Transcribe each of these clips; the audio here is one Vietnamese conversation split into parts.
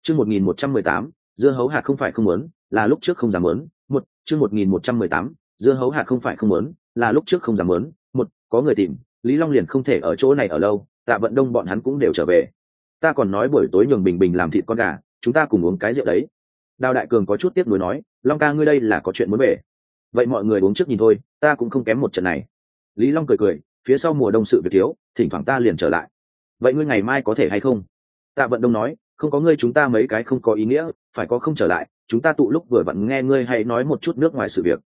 Chương 1118, dưa hấu hạt không phải không muốn, là lúc trước không dám muốn. Chương 1118, dưa hấu hạt không phải không muốn, là lúc trước không dám muốn. Có người tìm, Lý Long liền không thể ở chỗ này ở lâu, Tạ Vận Đông bọn hắn cũng đều trở về. Ta còn nói buổi tối nhường Bình Bình làm thịt con gà, chúng ta cùng uống cái rượu đấy. Đào Đại Cường có chút tiếc nuối nói, Long ca ngươi đây là có chuyện muốn về. Vậy mọi người uống trước nhìn thôi, ta cũng không kém một trận này. Lý Long cười cười, phía sau mùa đông sự việc thiếu, thỉnh thoảng ta liền trở lại. Vậy ngươi ngày mai có thể hay không? Tạ Vận Đông nói, không có ngươi chúng ta mấy cái không có ý nghĩa, phải có không trở lại, chúng ta tụ lúc vừa vặn nghe ngươi hay nói một chút nước ngoài sự việc.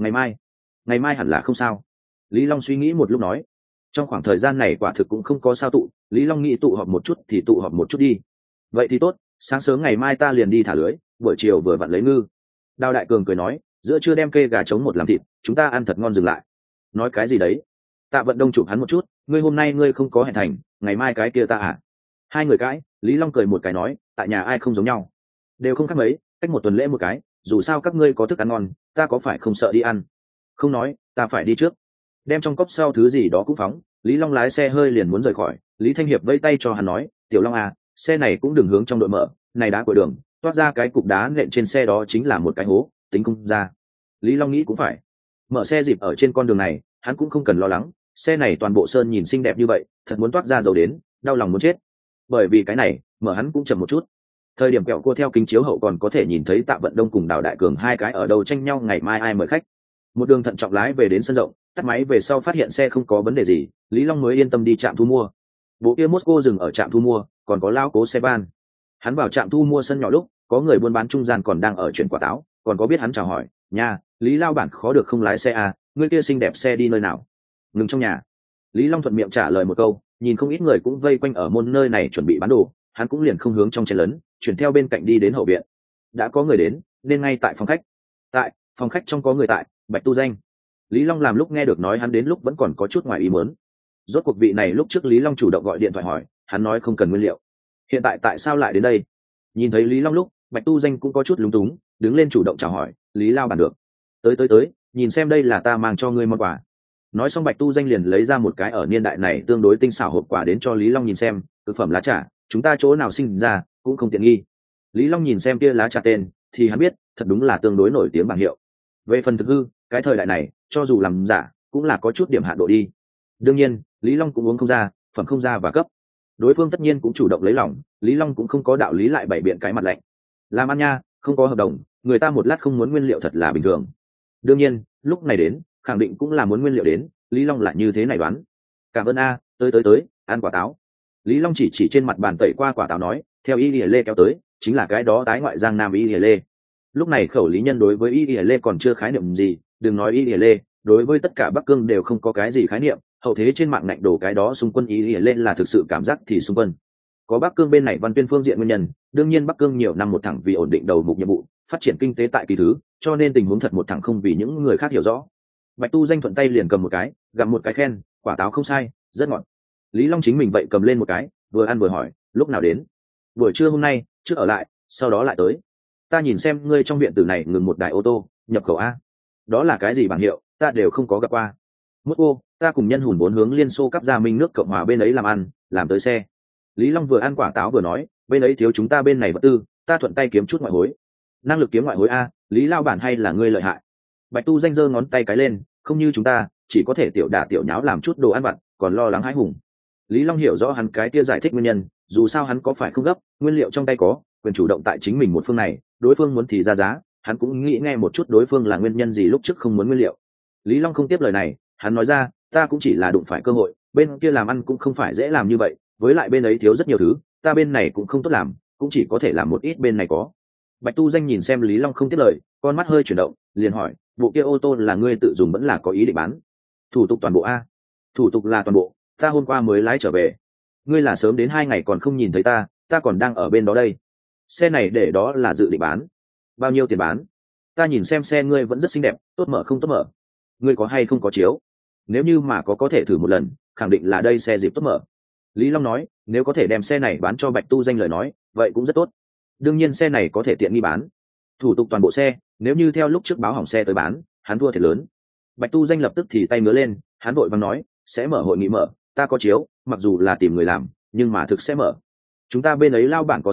Ngày mai hẳn là không sao. Lý Long suy nghĩ một lúc nói, trong khoảng thời gian này quả thực cũng không có sao tụ, Lý Long nghĩ tụ họp một chút thì tụ họp một chút đi. Vậy thì tốt, sáng sớm ngày mai ta liền đi thả lưới, buổi chiều vừa vặn lấy ngư. Đào Đại Cường cười nói, giữa trưa đem kê gà trống một làm thịt, chúng ta ăn thật ngon dừng lại. Nói cái gì đấy? Tạ Vận Đông chụp hắn một chút, ngươi hôm nay ngươi không có hẹn thành, ngày mai cái kia ta à? Hai người cãi, Lý Long cười một cái nói, tại nhà ai không giống nhau, đều không khác mấy, cách một tuần lễ một cái, dù sao các ngươi có thức ăn ngon, ta có phải không sợ đi ăn? Không nói, ta phải đi trước. Đem trong cốc sau thứ gì đó cũng phóng, Lý Long lái xe hơi liền muốn rời khỏi, Lý Thanh Hiệp vây tay cho hắn nói, Tiểu Long à, xe này cũng đừng hướng trong đội mở, này đá của đường, toát ra cái cục đá nện trên xe đó chính là một cái hố, tính không ra. Lý Long nghĩ cũng phải, mở xe dịp ở trên con đường này, hắn cũng không cần lo lắng, xe này toàn bộ sơn nhìn xinh đẹp như vậy, thật muốn toát ra dầu đến, đau lòng muốn chết. Bởi vì cái này, mở hắn cũng chậm một chút. Thời điểm kẹo cua theo kính chiếu hậu còn có thể nhìn thấy Tạ Vận Đông cùng Đào Đại Cường hai cái ở đâu tranh nhau ngày mai ai mời khách. Một đường thận trọng lái về đến sân rộng, tắt máy về sau phát hiện xe không có vấn đề gì, Lý Long mới yên tâm đi trạm thu mua. Bộ kia Moscow dừng ở trạm thu mua, còn có lao cố xe van. Hắn vào trạm thu mua sân nhỏ lúc, có người buôn bán trung gian còn đang ở chuyển quả táo, còn có biết hắn chào hỏi, nha, Lý lao bản khó được không lái xe à, ngươi kia xinh đẹp xe đi nơi nào? Ngừng trong nhà. Lý Long thuận miệng trả lời một câu, nhìn không ít người cũng vây quanh ở môn nơi này chuẩn bị bán đồ, hắn cũng liền không hướng trong chen lấn, chuyển theo bên cạnh đi đến hậu viện. Đã có người đến, nên ngay tại phòng khách. Tại phòng khách trong có người tại, Bạch Tu Danh. Lý Long làm lúc nghe được nói hắn đến lúc vẫn còn có chút ngoài ý muốn. Rốt cuộc vị này lúc trước Lý Long chủ động gọi điện thoại hỏi, hắn nói không cần nguyên liệu. Hiện tại tại sao lại đến đây? Nhìn thấy Lý Long lúc, Bạch Tu Danh cũng có chút lúng túng, đứng lên chủ động chào hỏi, Lý lao bản được. Tới, nhìn xem đây là ta mang cho ngươi món quà. Nói xong Bạch Tu Danh liền lấy ra một cái ở niên đại này tương đối tinh xảo hộp quà đến cho Lý Long nhìn xem, thực phẩm lá trà, chúng ta chỗ nào sinh ra cũng không tiện nghi. Lý Long nhìn xem kia lá trà tên, thì hắn biết, thật đúng là tương đối nổi tiếng bảng hiệu. Về phần thực hư, cái thời đại này, cho dù làm giả, cũng là có chút điểm hạn độ đi. Đương nhiên, Lý Long cũng uống không ra, phẩm không ra và cấp. Đối phương tất nhiên cũng chủ động lấy lòng, Lý Long cũng không có đạo lý lại bày biện cái mặt lạnh. Làm ăn nha, không có hợp đồng, người ta một lát không muốn nguyên liệu thật là bình thường. Đương nhiên, lúc này đến, khẳng định cũng là muốn nguyên liệu đến, Lý Long lại như thế này đoán. Cảm ơn a, tới, ăn quả táo. Lý Long chỉ trên mặt bàn tẩy qua quả táo nói, theo Y Lìa Lê kéo tới, chính là cái đó tái ngoại giang nam Y Lìa Lê. Lúc này khẩu lý nhân đối với Y Lìa Lê còn chưa khái niệm gì, đừng nói Y Lìa Lê, đối với tất cả Bắc Cương đều không có cái gì khái niệm, hậu thế trên mạng ngạnh đổ cái đó xung quân Y Lìa Lê là thực sự cảm giác thì xung quân. Có Bắc Cương bên này văn tuyên phương diện nguyên nhân, đương nhiên Bắc Cương nhiều năm một thẳng vì ổn định đầu mục nhiệm vụ, phát triển kinh tế tại kỳ thứ, cho nên tình huống thật một thẳng không vì những người khác hiểu rõ. Bạch Tu Danh thuận tay liền cầm một cái, gặm một cái khen, quả táo không sai, rất ngọt. Lý Long chính mình vậy cầm lên một cái, vừa ăn vừa hỏi, lúc nào đến? Buổi trưa hôm nay, trước ở lại, sau đó lại tới. Ta nhìn xem ngươi trong viện tử này ngừng một đài ô tô, nhập khẩu a. Đó là cái gì bảng hiệu, ta đều không có gặp qua. Moscow, ta cùng nhân hùn vốn hướng Liên Xô cấp ra Minh nước Cộng hòa bên ấy làm ăn, làm tới xe. Lý Long vừa ăn quả táo vừa nói, bên ấy thiếu chúng ta bên này vật tư, ta thuận tay kiếm chút ngoại hối. Năng lực kiếm ngoại hối a, Lý lao bản hay là ngươi lợi hại. Bạch Tu Danh giơ ngón tay cái lên, không như chúng ta, chỉ có thể tiểu đả tiểu nháo làm chút đồ ăn vặt, còn lo lắng hãi hùng. Lý Long hiểu rõ hắn cái kia giải thích nguyên nhân, dù sao hắn có phải không gấp, nguyên liệu trong tay có, quyền chủ động tại chính mình một phương này, đối phương muốn thì ra giá, hắn cũng nghĩ nghe một chút đối phương là nguyên nhân gì lúc trước không muốn nguyên liệu. Lý Long không tiếp lời này, hắn nói ra, ta cũng chỉ là đụng phải cơ hội, bên kia làm ăn cũng không phải dễ làm như vậy, với lại bên ấy thiếu rất nhiều thứ, ta bên này cũng không tốt làm, cũng chỉ có thể làm một ít bên này có. Bạch Tu Danh nhìn xem Lý Long không tiếp lời, con mắt hơi chuyển động, liền hỏi, bộ kia ô tô là ngươi tự dùng vẫn là có ý định bán? Thủ tục toàn bộ a? Thủ tục là toàn bộ, ta hôm qua mới lái trở về. Ngươi là sớm đến 2 ngày còn không nhìn thấy ta còn đang ở bên đó đây. Xe này để đó là dự định bán. Bao nhiêu tiền bán? Ta nhìn xem xe ngươi vẫn rất xinh đẹp, tốt mở không tốt mở. Ngươi có hay không có chiếu? Nếu như mà có thể thử một lần, khẳng định là đây xe dịp tốt mở. Lý Long nói, nếu có thể đem xe này bán cho Bạch Tu Danh lời nói, vậy cũng rất tốt. Đương nhiên xe này có thể tiện nghi bán. Thủ tục toàn bộ xe, nếu như theo lúc trước báo hỏng xe tới bán, hắn thua thiệt lớn. Bạch Tu Danh lập tức thì tay ngứa lên, hắn vội vàng nói, sẽ mở hội nghị mở, ta có chiếu, mặc dù là tìm người làm, nhưng mà thực sẽ mở. Chúng ta bên ấy lao bản có xe,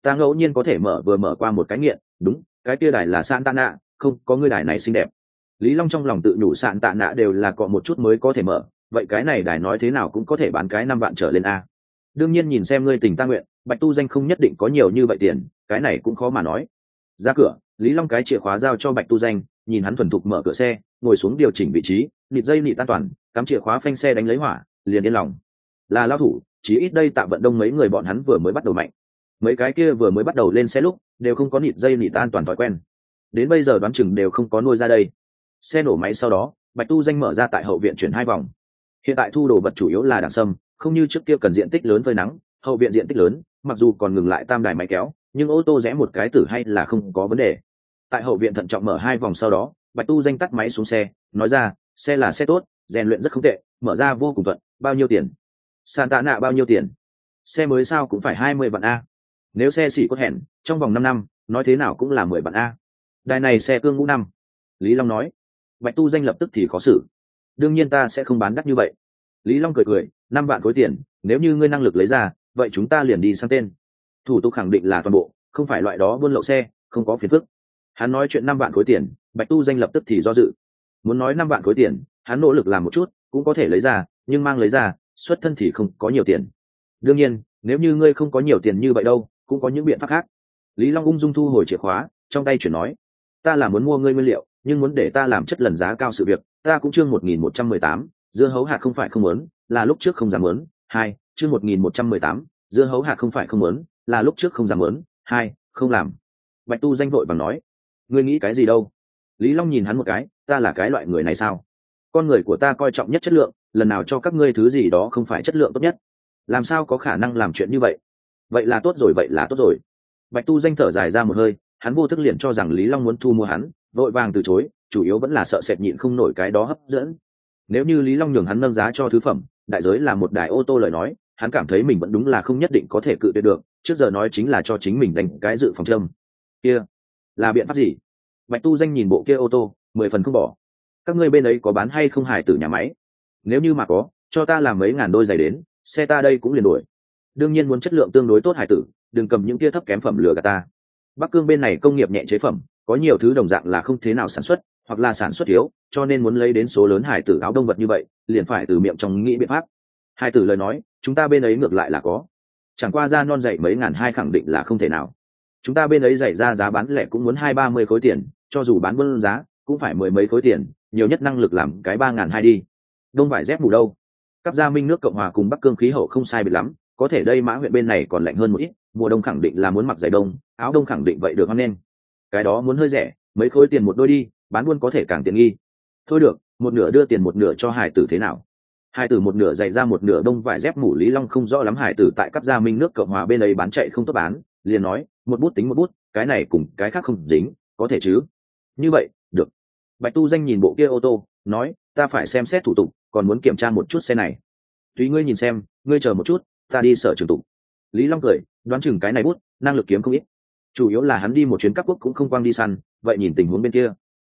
ta ngẫu nhiên có thể vừa mở qua một cái nghiện. Đúng, cái kia đài là Santana, không có người đài này xinh đẹp. Lý Long trong lòng tự nhủ Santana đều là cọ một chút mới có thể mở, vậy cái này đài nói thế nào cũng có thể bán cái 5 vạn trở lên a. Đương nhiên nhìn xem ngươi tình ta nguyện, Bạch Tu Danh không nhất định có nhiều như vậy tiền, cái này cũng khó mà nói. Ra cửa, Lý Long cái chìa khóa giao cho Bạch Tu Danh, nhìn hắn thuần thục mở cửa xe, ngồi xuống điều chỉnh vị trí, nịt dây nịt an toàn, cắm chìa khóa phanh xe đánh lấy hỏa, liền yên lòng. Là lao thủ, chỉ ít đây Tạ Vận Đông mấy người bọn hắn vừa mới bắt đầu mạnh. Mấy cái kia vừa mới bắt đầu lên xe lúc, đều không có nịt dây nịt an toàn thói quen. Đến bây giờ đoán chừng đều không có nuôi ra đây. Xe nổ máy sau đó, Bạch Tu Danh mở ra tại hậu viện chuyển 2 vòng. Hiện tại thu đồ vật chủ yếu là đảng sâm, không như trước kia cần diện tích lớn phơi nắng, hậu viện diện tích lớn, mặc dù còn ngừng lại tam đài máy kéo, nhưng ô tô rẽ một cái tử hay là không có vấn đề. Tại hậu viện thận trọng mở 2 vòng sau đó, Bạch Tu Danh tắt máy xuống xe, nói ra, xe là xe tốt, rèn luyện rất không tệ, mở ra vô cùng thuận, bao nhiêu tiền? Santana bao nhiêu tiền? Xe mới sao cũng phải 20 vạn a. Nếu xe xỉ có hẹn, trong vòng 5 năm, nói thế nào cũng là 10 vạn a. Đài này xe cương ngũ năm. Lý Long nói. Bạch Tu Danh lập tức thì khó xử. Đương nhiên ta sẽ không bán đắt như vậy. Lý Long cười, 5 vạn khối tiền, nếu như ngươi năng lực lấy ra, vậy chúng ta liền đi sang tên. Thủ tục khẳng định là toàn bộ, không phải loại đó buôn lậu xe, không có phiền phức. Hắn nói chuyện 5 vạn khối tiền, Bạch Tu Danh lập tức thì do dự. Muốn nói 5 vạn khối tiền, hắn nỗ lực làm một chút, cũng có thể lấy ra, nhưng mang lấy ra, xuất thân thì không có nhiều tiền. Đương nhiên, nếu như ngươi không có nhiều tiền như vậy đâu, cũng có những biện pháp khác. Lý Long ung dung thu hồi chìa khóa, trong tay chuyển nói, ta là muốn mua ngươi nguyên liệu, nhưng muốn để ta làm chất lần giá cao sự việc, ta cũng chương 1118, dưa hấu hạt không phải không muốn, là lúc trước không dám muốn. 2, chương 1118, dưa hấu hạt không phải không muốn, là lúc trước không dám muốn. 2, không làm. Bạch Tu Danh vội vàng nói, ngươi nghĩ cái gì đâu? Lý Long nhìn hắn một cái, ta là cái loại người này sao? Con người của ta coi trọng nhất chất lượng, lần nào cho các ngươi thứ gì đó không phải chất lượng tốt nhất, làm sao có khả năng làm chuyện như vậy? Vậy là tốt rồi, vậy là tốt rồi. Bạch Tu Danh thở dài ra một hơi, hắn vô thức liền cho rằng Lý Long muốn thu mua hắn, vội vàng từ chối, chủ yếu vẫn là sợ sệt nhịn không nổi cái đó hấp dẫn. Nếu như Lý Long nhường hắn nâng giá cho thứ phẩm, đại giới là một đài ô tô lời nói, hắn cảm thấy mình vẫn đúng là không nhất định có thể cự tuyệt được, trước giờ nói chính là cho chính mình đánh cái dự phòng châm. Kia, là biện pháp gì? Bạch Tu Danh nhìn bộ kia ô tô, 10 phần không bỏ. Các ngươi bên ấy có bán hay không hài tử nhà máy? Nếu như mà có, cho ta làm mấy ngàn đôi giày đến, xe ta đây cũng liền đổi. Đương nhiên muốn chất lượng tương đối tốt hài tử, đừng cầm những kia thấp kém phẩm lừa gạt ta. Bắc Cương bên này công nghiệp nhẹ chế phẩm, có nhiều thứ đồng dạng là không thế nào sản xuất, hoặc là sản xuất thiếu, cho nên muốn lấy đến số lớn hài tử áo đông vật như vậy, liền phải từ miệng trong nghĩ biện pháp. Hài tử lời nói, chúng ta bên ấy ngược lại là có. Chẳng qua ra non giày mấy ngàn hai khẳng định là không thể nào. Chúng ta bên ấy giày ra giá bán lẻ cũng muốn 20-30 khối tiền, cho dù bán buôn giá, cũng phải 10 mấy khối tiền, nhiều nhất năng lực làm cái 3.200 đi. Đông vải dép mù đâu? Các gia Minh nước Cộng hòa cùng Bắc Cương khí hậu không sai biệt lắm, có thể đây Mã huyện bên này còn lạnh hơn một ít, mùa đông khẳng định là muốn mặc giày đông, áo đông khẳng định vậy được hoan nên. Cái đó muốn hơi rẻ, mấy khối tiền một đôi đi, bán buôn có thể càng tiện nghi. Thôi được, một nửa đưa tiền một nửa cho hải tử thế nào? Hải tử một nửa giày ra một nửa đông vải dép mủ. Lý Long không rõ lắm hải tử tại các gia Minh nước Cộng hòa bên ấy bán chạy không tốt bán, liền nói, một bút tính một bút, cái này cùng cái khác không dính, có thể chứ? Như vậy, được. Bạch Tu Danh nhìn bộ kia ô tô, nói, ta phải xem xét thủ tục, còn muốn kiểm tra một chút xe này. Tùy ngươi nhìn xem, ngươi chờ một chút, ta đi sở trường tục. Lý Long cười, đoán chừng cái này bút, năng lực kiếm không ít. Chủ yếu là hắn đi một chuyến các quốc cũng không quang đi săn, vậy nhìn tình huống bên kia.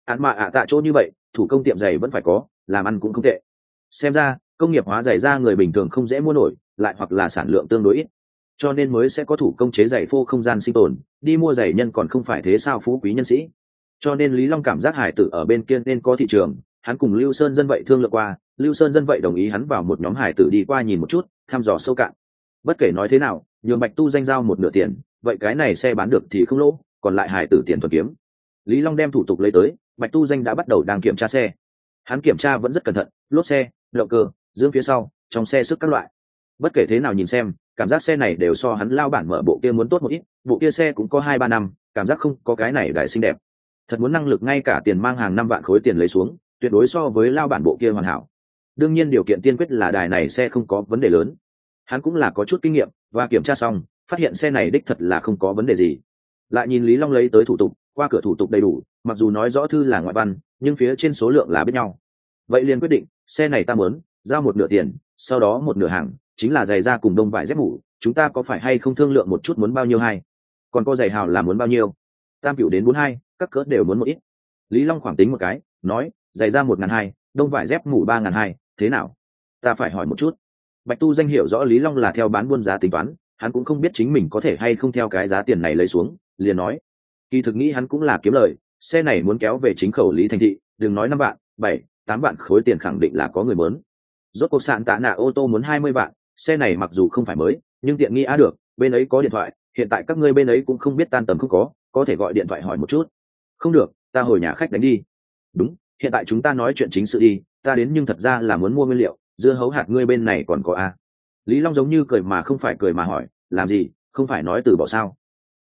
Tại chỗ như vậy, thủ công tiệm giày vẫn phải có, làm ăn cũng không tệ. Xem ra, công nghiệp hóa giày da người bình thường không dễ mua nổi, lại hoặc là sản lượng tương đối ít. Cho nên mới sẽ có thủ công chế giày phô không gian sinh tồn, đi mua giày nhân còn không phải thế sao phú quý nhân sĩ. Cho nên Lý Long cảm giác hải tử ở bên kia nên có thị trường, hắn cùng Lưu Sơn dân vậy thương lượng qua, Lưu Sơn dân vậy đồng ý hắn vào một nhóm hải tử đi qua nhìn một chút, thăm dò sâu cạn. Bất kể nói thế nào, nhường Bạch Tu Danh giao một nửa tiền, vậy cái này xe bán được thì không lỗ, còn lại hải tử tiền thuần kiếm. Lý Long đem thủ tục lấy tới, Bạch Tu Danh đã bắt đầu đang kiểm tra xe. Hắn kiểm tra vẫn rất cẩn thận, lốp xe, động cơ, dương phía sau, trong xe sức các loại. Bất kể thế nào nhìn xem, cảm giác xe này đều so hắn lao bản mở bộ kia muốn tốt một ít, bộ kia xe cũng có 2-3 năm, cảm giác không có cái này đại xinh đẹp. Thật muốn năng lực ngay cả tiền mang hàng 5 vạn khối tiền lấy xuống, tuyệt đối so với lao bản bộ kia hoàn hảo. Đương nhiên điều kiện tiên quyết là đài này xe không có vấn đề lớn. Hắn cũng là có chút kinh nghiệm, và kiểm tra xong, phát hiện xe này đích thật là không có vấn đề gì. Lại nhìn Lý Long lấy tới thủ tục, qua cửa thủ tục đầy đủ, mặc dù nói rõ thư là ngoại văn, nhưng phía trên số lượng là biết nhau. Vậy liền quyết định, xe này ta muốn, giao một nửa tiền, sau đó một nửa hàng, chính là giày da cùng đông vải dép mũ, chúng ta có phải hay không thương lượng một chút muốn bao nhiêu hay? Còn có giày hào là muốn bao nhiêu? Tam cửu đến 42, các cỡ đều muốn một ít. Lý Long khoảng tính một cái, nói, giày da 1.200, đông vải dép mũ 3.200, thế nào? Ta phải hỏi một chút. Bạch Tu Danh hiểu rõ Lý Long là theo bán buôn giá tính toán, hắn cũng không biết chính mình có thể hay không theo cái giá tiền này lấy xuống, liền nói kỳ thực nghĩ hắn cũng là kiếm lời, xe này muốn kéo về chính khẩu Lý Thành Thị, đừng nói 5 vạn, 7, 8 vạn khối tiền khẳng định là có người muốn. Rốt cuộc sạn tạ nạ ô tô muốn 20 vạn, xe này mặc dù không phải mới nhưng tiện nghi á được, bên ấy có điện thoại, hiện tại các ngươi bên ấy cũng không biết tan tầm không có thể gọi điện thoại hỏi một chút. Không được, ta hồi nhà khách đánh đi. Đúng, hiện tại chúng ta nói chuyện chính sự đi, ta đến nhưng thật ra là muốn mua nguyên liệu, dưa hấu hạt ngươi bên này còn có à? Lý Long giống như cười mà không phải cười mà hỏi, làm gì, không phải nói từ bỏ sao?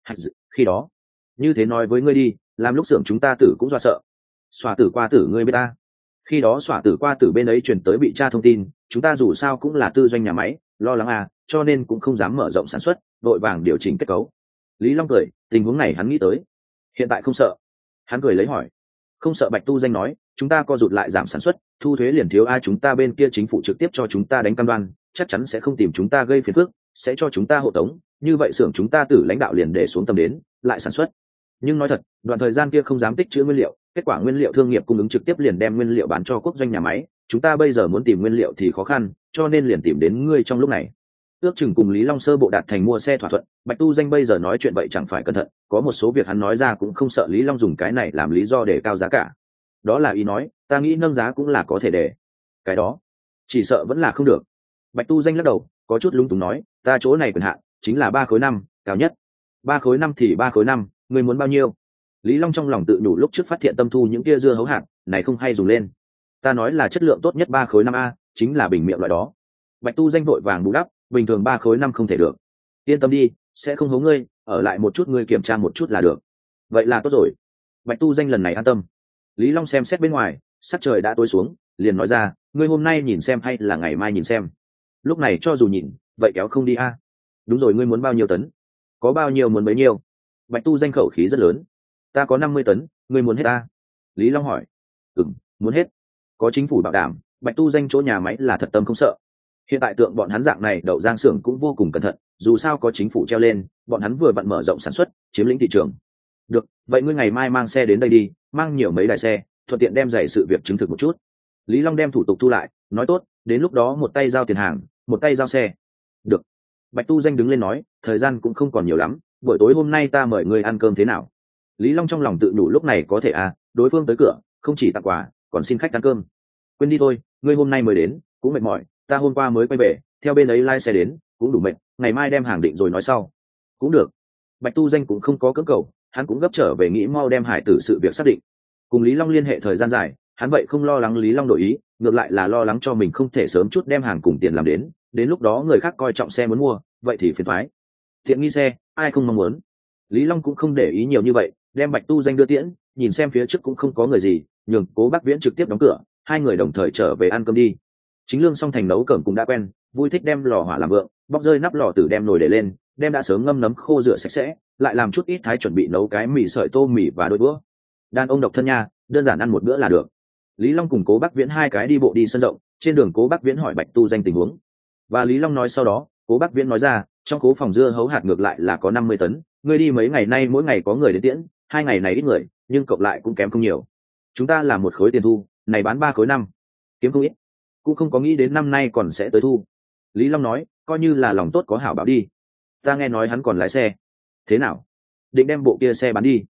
Khi đó như thế nói với ngươi đi, làm lúc xưởng chúng ta tử cũng do sợ. Xóa tử qua tử ngươi biết ta. Khi đó xóa tử qua tử bên ấy truyền tới bị tra thông tin, chúng ta dù sao cũng là tư doanh nhà máy, lo lắng à, cho nên cũng không dám mở rộng sản xuất, vội vàng điều chỉnh kết cấu. Lý Long cười, tình huống này hắn nghĩ tới. Hiện tại không sợ. Hắn cười lấy hỏi. Không sợ. Bạch Tu Danh nói, chúng ta co rụt lại giảm sản xuất, thu thuế liền thiếu, ai chúng ta bên kia chính phủ trực tiếp cho chúng ta đánh cam đoan, chắc chắn sẽ không tìm chúng ta gây phiền phức, sẽ cho chúng ta hộ tống, như vậy xưởng chúng ta tử lãnh đạo liền để xuống tâm đến, lại sản xuất. Nhưng nói thật, đoạn thời gian kia không dám tích trữ nguyên liệu, kết quả nguyên liệu thương nghiệp cung ứng trực tiếp liền đem nguyên liệu bán cho quốc doanh nhà máy, chúng ta bây giờ muốn tìm nguyên liệu thì khó khăn, cho nên liền tìm đến ngươi trong lúc này. Ước chừng cùng Lý Long sơ bộ đạt thành mua xe thỏa thuận, Bạch Tu Danh bây giờ nói chuyện vậy chẳng phải cẩn thận, có một số việc hắn nói ra cũng không sợ Lý Long dùng cái này làm lý do để cao giá cả. Đó là ý nói, ta nghĩ nâng giá cũng là có thể để. Cái đó, chỉ sợ vẫn là không được. Bạch Tu Danh lắc đầu, có chút lúng túng nói, ta chỗ này quyền hạn chính là 3 khối 5, cao nhất. 3 khối 5 thì 3 khối 5, ngươi muốn bao nhiêu? Lý Long trong lòng tự nhủ lúc trước phát hiện tâm thu những kia dưa hấu hạt, này không hay dùng lên. Ta nói là chất lượng tốt nhất 3 khối 5A, chính là bình miệng loại đó. Bạch Tu Danh vội vàng bù đắp, bình thường 3 khối 5 không thể được. Yên tâm đi, sẽ không hố ngươi, ở lại một chút ngươi kiểm tra một chút là được. Vậy là tốt rồi. Bạch Tu Danh lần này an tâm. Lý Long xem xét bên ngoài, sắc trời đã tối xuống, liền nói ra, ngươi hôm nay nhìn xem hay là ngày mai nhìn xem? Lúc này cho dù nhìn, vậy kéo không đi a. Đúng rồi, ngươi muốn bao nhiêu tấn? Có bao nhiêu muốn bấy nhiêu. Bạch Tu Danh khẩu khí rất lớn. Ta có 50 tấn, ngươi muốn hết ta? Lý Long hỏi. Muốn hết. Có chính phủ bảo đảm, Bạch Tu Danh chỗ nhà máy là thật tâm không sợ. Hiện tại tượng bọn hắn dạng này đậu giang xưởng cũng vô cùng cẩn thận, dù sao có chính phủ treo lên, bọn hắn vừa vặn mở rộng sản xuất, chiếm lĩnh thị trường. Được, vậy ngươi ngày mai mang xe đến đây đi, mang nhiều mấy đài xe, thuận tiện đem giày sự việc chứng thực một chút. Lý Long đem thủ tục thu lại, nói tốt, đến lúc đó một tay giao tiền hàng, một tay giao xe. Được. Bạch Tu Danh đứng lên nói, thời gian cũng không còn nhiều lắm, buổi tối hôm nay ta mời ngươi ăn cơm thế nào? Lý Long trong lòng tự nhủ lúc này có thể à, đối phương tới cửa, không chỉ tặng quà, còn xin khách ăn cơm. Quên đi thôi, ngươi hôm nay mới đến, cũng mệt mỏi, ta hôm qua mới quay về, theo bên ấy lái xe đến, cũng đủ mệt, ngày mai đem hàng định rồi nói sau. Cũng được. Bạch Tu Danh cũng không có cưỡng cầu, hắn cũng gấp trở về nghĩ mau đem hải tử sự việc xác định. Cùng Lý Long liên hệ thời gian dài, hắn vậy không lo lắng Lý Long đổi ý, ngược lại là lo lắng cho mình không thể sớm chút đem hàng cùng tiền làm đến lúc đó người khác coi trọng xe muốn mua, vậy thì phiền toái. Tiện nghi xe, ai không mong muốn. Lý Long cũng không để ý nhiều như vậy, đem Bạch Tu Danh đưa tiễn, nhìn xem phía trước cũng không có người gì, nhường Cố Bác Viễn trực tiếp đóng cửa, hai người đồng thời trở về ăn cơm đi. Chính Lương song thành nấu cơm cũng đã quen, vui thích đem lò hỏa làm vượng, bóc rơi nắp lò tử đem nồi để lên, đem đã sớm ngâm nấm khô rửa sạch sẽ, lại làm chút ít thái chuẩn bị nấu cái mì sợi tô mì và đôi bữa. Đàn ông độc thân nha, đơn giản ăn một bữa là được. Lý Long cùng Cố Bác Viễn hai cái đi bộ đi sân rộng, trên đường Cố Bác Viễn hỏi Bạch Tu Danh tình huống, và Lý Long nói sau đó, Cố Bác Viễn nói ra, trong cố phòng dưa hấu hạt ngược lại là có 50 tấn, ngươi đi mấy ngày nay mỗi ngày có người đến tiễn, 2 ngày này ít người, nhưng cộng lại cũng kém không nhiều. Chúng ta làm một khối tiền thu, này bán 3 khối 5, kiếm không ít, cũng không có nghĩ đến năm nay còn sẽ tới thu. Lý Long nói, coi như là lòng tốt có hảo báo đi. Ta nghe nói hắn còn lái xe, thế nào? Định đem bộ kia xe bán đi?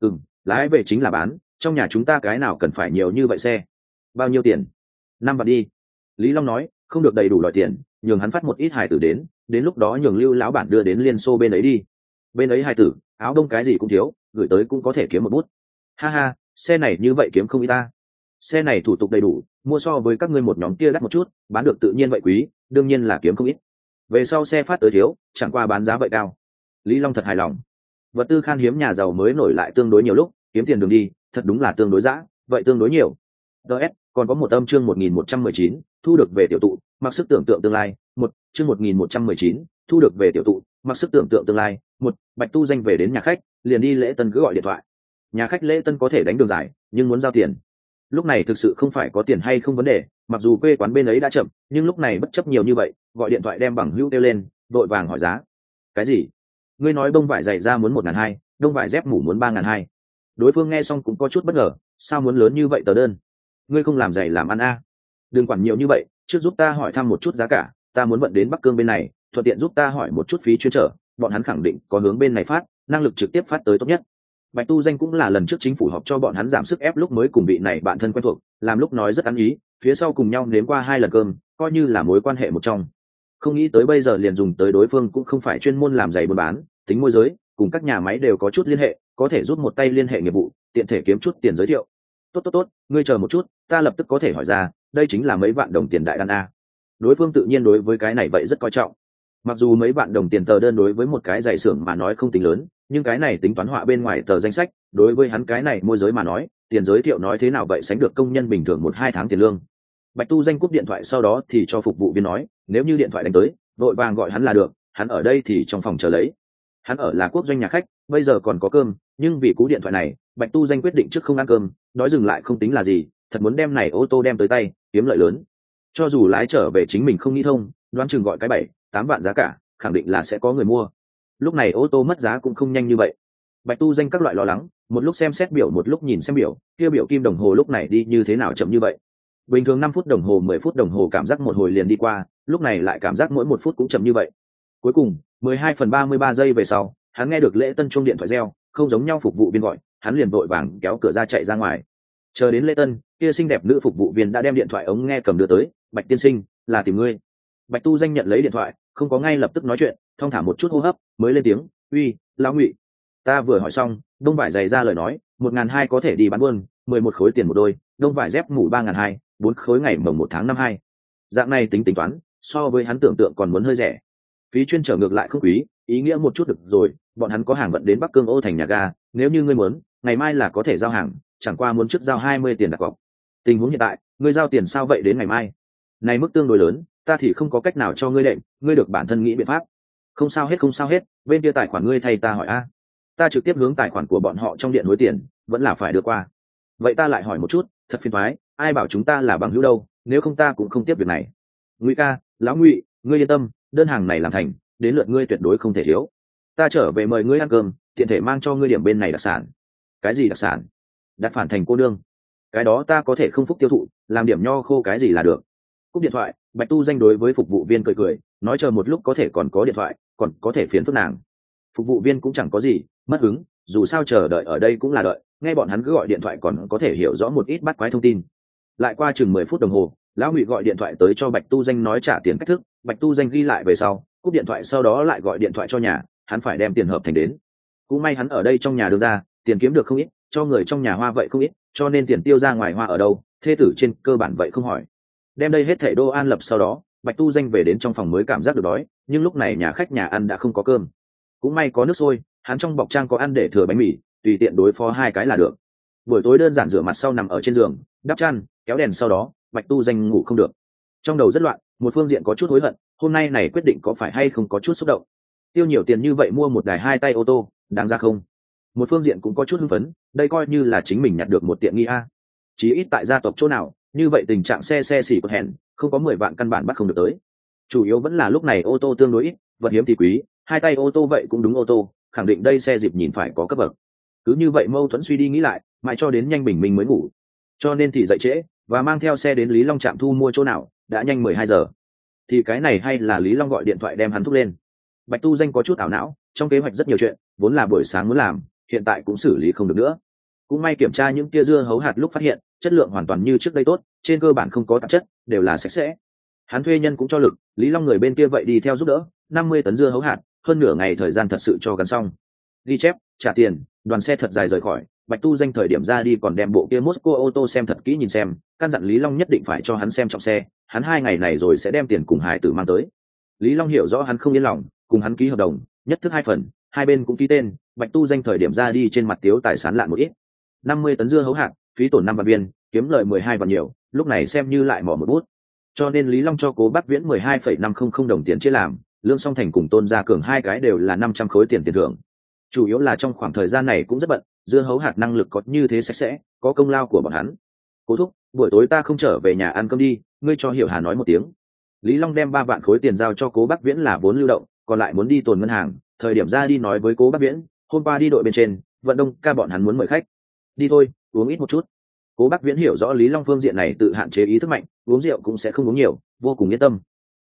Lái về chính là bán, trong nhà chúng ta cái nào cần phải nhiều như vậy xe? Bao nhiêu tiền? 5 vạn đi. Lý Long nói, không được đầy đủ đòi tiền, nhường hắn phát một ít hài tử đến lúc đó nhường Lưu lão bản đưa đến Liên Xô bên ấy đi. Bên ấy hài tử, áo đông cái gì cũng thiếu, gửi tới cũng có thể kiếm một bút. Ha ha, xe này như vậy kiếm không ít ta. Xe này thủ tục đầy đủ, mua so với các ngươi một nhóm kia đắt một chút, bán được tự nhiên vậy quý, đương nhiên là kiếm không ít. Về sau xe phát tới thiếu, chẳng qua bán giá vậy cao. Lý Long thật hài lòng. Vật tư khan hiếm, nhà giàu mới nổi lại tương đối nhiều lúc, kiếm tiền đường đi, thật đúng là tương đối dã, vậy tương đối nhiều. DS, còn có một âm chương 1119, thu được về tiểu tụ, mặc sức tưởng tượng tương lai, chương 1119, thu được về tiểu tụ, mặc sức tưởng tượng tương lai, Bạch Tu Danh về đến nhà khách, liền đi lễ tân cứ gọi điện thoại. Nhà khách lễ tân có thể đánh đường dài, nhưng muốn giao tiền. Lúc này thực sự không phải có tiền hay không vấn đề, mặc dù quê quán bên ấy đã chậm, nhưng lúc này bất chấp nhiều như vậy, gọi điện thoại đem bằng hữu kêu lên, vội vàng hỏi giá. Cái gì? Ngươi nói bông vải dày ra muốn 1.200, đông vải dép mủ muốn 3.200. Đối phương nghe xong cũng có chút bất ngờ, sao muốn lớn như vậy tờ đơn? Ngươi không làm giày làm ăn a? Đừng quản nhiều như vậy, trước giúp ta hỏi thăm một chút giá cả, ta muốn vận đến Bắc Cương bên này, thuận tiện giúp ta hỏi một chút phí chuyên trở, bọn hắn khẳng định có hướng bên này phát, năng lực trực tiếp phát tới tốt nhất. Bạch Tu Danh cũng là lần trước chính phủ họp cho bọn hắn giảm sức ép lúc mới cùng vị này bạn thân quen thuộc, làm lúc nói rất ăn ý, phía sau cùng nhau nếm qua 2 lần cơm, coi như là mối quan hệ một trong. Không nghĩ tới bây giờ liền dùng tới đối phương cũng không phải chuyên môn làm giày buôn bán, tính môi giới, cùng các nhà máy đều có chút liên hệ, có thể giúp một tay liên hệ nghiệp vụ, tiện thể kiếm chút tiền giới thiệu. Tốt, ngươi chờ một chút, ta lập tức có thể hỏi ra, đây chính là mấy vạn đồng tiền đại đan a. Đối phương tự nhiên đối với cái này vậy rất coi trọng. Mặc dù mấy vạn đồng tiền tờ đơn đối với một cái giày xưởng mà nói không tính lớn, nhưng cái này tính toán họa bên ngoài tờ danh sách, đối với hắn cái này môi giới mà nói, tiền giới thiệu nói thế nào vậy sánh được công nhân bình thường 1-2 tháng tiền lương. Bạch Tu Danh cúp điện thoại sau đó thì cho phục vụ viên nói, nếu như điện thoại đánh tới, vội vàng gọi hắn là được, hắn ở đây thì trong phòng chờ lấy. Hắn ở là quốc doanh nhà khách, bây giờ còn có cơm, nhưng vì cú điện thoại này, Bạch Tu Danh quyết định trước không ăn cơm, nói dừng lại không tính là gì, thật muốn đem này ô tô đem tới tay, kiếm lợi lớn. Cho dù lái trở về chính mình không nghĩ thông, đoán chừng gọi cái 7-8 vạn giá cả, khẳng định là sẽ có người mua. Lúc này ô tô mất giá cũng không nhanh như vậy. Bạch Tu Danh các loại lo lắng, một lúc xem xét biểu một lúc nhìn xem biểu, kia biểu kim đồng hồ lúc này đi như thế nào chậm như vậy. Bình thường 5 phút đồng hồ 10 phút đồng hồ cảm giác một hồi liền đi qua, lúc này lại cảm giác mỗi 1 phút cũng chậm như vậy. Cuối cùng 12:33 giây về sau, hắn nghe được Lễ Tân chuông điện thoại reo, không giống nhau phục vụ viên gọi, hắn liền vội vàng kéo cửa ra chạy ra ngoài. Chờ đến Lễ Tân, kia xinh đẹp nữ phục vụ viên đã đem điện thoại ống nghe cầm đưa tới, "Bạch tiên sinh, là tìm ngươi." Bạch Tu Danh nhận lấy điện thoại, không có ngay lập tức nói chuyện, thong thả một chút hô hấp, mới lên tiếng, "Uy, lão Ngụy, ta vừa hỏi xong, đông vải giày ra lời nói, 1.200 có thể đi bán buôn, 11 khối tiền một đôi, đông vải dép mũ 3.200, 4 khối ngày mồng 1 tháng năm 2. Dạng này tính toán, so với hắn tưởng tượng còn muốn hơi rẻ. Phí chuyên trở ngược lại không quý, ý nghĩa một chút được rồi, bọn hắn có hàng vận đến Bắc Cương Ô thành nhà ga, nếu như ngươi muốn, ngày mai là có thể giao hàng, chẳng qua muốn trước giao 20 tiền đặt cọc. Tình huống hiện tại, ngươi giao tiền sao vậy đến ngày mai? Này mức tương đối lớn, ta thì không có cách nào cho ngươi đệm, ngươi được bản thân nghĩ biện pháp." Không sao hết, bên kia tài khoản ngươi thay ta hỏi a. Ta trực tiếp hướng tài khoản của bọn họ trong điện hối tiền, vẫn là phải đưa qua. Vậy ta lại hỏi một chút, thật phiền toái, ai bảo chúng ta là bằng hữu đâu, nếu không ta cũng không tiếp việc này. Ngụy ca, lão Ngụy, ngươi yên tâm, đơn hàng này làm thành, đến lượt ngươi tuyệt đối không thể thiếu. Ta trở về mời ngươi ăn cơm, tiện thể mang cho ngươi điểm bên này đặc sản. Cái gì đặc sản? Đặt phản thành cô nương. Cái đó ta có thể không phúc tiêu thụ, làm điểm nho khô cái gì là được. Cúp điện thoại, Bạch Tu Danh đối với phục vụ viên cười, nói chờ một lúc có thể còn có điện thoại, còn có thể phiền phức nàng. Phục vụ viên cũng chẳng có gì, mất hứng, dù sao chờ đợi ở đây cũng là đợi, nghe bọn hắn cứ gọi điện thoại còn có thể hiểu rõ một ít bắt quái thông tin. Lại qua chừng 10 phút đồng hồ, lão Ngụy gọi điện thoại tới cho Bạch Tu Danh nói trả tiền cách thức, Bạch Tu Danh ghi lại về sau, cúp điện thoại sau đó lại gọi điện thoại cho nhà, hắn phải đem tiền hợp thành đến. Cũng may hắn ở đây trong nhà đưa ra, tiền kiếm được không ít, cho người trong nhà hoa vậy không ít, cho nên tiền tiêu ra ngoài hoa ở đâu, thê tử trên cơ bản vậy không hỏi. Đem đây hết thảy đô an lập sau đó, Bạch Tu Danh về đến trong phòng mới cảm giác được đói, nhưng lúc này nhà khách nhà ăn đã không có cơm. Cũng may có nước sôi, hắn trong bọc trang có ăn để thừa bánh mì, tùy tiện đối phó 2 cái là được. Buổi tối đơn giản rửa mặt sau nằm ở trên giường, đắp chăn, kéo đèn sau đó, Bạch Tu Danh ngủ không được. Trong đầu rất loạn, một phương diện có chút hối hận, hôm nay này quyết định có phải hay không có chút xúc động. Tiêu nhiều tiền như vậy mua một đài 2 tay ô tô, đáng ra không? Một phương diện cũng có chút hưng phấn, đây coi như là chính mình nhặt được một tiện nghi a. Chí ít tại gia tộc chỗ nào, như vậy tình trạng xe xỉ của hẹn, không có 10 vạn căn bản bắt không được tới. Chủ yếu vẫn là lúc này ô tô tương đối ít, vật hiếm thì quý, 2 tay ô tô vậy cũng đúng ô tô, khẳng định đây xe dịp nhìn phải có cấp bậc. Cứ như vậy mâu thuẫn suy đi nghĩ lại, mãi cho đến nhanh bình minh mới ngủ. Cho nên thì dậy trễ, và mang theo xe đến Lý Long trạm thu mua chỗ nào, đã nhanh 12 giờ. Thì cái này hay là Lý Long gọi điện thoại đem hắn thúc lên. Bạch Tu Danh có chút ảo não, trong kế hoạch rất nhiều chuyện, vốn là buổi sáng muốn làm, hiện tại cũng xử lý không được nữa. Cũng may kiểm tra những tia dưa hấu hạt lúc phát hiện, chất lượng hoàn toàn như trước đây tốt, trên cơ bản không có tạp chất, đều là sạch sẽ. Hắn thuê nhân cũng cho lực, Lý Long người bên kia vậy đi theo giúp đỡ, 50 tấn dưa hấu hạt, hơn nửa ngày thời gian thật sự cho gắn xong. Ghi chép, trả tiền, đoàn xe thật dài rời khỏi, Bạch Tu Danh thời điểm ra đi còn đem bộ kia Moscow ô tô xem thật kỹ nhìn xem, căn dặn Lý Long nhất định phải cho hắn xem trọng xe, hắn 2 ngày này rồi sẽ đem tiền cùng hải tử mang tới. Lý Long hiểu rõ hắn không yên lòng, cùng hắn ký hợp đồng, nhất thức 2 phần, hai bên cũng ký tên, Bạch Tu Danh thời điểm ra đi trên mặt tiếu tài sản lạn một ít. 50 tấn dưa hấu hạt, phí tổn 5 vạn viên, kiếm lợi 12 vạn nhiều, lúc này xem như lại mỏ một bút. Cho nên Lý Long cho Cố Bắc Viễn 12,500 đồng tiền chia làm, Lương Song Thành cùng Tôn Gia Cường 2 cái đều là 500 khối tiền thưởng. Chủ yếu là trong khoảng thời gian này cũng rất bận, dưa hấu hạt năng lực có như thế sạch sẽ, có công lao của bọn hắn. Cố thúc, buổi tối ta không trở về nhà ăn cơm đi, ngươi cho Hiểu Hà nói một tiếng. Lý Long đem 3 vạn khối tiền giao cho Cố Bắc Viễn là vốn lưu động, còn lại muốn đi tồn ngân hàng, thời điểm ra đi nói với Cố Bắc Viễn, hôm qua đi đội bên trên, vận động ca bọn hắn muốn mời khách. Đi thôi, uống ít một chút. Cố Bắc Viễn hiểu rõ Lý Long phương diện này tự hạn chế ý thức mạnh, uống rượu cũng sẽ không uống nhiều, vô cùng yên tâm.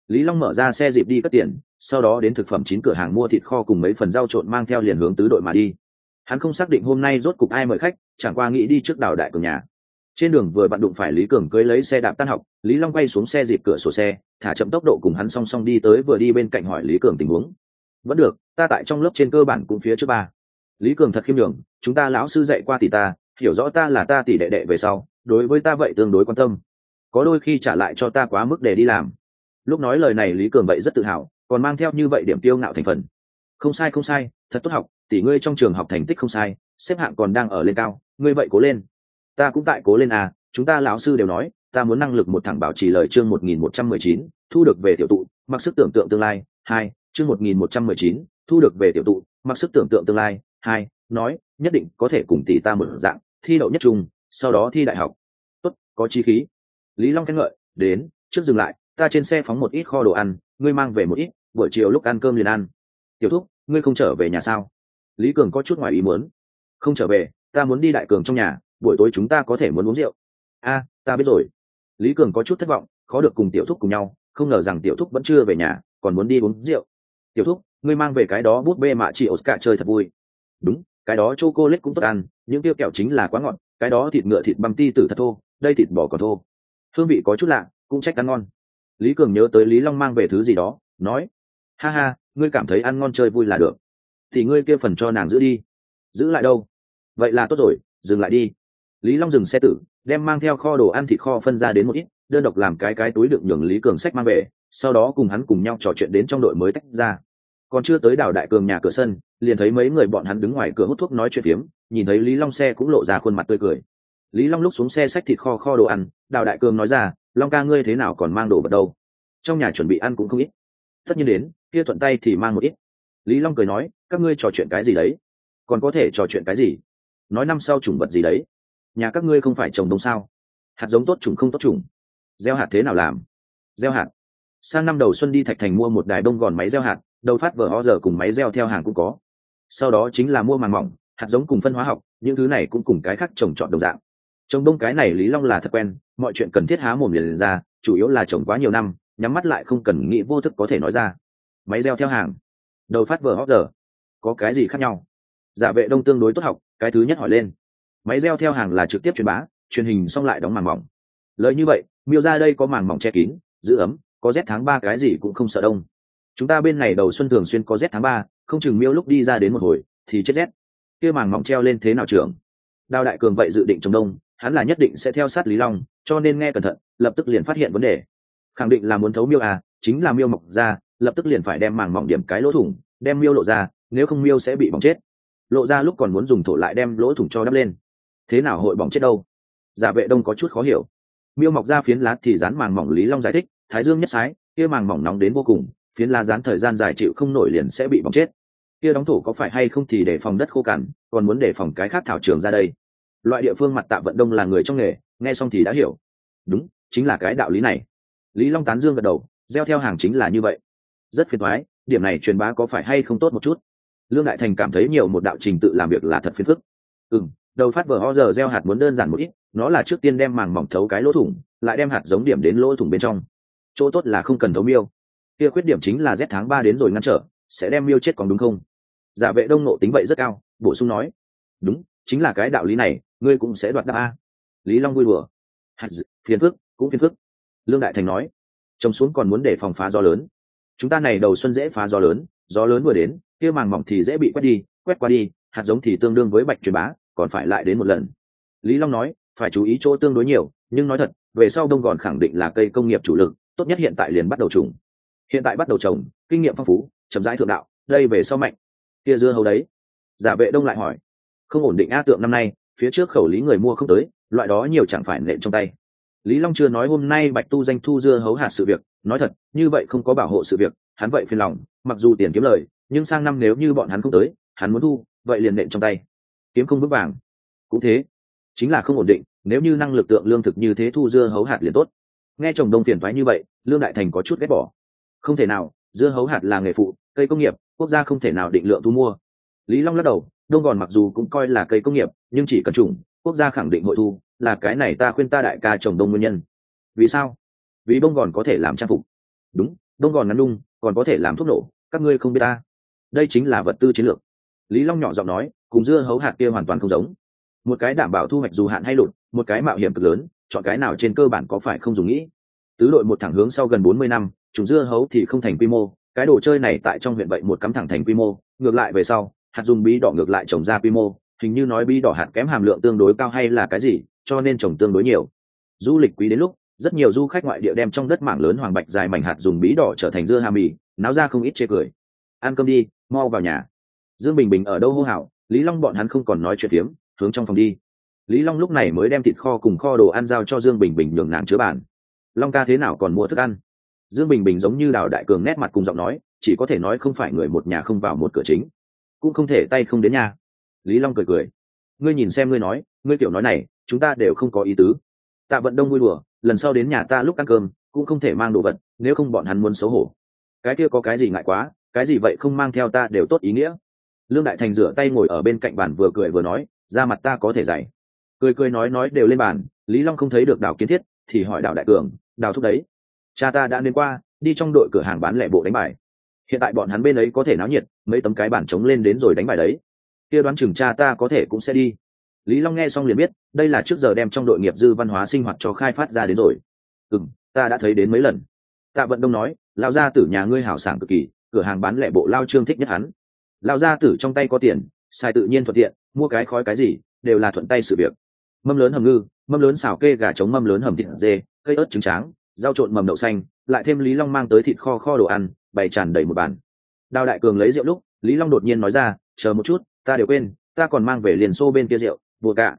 Lý Long mở ra xe dịp đi cất tiền, sau đó đến thực phẩm chín cửa hàng mua thịt kho cùng mấy phần rau trộn mang theo liền hướng tứ đội mà đi. Hắn không xác định hôm nay rốt cục ai mời khách, chẳng qua nghĩ đi trước Đào Đại Cường nhà. Trên đường vừa bạn đụng phải Lý Cường cưới lấy xe đạp tan học, Lý Long quay xuống xe dịp cửa sổ xe, thả chậm tốc độ cùng hắn song song đi tới, vừa đi bên cạnh hỏi Lý Cường tình huống. Vẫn được, ta tại trong lớp trên cơ bản cũng phía trước ba. Lý Cường thật khiêm nhường, chúng ta lão sư dạy qua tỷ ta, hiểu rõ ta là ta tỷ đệ đệ về sau, đối với ta vậy tương đối quan tâm, có đôi khi trả lại cho ta quá mức để đi làm. Lúc nói lời này Lý Cường vậy rất tự hào, còn mang theo như vậy điểm kiêu ngạo thành phần. Không sai không sai, thật tốt học, tỷ ngươi trong trường học thành tích không sai, xếp hạng còn đang ở lên cao, ngươi vậy cố lên. Ta cũng tại cố lên à, chúng ta lão sư đều nói ta muốn năng lực một thẳng bảo trì lời chương 1119, thu được về tiểu tụ, mặc sức tưởng tượng tương lai. 2, chương 1119, thu được về tiểu tụ, mặc sức tưởng tượng tương lai. 2, nói nhất định có thể cùng tỷ ta một dạng thi đậu nhất trung, sau đó thi đại học. Tốt, có chí khí. Lý Long khen ngợi. Đến, trước dừng lại, ta trên xe phóng một ít kho đồ ăn, ngươi mang về một ít, buổi chiều lúc ăn cơm liền ăn. Tiểu thúc, ngươi không trở về nhà sao? Lý Cường có chút ngoài ý muốn. Không trở về, ta muốn đi Đại Cường trong nhà, buổi tối chúng ta có thể muốn uống rượu. A, ta biết rồi. Lý Cường có chút thất vọng, khó được cùng tiểu thúc cùng nhau, không ngờ rằng tiểu thúc vẫn chưa về nhà, còn muốn đi uống rượu. Tiểu thúc, ngươi mang về cái đó bút bê mạ chị Oscar chơi thật vui. Đúng, cái đó chocolate cũng tốt ăn, những tiêu kẹo chính là quá ngọt, cái đó thịt ngựa thịt băm ti tử thật thô, đây thịt bò còn thô. Hương vị có chút lạ, cũng trách ăn ngon. Lý Cường nhớ tới Lý Long mang về thứ gì đó, nói: ha ha, ngươi cảm thấy ăn ngon chơi vui là được, thì ngươi kia phần cho nàng giữ đi. Giữ lại đâu? Vậy là tốt rồi, dừng lại đi. Lý Long dừng xe tử, đem mang theo kho đồ ăn thịt kho phân ra đến một ít, đơn độc làm cái túi đựng nhường Lý Cường xách mang về, sau đó cùng hắn cùng nhau trò chuyện đến trong đội mới tách ra. Còn chưa tới Đào Đại Cường nhà cửa sân, liền thấy mấy người bọn hắn đứng ngoài cửa hút thuốc nói chuyện phiếm, nhìn thấy Lý Long xe cũng lộ ra khuôn mặt tươi cười. Lý Long lúc xuống xe xách thịt kho đồ ăn, Đào Đại Cường nói ra: Long ca ngươi thế nào còn mang đồ vật đâu? Trong nhà chuẩn bị ăn cũng không ít. Tất nhiên đến, kia thuận tay thì mang một ít. Lý Long cười nói: các ngươi trò chuyện cái gì đấy? Còn có thể trò chuyện cái gì? Nói năm sau trùng vật gì đấy? Nhà các ngươi không phải trồng đông sao? Hạt giống tốt trùng không tốt trùng? Gieo hạt thế nào làm? Gieo hạt. Sang năm đầu xuân đi Thạch Thành mua một đài bông gòn máy gieo hạt, đầu phát vở ho giờ cùng máy gieo theo hàng cũng có. Sau đó chính là mua màng mỏng, hạt giống cùng phân hóa học, những thứ này cũng cùng cái khác trồng trọt đồng dạng. Trồng bông cái này Lý Long là thật quen, mọi chuyện cần thiết há mồm liền ra, chủ yếu là trồng quá nhiều năm, nhắm mắt lại không cần nghĩ vô thức có thể nói ra. Máy gieo theo hàng, đầu phát vở ho giờ, có cái gì khác nhau? Giả Vệ Đông tương đối tốt học, cái thứ nhất hỏi lên. Máy gieo theo hàng là trực tiếp truyền bá, truyền hình xong lại đóng màng mỏng. Lời như vậy, miêu ra đây có màng mỏng che kín, giữ ấm, có rét tháng 3 cái gì cũng không sợ đông. Chúng ta bên này đầu xuân thường xuyên có rét tháng 3, không chừng miêu lúc đi ra đến một hồi thì chết rét. Kia màng mỏng treo lên thế nào trưởng? Đào Đại Cường vậy dự định trồng đông, hắn là nhất định sẽ theo sát Lý Long, cho nên nghe cẩn thận, lập tức liền phát hiện vấn đề. Khẳng định là muốn thấu miêu à, chính là miêu mọc ra, lập tức liền phải đem màng mỏng điểm cái lỗ thủng, đem miêu lộ ra, nếu không miêu sẽ bị bỏng chết. Lộ ra lúc còn muốn dùng thổ lại đem lỗ thủng cho đắp lên. Thế nào hội bỏng chết đâu? Giả Vệ Đông có chút khó hiểu. Miêu mọc ra phiến lá thì dán màng mỏng, Lý Long giải thích, thái dương nhất sái, kia màng mỏng nóng đến vô cùng, phiến lá dán thời gian dài chịu không nổi liền sẽ bị bỏng chết. Kia đóng thổ có phải hay không thì để phòng đất khô cằn, còn muốn để phòng cái khác thảo trường ra đây. Loại địa phương mặt Tạ Vận Đông là người trong nghề, nghe xong thì đã hiểu. Đúng, chính là cái đạo lý này. Lý Long tán dương gật đầu, gieo theo hàng chính là như vậy. Rất phiền toái, điểm này truyền bá có phải hay không tốt một chút. Lương Đại Thành cảm thấy nhiều một đạo trình tự làm việc là thật phiền phức. Đầu phát vở ho giờ gieo hạt muốn đơn giản một ít, nó là trước tiên đem màng mỏng thấu cái lỗ thủng, lại đem hạt giống điểm đến lỗ thủng bên trong. Chỗ tốt là không cần thấu miêu. Kia khuyết điểm chính là rét tháng 3 đến rồi ngăn trở, sẽ đem miêu chết còn đúng không? Giả Vệ Đông nộ tính vậy rất cao, bổ sung nói: đúng, chính là cái đạo lý này, ngươi cũng sẽ đoạt đáp a. Lý Long vui đùa: phiền phức, cũng phiền phức. Lương Đại Thành nói: trông xuống còn muốn để phòng phá gió lớn. Chúng ta này đầu xuân dễ phá gió lớn vừa đến, kia màng mỏng thì dễ bị quét qua đi, hạt giống thì tương đương với bạch truyền bá, còn phải lại đến một lần. Lý Long nói: phải chú ý chỗ tương đối nhiều, nhưng nói thật, về sau đông gòn khẳng định là cây công nghiệp chủ lực, tốt nhất hiện tại liền bắt đầu trồng. Hiện tại bắt đầu trồng, kinh nghiệm phong phú, chậm rãi thượng đạo, đây về sau mạnh. Kia dưa hấu đấy? Giả Vệ Đông lại hỏi. Không ổn định a, tượng năm nay, phía trước khẩu lý người mua không tới, loại đó nhiều chẳng phải nện trong tay. Lý Long chưa nói hôm nay Bạch Tu doanh thu dưa hấu hạt sự việc, nói thật, như vậy không có bảo hộ sự việc, hắn vậy phiền lòng, mặc dù tiền kiếm lời, nhưng sang năm nếu như bọn hắn không tới, hắn muốn thu, vậy liền nện trong tay. Kiếm không vững vàng. Cũng thế, chính là không ổn định, nếu như năng lực tượng lương thực như thế thu dưa hấu hạt liền tốt. Nghe trồng đông phiền toái như vậy, Lương Đại Thành có chút ghét bỏ. Không thể nào, dưa hấu hạt là nghề phụ, cây công nghiệp, quốc gia không thể nào định lượng thu mua. Lý Long lắc đầu, đông gòn mặc dù cũng coi là cây công nghiệp, nhưng chỉ cần trùng, quốc gia khẳng định hội thu, là cái này ta khuyên ta đại ca trồng đông nguyên nhân. Vì sao? Vì đông gòn có thể làm trang phục. Đúng, đông gòn ngắn đung còn có thể làm thuốc nổ, các ngươi không biết ta. Đây chính là vật tư chiến lược. Lý Long nhỏ giọng nói, cùng dưa hấu hạt kia hoàn toàn không giống. Một cái đảm bảo thu hoạch dù hạn hay lụt, một cái mạo hiểm cực lớn, chọn cái nào trên cơ bản có phải không dùng nghĩ. Tứ đội một thẳng hướng sau gần 40 năm, trồng dưa hấu thì không thành quy mô, cái đồ chơi này tại trong huyện vậy một cắm thẳng thành quy mô, ngược lại về sau, hạt dùng bí đỏ ngược lại trồng ra quy mô, hình như nói bí đỏ hạt kém hàm lượng tương đối cao hay là cái gì, cho nên trồng tương đối nhiều. Du lịch quý đến lúc, rất nhiều du khách ngoại địa đem trong đất mảng lớn hoàng bạch dài mảnh hạt dùng bí đỏ trở thành dưa hà mì, náo ra không ít chê cười. Ăn cơm đi, mau vào nhà. Dương Bình Bình ở đâu hô hào, Lý Long bọn hắn không còn nói chuyện phiếm, hướng trong phòng đi. Lý Long lúc này mới đem thịt kho cùng kho đồ ăn giao cho Dương Bình Bình nhường nàng chứa bàn. Long ca thế nào còn mua thức ăn? Dương Bình Bình giống như Đào Đại Cường nét mặt cùng giọng nói, chỉ có thể nói không phải người một nhà không vào một cửa chính, cũng không thể tay không đến nhà. Lý Long cười cười, ngươi nhìn xem ngươi nói, ngươi kiểu nói này, chúng ta đều không có ý tứ. Tạ Vận Đông vui đùa, lần sau đến nhà ta lúc ăn cơm, cũng không thể mang đồ vật, nếu không bọn hắn muốn xấu hổ. Cái kia có cái gì ngại quá, cái gì vậy không mang theo ta đều tốt ý nghĩa. Lương Đại Thành rửa tay ngồi ở bên cạnh bàn vừa cười vừa nói, ra mặt ta có thể dạy. Cười cười nói đều lên bàn. Lý Long không thấy được Đào Kiến Thiết, thì hỏi Đào Đại Cường, Đào thúc đấy, cha ta đã đến qua, đi trong đội cửa hàng bán lẻ bộ đánh bài. Hiện tại bọn hắn bên ấy có thể náo nhiệt, mấy tấm cái bàn trống lên đến rồi đánh bài đấy. Kia đoán chừng cha ta có thể cũng sẽ đi. Lý Long nghe xong liền biết, đây là trước giờ đem trong đội nghiệp dư văn hóa sinh hoạt cho khai phát ra đến rồi. Ta đã thấy đến mấy lần. Tạ Vận Đông nói, lão gia tử nhà ngươi hảo sảng cực kỳ, cửa hàng bán lẻ bộ lao trương thích nhất hắn. Lão gia tử trong tay có tiền, xài tự nhiên thuận tiện, mua cái khói cái gì đều là thuận tay sự việc. Mâm lớn hầm ngư, mâm lớn xào kê gà trống, mâm lớn hầm thịt dê, cây ớt trứng tráng, rau trộn mầm đậu xanh, lại thêm Lý Long mang tới thịt kho đồ ăn, bày tràn đầy một bàn. Đào Đại Cường lấy rượu lúc, Lý Long đột nhiên nói ra, chờ một chút, ta đều quên, ta còn mang về liền xô bên kia rượu, bùa cả.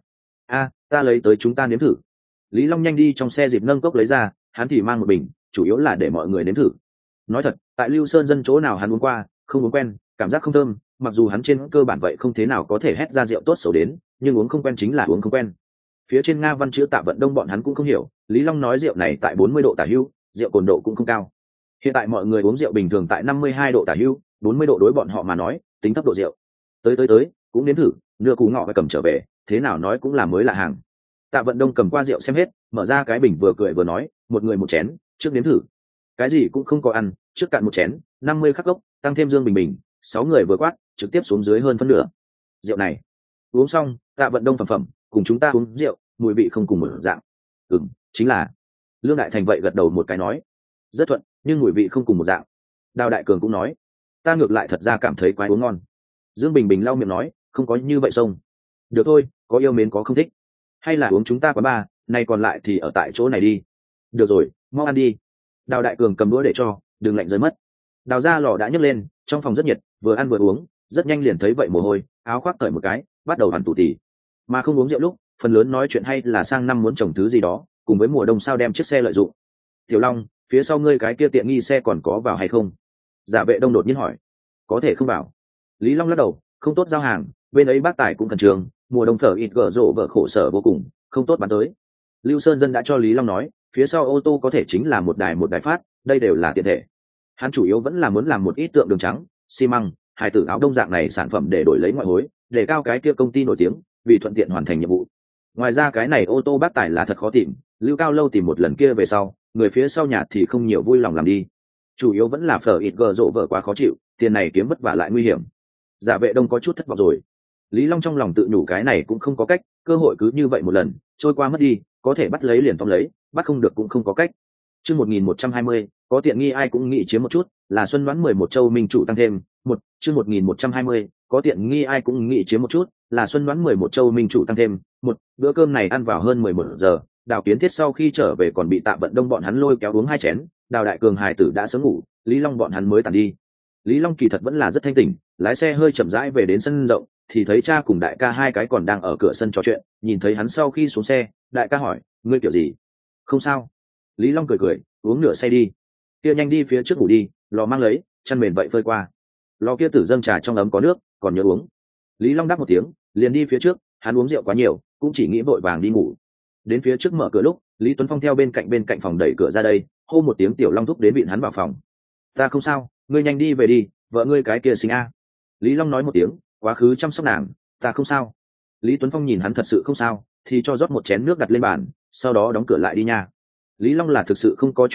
Ta lấy tới chúng ta nếm thử. Lý Long nhanh đi trong xe dịp nâng cốc lấy ra, hắn thì mang một bình, chủ yếu là để mọi người nếm thử. Nói thật, tại Lưu Sơn dân chỗ nào hắn uống qua, không uống quen, cảm giác không thơm, mặc dù hắn trên cơ bản vậy không thế nào có thể hét ra rượu tốt xấu đến, nhưng uống không quen chính là uống không quen. Phía trên Nga văn chữ Tạ Vận Đông bọn hắn cũng không hiểu, Lý Long nói rượu này tại 40 độ tả hữu, rượu cồn độ cũng không cao. Hiện tại mọi người uống rượu bình thường tại 52 độ tả hữu, 40 độ đối bọn họ mà nói, tính thấp độ rượu. Tới, cũng nếm thử, nửa cú ngọ và cầm trở về, thế nào nói cũng là mới lạ hàng. Tạ Vận Đông cầm qua rượu xem hết, mở ra cái bình vừa cười vừa nói, một người một chén, trước nếm thử. Cái gì cũng không có ăn, trước cạn một chén, 50 khắc gốc, tăng thêm Dương Bình Bình, 6 người vừa quát, trực tiếp xuống dưới hơn phân nửa. Rượu này, uống xong, Tạ Vận Đông phẩm, cùng chúng ta uống rượu, mùi vị không cùng một dạng. Chính là. Lương Đại Thành vậy gật đầu một cái nói, rất thuận, nhưng mùi vị không cùng một dạng. Đào Đại Cường cũng nói, ta ngược lại thật ra cảm thấy quái uống ngon. Dương Bình Bình lau miệng nói, không có như vậy sông. Được thôi, có yêu mến có không thích, hay là uống chúng ta quán ba, này còn lại thì ở tại chỗ này đi. Được rồi, mau ăn đi. Đào Đại Cường cầm đũa để cho, đừng lạnh rơi mất. Đào ra lò đã nhấc lên, trong phòng rất nhiệt, vừa ăn vừa uống, rất nhanh liền thấy vậy mồ hôi, áo khoác cởi một cái, bắt đầu hoàn tủ tỉ. Mà không uống rượu lúc, phần lớn nói chuyện hay là sang năm muốn trồng thứ gì đó, cùng với mùa đông sao đem chiếc xe lợi dụng. Tiểu Long, phía sau ngươi cái kia tiện nghi xe còn có vào hay không? Giả Vệ Đông đột nhiên hỏi. Có thể không vào. Lý Long lắc đầu, không tốt giao hàng, bên ấy bác tài cũng cần trường, mùa đông phở ít gở rộ vợ khổ sở vô cùng, không tốt bán tới. Lưu Sơn dân đã cho Lý Long nói, phía sau ô tô có thể chính là một đài phát, đây đều là tiện thể. Hắn chủ yếu vẫn là muốn làm một ít tượng đường trắng, xi măng, hài tử áo đông dạng này sản phẩm để đổi lấy ngoại hối, để cao cái kia công ty nổi tiếng, vì thuận tiện hoàn thành nhiệm vụ. Ngoài ra cái này ô tô bác tài là thật khó tìm, Lưu Cao Lâu tìm một lần kia về sau, người phía sau nhà thì không nhiều vui lòng làm đi. Chủ yếu vẫn là phở ít gờ rộ vợ quá khó chịu, tiền này kiếm vất vả lại nguy hiểm. Giả Vệ Đông có chút thất vọng rồi. Lý Long trong lòng tự nhủ cái này cũng không có cách, cơ hội cứ như vậy một lần trôi qua mất đi, có thể bắt lấy liền tóm lấy, bắt không được cũng không có cách. Chương 1120, có tiện nghi ai cũng nghĩ chiếm một chút, là Xuân Đoán 11 châu minh chủ tăng thêm. Chương 1120, có tiện nghi ai cũng nghĩ chiếm một chút, là Xuân Đoán 11 châu minh chủ tăng thêm. Bữa cơm này ăn vào hơn 11 giờ, Đào Kiến Thiết sau khi trở về còn bị Tạ Vận Đông bọn hắn lôi kéo uống 2 chén, Đào Đại Cường hài tử đã sớm ngủ, Lý Long bọn hắn mới tản đi. Lý Long kỳ thật vẫn là rất thanh tỉnh, lái xe hơi chậm rãi về đến sân rộng, thì thấy cha cùng đại ca hai cái còn đang ở cửa sân trò chuyện, nhìn thấy hắn sau khi xuống xe, đại ca hỏi, ngươi kiểu gì? Không sao. Lý Long cười, uống nửa say đi. Kia nhanh đi phía trước ngủ đi, lò mang lấy, chăn mền vậy phơi qua. Lò kia tử dâng trà trong ấm có nước, còn nhớ uống. Lý Long đáp một tiếng, liền đi phía trước, hắn uống rượu quá nhiều, cũng chỉ nghĩ vội vàng đi ngủ. Đến phía trước mở cửa lúc, Lý Tuấn Phong theo bên cạnh phòng đẩy cửa ra đây, hô một tiếng Tiểu Long thúc đến vịn hắn vào phòng. Ta không sao, ngươi nhanh đi về đi, vợ ngươi cái kia sinh a. Lý Long nói một tiếng, quá khứ chăm sóc nàng, ta không sao. Lý Tuấn Phong nhìn hắn thật sự không sao, thì cho rót một chén nước đặt lên bàn, sau đó đóng cửa lại đi nha. Lý Long là thực sự không có chuyện gì,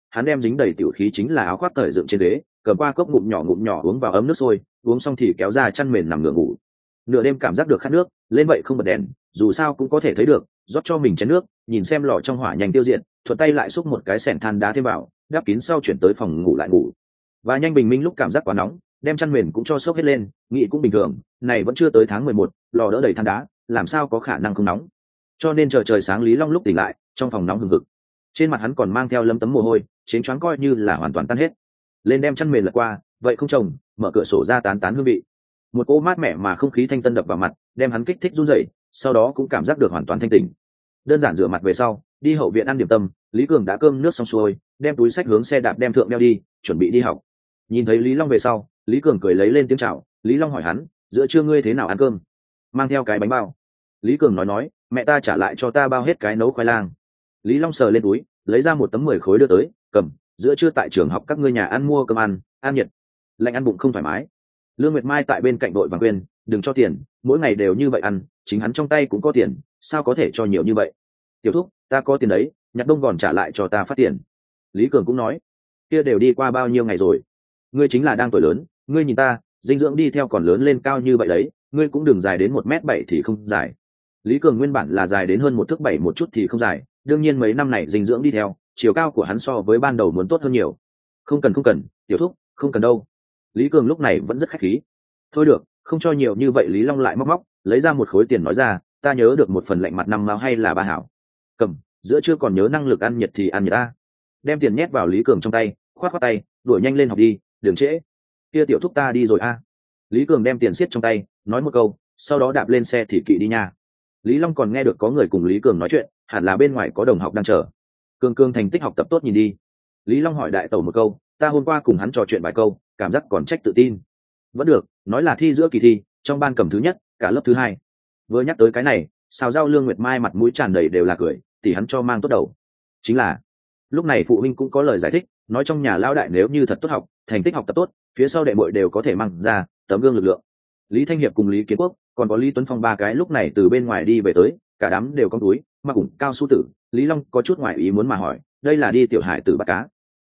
hắn đem dính đầy tiểu khí chính là áo khoác cởi dựng trên ghế, cầm qua cốc ngụm nhỏ uống vào ấm nước sôi, uống xong thì kéo ra chăn mền nằm ngửa ngủ. Nửa đêm cảm giác được khát nước, lên vậy không bật đèn, dù sao cũng có thể thấy được, rót cho mình chén nước, nhìn xem lò trong hỏa nhanh tiêu diệt, thuận tay lại xúc một cái xẻng than đá thêm vào, đắp kín sau chuyển tới phòng ngủ lại ngủ. Và nhanh bình minh lúc cảm giác quá nóng, đem chăn mền cũng cho xốc hết lên, nghĩ cũng bình thường, này vẫn chưa tới tháng 11, lò đỡ đầy than đá, làm sao có khả năng không nóng. Cho nên chờ trời sáng Lý Long lúc tỉnh lại, trong phòng nóng hừng hực. Trên mặt hắn còn mang theo lấm tấm mồ hôi, chén choáng coi như là hoàn toàn tan hết. Lên đem chăn mền lật qua, vậy không chồng, mở cửa sổ ra tán hương vị. Một cỗ mát mẻ mà không khí thanh tân đập vào mặt, đem hắn kích thích run rẩy, sau đó cũng cảm giác được hoàn toàn thanh tỉnh. Đơn giản rửa mặt về sau, đi hậu viện ăn điểm tâm, Lý Cường đã cơm nước xong xuôi, đem túi sách hướng xe đạp đem thượng đeo đi, chuẩn bị đi học. Nhìn thấy Lý Long về sau, Lý Cường cười lấy lên tiếng chào. Lý Long hỏi hắn, giữa trưa ngươi thế nào ăn cơm? Mang theo cái bánh bao. Lý Cường nói, mẹ ta trả lại cho ta bao hết cái nấu khoai lang. Lý Long sờ lên túi, lấy ra một tấm 10 khối đưa tới, cầm, giữa trưa tại trường học các ngươi nhà ăn mua cơm ăn nhiệt, lạnh ăn bụng không thoải mái. Lương Nguyệt Mai tại bên cạnh đội vàng quên, đừng cho tiền, mỗi ngày đều như vậy ăn, chính hắn trong tay cũng có tiền, sao có thể cho nhiều như vậy? Tiểu thúc, ta có tiền đấy, nhặt đông gòn trả lại cho ta phát tiền. Lý Cường cũng nói, kia đều đi qua bao nhiêu ngày rồi, ngươi chính là đang tuổi lớn, ngươi nhìn ta, dinh dưỡng đi theo còn lớn lên cao như vậy đấy, ngươi cũng đừng dài đến 1m7 thì không dài. Lý Cường nguyên bản là dài đến hơn 1 thước 7 một chút thì không dài, đương nhiên mấy năm này dinh dưỡng đi theo, chiều cao của hắn so với ban đầu muốn tốt hơn nhiều. Không cần, tiểu thúc, không cần đâu. Lý Cường lúc này vẫn rất khách khí. Thôi được, không cho nhiều như vậy. Lý Long lại móc lấy ra một khối tiền nói ra, ta nhớ được một phần lạnh mặt 5 mao hay là 3 hảo. Cầm, giữa chưa còn nhớ năng lực ăn nhiệt thì ăn nhiệt ta. Đem tiền nhét vào Lý Cường trong tay, khoát tay, đuổi nhanh lên học đi, đừng trễ. Kia tiểu thúc ta đi rồi a. Lý Cường đem tiền siết trong tay, nói một câu, sau đó đạp lên xe thì kỵ đi nha. Lý Long còn nghe được có người cùng Lý Cường nói chuyện, hẳn là bên ngoài có đồng học đang chờ. Cường thành tích học tập tốt nhìn đi. Lý Long hỏi đại tẩu một câu, ta hôm qua cùng hắn trò chuyện vài câu, cảm giác còn trách tự tin. Vẫn được, nói là thi giữa kỳ thi, trong ban cầm thứ nhất, cả lớp thứ hai. Vừa nhắc tới cái này, xào rau Lương Nguyệt Mai mặt mũi tràn đầy đều là cười, thì hắn cho mang tốt đầu. Chính là, lúc này phụ huynh cũng có lời giải thích, nói trong nhà lão đại nếu như thật tốt học, thành tích học tập tốt, phía sau đệ muội đều có thể mang ra tấm gương lực lượng. Lý Thanh Hiệp cùng Lý Kiến Quốc, còn có Lý Tuấn Phong ba cái lúc này từ bên ngoài đi về tới, cả đám đều cong túi, mặc cùng cao su tử. Lý Long có chút ngoài ý muốn mà hỏi, đây là đi tiểu hải tử bắt cá?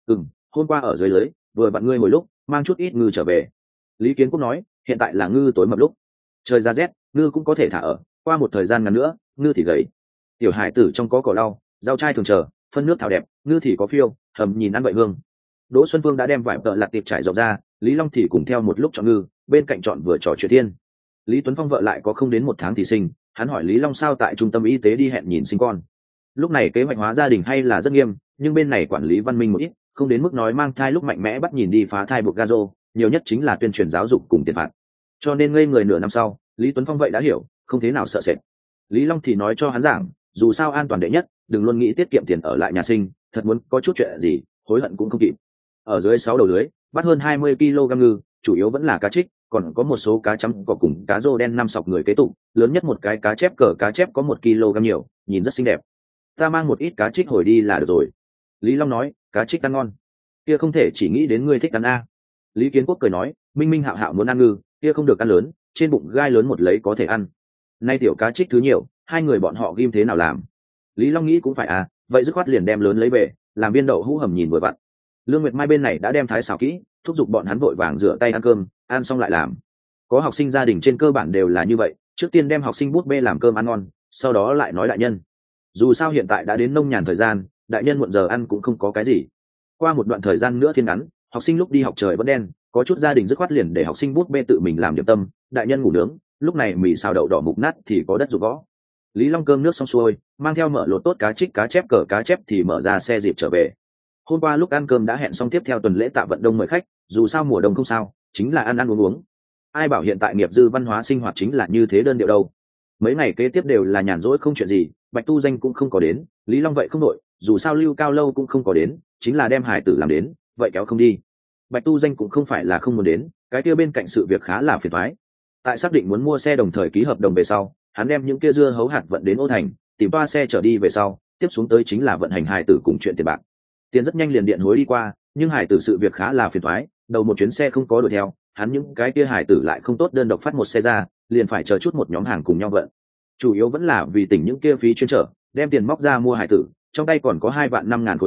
Hôm qua ở dưới lưới, vừa vặn ngươi hồi lúc mang chút ít ngư trở về. Lý Kiến Quốc nói, hiện tại là ngư tối mập lúc, trời ra rét, ngư cũng có thể thả ở, qua một thời gian ngắn nữa ngư thì gầy. Tiểu hải tử trong có cỏ lau, rau chai thường chờ, phân nước thảo đẹp, ngư thì có phiêu, hầm nhìn ăn vậy hương. Đỗ Xuân Phương đã đem vải tợ lặt tiệp trải rộng ra, Lý Long thì cùng theo một lúc chọn ngư, bên cạnh chọn vừa trò chuyện thiên. Lý Tuấn Phong vợ lại có không đến 1 tháng thì sinh, hắn hỏi Lý Long sao tại trung tâm y tế đi hẹn nhìn sinh con. Lúc này kế hoạch hóa gia đình hay là rất nghiêm, nhưng bên này quản lý văn minh một ít, không đến mức nói mang thai lúc mạnh mẽ bắt nhìn đi phá thai buộc gazo, nhiều nhất chính là tuyên truyền giáo dục cùng tiền phạt. Cho nên ngây người nửa năm sau, Lý Tuấn Phong vậy đã hiểu, không thế nào sợ sệt. Lý Long thì nói cho hắn giảng, dù sao an toàn đệ nhất, đừng luôn nghĩ tiết kiệm tiền ở lại nhà sinh, thật muốn có chút chuyện gì, hối hận cũng không kịp. Ở dưới 6 đầu lưới, bắt hơn 20 kg ngư, chủ yếu vẫn là cá trích, còn có một số cá chấm cỏ cùng cá rô đen 5 sọc người kế tụ, lớn nhất một cái cá chép cỡ cá chép có 1 kg nhiều, nhìn rất xinh đẹp. Ta mang một ít cá trích hồi đi là được rồi. Lý Long nói, cá trích ăn ngon, kia không thể chỉ nghĩ đến ngươi thích ăn a. Lý Kiến Quốc cười nói, Minh Minh Hạo Hạo muốn ăn ngư, kia không được ăn lớn, trên bụng gai lớn một lấy có thể ăn. Nay tiểu cá trích thứ nhiều, hai người bọn họ ghim thế nào làm? Lý Long nghĩ cũng phải à, vậy dứt khoát liền đem lớn lấy về, làm viên đậu hũ hầm nhìn vừa vặn. Lương Nguyệt Mai bên này đã đem thái xào kỹ, thúc giục bọn hắn vội vàng rửa tay ăn cơm, ăn xong lại làm. Có học sinh gia đình trên cơ bản đều là như vậy, trước tiên đem học sinh bút bê làm cơm ăn ngon, sau đó lại nói đại nhân. Dù sao hiện tại đã đến nông nhàn thời gian, đại nhân muộn giờ ăn cũng không có cái gì. Qua một đoạn thời gian nữa thiên ngắn, học sinh lúc đi học trời vẫn đen, có chút gia đình dứt khoát liền để học sinh bút bê tự mình làm điểm tâm, đại nhân ngủ nướng, lúc này mì xào đậu đỏ mục nát thì có đất rụng gõ. Lý Long cơm nước xong xuôi, mang theo mỡ lột tốt cá trích cá chép cỡ cá chép thì mở ra xe dịp trở về. Hôm qua lúc ăn cơm đã hẹn xong tiếp theo tuần lễ tạ vận đông mời khách, dù sao mùa đông không sao, chính là ăn uống. Ai bảo hiện tại nghiệp dư văn hóa sinh hoạt chính là như thế đơn điệu đâu. Mấy ngày kế tiếp đều là nhàn rỗi không chuyện gì, Bạch Tu Danh cũng không có đến, Lý Long vậy không đội, dù sao Lưu Cao Lâu cũng không có đến, chính là đem hải tử làm đến, vậy kéo không đi. Bạch Tu Danh cũng không phải là không muốn đến, cái kia bên cạnh sự việc khá là phiền toái. Tại xác định muốn mua xe đồng thời ký hợp đồng về sau, hắn đem những kia dưa hấu hạt vận đến Ô Thành, tìm toa xe chở đi về sau, tiếp xuống tới chính là vận hành hải tử cùng chuyện tiền bạc. Tiền rất nhanh liền điện hối đi qua, nhưng hải tử sự việc khá là phiền toái, đầu một chuyến xe không có đuổi theo, hắn những cái kia hải tử lại không tốt đơn độc phát một xe ra, liền phải chờ chút một nhóm hàng cùng nhau vận. Chủ yếu vẫn là vì tỉnh những kia phí chuyên trở, đem tiền móc ra mua hải tử, trong tay còn có 2 vạn 5 ngàn khối tiền,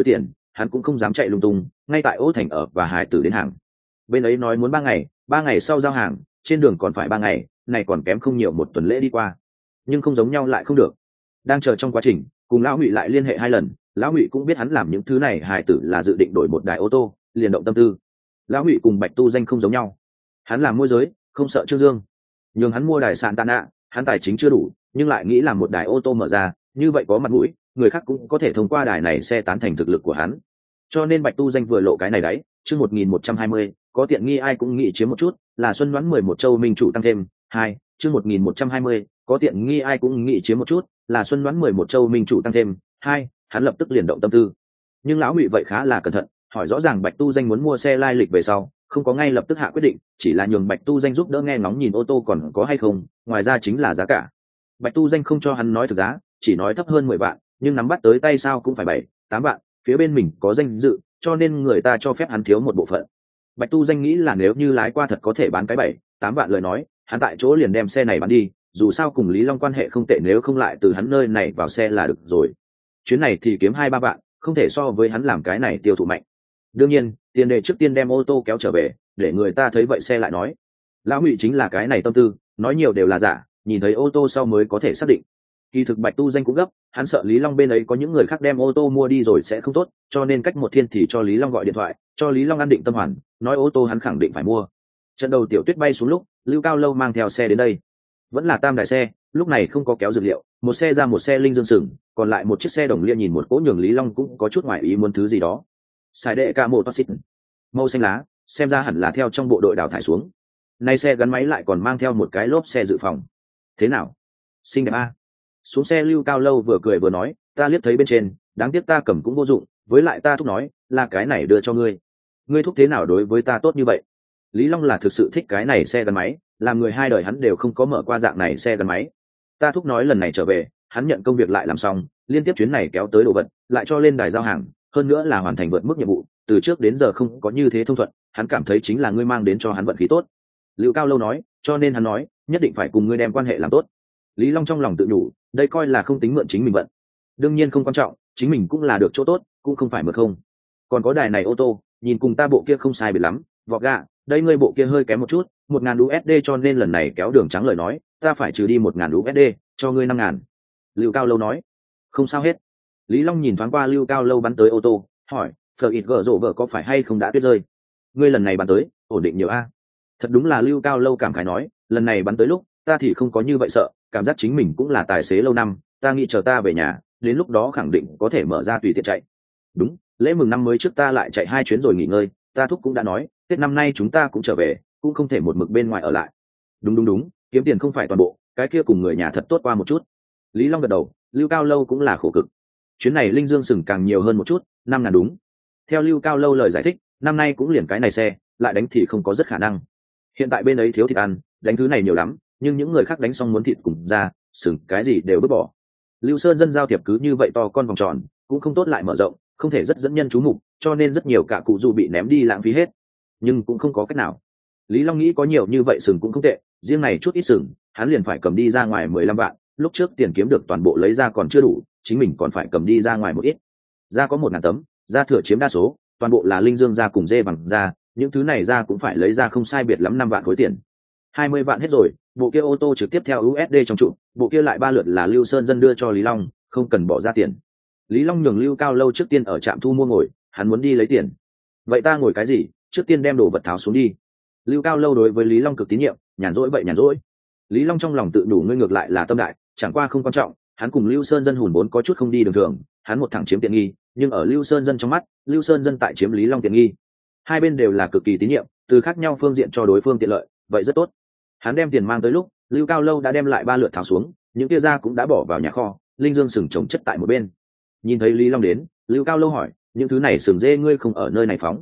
hắn cũng không dám chạy lung tung, ngay tại Ô Thành ở và hải tử đến hàng. Bên ấy nói muốn 3 ngày sau giao hàng, trên đường còn phải 3 ngày, này còn kém không nhiều một tuần lễ đi qua. Nhưng không giống nhau lại không được. Đang chờ trong quá trình, cùng lão Ngụy lại liên hệ 2 lần, lão Ngụy cũng biết hắn làm những thứ này hải tử là dự định đổi một đài ô tô, liền động tâm tư. Lão Ngụy cùng Bạch Tu Danh không giống nhau, hắn làm môi giới, không sợ Trương Dương, nhưng hắn mua đài sạn tạ nạ, hắn tài chính chưa đủ, nhưng lại nghĩ làm một đài ô tô mở ra, như vậy có mặt mũi, người khác cũng có thể thông qua đài này xe tán thành thực lực của hắn. Cho nên Bạch Tu Danh vừa lộ cái này đấy, chương 1120, có tiện nghi ai cũng nghĩ chiếm một chút, là Xuân Đoán 11 châu minh chủ tăng thêm. 2, chương 1120, có tiện nghi ai cũng nghĩ chiếm một chút, là Xuân Đoán 11 châu minh chủ tăng thêm. 2, hắn lập tức liền động tâm tư. Nhưng lão Ngụy vậy khá là cẩn thận, hỏi rõ ràng Bạch Tu Danh muốn mua xe lai lịch về sau, không có ngay lập tức hạ quyết định, chỉ là nhường Bạch Tu Danh giúp đỡ nghe ngóng nhìn ô tô còn có hay không, ngoài ra chính là giá cả. Bạch Tu Danh không cho hắn nói thực giá, chỉ nói thấp hơn 10 vạn, nhưng nắm bắt tới tay sao cũng phải 7-8 vạn, phía bên mình có danh dự, cho nên người ta cho phép hắn thiếu một bộ phận. Bạch Tu Danh nghĩ là nếu như lái qua thật có thể bán cái 7-8 vạn lời nói, hắn tại chỗ liền đem xe này bán đi, dù sao cùng Lý Long quan hệ không tệ, nếu không lại từ hắn nơi này vào xe là được rồi. Chuyến này thì kiếm 2-3 vạn, không thể so với hắn làm cái này tiêu thụ mạnh. Đương nhiên, tiền đề trước tiên đem ô tô kéo trở về, để người ta thấy vậy xe lại nói. Lão Ngụy chính là cái này tâm tư, nói nhiều đều là giả, nhìn thấy ô tô sau mới có thể xác định. Kỳ thực Bạch Tu Danh cũng gấp, hắn sợ Lý Long bên ấy có những người khác đem ô tô mua đi rồi sẽ không tốt, cho nên cách một thiên thì cho Lý Long gọi điện thoại, cho Lý Long an định tâm hoàn, nói ô tô hắn khẳng định phải mua. Trận đầu Tiểu Tuyết bay xuống lúc, Lưu Cao Lâu mang theo xe đến đây, vẫn là tam đài xe, lúc này không có kéo dược liệu, một xe ra một xe linh dương sừng, còn lại một chiếc xe đồng liên nhìn một cỗ nhường Lý Long cũng có chút ngoài ý muốn thứ gì đó. Xài đệ ca mô toxic, màu xanh lá, xem ra hẳn là theo trong bộ đội đào thải xuống. Nay xe gắn máy lại còn mang theo một cái lốp xe dự phòng. Thế nào? Xinh đẹp a. Xuống xe Lưu Cao Lâu vừa cười vừa nói, ta liếc thấy bên trên, đáng tiếc ta cầm cũng vô dụng, với lại ta thúc nói là cái này đưa cho ngươi. Ngươi thúc thế nào đối với ta tốt như vậy? Lý Long là thực sự thích cái này xe gắn máy, làm người hai đời hắn đều không có mở qua dạng này xe gắn máy. Ta thúc nói lần này trở về, hắn nhận công việc lại làm xong, liên tiếp chuyến này kéo tới đồ vật, lại cho lên đài giao hàng, hơn nữa là hoàn thành vượt mức nhiệm vụ, từ trước đến giờ không có như thế thông thuận, hắn cảm thấy chính là ngươi mang đến cho hắn vận khí tốt. Lưu Cao Lâu nói, cho nên hắn nói, nhất định phải cùng ngươi đem quan hệ làm tốt. Lý Long trong lòng tự nhủ, đây coi là không tính mượn chính mình vận. Đương nhiên không quan trọng, chính mình cũng là được chỗ tốt, cũng không phải mượn không. Còn có đài này ô tô, nhìn cùng ta bộ kia không sai biệt lắm, vọt gà, đây ngươi bộ kia hơi kém một chút, 1.000 USD, cho nên lần này kéo đường trắng lời nói, ta phải trừ đi 1.000 USD, cho ngươi 5.000. Lưu Cao Lâu nói, không sao hết. Lý Long nhìn thoáng qua Lưu Cao Lâu bắn tới ô tô, hỏi, phở ít gở rộ vợ có phải hay không đã tuyết rơi? Ngươi lần này bắn tới, ổn định nhiều a. Thật đúng là Lưu Cao Lâu cảm khái nói, lần này bắn tới lúc, ta thì không có như vậy sợ, cảm giác chính mình cũng là tài xế lâu năm, ta nghĩ chờ ta về nhà, đến lúc đó khẳng định có thể mở ra tùy tiện chạy. Đúng, lễ mừng năm mới trước ta lại chạy 2 chuyến rồi nghỉ ngơi, ta thúc cũng đã nói, Tết năm nay chúng ta cũng trở về, cũng không thể một mực bên ngoài ở lại. Đúng, kiếm tiền không phải toàn bộ, cái kia cùng người nhà thật tốt qua một chút. Lý Long gật đầu, Lưu Cao Lâu cũng là khổ cực. Chuyến này linh dương sừng càng nhiều hơn một chút, 5.000 đúng. Theo Lưu Cao Lâu lời giải thích, năm nay cũng liền cái này xe, lại đánh thì không có rất khả năng. Hiện tại bên ấy thiếu thịt ăn, đánh thứ này nhiều lắm, nhưng những người khác đánh xong muốn thịt cùng ra, sừng cái gì đều vứt bỏ. Lưu Sơn dân giao thiệp cứ như vậy to con vòng tròn, cũng không tốt lại mở rộng, không thể rất dẫn nhân chú mục, cho nên rất nhiều cả cụ dù bị ném đi lãng phí hết. Nhưng cũng không có cách nào. Lý Long nghĩ có nhiều như vậy sừng cũng không tệ, riêng này chút ít sừng, hắn liền phải cầm đi ra ngoài 15 vạn, lúc trước tiền kiếm được toàn bộ lấy ra còn chưa đủ, chính mình còn phải cầm đi ra ngoài một ít. Da có 1.000 tấm, da thừa chiếm đa số, toàn bộ là linh dương da cùng dê bằng da, những thứ này ra cũng phải lấy ra không sai biệt lắm 5 vạn khối tiền. 20 vạn hết rồi, bộ kia ô tô trực tiếp theo USD trong trụ, bộ kia lại 3 lượt là Lưu Sơn dân đưa cho Lý Long, không cần bỏ ra tiền. Lý Long nhường Lưu Cao Lâu trước tiên ở trạm thu mua ngồi, hắn muốn đi lấy tiền. Vậy ta ngồi cái gì, trước tiên đem đồ vật tháo xuống đi. Lưu Cao Lâu đối với Lý Long cực tín nhiệm, nhàn rỗi vậy nhàn rỗi. Lý Long trong lòng tự đủ ngươi ngược lại là tâm đại, chẳng qua không quan trọng, hắn cùng Lưu Sơn dân hùn vốn có chút không đi đường thường, hắn một thẳng chiếm tiện nghi, nhưng ở Lưu Sơn dân trong mắt, Lưu Sơn dân tại chiếm Lý Long tiện nghi. Hai bên đều là cực kỳ tín nhiệm, từ khác nhau phương diện cho đối phương tiện lợi, vậy rất tốt. Hắn đem tiền mang tới lúc, Lưu Cao Lâu đã đem lại 3 lượt tháo xuống, những kia ra cũng đã bỏ vào nhà kho, linh dương sừng trồng chất tại một bên. Nhìn thấy Lý Long đến, Lưu Cao Lâu hỏi, những thứ này sừng dê ngươi không ở nơi này phóng?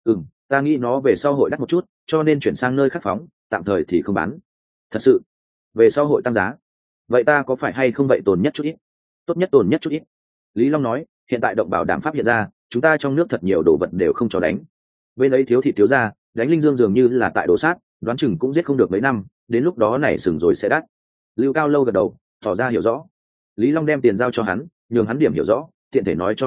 Ta nghĩ nó về sau hội đắt một chút, cho nên chuyển sang nơi khác phóng, tạm thời thì không bán. Thật sự? Về sau hội tăng giá? Vậy ta có phải hay không vậy tồn nhất chút ít? Tốt nhất tồn nhất chút ít. Lý Long nói, hiện tại động bảo đảm pháp hiện ra, chúng ta trong nước thật nhiều đồ vật đều không cho đánh. Bên ấy thiếu thịt thiếu ra, đánh linh dương dường như là tại đồ sát, đoán chừng cũng giết không được mấy năm, đến lúc đó nảy sừng rồi sẽ đắt. Lưu Cao Lâu gật đầu, tỏ ra hiểu rõ. Lý Long đem tiền giao cho hắn, nhường hắn điểm hiểu rõ, tiện thể nói cho hắn biết,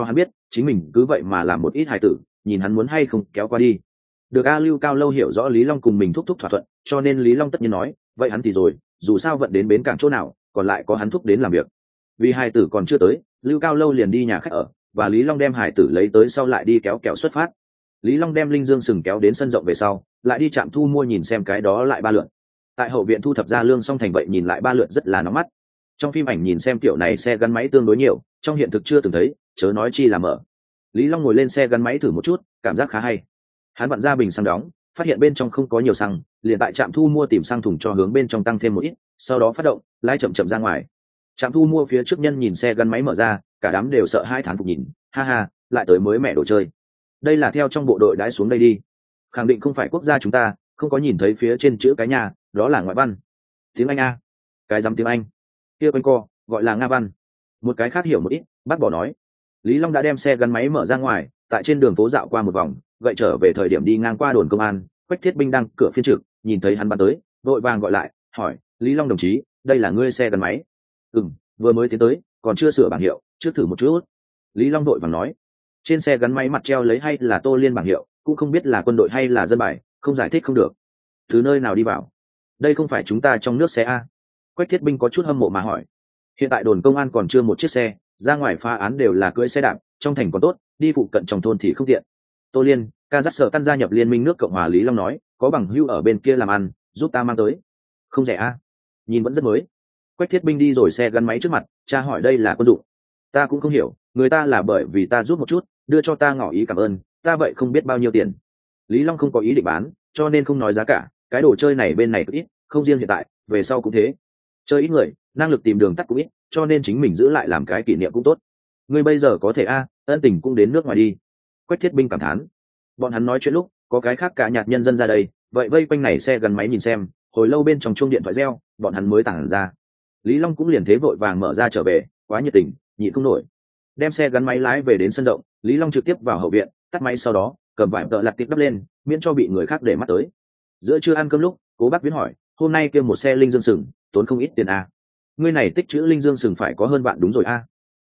chính mình cứ vậy mà làm một ít hài tử, nhìn hắn muốn hay không kéo qua đi. Được A Lưu Cao Lâu hiểu rõ Lý Long cùng mình thúc thúc thỏa thuận, cho nên Lý Long tất nhiên nói vậy hắn thì rồi, dù sao vận đến bến cảng chỗ nào còn lại có hắn thúc đến làm việc. Vì hài tử còn chưa tới, Lưu Cao Lâu liền đi nhà khách ở, và Lý Long đem hài tử lấy tới sau lại đi kéo kẹo xuất phát. Lý Long đem Linh Dương sừng kéo đến sân rộng về sau, lại đi trạm thu mua nhìn xem cái đó lại 3 lượt. Tại hậu viện thu thập ra lương song thành vậy nhìn lại 3 lượt rất là nóng mắt. Trong phim ảnh nhìn xem kiểu này xe gắn máy tương đối nhiều, trong hiện thực chưa từng thấy, chớ nói chi là mở. Lý Long ngồi lên xe gắn máy thử một chút, cảm giác khá hay. Hắn vặn ra bình xăng đóng, phát hiện bên trong không có nhiều xăng, liền tại trạm thu mua tìm xăng thùng cho hướng bên trong tăng thêm một ít, sau đó phát động, lái chậm chậm ra ngoài. Trạm thu mua phía trước nhân nhìn xe gắn máy mở ra, cả đám đều sợ hai thán phục nhìn, ha ha, lại tới mới mẹ đồ chơi. Đây là theo trong bộ đội đãi xuống đây đi, khẳng định không phải quốc gia chúng ta, không có nhìn thấy phía trên chữ cái nhà, đó là ngoại văn. Tiếng Anh a? Cái dám tiếng Anh? Kia quanh co, gọi là Nga văn. Một cái khác hiểu một ít, bác bỏ nói. Lý Long đã đem xe gắn máy mở ra ngoài, tại trên đường phố dạo qua một vòng, vậy trở về thời điểm đi ngang qua đồn công an, Quách Thiết Binh đang cửa phiên trực, nhìn thấy hắn bắn tới, vội vàng gọi lại, hỏi, Lý Long đồng chí, đây là ngươi xe gắn máy? Vừa mới tiến tới, còn chưa sửa bảng hiệu, trước thử một chút. Lý Long vội vàng nói. Trên xe gắn máy mặt treo lấy hay là Tô Liên bảng hiệu, cũng không biết là quân đội hay là dân bài, không giải thích không được. Từ nơi nào đi vào? Đây không phải chúng ta trong nước xe a? Quách Thiết Binh có chút hâm mộ mà hỏi. Hiện tại đồn công an còn chưa một chiếc xe, ra ngoài phá án đều là cưỡi xe đạp, trong thành còn tốt, đi phụ cận trong thôn thì không tiện. Tô Liên, Kazakhstan gia nhập liên minh nước Cộng hòa. Lý Long nói, có bằng hữu ở bên kia làm ăn, giúp ta mang tới. Không rẻ a? Nhìn vẫn rất mới. Quách Thiết Binh đi rồi xe gắn máy trước mặt, cha hỏi đây là quân dụng. Ta cũng không hiểu, người ta là bởi vì ta giúp một chút, đưa cho ta ngỏ ý cảm ơn, ta vậy không biết bao nhiêu tiền. Lý Long không có ý định bán, cho nên không nói giá cả, cái đồ chơi này bên này cũng ít, không riêng hiện tại, về sau cũng thế. Chơi ít người, năng lực tìm đường tắt cũng ít, cho nên chính mình giữ lại làm cái kỷ niệm cũng tốt. Ngươi bây giờ có thể ân tình cũng đến nước ngoài đi. Quách Thiết Binh cảm thán. Bọn hắn nói chuyện lúc, có cái khác cả nhạt nhân dân ra đây, vậy vây quanh này xe gắn máy nhìn xem, hồi lâu bên trong chuông điện thoại reo, bọn hắn mới tản ra. Lý Long cũng liền thế vội vàng mở ra trở về, quá nhiệt tình, nhịn không nổi. Đem xe gắn máy lái về đến sân rộng, Lý Long trực tiếp vào hậu viện, tắt máy sau đó, cầm vải tợ lặt tiệp đắp lên, miễn cho bị người khác để mắt tới. Giữa trưa ăn cơm lúc, Cố Bác Viễn hỏi, hôm nay kêu một xe linh dương sừng, tốn không ít tiền ngươi này tích chữ linh dương sừng phải có hơn vạn đúng rồi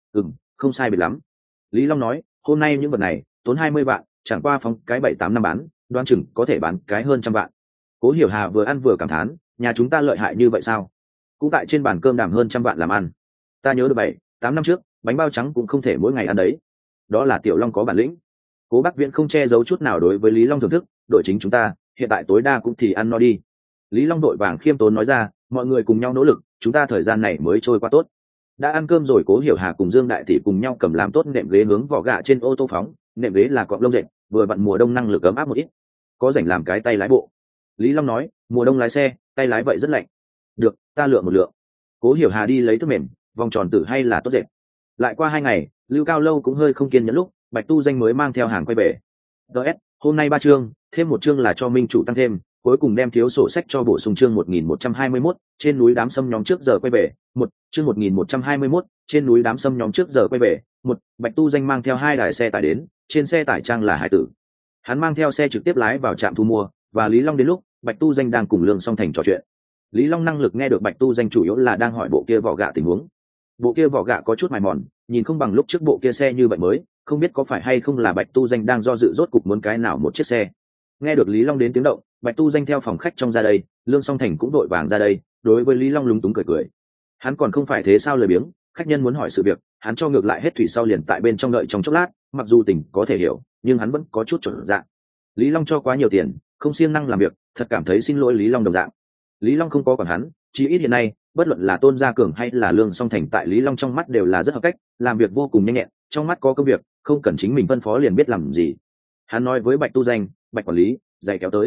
không sai biệt lắm. Lý Long nói, hôm nay những vật này tốn 20 vạn, chẳng qua phóng cái 7-8 năm bán, đoán chừng có thể bán cái hơn 100 vạn. Cố Hiểu Hà vừa ăn vừa cảm thán, nhà chúng ta lợi hại như vậy sao? Cũng tại trên bàn cơm đảm hơn 100 vạn làm ăn. Ta nhớ được 7-8 năm trước, bánh bao trắng cũng không thể mỗi ngày ăn đấy. Đó là Tiểu Long có bản lĩnh. Cố Bác Viễn không che giấu chút nào đối với Lý Long thưởng thức, đội chính chúng ta hiện tại tối đa cũng thì ăn no đi. Lý Long đội vàng khiêm tốn nói ra, mọi người cùng nhau nỗ lực, chúng ta thời gian này mới trôi qua tốt. Đã ăn cơm rồi, Cố Hiểu Hà cùng Dương Đại Tỷ cùng nhau cầm làm tốt nệm ghế hướng vỏ gạ trên ô tô phóng, nệm ghế là cọng lông dệt, vừa vặn mùa đông năng lực ấm áp một ít. Có rảnh làm cái tay lái bộ. Lý Long nói, mùa đông lái xe, tay lái vậy rất lạnh. Được, ta lựa một lượng. Cố Hiểu Hà đi lấy thước mềm, vòng tròn tử hay là tốt dệt. Lại qua 2 ngày, Lưu Cao Lâu cũng hơi không kiên nhẫn lúc, Bạch Tu Danh mới mang theo hàng quay về. DS, hôm nay 3 chương, thêm một chương là cho minh chủ tăng thêm, cuối cùng đem thiếu sổ sách cho bổ sung chương 1121, trên núi đám sâm nhóm trước giờ quay về, chương 1121, trên núi đám sâm nhóm trước giờ quay về, Bạch Tu Danh mang theo 2 đài xe tải đến, trên xe tải trang là hải tử. Hắn mang theo xe trực tiếp lái vào trạm thu mua, và Lý Long đến lúc, Bạch Tu Danh đang cùng Lương Song Thành trò chuyện. Lý Long năng lực nghe được Bạch Tu Danh chủ yếu là đang hỏi bộ kia vỏ gạ tình huống. Bộ kia vỏ gạ có chút mài mòn, nhìn không bằng lúc trước bộ kia xe như vậy mới, không biết có phải hay không là Bạch Tu Danh đang do dự rốt cục muốn cái nào một chiếc xe. Nghe được Lý Long đến tiếng động, Bạch Tu Danh theo phòng khách trong ra đây, Lương Song Thành cũng đội vàng ra đây, đối với Lý Long lúng túng cười cười. Hắn còn không phải thế sao lười biếng, khách nhân muốn hỏi sự việc, hắn cho ngược lại hết thủy sau liền tại bên trong đợi trong chốc lát, mặc dù tình có thể hiểu, nhưng hắn vẫn có chút chuẩn dạng. Lý Long cho quá nhiều tiền, không siêng năng làm việc, thật cảm thấy xin lỗi Lý Long đồng dạng. Lý Long không có còn hắn, chỉ ít hiện nay, bất luận là Tôn Gia Cường hay là Lương Song Thành tại Lý Long trong mắt đều là rất hợp cách, làm việc vô cùng nhanh nhẹn, trong mắt có công việc, không cần chính mình phân phó liền biết làm gì. Hắn nói với Bạch Tu Danh, Bạch quản lý, giày kéo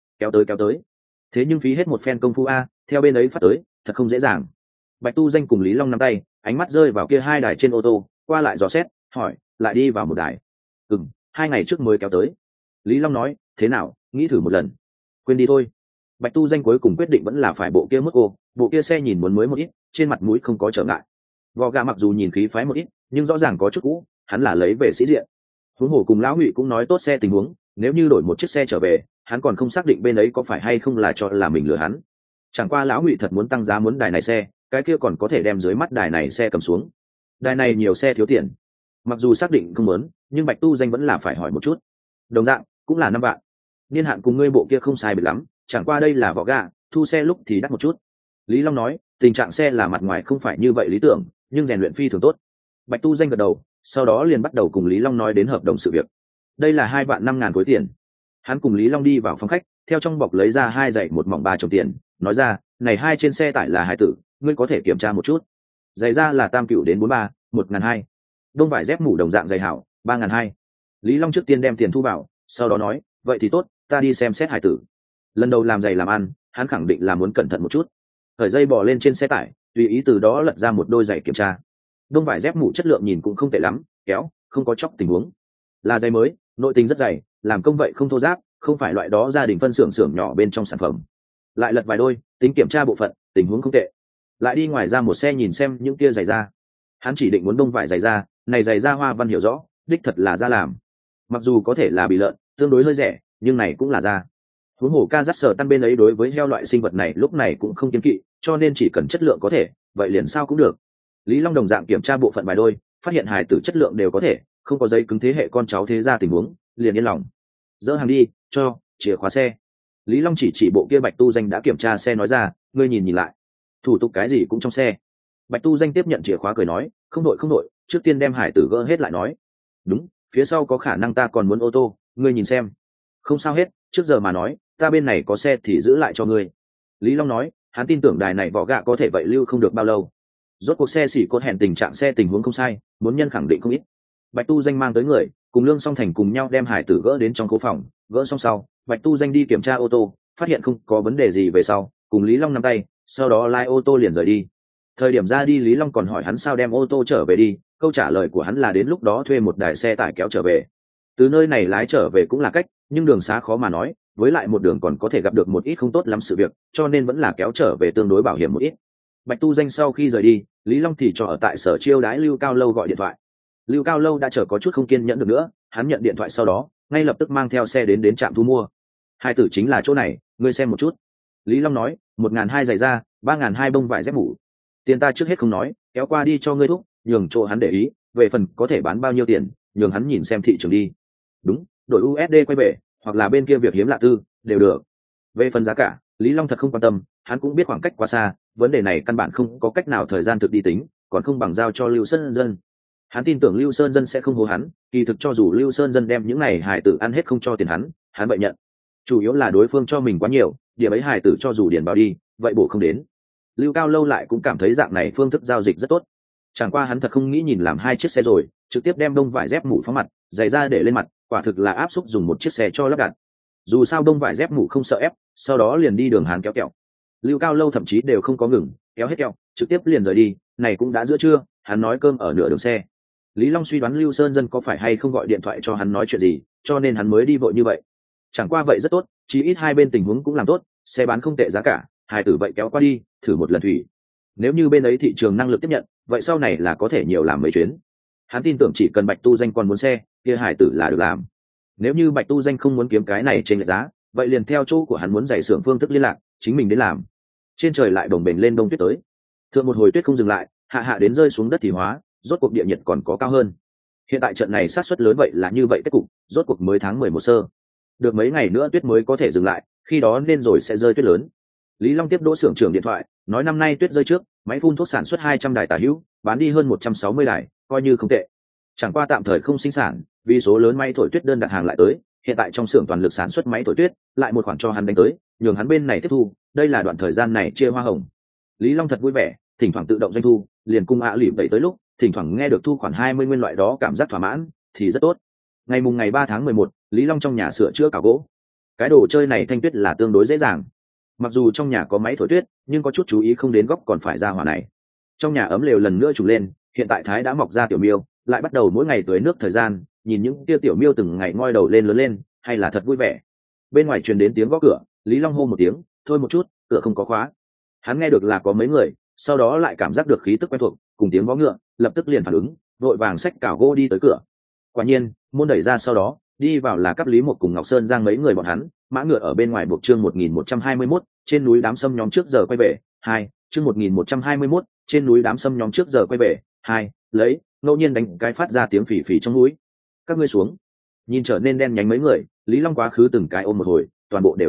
tới. Thế nhưng phí hết một phen công phu theo bên ấy phát tới, thật không dễ dàng. Bạch Tu Danh cùng Lý Long nắm tay, ánh mắt rơi vào kia 2 đài trên ô tô, qua lại dò xét, hỏi, lại đi vào một đài. 2 ngày trước mới kéo tới. Lý Long nói, thế nào, nghĩ thử một lần. Quên đi thôi. Bạch Tu Danh cuối cùng quyết định vẫn là phải bộ kia mức bộ kia xe nhìn muốn mới một ít, trên mặt mũi không có trở ngại. Vỏ gà mặc dù nhìn khí phái một ít, nhưng rõ ràng có chút cũ, hắn là lấy về sĩ diện. Huống hồ cùng lão Ngụy cũng nói tốt xe tình huống, nếu như đổi một chiếc xe trở về, hắn còn không xác định bên ấy có phải hay không là cho là mình lừa hắn. Chẳng qua lão Ngụy thật muốn tăng giá muốn đài này xe, cái kia còn có thể đem dưới mắt đài này xe cầm xuống. Đài này nhiều xe thiếu tiền, mặc dù xác định không muốn, nhưng bạch tu danh vẫn là phải hỏi một chút. Đồng dạng cũng là 5 vạn, niên hạn cùng ngươi bộ kia không sai biệt lắm, chẳng qua đây là vỏ gà, thu xe lúc thì đắt một chút. Lý Long nói, tình trạng xe là mặt ngoài không phải như vậy lý tưởng, nhưng rèn luyện phi thường tốt. Bạch tu danh gật đầu, sau đó liền bắt đầu cùng Lý Long nói đến hợp đồng sự việc. Đây là 2 vạn 5 ngàn khối tiền. Hắn cùng Lý Long đi vào phòng khách, theo trong bọc lấy ra 2 giày một mỏng 3 chồng tiền, nói ra, này 2 trên xe tải là hải tử, ngươi có thể kiểm tra một chút. Giày ra là tam cựu đến 43, 1.200. Đông vải dép mũ đồng dạng giày hảo, 3.200. Lý Long trước tiên đem tiền thu vào, sau đó nói, vậy thì tốt, ta đi xem xét hải tử. Lần đầu làm giày làm ăn, hắn khẳng định là muốn cẩn thận một chút. Thời dây bò lên trên xe tải, tùy ý từ đó lật ra một đôi giày kiểm tra. Đông vải dép mũ chất lượng nhìn cũng không tệ lắm, kéo, không có chóc tình huống. Là giày mới, nội tình rất dày, làm công vậy không thô ráp, không phải loại đó gia đình phân xưởng nhỏ bên trong sản phẩm. Lại lật vài đôi, tính kiểm tra bộ phận, tình huống không tệ. Lại đi ngoài ra một xe nhìn xem những kia giày da. Hắn chỉ định muốn đông vải giày da, này giày da hoa văn hiểu rõ, đích thật là da làm. Mặc dù có thể là bị lợn, tương đối hơi rẻ, nhưng này cũng là da. Huống hồ ca dắt sở tan bên ấy đối với heo loại sinh vật này lúc này cũng không kiên kỵ, cho nên chỉ cần chất lượng có thể, vậy liền sao cũng được. Lý Long đồng dạng kiểm tra bộ phận vài đôi, phát hiện hài tử chất lượng đều có thể, không có giấy cứng thế hệ con cháu thế ra tình huống, liền yên lòng. Dỡ hàng đi, cho chìa khóa xe. Lý Long chỉ bộ kia bạch tu danh đã kiểm tra xe nói ra, ngươi nhìn lại, thủ tục cái gì cũng trong xe. Bạch tu danh tiếp nhận chìa khóa cười nói, không đội, trước tiên đem hải tử gỡ hết lại nói. Đúng, phía sau có khả năng ta còn muốn ô tô, ngươi nhìn xem. Không sao hết, trước giờ mà nói, ta bên này có xe thì giữ lại cho ngươi. Lý Long nói, hắn tin tưởng đài này vỏ gạ có thể vậy lưu không được bao lâu. Rốt cuộc xe xỉ cốt hẹn tình trạng xe tình huống không sai, muốn nhân khẳng định không ít. Bạch tu danh mang tới người, cùng Lương Song Thành cùng nhau đem hải tử gỡ đến trong khu phòng, gỡ xong sau, Bạch tu danh đi kiểm tra ô tô, phát hiện không có vấn đề gì về sau, cùng Lý Long nắm tay, sau đó lái ô tô liền rời đi. Thời điểm ra đi Lý Long còn hỏi hắn sao đem ô tô trở về đi, câu trả lời của hắn là đến lúc đó thuê một đài xe tải kéo trở về. Từ nơi này lái trở về cũng là cách, nhưng đường xá khó mà nói, với lại một đường còn có thể gặp được một ít không tốt lắm sự việc, cho nên vẫn là kéo trở về tương đối bảo hiểm một ít. Bạch tu danh sau khi rời đi, Lý Long thì cho ở tại sở chiêu đãi Lưu Cao Lâu gọi điện thoại. Lưu Cao Lâu đã chờ có chút không kiên nhẫn được nữa, hắn nhận điện thoại sau đó, ngay lập tức mang theo xe đến trạm thu mua. Hai tử chính là chỗ này, ngươi xem một chút. Lý Long nói, 1.200 giày da, 3.200 bông vải dép mũ. Tiền ta trước hết không nói, kéo qua đi cho ngươi thúc, nhường chỗ hắn để ý, về phần có thể bán bao nhiêu tiền, nhường hắn nhìn xem thị trường đi. Đúng, đổi USD quay về, hoặc là bên kia việc hiếm lạ tư, đều được. Về phần giá cả, Lý Long thật không quan tâm, hắn cũng biết khoảng cách quá xa, vấn đề này căn bản không có cách nào thời gian thực đi tính, còn không bằng giao cho Lưu Sơn Dân. Hắn tin tưởng Lưu Sơn Dân sẽ không hố hắn, kỳ thực cho dù Lưu Sơn Dân đem những này hài tử ăn hết không cho tiền hắn vậy nhận. Chủ yếu là đối phương cho mình quá nhiều, điểm ấy hài tử cho dù điền vào đi, vậy bổ không đến. Lưu Cao Lâu lại cũng cảm thấy dạng này phương thức giao dịch rất tốt. Chẳng qua hắn thật không nghĩ nhìn làm 2 chiếc xe rồi, trực tiếp đem đông vải dép mũ phóng mặt, giày ra để lên mặt, quả thực là áp xúc dùng một chiếc xe cho lắp đặt. Dù sao đông vải dép mũ không sợ ép, sau đó liền đi đường Hán kéo kẹo. Lưu Cao Lâu thậm chí đều không có ngừng, kéo hết kẹo, trực tiếp liền rời đi, này cũng đã giữa trưa, hắn nói cơm ở nửa đường xe. Lý Long suy đoán Lưu Sơn Dân có phải hay không gọi điện thoại cho hắn nói chuyện gì, cho nên hắn mới đi vội như vậy. Chẳng qua vậy rất tốt, chí ít hai bên tình huống cũng làm tốt, xe bán không tệ giá cả, hai tử vậy kéo qua đi, thử một lần thủy. Nếu như bên ấy thị trường năng lực tiếp nhận, vậy sau này là có thể nhiều làm mấy chuyến. Hắn tin tưởng chỉ cần Bạch Tu Danh còn muốn xe, kia hải tử là được làm. Nếu như Bạch Tu Danh không muốn kiếm cái này trên lệch giá, vậy liền theo chỗ của hắn muốn giày xưởng phương thức liên lạc, chính mình đến làm. Trên trời lại đồng bền lên đông tuyết tới. Thượng một hồi tuyết không dừng lại, hạ đến rơi xuống đất thì hóa, rốt cuộc địa nhiệt còn có cao hơn. Hiện tại trận này sát suất lớn vậy là như vậy kết cục, rốt cuộc mới tháng 11 sơ. Được mấy ngày nữa tuyết mới có thể dừng lại, khi đó nên rồi sẽ rơi tuyết lớn. Lý Long tiếp đỗ xưởng trưởng điện thoại, nói năm nay tuyết rơi trước, máy phun thuốc sản xuất 200 đài tả hữu, bán đi hơn 160 đài, coi như không tệ. Chẳng qua tạm thời không sinh sản, vì số lớn máy thổi tuyết đơn đặt hàng lại tới, hiện tại trong xưởng toàn lực sản xuất máy thổi tuyết, lại một khoản cho hắn đánh tới, nhường hắn bên này tiếp thu, đây là đoạn thời gian này chia hoa hồng. Lý Long thật vui vẻ, thỉnh thoảng tự động doanh thu, liền cung ạ lụy vậy tới lúc, thỉnh thoảng nghe được thu khoản 20 nguyên loại đó cảm giác thỏa mãn, thì rất tốt. Ngày 3 tháng 11, Lý Long trong nhà sửa chữa cả gỗ. Cái đồ chơi này thanh tuyết là tương đối dễ dàng. Mặc dù trong nhà có máy thổi tuyết, nhưng có chút chú ý không đến góc còn phải ra hỏa này. Trong nhà ấm lều lần nữa trùng lên, hiện tại Thái đã mọc ra tiểu miêu, lại bắt đầu mỗi ngày tưới nước thời gian, nhìn những tia tiểu miêu từng ngày ngoi đầu lên lớn lên, hay là thật vui vẻ. Bên ngoài truyền đến tiếng gõ cửa, Lý Long hô một tiếng, thôi một chút, cửa không có khóa. Hắn nghe được là có mấy người, sau đó lại cảm giác được khí tức quen thuộc, cùng tiếng vó ngựa, lập tức liền phản ứng, vội vàng xách cào gỗ đi tới cửa. Quả nhiên, môn đẩy ra sau đó, đi vào là Cáp Lý Một cùng Ngọc Sơn Giang mấy người bọn hắn, mã ngựa ở bên ngoài buộc chương 1121, trên núi đám sâm nhóm trước giờ quay về, 2, chương 1121, trên núi đám sâm nhóm trước giờ quay về, 2, lấy, ngẫu nhiên đánh cái phát ra tiếng phì phì trong núi. các ngươi xuống. Nhìn trở nên đen nhánh mấy người, Lý Long quá khứ từng cái ôm một hồi, toàn bộ đều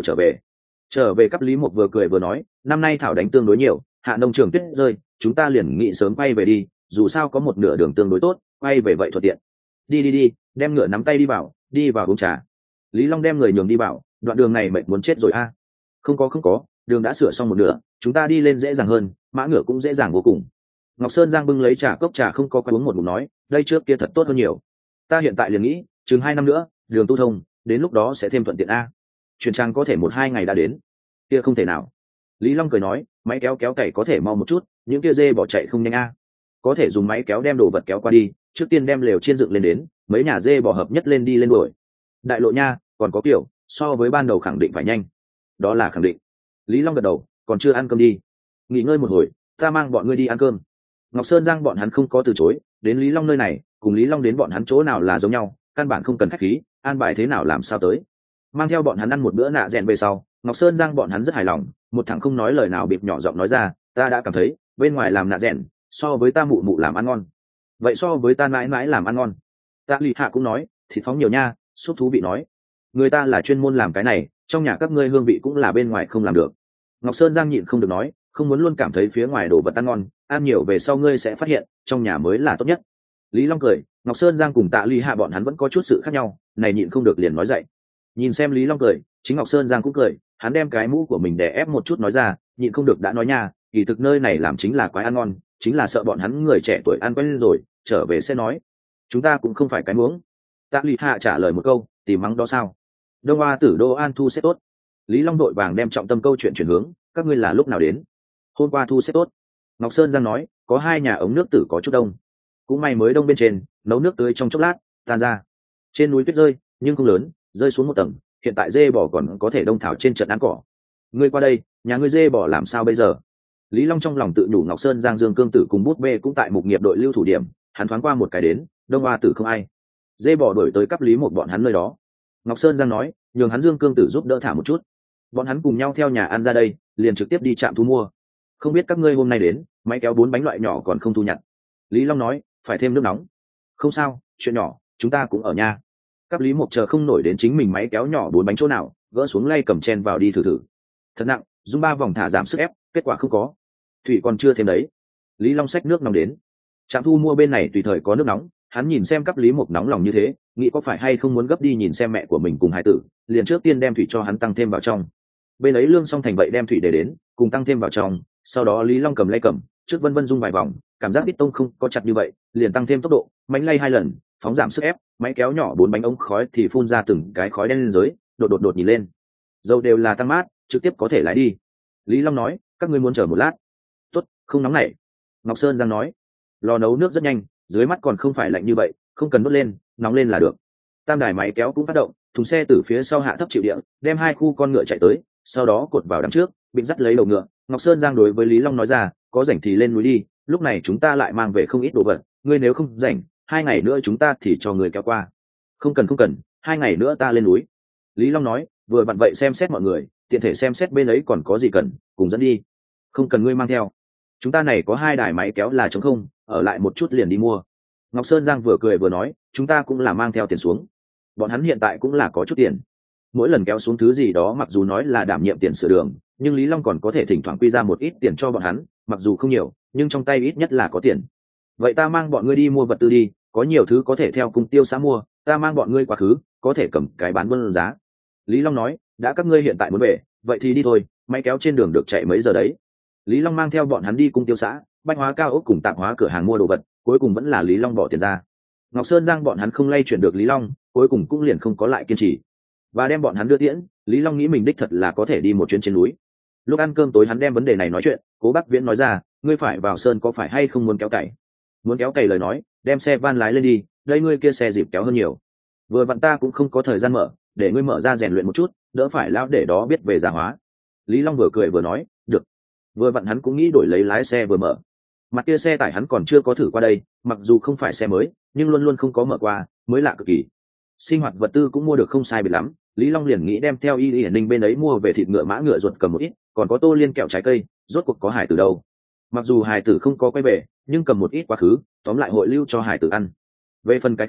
trở về cấp Lý Mục vừa cười vừa nói, năm nay thảo đánh tương đối nhiều, hạ nông trường tuyết rơi, chúng ta liền nghĩ sớm quay về đi, dù sao có một nửa đường tương đối tốt, quay về vậy thuận tiện. Đi, đem ngựa nắm tay đi vào uống trà. Lý Long đem người nhường đi vào, đoạn đường này mệt muốn chết rồi a. Không có, đường đã sửa xong một nửa, chúng ta đi lên dễ dàng hơn, mã ngựa cũng dễ dàng vô cùng. Ngọc Sơn Giang bưng lấy cốc trà không có quay uống một ngụm nói, đây trước kia thật tốt hơn nhiều. Ta hiện tại liền nghĩ, chừng 2 năm nữa, đường tu thông, đến lúc đó sẽ thêm thuận tiện a. Chuyển trang có thể 1-2 ngày đã đến. Kia không thể nào. Lý Long cười nói, máy kéo cày có thể mau một chút, những kia dê bỏ chạy không nhanh a. Có thể dùng máy kéo đem đồ vật kéo qua đi, trước tiên đem lều chiên dựng lên đến, mấy nhà dê bỏ hợp nhất lên đi lên đuổi. Đại lộ nha, còn có kiểu, so với ban đầu khẳng định phải nhanh. Đó là khẳng định. Lý Long gật đầu, còn chưa ăn cơm đi. Nghỉ ngơi một hồi, ta mang bọn ngươi đi ăn cơm. Ngọc Sơn Giang bọn hắn không có từ chối, đến Lý Long nơi này, cùng Lý Long đến bọn hắn chỗ nào là giống nhau, căn bản không cần khách khí, an bài thế nào làm sao tới. Mang theo bọn hắn ăn một bữa nạ rèn về sau, Ngọc Sơn Giang bọn hắn rất hài lòng, một thằng không nói lời nào bịp nhỏ giọng nói ra, ta đã cảm thấy bên ngoài làm nạ rèn so với ta mụ mụ làm ăn ngon. Vậy so với ta mãi mãi làm ăn ngon. Ta Lý Hạ cũng nói, thịt phóng nhiều nha, súp thú vị nói, người ta là chuyên môn làm cái này, trong nhà các ngươi hương vị cũng là bên ngoài không làm được. Ngọc Sơn Giang nhịn không được nói, không muốn luôn cảm thấy phía ngoài đồ vật ăn ngon, ăn nhiều về sau ngươi sẽ phát hiện trong nhà mới là tốt nhất. Lý Long cười, Ngọc Sơn Giang cùng Tạ Ly Hạ bọn hắn vẫn có chút sự khác nhau, này nhịn không được liền nói dậy. Nhìn xem Lý Long cười, chính Ngọc Sơn Giang cũng cười, hắn đem cái mũ của mình đè ép một chút nói ra, nhịn không được đã nói nha, kỳ thực nơi này làm chính là quái ăn ngon, chính là sợ bọn hắn người trẻ tuổi ăn quen rồi, trở về sẽ nói, chúng ta cũng không phải cái muỗng. Tạ Ly Hạ trả lời một câu, tìm mắng đó sao? Đông Hoa Tử Đô An thu xếp tốt. Lý Long đội vàng đem trọng tâm câu chuyện chuyển hướng, các ngươi là lúc nào đến? Hôm qua thu xếp tốt. Ngọc Sơn Giang nói, có 2 nhà ống nước tử có chút đông, cũng may mới đông bên trên, nấu nước tưới trong chốc lát, tan ra. Trên núi tuyết rơi, nhưng không lớn, rơi xuống một tầng, hiện tại dê bò còn có thể đông thảo trên trận ăn cỏ. Ngươi qua đây, nhà ngươi dê bò làm sao bây giờ? Lý Long trong lòng tự nhủ, Ngọc Sơn Giang Dương Cương Tử cùng bút bê cũng tại mục nghiệp đội lưu thủ điểm, hắn thoáng qua một cái đến, Đông Hoa Tử không ai. Dê bò đổi tới cấp Lý một bọn hắn nơi đó. Ngọc Sơn Giang nói, nhường hắn Dương Cương Tử giúp đỡ thả một chút. Bọn hắn cùng nhau theo nhà ăn ra đây, liền trực tiếp đi trạm thu mua. Không biết các ngươi hôm nay đến, máy kéo 4 bánh loại nhỏ còn không thu nhặt. Lý Long nói, phải thêm nước nóng. Không sao, chuyện nhỏ, chúng ta cũng ở nhà. Cấp Lý Mộc chờ không nổi đến chính mình máy kéo nhỏ 4 bánh chỗ nào, gỡ xuống lay cầm chen vào đi thử. Thật nặng, dùng 3 vòng thả giảm sức ép, kết quả không có. Thủy còn chưa thêm đấy. Lý Long xách nước nóng đến. Trạm thu mua bên này tùy thời có nước nóng, hắn nhìn xem cấp Lý Mộc nóng lòng như thế, nghĩ có phải hay không muốn gấp đi nhìn xem mẹ của mình cùng hải tử, liền trước tiên đem thủy cho hắn tăng thêm vào trong. Bên ấy lương xong thành vậy đem thủy để đến, cùng tăng thêm vào trong, sau đó Lý Long cầm lay cầm, trước vân vân rung vài vòng, cảm giác bít tông không có chặt như vậy, liền tăng thêm tốc độ, mánh lay 2 lần, phóng giảm sức ép, máy kéo nhỏ 4 bánh ống khói thì phun ra từng cái khói đen lên dưới, đột nhìn lên. Dầu đều là tăng mát, trực tiếp có thể lái đi. Lý Long nói, các ngươi muốn chờ một lát. Tốt, không nóng nảy. Ngọc Sơn Giang nói, lò nấu nước rất nhanh, dưới mắt còn không phải lạnh như vậy, không cần đốt lên, nóng lên là được. Tam đài máy kéo cũng phát động, thùng xe từ phía sau hạ thấp chịu địa, đem 2 khu con ngựa chạy tới, sau đó cột vào đằng trước, bịnh dắt lấy đầu ngựa. Ngọc Sơn Giang đối với Lý Long nói ra, có rảnh thì lên núi đi, lúc này chúng ta lại mang về không ít đồ vật, ngươi nếu không rảnh, 2 ngày nữa chúng ta thì cho người kéo qua. Không cần, 2 ngày nữa ta lên núi. Lý Long nói, vừa vặn vậy xem xét mọi người, tiện thể xem xét bên ấy còn có gì cần, cùng dẫn đi. Không cần ngươi mang theo, chúng ta này có 2 đài máy kéo là trống không, ở lại một chút liền đi mua. Ngọc Sơn Giang vừa cười vừa nói, chúng ta cũng là mang theo tiền xuống. Bọn hắn hiện tại cũng là có chút tiền, mỗi lần kéo xuống thứ gì đó mặc dù nói là đảm nhiệm tiền sửa đường, nhưng Lý Long còn có thể thỉnh thoảng quy ra một ít tiền cho bọn hắn, mặc dù không nhiều, nhưng trong tay ít nhất là có tiền. Vậy ta mang bọn ngươi đi mua vật tư đi, có nhiều thứ có thể theo cung tiêu xã mua, ta mang bọn ngươi quá khứ, có thể cầm cái bán buôn giá. Lý Long nói, đã các ngươi hiện tại muốn về, vậy thì đi thôi, máy kéo trên đường được chạy mấy giờ đấy. Lý Long mang theo bọn hắn đi cung tiêu xã, bách hóa cao ốc cùng tạp hóa cửa hàng mua đồ vật, cuối cùng vẫn là Lý Long bỏ tiền ra. Ngọc Sơn Giang bọn hắn không lay chuyển được Lý Long, cuối cùng cũng liền không có lại kiên trì và đem bọn hắn đưa tiễn. Lý Long nghĩ mình đích thật là có thể đi một chuyến trên núi. Lúc ăn cơm tối hắn đem vấn đề này nói chuyện, Cố Bắc Viễn nói ra, ngươi phải vào sơn có phải hay không muốn kéo cày? Muốn kéo cày lời nói, đem xe van lái lên đi, đây ngươi kia xe dịp kéo hơn nhiều. Vừa vặn ta cũng không có thời gian mở, để ngươi mở ra rèn luyện một chút, đỡ phải lão để đó biết về giả hóa. Lý Long vừa cười vừa nói, được. Vừa vặn hắn cũng nghĩ đổi lấy lái xe vừa mở. Mặt kia xe tải hắn còn chưa có thử qua đây, mặc dù không phải xe mới, nhưng luôn luôn không có mở qua, mới lạ cực kỳ. Sinh hoạt vật tư cũng mua được không sai biệt lắm, Lý Long liền nghĩ đem theo Y Hiển Ninh bên ấy mua về thịt ngựa mã ngựa ruột cầm một ít, còn có tô liên kẹo trái cây, rốt cuộc có hải tử đâu. Mặc dù hải tử không có quay về, nhưng cầm một ít quá khứ, tóm lại hội lưu cho hải tử ăn. Về phần cái khác,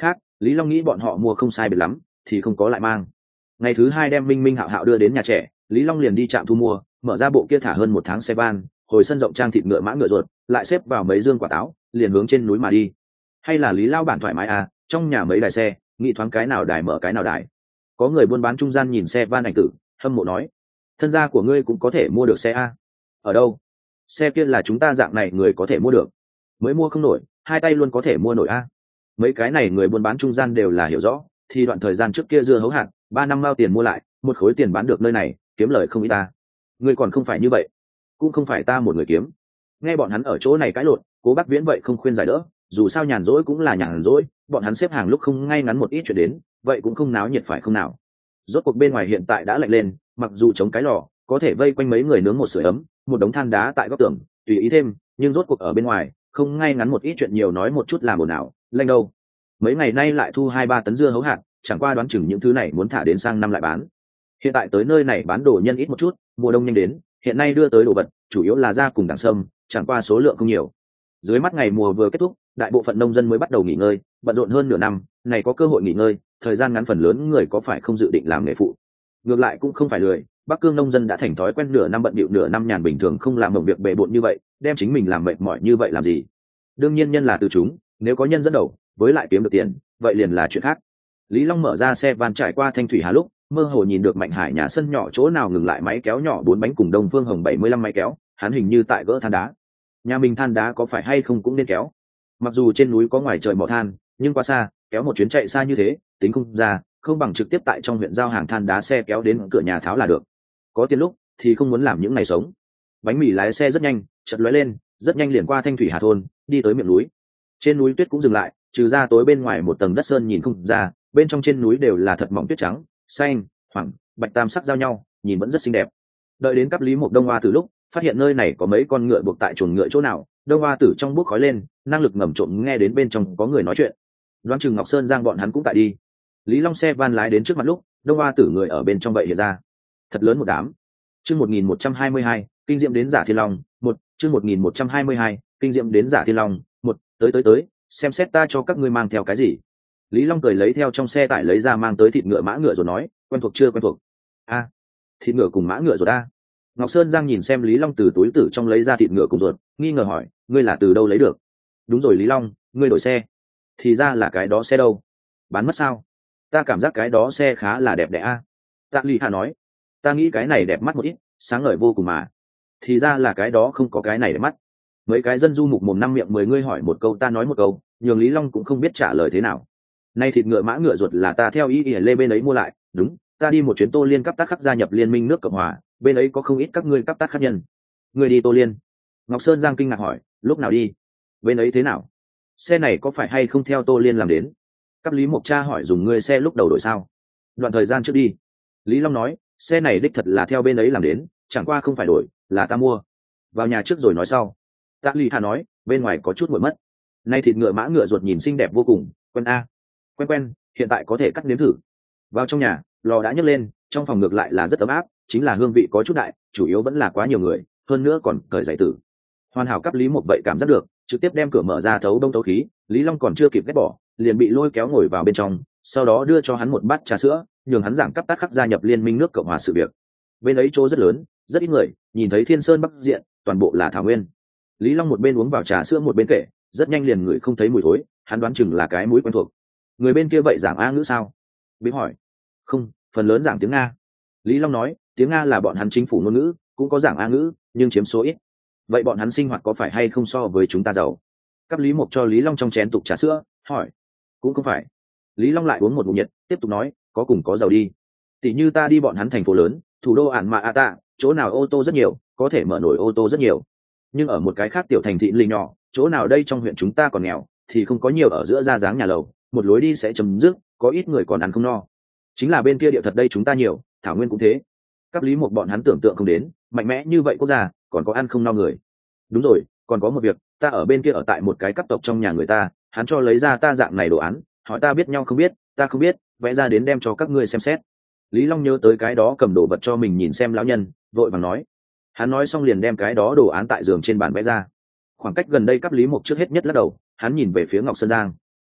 Lý Long nghĩ bọn họ mua không sai biệt lắm thì không có lại mang. Ngày thứ hai đem Minh Minh Hạo Hạo đưa đến nhà trẻ, Lý Long liền đi trạm thu mua, mở ra bộ kia thả hơn 1 tháng xe van, hồi sân rộng trang thịt ngựa mã ngựa ruột, lại xếp vào mấy dương quả táo, liền hướng trên núi mà đi. Hay là Lý Lao bản thoải mái à, trong nhà mấy đài xe, nghĩ thoáng cái nào đài mở cái nào đài. Có người buôn bán trung gian nhìn xe van ảnh tử, hâm mộ nói: thân gia của ngươi cũng có thể mua được xe a? Ở đâu? Xe kia là chúng ta dạng này người có thể mua được, mới mua không nổi, hai tay luôn có thể mua nổi a. Mấy cái này người buôn bán trung gian đều là hiểu rõ, thì đoạn thời gian trước kia dưa hấu hạt 3 năm mao tiền mua lại, một khối tiền bán được nơi này, kiếm lời không ít ta. Ngươi còn không phải như vậy, cũng không phải ta một người kiếm. Nghe bọn hắn ở chỗ này cãi lộn, Cố Bắc Viễn vậy không khuyên giải đỡ, dù sao nhàn rỗi cũng là nhàn rỗi, bọn hắn xếp hàng lúc không ngay ngắn một ít chuyện đến, vậy cũng không náo nhiệt phải không nào. Rốt cuộc bên ngoài hiện tại đã lạnh lên, mặc dù chống cái lò có thể vây quanh mấy người nướng một sưởi ấm, một đống than đá tại góc tường tùy ý thêm, nhưng rốt cuộc ở bên ngoài không ngay ngắn một ít chuyện nhiều nói một chút làm ồn ào lanh đâu. Mấy ngày nay lại thu 2-3 tấn dưa hấu hạt, chẳng qua đoán chừng những thứ này muốn thả đến sang năm lại bán. Hiện tại tới nơi này bán đồ nhân ít một chút, mùa đông nhanh đến, hiện nay đưa tới đồ vật chủ yếu là da cùng đằng sâm, chẳng qua số lượng không nhiều. Dưới mắt ngày mùa vừa kết thúc, đại bộ phận nông dân mới bắt đầu nghỉ ngơi, bận rộn hơn nửa năm này có cơ hội nghỉ ngơi, thời gian ngắn phần lớn người có phải không dự định làm nghề phụ. Ngược lại cũng không phải lười, Bắc Cương nông dân đã thành thói quen nửa năm bận bịu nửa năm nhàn, bình thường không làm một việc bề bộn như vậy, đem chính mình làm mệt mỏi như vậy làm gì. Đương nhiên nhân là từ chúng, nếu có nhân dẫn đầu với lại kiếm được tiền, vậy liền là chuyện khác. Lý Long mở ra xe van trải qua Thanh Thủy Hà lúc, mơ hồ nhìn được Mạnh Hải nhà sân nhỏ chỗ nào ngừng lại máy kéo nhỏ 4 bánh cùng Đông Phương Hồng 75 máy kéo, hắn hình như tại gỡ than đá. Nhà mình than đá có phải hay không cũng nên kéo. Mặc dù trên núi có ngoài trời mỏ than, nhưng quá xa, kéo một chuyến chạy xa như thế, tính không ra, không bằng trực tiếp tại trong huyện giao hàng than đá xe kéo đến cửa nhà tháo là được. Có tiền lúc thì không muốn làm những ngày sống. Bánh mì lái xe rất nhanh, chợt lóe lên, rất nhanh liền qua Thanh Thủy Hà thôn, đi tới miệng núi. Trên núi tuyết cũng dừng lại, trừ ra tối bên ngoài một tầng đất sơn nhìn không ra, bên trong trên núi đều là thật mỏng tuyết trắng, xanh, hoàng, bạch tam sắc giao nhau, nhìn vẫn rất xinh đẹp. Đợi đến cấp Lý một Đông Hoa Tử lúc, phát hiện nơi này có mấy con ngựa buộc tại chuồng ngựa chỗ nào, Đông Hoa Tử trong bút khói lên, năng lực ngầm trộm nghe đến bên trong có người nói chuyện. Đoán chừng Ngọc Sơn Giang bọn hắn cũng tại đi. Lý Long xe van lái đến trước mặt lúc, Đông Hoa Tử người ở bên trong vậy hiện ra. Thật lớn một đám. Chương 1122, kinh diệm đến Giả Thiên Long, 1, chương 1122, kinh diệm đến Giả Thiên Long, 1, tới, xem xét ta cho các ngươi mang theo cái gì. Lý Long cười lấy theo trong xe tải lấy ra mang tới thịt ngựa mã ngựa rồi nói, quen thuộc chưa quen thuộc? A, thịt ngựa cùng mã ngựa rồi ta. Ngọc Sơn Giang nhìn xem Lý Long từ túi tử trong lấy ra thịt ngựa cùng ruột, nghi ngờ hỏi, ngươi là từ đâu lấy được? Đúng rồi Lý Long, ngươi đổi xe. Thì ra là cái đó xe đâu? Bán mất sao? Ta cảm giác cái đó xe khá là đẹp đẽ a. Tạ Lý Hà nói, ta nghĩ cái này đẹp mắt một ít, sáng ngời vô cùng mà. Thì ra là cái đó không có cái này đẹp mắt. Mấy cái dân du mục mồm năm miệng 10 ngươi hỏi một câu ta nói một câu, nhường Lý Long cũng không biết trả lời thế nào. Nay thịt ngựa mã ngựa ruột là ta theo ý ỉa lê bên ấy mua lại, đúng, ta đi một chuyến Tô Liên cấp tác khắc gia nhập liên minh nước Cộng hòa, bên ấy có không ít các ngươi cấp tác khắc nhân. Ngươi đi Tô Liên? Ngọc Sơn Giang kinh ngạc hỏi, lúc nào đi? Bên ấy thế nào? Xe này có phải hay không theo Tô Liên làm đến? Cấp Lý Mộc Cha hỏi dùng ngươi xe lúc đầu đổi sao? Đoạn thời gian trước đi. Lý Long nói, xe này đích thật là theo bên ấy làm đến, chẳng qua không phải đổi, là ta mua. Vào nhà trước rồi nói sau. Tạ Lý Hà nói, bên ngoài có chút nguội mất. Nay thịt ngựa mã ngựa ruột nhìn xinh đẹp vô cùng, quen a. Quen, hiện tại có thể cắt nếm thử. Vào trong nhà, lò đã nhấc lên, trong phòng ngược lại là rất ấm áp, chính là hương vị có chút đại, chủ yếu vẫn là quá nhiều người, hơn nữa còn cởi giày tử. Hoàn hảo cấp Lý Mộc vậy cảm giác được, trực tiếp đem cửa mở ra thấu đông thấu khí, Lý Long còn chưa kịp ghét bỏ, liền bị lôi kéo ngồi vào bên trong, sau đó đưa cho hắn một bát trà sữa, nhường hắn giảng cấp tác khắc gia nhập liên minh nước Cộng hòa sự việc. Bên ấy chỗ rất lớn, rất ít người, nhìn thấy Thiên Sơn Bắc diện, toàn bộ là thảo nguyên. Lý Long một bên uống vào trà sữa một bên kể, rất nhanh liền ngửi không thấy mùi thối, hắn đoán chừng là cái mũi quen thuộc. Người bên kia vậy giảng A ngữ sao? Bí hỏi. Không, phần lớn giảng tiếng Nga. Lý Long nói, tiếng Nga là bọn hắn chính phủ ngôn ngữ, cũng có giảng A ngữ, nhưng chiếm số ít. Vậy bọn hắn sinh hoạt có phải hay không so với chúng ta giàu? Cấp Lý Mộc cho Lý Long trong chén tục trà sữa, hỏi. Cũng không phải. Lý Long lại uống một ngụm nhiệt, tiếp tục nói, có cùng có giàu đi. Tỷ như ta đi bọn hắn thành phố lớn, thủ đô Ản Mạ A Tạ, chỗ nào ô tô rất nhiều, có thể mở nổi ô tô rất nhiều. Nhưng ở một cái khác tiểu thành thị lì nhỏ, chỗ nào đây trong huyện chúng ta còn nghèo, thì không có nhiều ở giữa ra dáng nhà lầu, một lối đi sẽ chấm dứt, có ít người còn ăn không no. Chính là bên kia địa thật đây chúng ta nhiều, thảo nguyên cũng thế. Cấp Lý Mộc bọn hắn tưởng tượng không đến, mạnh mẽ như vậy quốc gia, còn có ăn không no người. Đúng rồi, còn có một việc, ta ở bên kia ở tại một cái cấp tộc trong nhà người ta, hắn cho lấy ra ta dạng này đồ án, hỏi ta biết nhau không biết, ta không biết, vẽ ra đến đem cho các ngươi xem xét. Lý Long nhớ tới cái đó cầm đồ vật cho mình nhìn xem lão nhân, vội vàng nói. Hắn nói xong liền đem cái đó đồ án tại giường trên bàn vẽ ra. Khoảng cách gần đây Cấp Lý Mộc trước hết nhất lắc đầu, hắn nhìn về phía Ngọc Sơn Giang.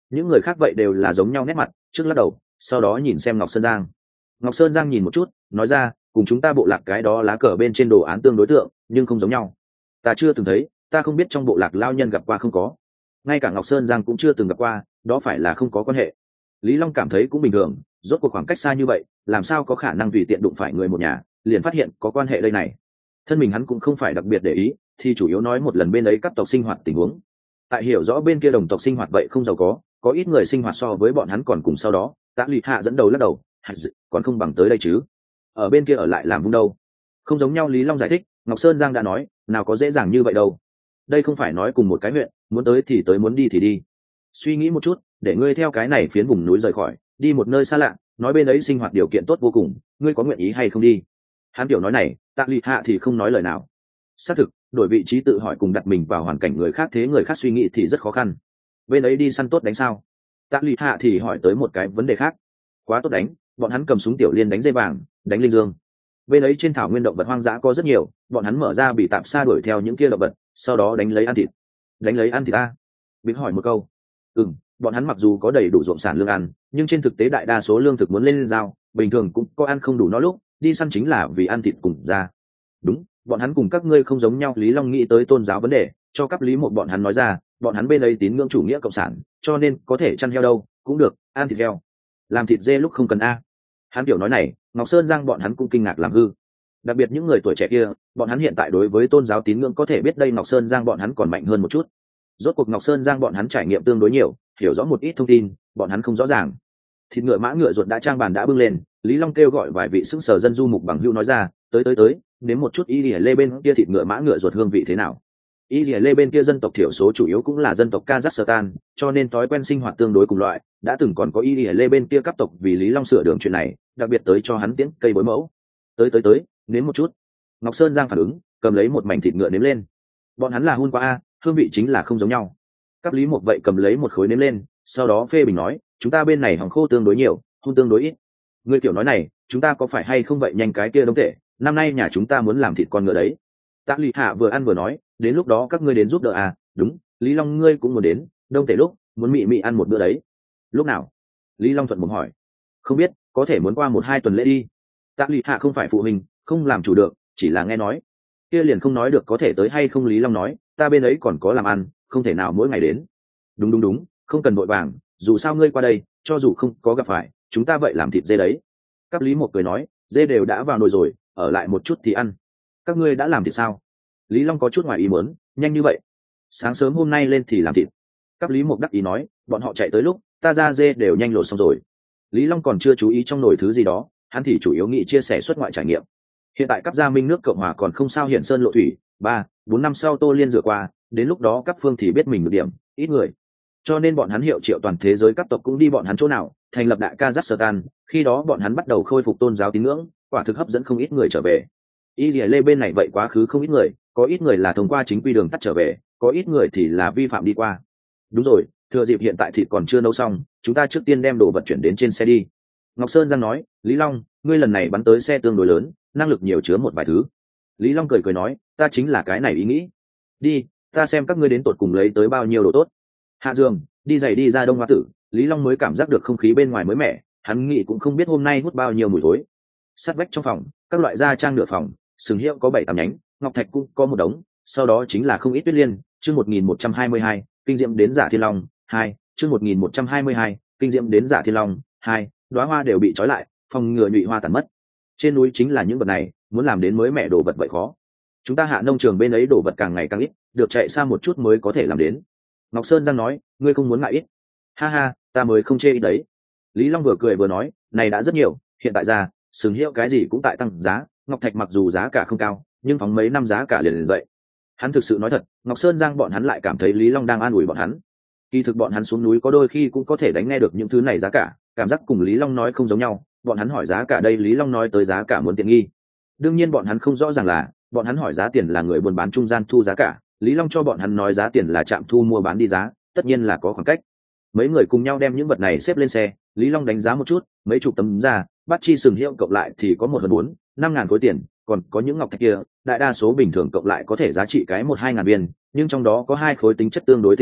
những người khác vậy đều là giống nhau nét mặt, trước lắc đầu, sau đó nhìn xem Ngọc Sơn Giang. Ngọc Sơn Giang nhìn một chút, nói ra, cùng chúng ta bộ lạc cái đó lá cờ bên trên đồ án tương đối tượng, nhưng không giống nhau. Ta chưa từng thấy, ta không biết trong bộ lạc lao nhân gặp qua không có. Ngay cả Ngọc Sơn Giang cũng chưa từng gặp qua, đó phải là không có quan hệ. Lý Long cảm thấy cũng bình thường, rốt cuộc khoảng cách xa như vậy, làm sao có khả năng tùy tiện đụng phải người một nhà, liền phát hiện có quan hệ đây này. Thân mình hắn cũng không phải đặc biệt để ý, thì chủ yếu nói một lần bên ấy các tộc sinh hoạt tình huống. Tại hiểu rõ bên kia đồng tộc sinh hoạt vậy không giàu có ít người sinh hoạt so với bọn hắn còn cùng sau đó, Tạ Lị Hạ dẫn đầu lắc đầu, còn không bằng tới đây chứ. Ở bên kia ở lại làm vung đâu. Không giống nhau. Lý Long giải thích, Ngọc Sơn Giang đã nói, nào có dễ dàng như vậy đâu. Đây không phải nói cùng một cái huyện, muốn tới thì tới, muốn đi thì đi. Suy nghĩ một chút, để ngươi theo cái này phiến vùng núi rời khỏi, đi một nơi xa lạ, nói bên ấy sinh hoạt điều kiện tốt vô cùng, ngươi có nguyện ý hay không đi? Hắn kiểu nói này, Tạ Lị Hạ thì không nói lời nào. Xác thực, đổi vị trí tự hỏi cùng đặt mình vào hoàn cảnh người khác, thế người khác suy nghĩ thì rất khó khăn. Bên ấy đi săn tốt đánh sao? Tạ Lị Hạ thì hỏi tới một cái vấn đề khác. Quá tốt đánh, bọn hắn cầm súng tiểu liên đánh dây vàng, đánh linh dương. Bên ấy trên thảo nguyên động vật hoang dã có rất nhiều, bọn hắn mở ra bị tạm xa đuổi theo những kia động vật, sau đó đánh lấy ăn thịt. Đánh lấy ăn thịt ta? Bính hỏi một câu. Bọn hắn mặc dù có đầy đủ ruộng sản lương ăn, nhưng trên thực tế đại đa số lương thực muốn lên giao, bình thường cũng có ăn không đủ no lúc, đi săn chính là vì ăn thịt cùng ra. Đúng, bọn hắn cùng các ngươi không giống nhau. Lý Long nghĩ tới tôn giáo vấn đề, cho cấp Lý một bọn hắn nói ra, bọn hắn bên đây tín ngưỡng chủ nghĩa cộng sản, cho nên có thể chăn heo đâu cũng được, ăn thịt heo, làm thịt dê lúc không cần a. Hắn kiểu nói này, Ngọc Sơn Giang bọn hắn cũng kinh ngạc làm hư. Đặc biệt những người tuổi trẻ kia, bọn hắn hiện tại đối với tôn giáo tín ngưỡng có thể biết đây, Ngọc Sơn Giang bọn hắn còn mạnh hơn một chút. Rốt cuộc Ngọc Sơn Giang bọn hắn trải nghiệm tương đối nhiều, hiểu rõ một ít thông tin, bọn hắn không rõ ràng. Thịt ngựa mã ngựa ruột đã trang bàn đã bưng lên, Lý Long kêu gọi vài vị sững sờ dân du mục bằng hữu nói ra, tới, nếm một chút y lìa lê bên kia thịt ngựa mã ngựa ruột hương vị thế nào. Y lìa lê bên kia dân tộc thiểu số chủ yếu cũng là dân tộc Kazakhstan, cho nên thói quen sinh hoạt tương đối cùng loại, đã từng còn có y lìa lê bên kia cấp tộc vì Lý Long sửa đường chuyện này, đặc biệt tới cho hắn tiễn cây bối mẫu. Tới, nếm một chút. Ngọc Sơn Giang phản ứng, cầm lấy một mảnh thịt ngựa nếm lên. Bọn hắn là hun qua a, hương vị chính là không giống nhau. Cấp Lý một vậy cầm lấy một khối nếm lên, sau đó phê bình nói, chúng ta bên này hỏng khô tương đối nhiều, hun tương đối ít. Ngươi kiểu nói này, chúng ta có phải hay không vậy nhanh cái kia đông tệ, năm nay nhà chúng ta muốn làm thịt con ngựa đấy. Tạ Lị Hạ vừa ăn vừa nói, đến lúc đó các ngươi đến giúp đỡ à? Đúng, Lý Long ngươi cũng muốn đến, đông tệ lúc muốn mị ăn một bữa đấy. Lúc nào? Lý Long thuận mồm hỏi. Không biết, có thể muốn qua 1-2 tuần lễ đi. Tạ Lị Hạ không phải phụ huynh, không làm chủ được, chỉ là nghe nói. Kia liền không nói được có thể tới hay không. Lý Long nói, ta bên ấy còn có làm ăn, không thể nào mỗi ngày đến. Đúng, không cần vội vàng, dù sao ngươi qua đây, cho dù không có gặp phải, chúng ta vậy làm thịt dê đấy. Cấp Lý một cười nói, dê đều đã vào nồi rồi, ở lại một chút thì ăn. Các ngươi đã làm thịt sao? Lý Long có chút ngoài ý muốn, nhanh như vậy? Sáng sớm hôm nay lên thì làm thịt. Cấp Lý một đắc ý nói, bọn họ chạy tới lúc, ta ra dê đều nhanh lột xong rồi. Lý Long còn chưa chú ý trong nồi thứ gì đó, hắn thì chủ yếu nghĩ chia sẻ xuất ngoại trải nghiệm. Hiện tại cấp gia Minh nước Cộng hòa còn không sao hiển sơn lộ thủy, 3-4 năm sau Tô Liên rửa qua, đến lúc đó cấp phương thì biết mình được điểm, ít người. Cho nên bọn hắn hiệu triệu toàn thế giới các tộc cũng đi bọn hắn chỗ nào, thành lập đại Kazakhstan, khi đó bọn hắn bắt đầu khôi phục tôn giáo tín ngưỡng, quả thực hấp dẫn không ít người trở về. Y Lìa Lê bên này vậy quá khứ không ít người, có ít người là thông qua chính quy đường tắt trở về, có ít người thì là vi phạm đi qua. Đúng rồi, thừa dịp hiện tại thịt còn chưa nấu xong, chúng ta trước tiên đem đồ vật chuyển đến trên xe đi. Ngọc Sơn Giang nói, Lý Long, ngươi lần này bắn tới xe tương đối lớn, năng lực nhiều chứa một vài thứ. Lý Long cười nói, ta chính là cái này ý nghĩ. Đi, ta xem các ngươi đến tột cùng lấy tới bao nhiêu đồ tốt. Hạ giường, đi giày đi ra Đông Hoa Tử, Lý Long mới cảm giác được không khí bên ngoài mới mẻ, hắn nghĩ cũng không biết hôm nay hút bao nhiêu mùi thối. Sát vách trong phòng, các loại da trang nửa phòng, sừng hiệu có 7-8 nhánh, ngọc thạch cũng có một đống, sau đó chính là không ít tuyết liên. Chương 1122, kinh diệm đến Giả Thiên Long 2. Chương 1122, kinh diệm đến Giả Thiên Long 2. Đóa hoa đều bị trói lại, phòng ngừa nhụy hoa tàn mất. Trên núi chính là những vật này, muốn làm đến mới mẻ đồ vật vậy khó. Chúng ta hạ nông trường bên ấy đồ vật càng ngày càng ít, được chạy xa một chút mới có thể làm đến. Ngọc Sơn Giang nói, ngươi không muốn ngại ít. Ha ha, ta mới không chê ít đấy. Lý Long vừa cười vừa nói, này đã rất nhiều, hiện tại ra sừng hiệu cái gì cũng tại tăng giá, ngọc thạch mặc dù giá cả không cao, nhưng phóng mấy năm giá cả liền vậy. Hắn thực sự nói thật, Ngọc Sơn Giang bọn hắn lại cảm thấy Lý Long đang an ủi bọn hắn. Kỳ thực bọn hắn xuống núi có đôi khi cũng có thể đánh nghe được những thứ này giá cả, cảm giác cùng Lý Long nói không giống nhau. Bọn hắn hỏi giá cả đây, Lý Long nói tới giá cả muốn tiện nghi. Đương nhiên bọn hắn không rõ ràng là, bọn hắn hỏi giá tiền là người buôn bán trung gian thu giá cả, Lý Long cho bọn hắn nói giá tiền là trạm thu mua bán đi giá, tất nhiên là có khoảng cách. Mấy người cùng nhau đem những vật này xếp lên xe, Lý Long đánh giá một chút, mấy chục tấm ra, bắt chi sừng hiệu cộng lại thì có 1-4-5 ngàn khối tiền, còn có những ngọc thạch kia, đại đa số bình thường cộng lại có thể giá trị cái 1-2 ngàn viên, nhưng trong đó có 2 khối tính chất tương đối tinh khiết,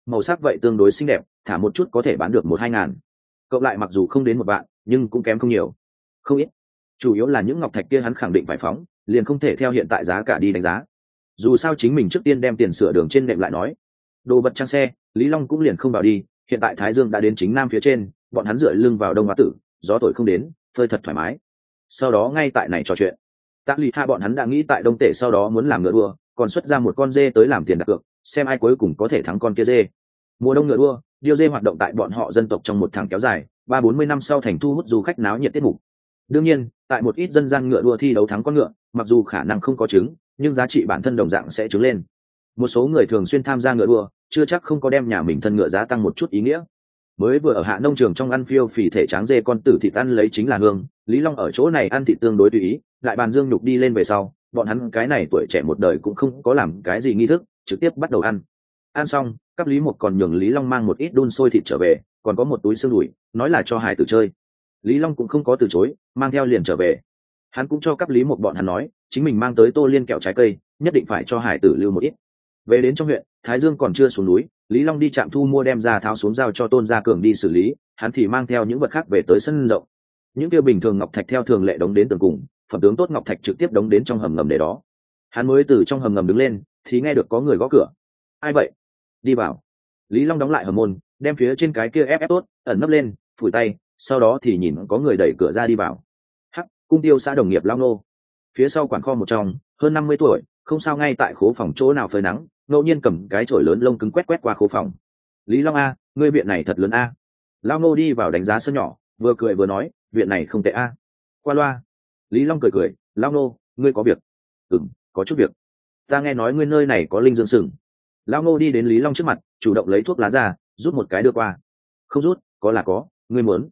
màu sắc vậy tương đối xinh đẹp, thả một chút có thể bán được 1-2 ngàn. Cộng lại mặc dù không đến 1 vạn, nhưng cũng kém không nhiều. Không ít. Chủ yếu là những ngọc thạch kia hắn khẳng định phải phóng, liền không thể theo hiện tại giá cả đi đánh giá. Dù sao chính mình trước tiên đem tiền sửa đường trên nệm lại nói. Đồ vật trang xe, Lý Long cũng liền không vào đi, hiện tại Thái Dương đã đến chính nam phía trên, bọn hắn dựa lưng vào Đông Hoa Tử, gió thổi không đến, phơi thật thoải mái. Sau đó ngay tại này trò chuyện. Tạ Lị Hạ bọn hắn đã nghĩ tại Đông Tể sau đó muốn làm ngựa đua, còn xuất ra một con dê tới làm tiền đặt cược, xem ai cuối cùng có thể thắng con kia dê. Mùa đông ngựa đua, điêu dê hoạt động tại bọn họ dân tộc trong một tháng kéo dài, 30-40 năm sau thành thu hút du khách náo nhiệt tiết mục. Đương nhiên, tại một ít dân gian ngựa đua thi đấu thắng con ngựa, mặc dù khả năng không có trứng, nhưng giá trị bản thân đồng dạng sẽ trứng lên. Một số người thường xuyên tham gia ngựa đua, chưa chắc không có đem nhà mình thân ngựa giá tăng một chút ý nghĩa. Mới vừa ở hạ nông trường trong ăn phiêu phì thể tráng dê con tử thịt ăn lấy chính là hương, Lý Long ở chỗ này ăn thịt tương đối tùy ý, lại bàn dương nhục đi lên về sau, bọn hắn cái này tuổi trẻ một đời cũng không có làm cái gì nghi thức, trực tiếp bắt đầu ăn. Ăn xong, cấp Lý Mục còn nhường Lý Long mang một ít đun sôi thịt trở về, còn có một túi xương đùi, nói là cho hải tử chơi. Lý Long cũng không có từ chối, mang theo liền trở về. Hắn cũng cho cấp Lý Mục bọn hắn nói, chính mình mang tới tô liên kẹo trái cây, nhất định phải cho hải tử lưu một ít. Về đến trong huyện, Thái Dương còn chưa xuống núi, Lý Long đi trạm thu mua đem ra tháo xuống giao cho Tôn Gia Cường đi xử lý, hắn thì mang theo những vật khác về tới sân rộng. Những kia bình thường ngọc thạch theo thường lệ đóng đến tường cùng, phẩm tướng tốt ngọc thạch trực tiếp đóng đến trong hầm ngầm để đó. Hắn mới từ trong hầm ngầm đứng lên, thì nghe được có người gõ cửa. Ai vậy? Đi vào. Lý Long đóng lại hầm môn, đem phía trên cái kia ép tốt, ẩn nấp lên, phủi tay, sau đó thì nhìn có người đẩy cửa ra đi vào. Hắc, cung tiêu xã đồng nghiệp Lao Nô. Phía sau quản kho một trong, hơn 50 tuổi, không sao ngay tại khố phòng chỗ nào phơi nắng, ngẫu nhiên cầm cái chổi lớn lông cứng quét qua khố phòng. Lý Long a, ngươi viện này thật lớn a. Lao Nô đi vào đánh giá sân nhỏ, vừa cười vừa nói, viện này không tệ a. Qua loa. Lý Long cười, Lao Nô, ngươi có việc? Có chút việc. Ta nghe nói ngươi nơi này có linh dương sừng. Lao Nô đi đến Lý Long trước mặt, chủ động lấy thuốc lá ra, rút một cái đưa qua. Không rút, có là có, ngươi muốn?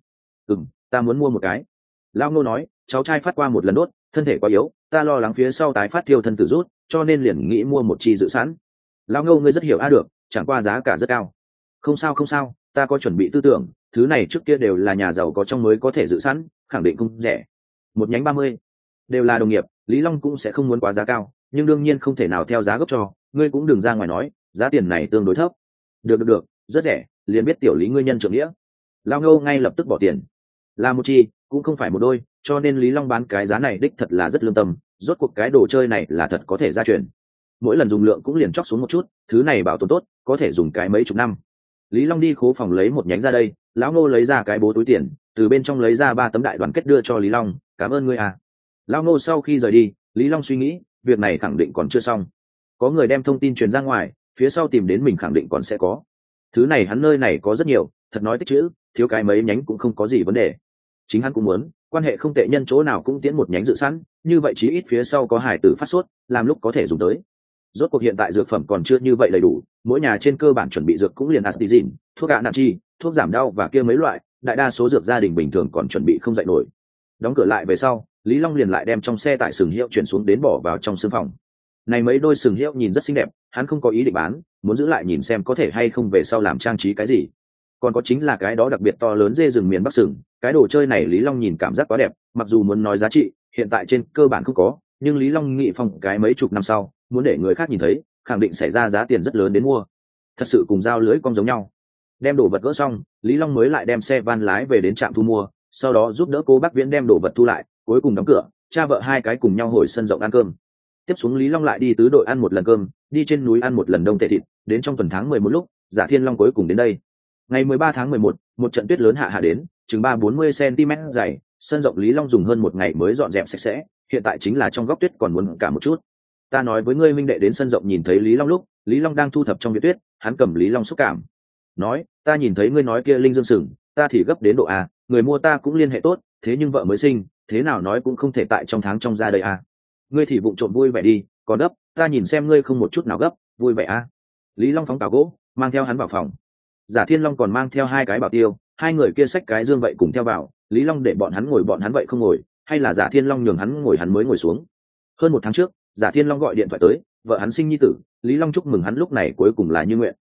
Ta muốn mua một cái. Lao Nô nói, cháu trai phát qua một lần đốt, thân thể quá yếu, ta lo lắng phía sau tái phát thiêu thân tử rút, cho nên liền nghĩ mua một chi dự sẵn. Lao Ngô ngươi rất hiểu được, chẳng qua giá cả rất cao. Không sao, ta có chuẩn bị tư tưởng, thứ này trước kia đều là nhà giàu có trong mới có thể dự sẵn, khẳng định không rẻ. Một nhánh 30, đều là đồng nghiệp, Lý Long cũng sẽ không muốn quá giá cao, nhưng đương nhiên không thể nào theo giá gốc cho, ngươi cũng đừng ra ngoài nói, giá tiền này tương đối thấp. Được, rất rẻ, liền biết tiểu Lý ngươi nhân trượng nghĩa. Lao Ngô ngay lập tức bỏ tiền. Là một chi, cũng không phải một đôi, cho nên Lý Long bán cái giá này đích thật là rất lương tâm, rốt cuộc cái đồ chơi này là thật có thể gia truyền. Mỗi lần dùng lượng cũng liền chóc xuống một chút, thứ này bảo tồn tốt, có thể dùng cái mấy chục năm. Lý Long đi khố phòng lấy một nhánh ra đây, lão Ngô lấy ra cái bố túi tiền, từ bên trong lấy ra 3 tấm đại đoàn kết đưa cho Lý Long, cảm ơn ngươi à. Lão Ngô sau khi rời đi, Lý Long suy nghĩ, việc này khẳng định còn chưa xong. Có người đem thông tin truyền ra ngoài, phía sau tìm đến mình khẳng định còn sẽ có. Thứ này hắn nơi này có rất nhiều, thật nói tích chữ, thiếu cái mấy nhánh cũng không có gì vấn đề. Chính hắn cũng muốn, quan hệ không tệ nhân chỗ nào cũng tiến một nhánh dự sẵn, như vậy chí ít phía sau có hải tử phát sốt, làm lúc có thể dùng tới. Rốt cuộc hiện tại dược phẩm còn chưa như vậy đầy đủ, mỗi nhà trên cơ bản chuẩn bị dược cũng liền aspirin, thuốc gạ nặng chi, thuốc giảm đau và kia mấy loại, đại đa số dược gia đình bình thường còn chuẩn bị không dậy nổi. Đóng cửa lại về sau, Lý Long liền lại đem trong xe tải sừng hiệu chuyển xuống đến bỏ vào trong sương phòng. Này mấy đôi sừng hiệu nhìn rất xinh đẹp, hắn không có ý định bán, muốn giữ lại nhìn xem có thể hay không về sau làm trang trí cái gì. Còn có chính là cái đó đặc biệt to lớn dê rừng miền Bắc sừng, cái đồ chơi này Lý Long nhìn cảm giác quá đẹp, mặc dù muốn nói giá trị, hiện tại trên cơ bản không có, nhưng Lý Long nghĩ phong cái mấy chục năm sau, muốn để người khác nhìn thấy, khẳng định sẽ ra giá tiền rất lớn đến mua. Thật sự cùng dao lưới cong giống nhau. Đem đồ vật gỡ xong, Lý Long mới lại đem xe van lái về đến trạm thu mua, sau đó giúp đỡ cô Bác Viễn đem đồ vật thu lại, cuối cùng đóng cửa, cha vợ hai cái cùng nhau hồi sân rộng ăn cơm. Tiếp xuống Lý Long lại đi tứ đội ăn một lần cơm, đi trên núi ăn một lần đông tệ thịt, đến trong tuần tháng 11 lúc, Giả Thiên Long cuối cùng đến đây. Ngày 13 tháng 11, một trận tuyết lớn hạ đến, chừng 30-40 cm dày, sân rộng Lý Long dùng hơn một ngày mới dọn dẹp sạch sẽ, hiện tại chính là trong góc tuyết còn muốn cả một chút. Ta nói với ngươi minh đệ đến sân rộng nhìn thấy Lý Long lúc, Lý Long đang thu thập trong viện tuyết, hắn cầm Lý Long xúc cảm. Nói, ta nhìn thấy ngươi nói kia linh dương sừng, ta thì gấp đến độ a, người mua ta cũng liên hệ tốt, thế nhưng vợ mới sinh, thế nào nói cũng không thể tại trong tháng trong ra đây a. Ngươi thì vụng trộm vui vẻ đi, còn gấp, ta nhìn xem ngươi không một chút nào gấp, vui vẻ a. Lý Long phóng cào gỗ, mang theo hắn vào phòng. Giả Thiên Long còn mang theo hai cái bảo tiêu, hai người kia xách cái dương vậy cùng theo vào, Lý Long để bọn hắn ngồi bọn hắn vậy không ngồi, hay là Giả Thiên Long nhường hắn ngồi hắn mới ngồi xuống. Hơn một tháng trước, Giả Thiên Long gọi điện thoại tới, vợ hắn sinh nhi tử, Lý Long chúc mừng hắn lúc này cuối cùng là như nguyện.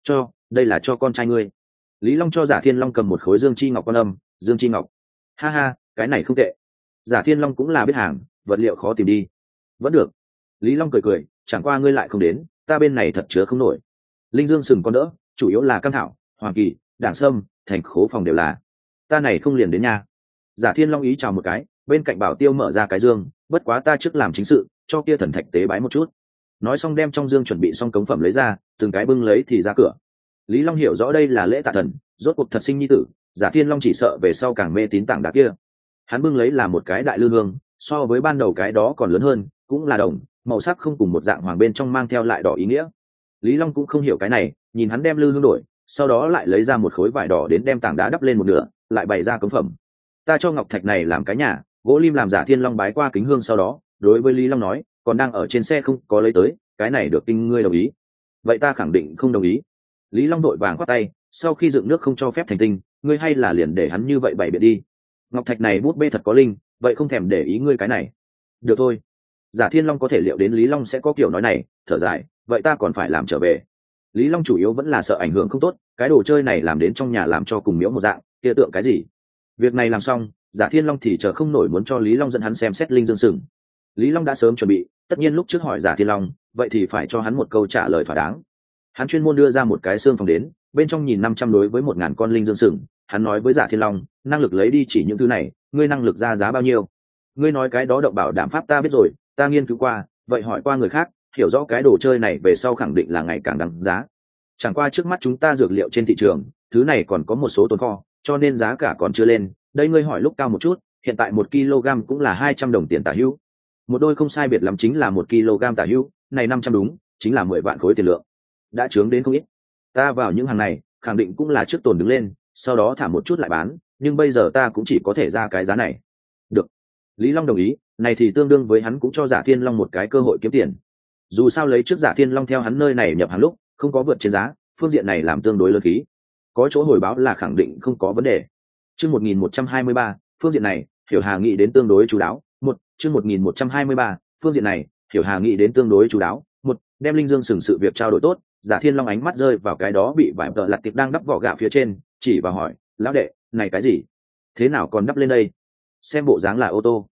Đây là cho con trai ngươi. Lý Long cho Giả Thiên Long cầm một khối dương chi ngọc quan âm, dương chi ngọc. Ha ha, cái này không tệ. Giả Thiên Long cũng là biết hàng, vật liệu khó tìm đi. Vẫn được. Lý Long cười, chẳng qua ngươi lại không đến, ta bên này thật chứa không nổi. Linh dương sừng con đỡ, chủ yếu là cam thảo, hoàng kỳ, đảng sâm, thành khố phòng đều là. Ta này không liền đến nha. Giả Thiên Long ý chào một cái, bên cạnh Bảo Tiêu mở ra cái dương, bất quá ta trước làm chính sự, cho kia thần thạch tế bái một chút. Nói xong đem trong dương chuẩn bị xong cống phẩm lấy ra, từng cái bưng lấy thì ra cửa. Lý Long hiểu rõ đây là lễ tạ thần, rốt cuộc thật sinh nhi tử, Giả Thiên Long chỉ sợ về sau càng mê tín tảng đá kia. Hắn bưng lấy là một cái đại lư hương, so với ban đầu cái đó còn lớn hơn, cũng là đồng, màu sắc không cùng một dạng hoàng bên trong mang theo lại đỏ ý nghĩa. Lý Long cũng không hiểu cái này, nhìn hắn đem lư hương đổi, sau đó lại lấy ra một khối vải đỏ đến đem tảng đá đắp lên một nửa, lại bày ra cống phẩm. Ta cho ngọc thạch này làm cái nhà, gỗ lim làm Giả Thiên Long bái qua kính hương sau đó, đối với Lý Long nói, còn đang ở trên xe không có lấy tới, cái này được kinh ngươi đồng ý. Vậy ta khẳng định không đồng ý. Lý Long đội vàng khoát tay, sau khi dựng nước không cho phép thành tinh, ngươi hay là liền để hắn như vậy bày biện đi. Ngọc thạch này bút bê thật có linh, vậy không thèm để ý ngươi cái này. Được thôi. Giả Thiên Long có thể liệu đến Lý Long sẽ có kiểu nói này, thở dài, vậy ta còn phải làm trở về. Lý Long chủ yếu vẫn là sợ ảnh hưởng không tốt, cái đồ chơi này làm đến trong nhà làm cho cùng miễu một dạng, kia tượng cái gì. Việc này làm xong, Giả Thiên Long thì chờ không nổi muốn cho Lý Long dẫn hắn xem xét linh dương sừng. Lý Long đã sớm chuẩn bị, tất nhiên lúc trước hỏi Giả Thiên Long, vậy thì phải cho hắn một câu trả lời thỏa đáng. Hắn chuyên môn đưa ra một cái xương phòng đến, bên trong nhìn 500 đối với 1000 con linh dương sừng. Hắn nói với Giả Thiên Long, năng lực lấy đi chỉ những thứ này, ngươi năng lực ra giá bao nhiêu? Ngươi nói cái đó động bảo đảm pháp ta biết rồi, ta nghiên cứu qua, vậy hỏi qua người khác, hiểu rõ cái đồ chơi này về sau khẳng định là ngày càng đáng giá. Chẳng qua trước mắt chúng ta dược liệu trên thị trường, thứ này còn có một số tồn kho, cho nên giá cả còn chưa lên. Đây ngươi hỏi lúc cao một chút, hiện tại 1 kg cũng là 200 đồng tiền tả hữu. Một đôi không sai biệt lắm chính là 1 kg tả hữu, này 500 đúng, chính là 10 vạn khối tiền lượng. Đã chướng đến không ít. Ta vào những hàng này, khẳng định cũng là trước tồn đứng lên, sau đó thả một chút lại bán, nhưng bây giờ ta cũng chỉ có thể ra cái giá này. Được. Lý Long đồng ý, này thì tương đương với hắn cũng cho Giả Thiên Long một cái cơ hội kiếm tiền. Dù sao lấy trước Giả Thiên Long theo hắn nơi này nhập hàng lúc, không có vượt trên giá, phương diện này làm tương đối lớn khí. Có chỗ hồi báo là khẳng định không có vấn đề. Chương 1123, phương diện này, Hiểu Hà nghĩ đến tương đối chú đáo. Chương 1123, phương diện này, Hiểu Hà nghĩ đến tương đối chú đáo. Đem linh dương sừng sự việc trao đổi tốt, Giả Thiên Long ánh mắt rơi vào cái đó bị vải tợ lặt tiệp đang đắp vỏ gạo phía trên, chỉ vào hỏi, lão đệ, này cái gì? Thế nào còn đắp lên đây? Xem bộ dáng là ô tô.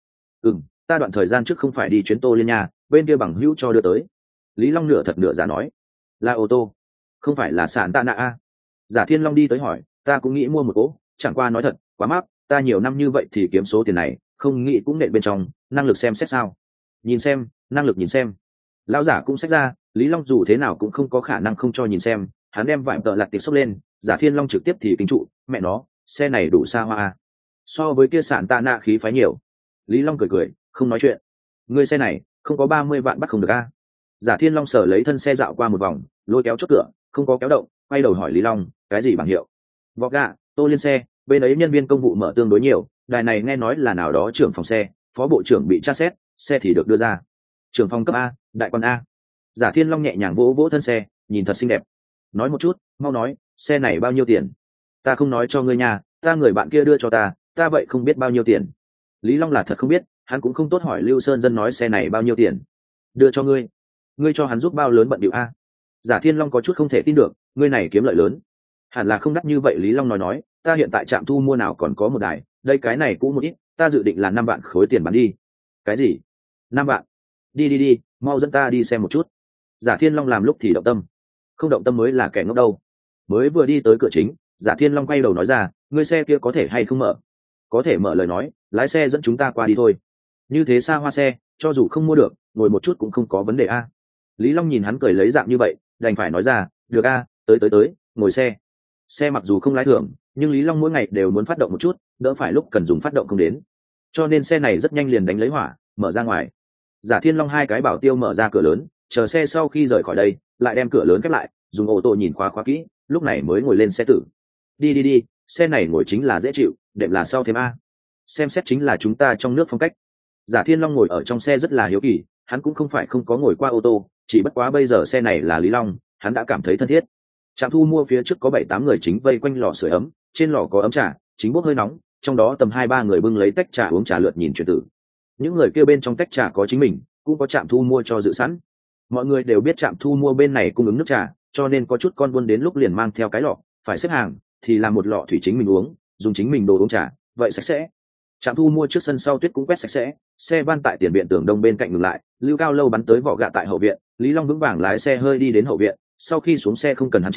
Ta đoạn thời gian trước không phải đi chuyến tô lên nhà, bên kia bằng hữu cho đưa tới. Lý Long nửa thật nửa giả nói, là ô tô, không phải là sản tạ nạ a. Giả Thiên Long đi tới hỏi, ta cũng nghĩ mua một cỗ, chẳng qua nói thật, quá mắc, ta nhiều năm như vậy thì kiếm số tiền này, không nghĩ cũng nện bên trong, năng lực xem xét sao? Nhìn xem, năng lực nhìn xem. Lão giả cũng xách ra, Lý Long dù thế nào cũng không có khả năng không cho nhìn xem, hắn đem vải tợ lặt tiệp xốc lên, Giả Thiên Long trực tiếp thì kính trụ, mẹ nó, xe này đủ xa hoa a. So với kia sản tạ nạ khí phái nhiều. Lý Long cười cười, không nói chuyện. Ngươi xe này không có 30 vạn bắt không được a. Giả Thiên Long sở lấy thân xe dạo qua một vòng, lôi kéo chốt cửa, không có kéo động, quay đầu hỏi Lý Long, cái gì bảng hiệu? Vỏ gạ, tô lên xe, bên ấy nhân viên công vụ mở tương đối nhiều, đài này nghe nói là nào đó trưởng phòng xe, phó bộ trưởng bị tra xét, xe thì được đưa ra. Trưởng phòng cấp A, đại quan A. Giả Thiên Long nhẹ nhàng vỗ vỗ thân xe, nhìn thật xinh đẹp. Nói một chút, mau nói, xe này bao nhiêu tiền? Ta không nói cho ngươi nhà, ta người bạn kia đưa cho ta vậy không biết bao nhiêu tiền. Lý Long là thật không biết, hắn cũng không tốt hỏi Lưu Sơn Dân nói xe này bao nhiêu tiền. Đưa cho ngươi cho hắn giúp bao lớn bận điệu a. Giả Thiên Long có chút không thể tin được, ngươi này kiếm lợi lớn. Hẳn là không đắt như vậy. Lý Long nói, ta hiện tại trạm thu mua nào còn có một đài, đây cái này cũng một ít, ta dự định là 5 vạn khối tiền bán đi. Cái gì? 5 vạn? Đi, mau dẫn ta đi xem một chút. Giả Thiên Long làm lúc thì động tâm, không động tâm mới là kẻ ngốc đâu. Mới vừa đi tới cửa chính, Giả Thiên Long quay đầu nói ra, ngươi xe kia có thể hay không mở? Có thể mở lời nói, lái xe dẫn chúng ta qua đi thôi. Như thế xa hoa xe, cho dù không mua được, ngồi một chút cũng không có vấn đề a. Lý Long nhìn hắn cười lấy dạng như vậy, đành phải nói ra, được a, tới, ngồi xe. Xe mặc dù không lái thường, nhưng Lý Long mỗi ngày đều muốn phát động một chút, đỡ phải lúc cần dùng phát động không đến. Cho nên xe này rất nhanh liền đánh lấy hỏa, mở ra ngoài. Giả Thiên Long hai cái bảo tiêu mở ra cửa lớn, chờ xe sau khi rời khỏi đây, lại đem cửa lớn khép lại, dùng ô tô nhìn khóa kỹ, lúc này mới ngồi lên xe tử. Đi, xe này ngồi chính là dễ chịu, đệm là sau thêm a. Xem xét chính là chúng ta trong nước phong cách. Giả Thiên Long ngồi ở trong xe rất là hiếu kỳ, hắn cũng không phải không có ngồi qua ô tô, chỉ bất quá bây giờ xe này là Lý Long, hắn đã cảm thấy thân thiết. Trạm thu mua phía trước có 7-8 người chính vây quanh lò sưởi ấm, trên lò có ấm trà, chính bốc hơi nóng, trong đó tầm 2-3 người bưng lấy tách trà uống trà lượt nhìn chuyện tử. Những người kia bên trong tách trà có chính mình, cũng có trạm thu mua cho dự sẵn. Mọi người đều biết trạm thu mua bên này cung ứng nước trà, cho nên có chút con buôn đến lúc liền mang theo cái lọ, phải xếp hàng, thì làm một lọ thủy chính mình uống, dùng chính mình đồ uống trà, vậy sạch sẽ. Trạm thu mua trước sân sau tuyết cũng quét sạch sẽ, xe van tại tiền viện tường đông bên cạnh ngừng lại, Lưu Cao Lâu bắn tới vỏ gạ tại hậu viện, Lý Long vững vàng lái xe hơi đi đến hậu viện, sau khi xuống xe không cần hắn chỉ,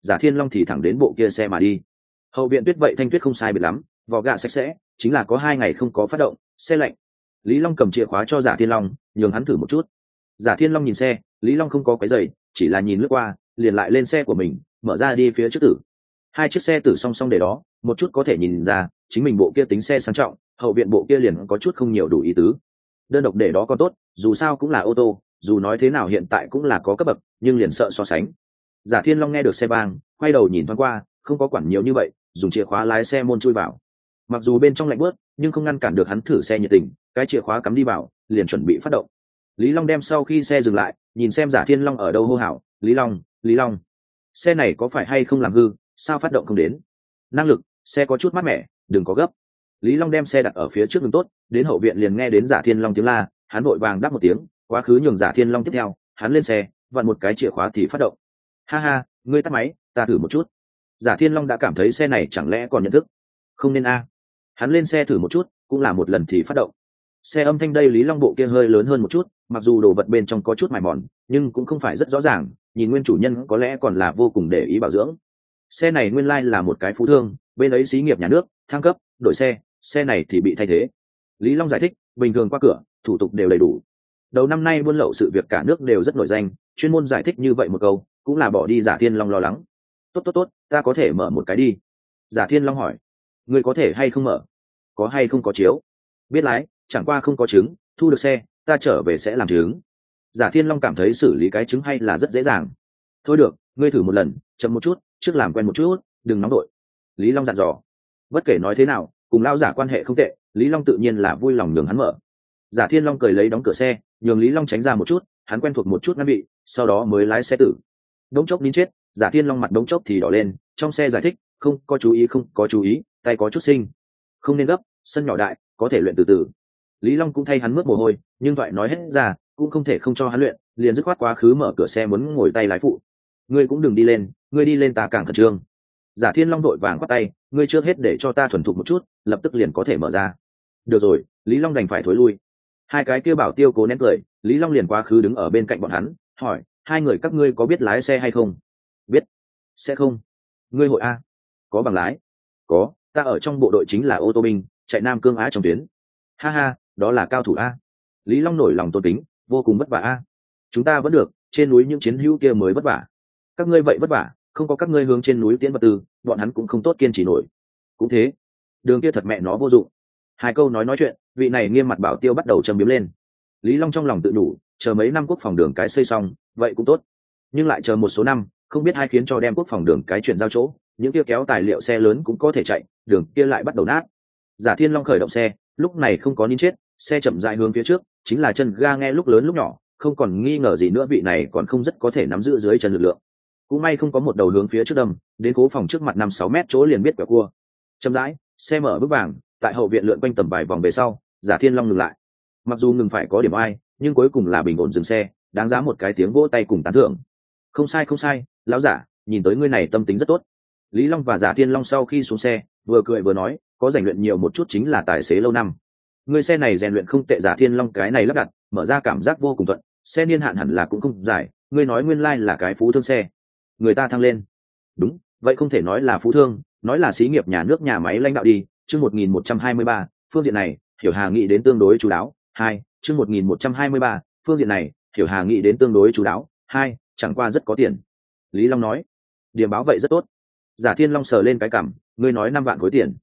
Giả Thiên Long thì thẳng đến bộ kia xe mà đi. Hậu viện tuyết vậy thanh tuyết không sai biệt lắm, vỏ gạ sạch sẽ, chính là có 2 ngày không có phát động, xe lạnh. Lý Long cầm chìa khóa cho Giả Thiên Long, nhường hắn thử một chút. Giả Thiên Long nhìn xe, Lý Long không có cái giày, chỉ là nhìn lướt qua, liền lại lên xe của mình, mở ra đi phía trước tử. Hai chiếc xe tử song song để đó, một chút có thể nhìn ra, chính mình bộ kia tính xe sang trọng, hậu viện bộ kia liền có chút không nhiều đủ ý tứ. Đơn độc để đó còn tốt, dù sao cũng là ô tô, dù nói thế nào hiện tại cũng là có cấp bậc, nhưng liền sợ so sánh. Giả Thiên Long nghe được xe vang, quay đầu nhìn thoáng qua, không có quản nhiều như vậy, dùng chìa khóa lái xe môn chui vào. Mặc dù bên trong lạnh bớt, nhưng không ngăn cản được hắn thử xe nhiệt tình, cái chìa khóa cắm đi vào, liền chuẩn bị phát động. Lý Long đem sau khi xe dừng lại, nhìn xem Giả Thiên Long ở đâu hô hào, Lý Long, Lý Long, xe này có phải hay không làm hư, sao phát động không đến? Năng lực, xe có chút mát mẻ, đừng có gấp. Lý Long đem xe đặt ở phía trước đường tốt, đến hậu viện liền nghe đến Giả Thiên Long tiếng la, hắn vội vàng đáp một tiếng, quá khứ nhường Giả Thiên Long tiếp theo, hắn lên xe, vặn một cái chìa khóa thì phát động. Ha ha, ngươi tắt máy, ta thử một chút. Giả Thiên Long đã cảm thấy xe này chẳng lẽ còn nhận thức, không nên a. Hắn lên xe thử một chút, cũng là một lần thì phát động. Xe âm thanh đây Lý Long bộ kia hơi lớn hơn một chút, mặc dù đồ vật bên trong có chút mài mòn, nhưng cũng không phải rất rõ ràng, nhìn nguyên chủ nhân có lẽ còn là vô cùng để ý bảo dưỡng. Xe này nguyên lai là một cái phú thương, bên ấy xí nghiệp nhà nước, thăng cấp, đổi xe này thì bị thay thế. Lý Long giải thích, bình thường qua cửa, thủ tục đều đầy đủ. Đầu năm nay buôn lậu sự việc cả nước đều rất nổi danh, chuyên môn giải thích như vậy một câu, cũng là bỏ đi Giả Thiên Long lo lắng. Tốt, ta có thể mở một cái đi. Giả Thiên Long hỏi, ngươi có thể hay không mở? Có hay không có chiếu? Biết lái, chẳng qua không có chứng, thu được xe, ta trở về sẽ làm chứng. Giả Thiên Long cảm thấy xử lý cái chứng hay là rất dễ dàng. Thôi được, ngươi thử một lần, chậm một chút, trước làm quen một chút, đừng nóng đội. Lý Long dặn dò. Bất kể nói thế nào, cùng lão giả quan hệ không tệ, Lý Long tự nhiên là vui lòng nhường hắn mở. Giả Thiên Long cười lấy đóng cửa xe, nhường Lý Long tránh ra một chút, hắn quen thuộc một chút ngăn bị, sau đó mới lái xe tử. Đống chốc nín chết, Giả Thiên Long mặt đống chốc thì đỏ lên, trong xe giải thích, không có chú ý, tay có chút sinh. Không nên gấp, sân nhỏ đại, có thể luyện từ từ. Lý Long cũng thay hắn mướt mồ hôi, nhưng thoại nói hết ra, cũng không thể không cho hắn luyện, liền dứt khoát quá khứ mở cửa xe muốn ngồi tay lái phụ. Ngươi cũng đừng đi lên, ngươi đi lên ta càng khẩn trương. Giả Thiên Long đội vàng quát tay, ngươi trước hết để cho ta thuần thục một chút, lập tức liền có thể mở ra. Được rồi, Lý Long đành phải thối lui. Hai cái kia bảo tiêu cố nén cười, Lý Long liền quá khứ đứng ở bên cạnh bọn hắn, hỏi, hai người các ngươi có biết lái xe hay không? Biết. Sẽ không. Ngươi hội a? Có bằng lái? Có, ta ở trong bộ đội chính là ô tô binh, chạy Nam Cương Á trong tuyến. Ha ha, đó là cao thủ a. Lý Long nổi lòng tôn kính, vô cùng vất vả a. Chúng ta vẫn được, trên núi những chiến hữu kia mới vất vả. Các ngươi vậy vất vả, không có các ngươi hướng trên núi tiễn vật tư, bọn hắn cũng không tốt kiên trì nổi. Cũng thế, đường kia thật mẹ nó vô dụng. Hai câu nói chuyện, vị này nghiêm mặt bảo tiêu bắt đầu châm biếm lên. Lý Long trong lòng tự đủ, chờ mấy năm quốc phòng đường cái xây xong, vậy cũng tốt. Nhưng lại chờ một số năm, không biết ai khiến cho đem quốc phòng đường cái chuyển giao chỗ, những kia kéo tài liệu xe lớn cũng có thể chạy, đường kia lại bắt đầu nát. Giả Thiên Long khởi động xe, lúc này không có nín chết, xe chậm rãi hướng phía trước, chính là chân ga nghe lúc lớn lúc nhỏ, không còn nghi ngờ gì nữa vị này còn không rất có thể nắm giữ dưới chân lực lượng. Cũng may không có một đầu hướng phía trước đâm, đến cố phòng trước mặt 5-6 mét chỗ liền biết quẹo cua. Chậm rãi, xe mở bước vàng, tại hậu viện lượn quanh tầm vài vòng về sau, Giả Thiên Long ngừng lại. Mặc dù ngừng phải có điểm ai, nhưng cuối cùng là bình ổn dừng xe, đáng giá một cái tiếng vỗ tay cùng tán thưởng. Không sai, lão giả, nhìn tới ngươi này tâm tính rất tốt. Lý Long và Giả Thiên Long sau khi xuống xe, vừa cười vừa nói, có rèn luyện nhiều một chút chính là tài xế lâu năm. Ngươi xe này rèn luyện không tệ. Giả Thiên Long cái này lắp đặt, mở ra cảm giác vô cùng thuận, xe niên hạn hẳn là cũng không dài, ngươi nói nguyên lai là cái phú thương xe. Người ta thăng lên. Đúng, vậy không thể nói là phú thương, nói là xí nghiệp nhà nước nhà máy lãnh đạo đi. Chương 1123, phương diện này, Hiểu Hà nghĩ đến tương đối chú đáo. 2, chương 1123, phương diện này, Hiểu Hà nghĩ đến tương đối chú đáo. 2, chẳng qua rất có tiền. Lý Long nói, điểm báo vậy rất tốt. Giả Thiên Long sờ lên cái cằm, ngươi nói 5 vạn khối tiền.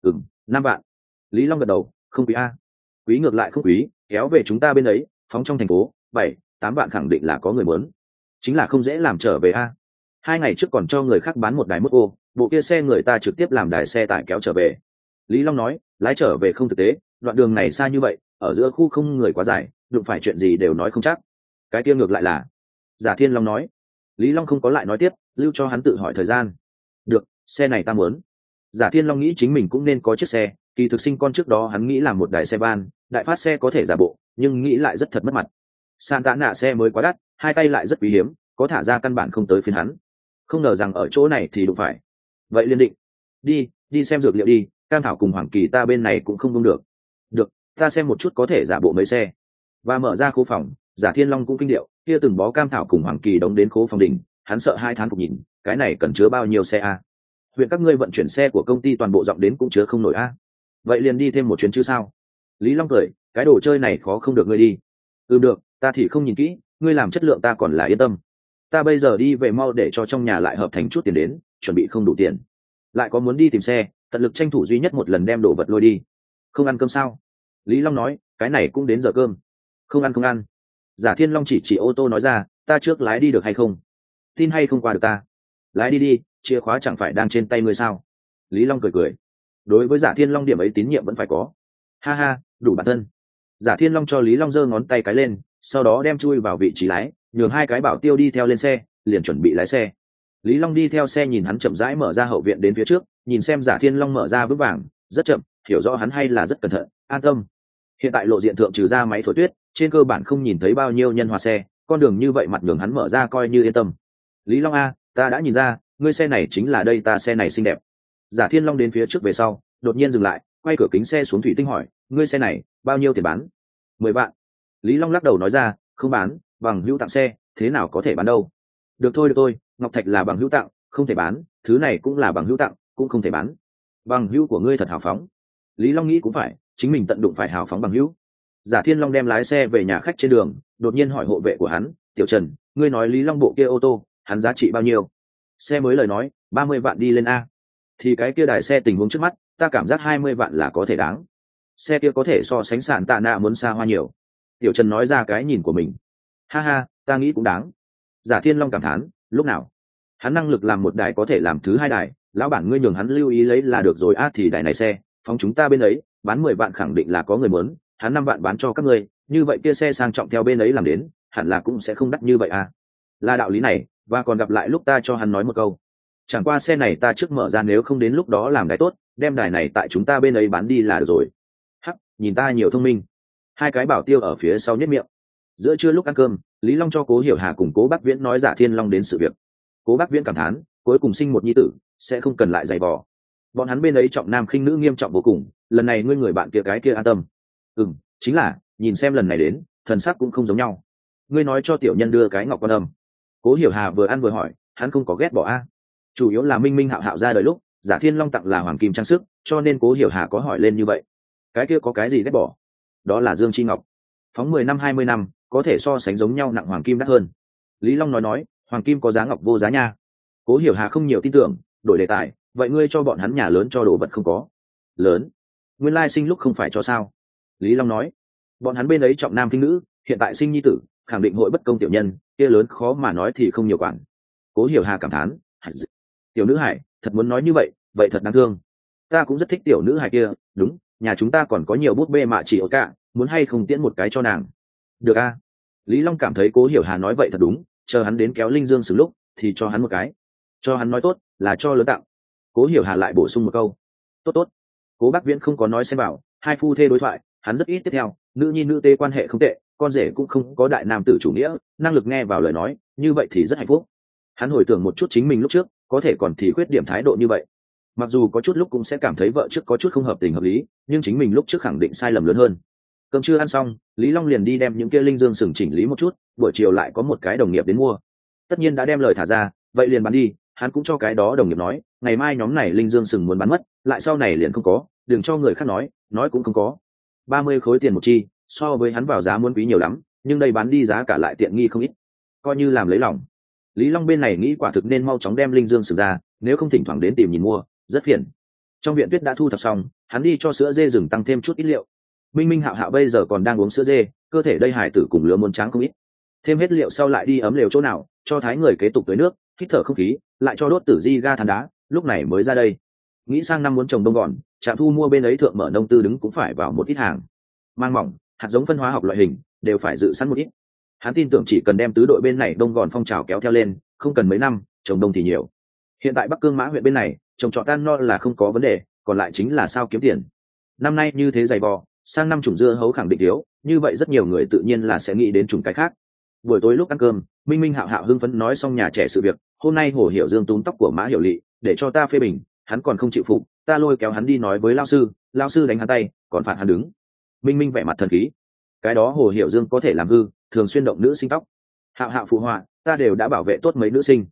5 vạn. Lý Long gật đầu, không quý a. Quý ngược lại không quý, kéo về chúng ta bên ấy, phóng trong thành phố, 7-8 vạn khẳng định là có người muốn. Chính là không dễ làm trở về a. 2 ngày trước còn cho người khác bán một đài mốt ô, bộ kia xe người ta trực tiếp làm đài xe tải kéo trở về. Lý Long nói, lái trở về không thực tế, đoạn đường này xa như vậy, ở giữa khu không người quá dài, đụng phải chuyện gì đều nói không chắc. Cái kia ngược lại là. Giả Thiên Long nói. Lý Long không có lại nói tiếp, lưu cho hắn tự hỏi thời gian. Được, xe này ta muốn. Giả Thiên Long nghĩ chính mình cũng nên có chiếc xe, kỳ thực sinh con trước đó hắn nghĩ làm một đài xe van, đại phát xe có thể giả bộ, nhưng nghĩ lại rất thật mất mặt. Sàn tạ nạ xe mới quá đắt, hai tay lại rất quý hiếm, có thả ra căn bản không tới phiên hắn. Không ngờ rằng ở chỗ này thì đụng phải. Vậy liên định. Đi xem dược liệu đi, Cam Thảo cùng Hoàng Kỳ ta bên này cũng không được. Được, ta xem một chút có thể giả bộ mấy xe. Và mở ra khố phòng, Giả Thiên Long cũng kinh điệu, kia từng bó Cam Thảo cùng Hoàng Kỳ đóng đến khố phòng đỉnh, hắn sợ hai tháng phục nhìn, cái này cần chứa bao nhiêu xe a? Huyện các ngươi vận chuyển xe của công ty toàn bộ dọn đến cũng chứa không nổi a. Vậy liền đi thêm một chuyến chứ sao? Lý Long cười, cái đồ chơi này khó không được ngươi đi. Được, ta thì không nhìn kỹ, ngươi làm chất lượng ta còn là yên tâm. Ta bây giờ đi về mau để cho trong nhà lại hợp thành chút tiền đến, chuẩn bị không đủ tiền. Lại có muốn đi tìm xe, tận lực tranh thủ duy nhất một lần đem đồ vật lôi đi. Không ăn cơm sao? Lý Long nói, cái này cũng đến giờ cơm. Không ăn. Giả Thiên Long chỉ ô tô nói ra, ta trước lái đi được hay không? Tin hay không qua được ta? Lái đi, chìa khóa chẳng phải đang trên tay ngươi sao? Lý Long cười. Đối với Giả Thiên Long điểm ấy tín nhiệm vẫn phải có. Ha ha, đủ bản thân. Giả Thiên Long cho Lý Long giơ ngón tay cái lên, sau đó đem chui vào vị trí lái, nhường hai cái bảo tiêu đi theo lên xe, liền chuẩn bị lái xe. Lý Long đi theo xe nhìn hắn chậm rãi mở ra hậu viện đến phía trước, nhìn xem Giả Thiên Long mở ra vững vàng, rất chậm, hiểu rõ hắn hay là rất cẩn thận, an tâm. Hiện tại lộ diện thượng trừ ra máy thổi tuyết, trên cơ bản không nhìn thấy bao nhiêu nhân hòa xe, con đường như vậy mặt nhường hắn mở ra coi như yên tâm. Lý Long a, ta đã nhìn ra, ngươi xe này chính là đây, ta xe này xinh đẹp. Giả Thiên Long đến phía trước về sau, đột nhiên dừng lại, quay cửa kính xe xuống thủy tinh hỏi, ngươi xe này bao nhiêu tiền bán? 10 vạn. Lý Long lắc đầu nói ra, không bán, bằng hữu tặng xe, thế nào có thể bán đâu. Được thôi, ngọc thạch là bằng hữu tặng, không thể bán, thứ này cũng là bằng hữu tặng, cũng không thể bán. Bằng hữu của ngươi thật hào phóng. Lý Long nghĩ cũng phải, chính mình tận đụng phải hào phóng bằng hữu. Giả Thiên Long đem lái xe về nhà khách trên đường, đột nhiên hỏi hộ vệ của hắn, tiểu Trần, ngươi nói Lý Long bộ kia ô tô hắn giá trị bao nhiêu? Xe mới lời nói 30 vạn đi lên a. Thì cái kia đài xe tình huống trước mắt, ta cảm giác 20 vạn là có thể đáng. Xe kia có thể so sánh sản tạ nạ muốn xa hoa nhiều. Tiểu Trần nói ra cái nhìn của mình. Ha ha, ta nghĩ cũng đáng. Giả Thiên Long cảm thán, lúc nào hắn năng lực làm một đài có thể làm thứ hai đài, lão bản ngươi nhường hắn lưu ý lấy là được rồi a. Thì đài này xe phóng chúng ta bên ấy bán 10 vạn khẳng định là có người muốn, hắn 5 vạn bán cho các ngươi, như vậy kia xe sang trọng theo bên ấy làm đến hẳn là cũng sẽ không đắt như vậy a. Là đạo lý này, và còn gặp lại lúc ta cho hắn nói một câu, chẳng qua xe này ta trước mở ra, nếu không đến lúc đó làm đài tốt, đem đài này tại chúng ta bên ấy bán đi là được rồi. Hắc, nhìn ta nhiều thông minh. Hai cái bảo tiêu ở phía sau nhất miệng. Giữa trưa lúc ăn cơm, Lý Long cho Cố Hiểu Hà cùng Cố Bắc Viễn nói Giả Thiên Long đến sự việc. Cố Bắc Viễn cảm thán, cuối cùng sinh một nhi tử, sẽ không cần lại giày vò. Bọn hắn bên ấy trọng nam khinh nữ nghiêm trọng vô cùng, lần này ngươi người bạn kia cái kia an tâm. Chính là, nhìn xem lần này đến, thần sắc cũng không giống nhau. Ngươi nói cho tiểu nhân đưa cái ngọc quan âm. Cố Hiểu Hà vừa ăn vừa hỏi, hắn không có ghét bỏ a? Chủ yếu là Minh Hạo Hạo ra đời lúc, Giả Thiên Long tặng là hoàng kim trang sức, cho nên Cố Hiểu Hà có hỏi lên như vậy. Cái kia có cái gì ghét bỏ? Đó là Dương Chi Ngọc, phóng 10 năm 20 năm, có thể so sánh giống nhau, nặng hoàng kim đắt hơn. Lý Long nói, hoàng kim có giá ngọc vô giá nha. Cố Hiểu Hà không nhiều tin tưởng, đổi đề tài, vậy ngươi cho bọn hắn nhà lớn cho đồ vật không có? Lớn? Nguyên lai sinh lúc không phải cho sao? Lý Long nói, bọn hắn bên ấy trọng nam khinh nữ, hiện tại sinh nhi tử, khẳng định hội bất công tiểu nhân, kia lớn khó mà nói thì không nhiều quản. Cố Hiểu Hà cảm thán, tiểu nữ hải thật muốn nói như vậy, vậy thật đáng thương. Ta cũng rất thích tiểu nữ hải kia, đúng, nhà chúng ta còn có nhiều bút bê mạ chỉ ở cả, muốn hay không tiễn một cái cho nàng? Được a. Lý Long cảm thấy Cố Hiểu Hà nói vậy thật đúng, chờ hắn đến kéo Linh Dương xử lúc thì cho hắn một cái. Cho hắn nói tốt là cho lớn tặng. Cố Hiểu Hà lại bổ sung một câu, tốt. Cố Bắc Viễn không có nói xem bảo, hai phu thê đối thoại hắn rất ít tiếp theo, nữ nhi nữ tê quan hệ không tệ, con rể cũng không có đại nam tử chủ nghĩa, năng lực nghe vào lời nói, như vậy thì rất hạnh phúc. Hắn hồi tưởng một chút chính mình lúc trước, có thể còn thì khuyết điểm thái độ như vậy. Mặc dù có chút lúc cũng sẽ cảm thấy vợ trước có chút không hợp tình hợp lý, nhưng chính mình lúc trước khẳng định sai lầm lớn hơn. Cơm trưa ăn xong, Lý Long liền đi đem những kia linh dương sừng chỉnh lý một chút, buổi chiều lại có một cái đồng nghiệp đến mua. Tất nhiên đã đem lời thả ra, vậy liền bán đi, hắn cũng cho cái đó đồng nghiệp nói, ngày mai nhóm này linh dương sừng muốn bán mất, lại sau này liền không có, đừng cho người khác nói cũng không có. 30 khối tiền một chi, so với hắn vào giá muốn quý nhiều lắm, nhưng đây bán đi giá cả lại tiện nghi không ít, coi như làm lấy lòng. Lý Long bên này nghĩ quả thực nên mau chóng đem linh dương sừng ra, nếu không thỉnh thoảng đến tìm nhìn mua, rất phiền. Trong viện tuyết đã thu thập xong, hắn đi cho sữa dê rừng tăng thêm chút ít liệu. Minh Hạo Hạo bây giờ còn đang uống sữa dê, cơ thể đây hải tử cùng lứa muốn tráng không ít. Thêm hết liệu sau lại đi ấm lều chỗ nào, cho thái người kế tục tưới nước, hít thở không khí, lại cho đốt tử di ga than đá, lúc này mới ra đây. Nghĩ sang năm muốn trồng đông gòn, trạm thu mua bên ấy thượng mở nông tư đứng cũng phải vào một ít hàng. Mang mỏng, hạt giống phân hóa học loại hình, đều phải dự sẵn một ít. Hắn tin tưởng chỉ cần đem tứ đội bên này đông gòn phong trào kéo theo lên, không cần mấy năm, trồng đông thì nhiều. Hiện tại Bắc Cương Mã huyện bên này, trồng trọt tan no là không có vấn đề, còn lại chính là sao kiếm tiền. Năm nay như thế dày vò, sang năm chủng dưa hấu khẳng định thiếu, như vậy rất nhiều người tự nhiên là sẽ nghĩ đến chủng cái khác. Buổi tối lúc ăn cơm, Minh Hạo Hạo hưng phấn nói xong nhà trẻ sự việc, hôm nay Hồ Hiểu Dương túm tóc của Mã Hiểu Lệ, để cho ta phê bình, hắn còn không chịu phục, ta lôi kéo hắn đi nói với lão sư đánh hắn tay, còn phạt hắn đứng. Minh vẻ mặt thần khí, cái đó Hồ Hiểu Dương có thể làm hư, thường xuyên động nữ sinh tóc. Hạo Hạo phụ họa, ta đều đã bảo vệ tốt mấy nữ sinh.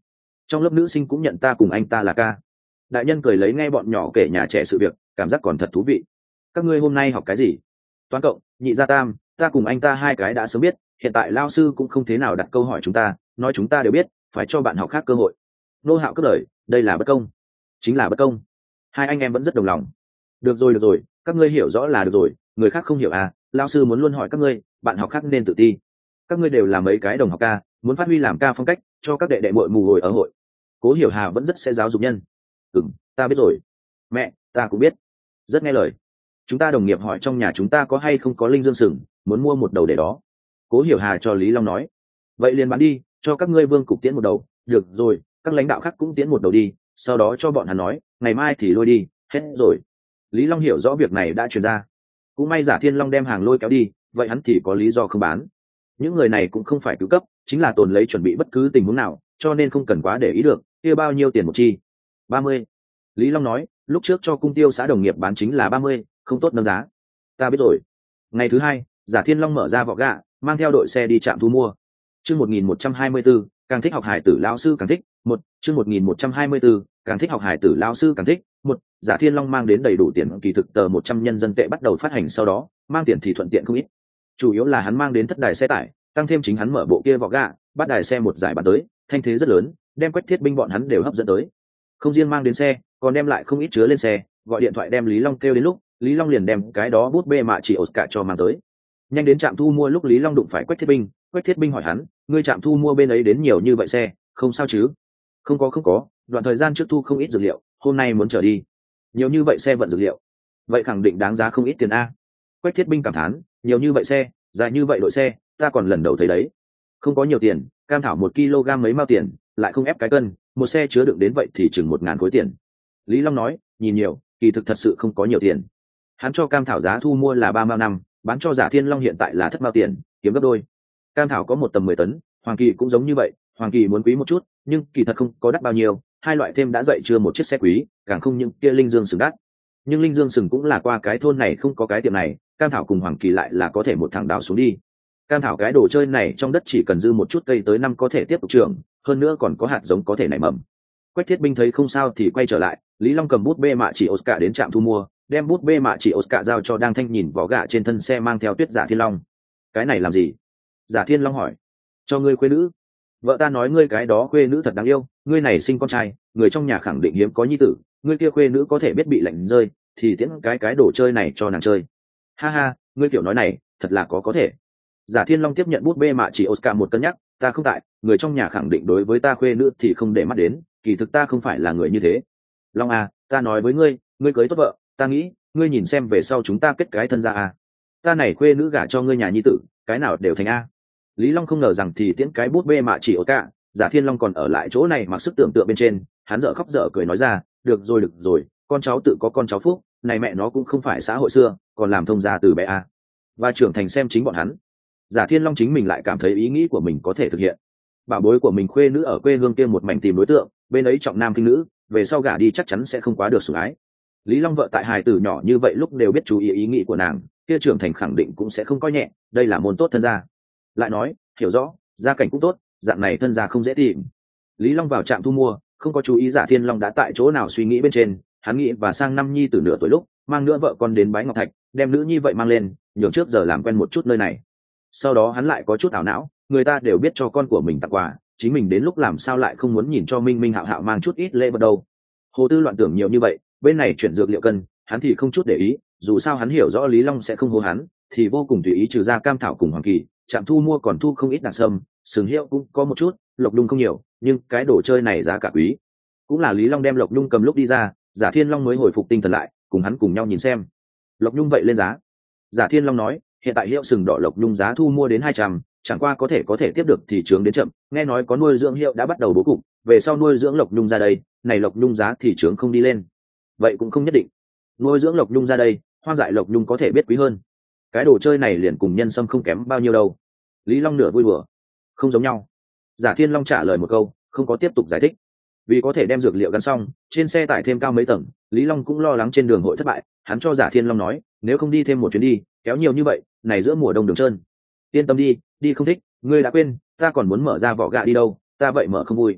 trong lớp nữ sinh cũng nhận ta cùng anh ta là ca. Đại nhân cười lấy nghe bọn nhỏ kể nhà trẻ sự việc, cảm giác còn thật thú vị. Các ngươi hôm nay học cái gì? Toán cộng, nhị gia tam, ta cùng anh ta hai cái đã sớm biết, hiện tại lao sư cũng không thế nào đặt câu hỏi chúng ta, nói chúng ta đều biết, phải cho bạn học khác cơ hội. Nô Hạo cất lời, đây là bất công. Chính là bất công. Hai anh em vẫn rất đồng lòng. Được rồi, các ngươi hiểu rõ là được rồi, người khác không hiểu à, lao sư muốn luôn hỏi các ngươi, bạn học khác nên tự ti. Các ngươi đều là mấy cái đồng học ca, muốn phát huy làm ca phong cách, cho các đệ đệ muội mù ngồi ở hội. Cố Hiểu Hà vẫn rất sẽ giáo dục nhân. Ta biết rồi. Mẹ, ta cũng biết. Rất nghe lời. Chúng ta đồng nghiệp hỏi trong nhà chúng ta có hay không có linh dương sừng, muốn mua một đầu để đó. Cố Hiểu Hà cho Lý Long nói. Vậy liền bán đi, cho các ngươi Vương cục tiễn một đầu. Được rồi, các lãnh đạo khác cũng tiễn một đầu đi, sau đó cho bọn hắn nói, ngày mai thì lôi đi, hết rồi. Lý Long hiểu rõ việc này đã truyền ra. Cũng may Giả Thiên Long đem hàng lôi kéo đi, vậy hắn thì có lý do không bán. Những người này cũng không phải cứu cấp, chính là tồn lấy chuẩn bị bất cứ tình huống nào, cho nên không cần quá để ý được, kia bao nhiêu tiền một chi. 30. Lý Long nói, lúc trước cho cung tiêu xã đồng nghiệp bán chính là 30, không tốt nâng giá. Ta biết rồi. Ngày thứ hai, Giả Thiên Long mở ra vỏ gạ, mang theo đội xe đi trạm thu mua. Chương 1124, càng thích học hải tử lão sư càng thích. Chương 1124, càng thích học hải tử lão sư càng thích. Giả Thiên Long mang đến đầy đủ tiền, kỳ thực tờ 100 nhân dân tệ bắt đầu phát hành, sau đó mang tiền thì thuận tiện không ít. Chủ yếu là hắn mang đến thất đài xe tải, tăng thêm chính hắn mở bộ kia vỏ gạ, bắt đài xe một giải bán tới, thanh thế rất lớn, đem Quách Thiết Binh bọn hắn đều hấp dẫn tới. Không riêng mang đến xe, còn đem lại không ít chứa lên xe, gọi điện thoại đem Lý Long kêu đến lúc, Lý Long liền đem cái đó bút bê mạ chỉ Oscar cho mang tới. Nhanh đến trạm thu mua lúc Lý Long đụng phải Quách Thiết Binh hỏi hắn, ngươi trạm thu mua bên ấy đến nhiều như vậy xe, không sao chứ? Không có, đoạn thời gian trước thu không ít dược liệu, hôm nay muốn trở đi. Nhiều như vậy xe vận dược liệu, vậy khẳng định đáng giá không ít tiền a. Quách Thiết Binh cảm thán, nhiều như vậy xe, dài như vậy đội xe, ta còn lần đầu thấy đấy. Không có nhiều tiền, cam thảo 1 kg mấy mao tiền, lại không ép cái cân, một xe chứa đựng đến vậy thì chừng 1.000 khối tiền. Lý Long nói, nhìn nhiều, kỳ thực thật sự không có nhiều tiền. Hắn cho cam thảo giá thu mua là 3 mao năm, bán cho Giả Thiên Long hiện tại là thất mao tiền, kiếm gấp đôi. Cam thảo có một tầm 10 tấn, Hoàng Kỳ cũng giống như vậy, Hoàng Kỳ muốn quý một chút, nhưng kỳ thật không có đắt bao nhiêu, hai loại thêm đã dậy chưa một chiếc xe quý, càng không những kia linh dương sừng đắt. Nhưng linh dương sừng cũng là qua cái thôn này không có cái tiệm này, cam thảo cùng Hoàng Kỳ lại là có thể một thằng đào xuống đi. Cam thảo cái đồ chơi này trong đất chỉ cần dư một chút cây tới năm có thể tiếp tục trưởng, hơn nữa còn có hạt giống có thể nảy mầm. Quách Thiết Binh thấy không sao thì quay trở lại, Lý Long cầm bút bê mạ chỉ Oscar đến trạm thu mua, đem bút bê mạ chỉ Oscar giao cho đang thanh nhìn vỏ gạ trên thân xe mang theo Tuyết Giả Thiên Long. Cái này làm gì? Giả Thiên Long hỏi. Cho ngươi khuê nữ. Vợ ta nói ngươi cái đó khuê nữ thật đáng yêu, ngươi này sinh con trai, người trong nhà khẳng định hiếm có nhi tử, ngươi kia khuê nữ có thể biết bị lạnh rơi, thì tiễn cái đồ chơi này cho nàng chơi. Ha ha, ngươi kiểu nói này, thật là có thể. Giả Thiên Long tiếp nhận bút bê mạ chỉ Oscar một cân nhắc, ta không tại, người trong nhà khẳng định đối với ta khuê nữ thì không để mắt đến, kỳ thực ta không phải là người như thế. Long à, ta nói với ngươi, ngươi cưới tốt vợ, ta nghĩ, ngươi nhìn xem về sau chúng ta kết cái thân ra à. Ta này khuê nữ gả cho ngươi nhà nhi tử, cái nào đều thành a. Lý Long không ngờ rằng thì tiễn cái bút bê mạ chỉ Oscar, Giả Thiên Long còn ở lại chỗ này mặc sức tưởng tượng bên trên, hắn dở khóc dở cười nói ra, được rồi, con cháu tự có con cháu phúc, này mẹ nó cũng không phải xã hội xưa, còn làm thông gia từ bé a. Và trưởng thành xem chính bọn hắn. Giả Thiên Long chính mình lại cảm thấy ý nghĩ của mình có thể thực hiện. Bảo bối của mình khuê nữ ở quê hương kia một mảnh tìm đối tượng, bên ấy trọng nam khinh nữ, về sau gả đi chắc chắn sẽ không quá được sủng ái. Lý Long vợ tại hài tử nhỏ như vậy lúc đều biết chú ý nghĩ của nàng, kia trưởng thành khẳng định cũng sẽ không coi nhẹ, đây là môn tốt thân gia. Lại nói, hiểu rõ, gia cảnh cũng tốt, dạng này thân gia không dễ tìm. Lý Long vào trạm thu mua, không có chú ý Giả Thiên Long đã tại chỗ nào suy nghĩ bên trên, hắn nghĩ và sang năm nhi tử nửa tuổi lúc, mang nữa vợ con đến Bái Ngọc Thạch, đem nữ nhi vậy mang lên, nhường trước giờ làm quen một chút nơi này. Sau đó hắn lại có chút ảo não, người ta đều biết cho con của mình tặng quà, chính mình đến lúc làm sao lại không muốn nhìn cho Minh Minh Hạo Hạo mang chút ít lễ vật đâu. Hồ Tư loạn tưởng nhiều như vậy, bên này chuyển dược liệu cân, hắn thì không chút để ý, dù sao hắn hiểu rõ Lý Long sẽ không hô hắn, thì vô cùng tùy ý trừ ra cam thảo cùng Hoàng Kỳ, trạm thu mua còn thu không ít đàn sâm, sừng hiệu cũng có một chút, lộc đung không nhiều, nhưng cái đồ chơi này giá cả quý. Cũng là Lý Long đem lộc nhung cầm lúc đi ra, Giả Thiên Long mới hồi phục tinh thần lại, cùng hắn cùng nhau nhìn xem. Lộc nhung vậy lên giá. Giả Thiên Long nói, hiện tại hiệu sừng đỏ lộc nhung giá thu mua đến 200, chẳng qua có thể tiếp được thì trường đến chậm, nghe nói có nuôi dưỡng hiệu đã bắt đầu bố cục, về sau nuôi dưỡng lộc nhung ra đây, này lộc nhung giá thì trường không đi lên. Vậy cũng không nhất định. Nuôi dưỡng lộc nhung ra đây, hoang dại lộc nhung có thể biết quý hơn. Cái đồ chơi này liền cùng nhân sâm không kém bao nhiêu đâu. Lý Long nửa vui đùa. Không giống nhau. Giả Thiên Long trả lời một câu, không có tiếp tục giải thích. Vì có thể đem dược liệu gắn xong, trên xe tải thêm cao mấy tầng, Lý Long cũng lo lắng trên đường hội thất bại, hắn cho Giả Thiên Long nói, nếu không đi thêm một chuyến đi, kéo nhiều như vậy, này giữa mùa đông đường trơn. Yên tâm đi, đi không thích, ngươi đã quên, ta còn muốn mở ra vỏ gạ đi đâu, ta vậy mở không vui.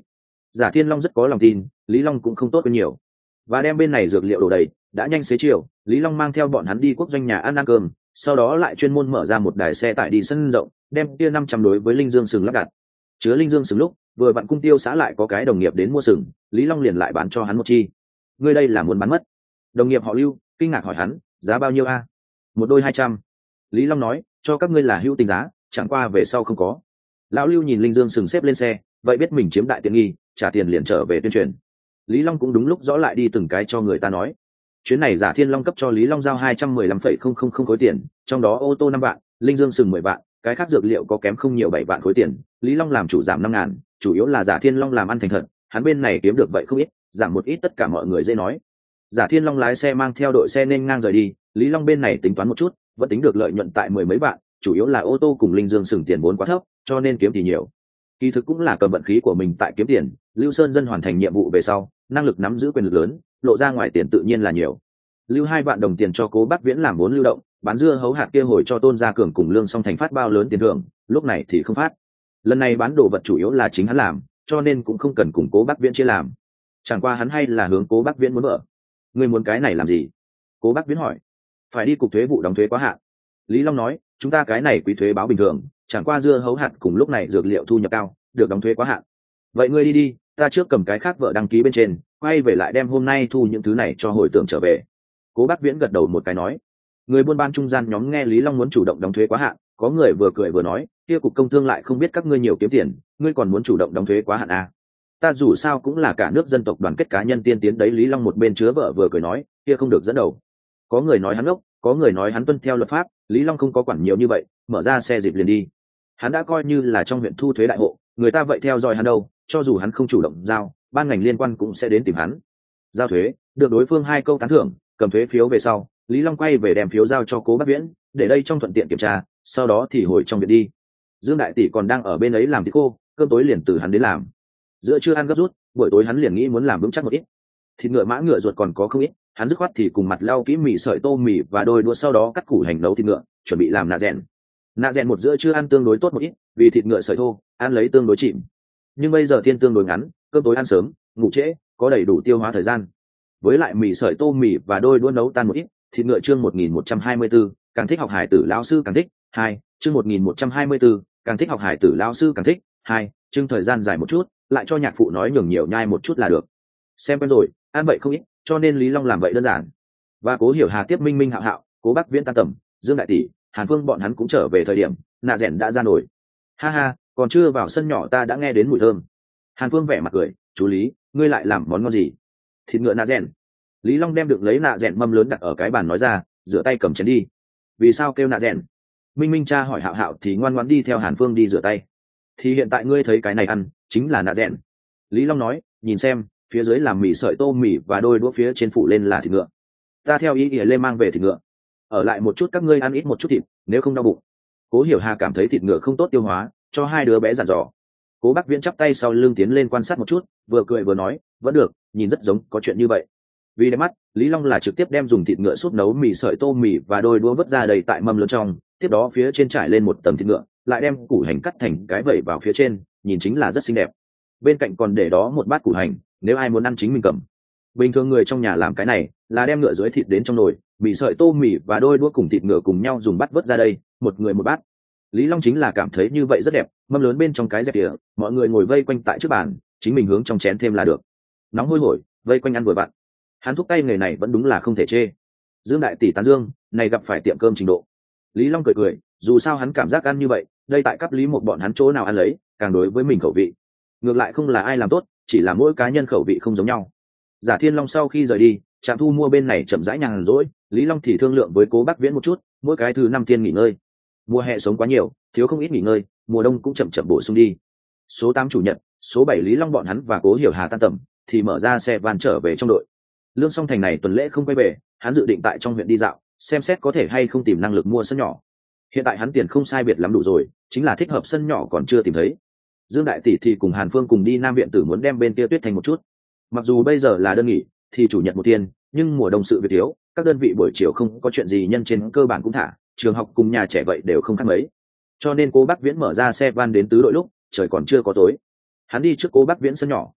Giả Thiên Long rất có lòng tin, Lý Long cũng không tốt hơn nhiều, và đem bên này dược liệu đổ đầy. Đã nhanh xế chiều, Lý Long mang theo bọn hắn đi quốc doanh nhà ăn cơm, sau đó lại chuyên môn mở ra một đài xe tải đi sân rộng, đem kia 500 đối với linh dương sừng lắp đặt. Chứa linh dương sừng lúc vừa vặn cung tiêu xã lại có cái đồng nghiệp đến mua sừng, Lý Long liền lại bán cho hắn một chi. Ngươi đây là muốn bán mất? Đồng nghiệp họ Lưu kinh ngạc hỏi hắn, giá bao nhiêu a? Một đôi 200. Lý Long nói, cho các ngươi là hữu tình giá, chẳng qua về sau không có. Lão Lưu nhìn linh dương sừng xếp lên xe, vậy biết mình chiếm đại tiện nghi, trả tiền liền trở về tuyên truyền. Lý Long cũng đúng lúc rõ lại đi từng cái cho người ta nói. Chuyến này Giả Thiên Long cấp cho Lý Long giao 215,000 khối tiền, trong đó ô tô 5 vạn, linh dương sừng 10 vạn, cái khác dược liệu có kém không nhiều 7 vạn khối tiền. Lý Long làm chủ giảm 5.000, chủ yếu là Giả Thiên Long làm ăn thành thật, hắn bên này kiếm được vậy không ít, giảm một ít tất cả mọi người dễ nói. Giả Thiên Long lái xe mang theo đội xe nên ngang rời đi, Lý Long bên này tính toán một chút, vẫn tính được lợi nhuận tại 10 mấy vạn, chủ yếu là ô tô cùng linh dương sừng tiền vốn quá thấp, cho nên kiếm thì nhiều. Kỳ thực cũng là cầm vận khí của mình tại kiếm tiền, Lưu Sơn Dân hoàn thành nhiệm vụ về sau, năng lực nắm giữ quyền lực lớn, lộ ra ngoài tiền tự nhiên là nhiều. Lưu 2 vạn đồng tiền cho Cố Bắc Viễn làm vốn lưu động, bán dưa hấu hạt kia hồi cho Tôn Gia Cường cùng Lương Song Thành phát bao lớn tiền thưởng, lúc này thì không phát. Lần này bán đồ vật chủ yếu là chính hắn làm, cho nên cũng không cần cùng Cố Bắc Viễn chia làm. Chẳng qua hắn hay là hướng Cố Bắc Viễn muốn vợ. Ngươi muốn cái này làm gì? Cố Bắc Viễn hỏi. Phải đi cục thuế vụ đóng thuế quá hạn. Lý Long nói, chúng ta cái này quý thuế báo bình thường, chẳng qua dưa hấu hạt cùng lúc này dược liệu thu nhập cao, được đóng thuế quá hạn. Vậy ngươi đi đi, ta trước cầm cái khác vợ đăng ký bên trên, quay về lại đem hôm nay thu những thứ này cho hồi tưởng trở về. Cố Bắc Viễn gật đầu một cái nói. Người buôn bán trung gian nhóm nghe Lý Long muốn chủ động đóng thuế quá hạn, có người vừa cười vừa nói, kia cục công thương lại không biết các ngươi nhiều kiếm tiền, ngươi còn muốn chủ động đóng thuế quá hạn à? Ta dù sao cũng là cả nước dân tộc đoàn kết cá nhân tiên tiến đấy. Lý Long một bên chứa vợ vừa cười nói, kia không được dẫn đầu. Có người nói hắn ngốc, có người nói hắn tuân theo luật pháp, Lý Long không có quản nhiều như vậy, mở ra xe dịp liền đi. Hắn đã coi như là trong huyện thu thuế đại hộ, người ta vậy theo dõi hắn đâu, cho dù hắn không chủ động giao, ban ngành liên quan cũng sẽ đến tìm hắn. Giao thuế, được đối phương 2 câu tán thưởng, cầm thuế phiếu về sau, Lý Long quay về đem phiếu giao cho Cố Bắc Viễn, để đây trong thuận tiện kiểm tra, sau đó thì hồi trong viện đi. Dương đại tỷ còn đang ở bên ấy làm thịt khô, cơm tối liền từ hắn đến làm. Giữa trưa ăn gấp rút, buổi tối hắn liền nghĩ muốn làm vững chắc một ít. Thịt ngựa mã ngựa ruột còn có không ít, hắn dứt khoát thì cùng mặt lau kỹ mì sợi tô mì và đôi đũa, sau đó cắt củ hành nấu thịt ngựa, chuẩn bị làm nạ rèn. Nạ rèn một giữa trưa ăn tương đối tốt một ít, vì thịt ngựa sợi thô, ăn lấy tương đối chìm. Nhưng bây giờ thiên tương đối ngắn, cơm tối ăn sớm, ngủ trễ, có đầy đủ tiêu hóa thời gian. Với lại mì sợi tô mì và đôi đũa nấu tan một ít, thịt ngựa chương 1124, càng thích học hải tử lão sư càng thích. 2, chương 1124, càng thích học hải tử lão sư càng thích. 2, chương thời gian dài một chút, lại cho nhạc phụ nói nhường nhiều nhai một chút là được. Xem quen rồi, ăn vậy không ít, cho nên Lý Long làm vậy đơn giản. Và Cố Hiểu Hà tiếp Minh Hạo Hạo, Cố Bắc Viễn tan tầm, Dương đại tỷ, Hàn Phương bọn hắn cũng trở về thời điểm nạ rèn đã ra nổi. Ha ha, còn chưa vào sân nhỏ ta đã nghe đến mùi thơm. Hàn Phương vẻ mặt cười, chú Lý, ngươi lại làm món ngon gì? Thịt ngựa nạ rèn. Lý Long đem đựng lấy nạ rèn mâm lớn đặt ở cái bàn nói ra, rửa tay cầm chén đi. Vì sao kêu nạ rèn? Minh cha hỏi Hạo Hạo thì ngoan ngoãn đi theo Hàn Phương đi rửa tay. Thì hiện tại ngươi thấy cái này ăn chính là nạ rèn. Lý Long nói, nhìn xem, phía dưới làm mì sợi tô mì và đôi đũa phía trên phủ lên là thịt ngựa. Ta theo ý ỉa lê mang về thịt ngựa, ở lại một chút các ngươi ăn ít một chút thịt, nếu không đau bụng. Cố Hiểu Hà cảm thấy thịt ngựa không tốt tiêu hóa, cho 2 đứa bé dặn dò. Cố Bắc Viễn chắp tay sau lưng tiến lên quan sát một chút, vừa cười vừa nói, vẫn được, nhìn rất giống có chuyện như vậy. Vì đẹp mắt, Lý Long là trực tiếp đem dùng thịt ngựa súp nấu mì sợi tô mì và đôi đũa vớt ra đầy tại mâm lớn trong, tiếp đó phía trên trải lên một tầng thịt ngựa, lại đem củ hành cắt thành cái vẩy vào phía trên, nhìn chính là rất xinh đẹp. Bên cạnh còn để đó một bát củ hành, nếu ai muốn ăn chính mình cầm. Bình thường người trong nhà làm cái này là đem ngựa dưới thịt đến trong nồi, mì sợi tô mì và đôi đũa cùng thịt ngựa cùng nhau dùng bát vớt ra đây, một người một bát. Lý Long chính là cảm thấy như vậy rất đẹp, mâm lớn bên trong cái dẹp tỉa, mọi người ngồi vây quanh tại trước bàn, chính mình hướng trong chén thêm là được. Nóng hôi hổi, vây quanh ăn vừa vặn. Hắn thúc tay nghề này vẫn đúng là không thể chê. Dương đại tỷ tán dương, này gặp phải tiệm cơm trình độ. Lý Long cười cười, dù sao hắn cảm giác ăn như vậy, đây tại cấp Lý một bọn hắn chỗ nào ăn lấy, càng đối với mình khẩu vị. Ngược lại không là ai làm tốt, chỉ là mỗi cá nhân khẩu vị không giống nhau. Giả Thiên Long sau khi rời đi, Trạm Thu Mua bên này chậm rãi nhàn rỗi, Lý Long thì thương lượng với Cố Bắc Viễn một chút, mỗi cái thứ 5 thiên nghỉ ngơi. Mùa hè sống quá nhiều, thiếu không ít nghỉ ngơi, mùa đông cũng chậm chậm bổ sung đi. Số 8 chủ nhật, số 7 Lý Long bọn hắn và Cố Hiểu Hà tan tầm, thì mở ra xe van trở về trong đội. Lương Song Thành này tuần lễ không quay về, hắn dự định tại trong huyện đi dạo, xem xét có thể hay không tìm năng lực mua sân nhỏ. Hiện tại hắn tiền không sai biệt lắm đủ rồi, chính là thích hợp sân nhỏ còn chưa tìm thấy. Dương đại tỷ thì cùng Hàn Phương cùng đi Nam viện tử muốn đem bên kia tuyết thành một chút. Mặc dù bây giờ là đơn nghỉ, thì chủ nhật một thiên, nhưng mùa đông sự việc thiếu, các đơn vị buổi chiều không có chuyện gì nhân trên cơ bản cũng thả, trường học cùng nhà trẻ vậy đều không khác mấy. Cho nên Cố Bắc Viễn mở ra xe van đến tứ đội lúc trời còn chưa có tối. Hắn đi trước Cố Bắc Viễn sân nhỏ,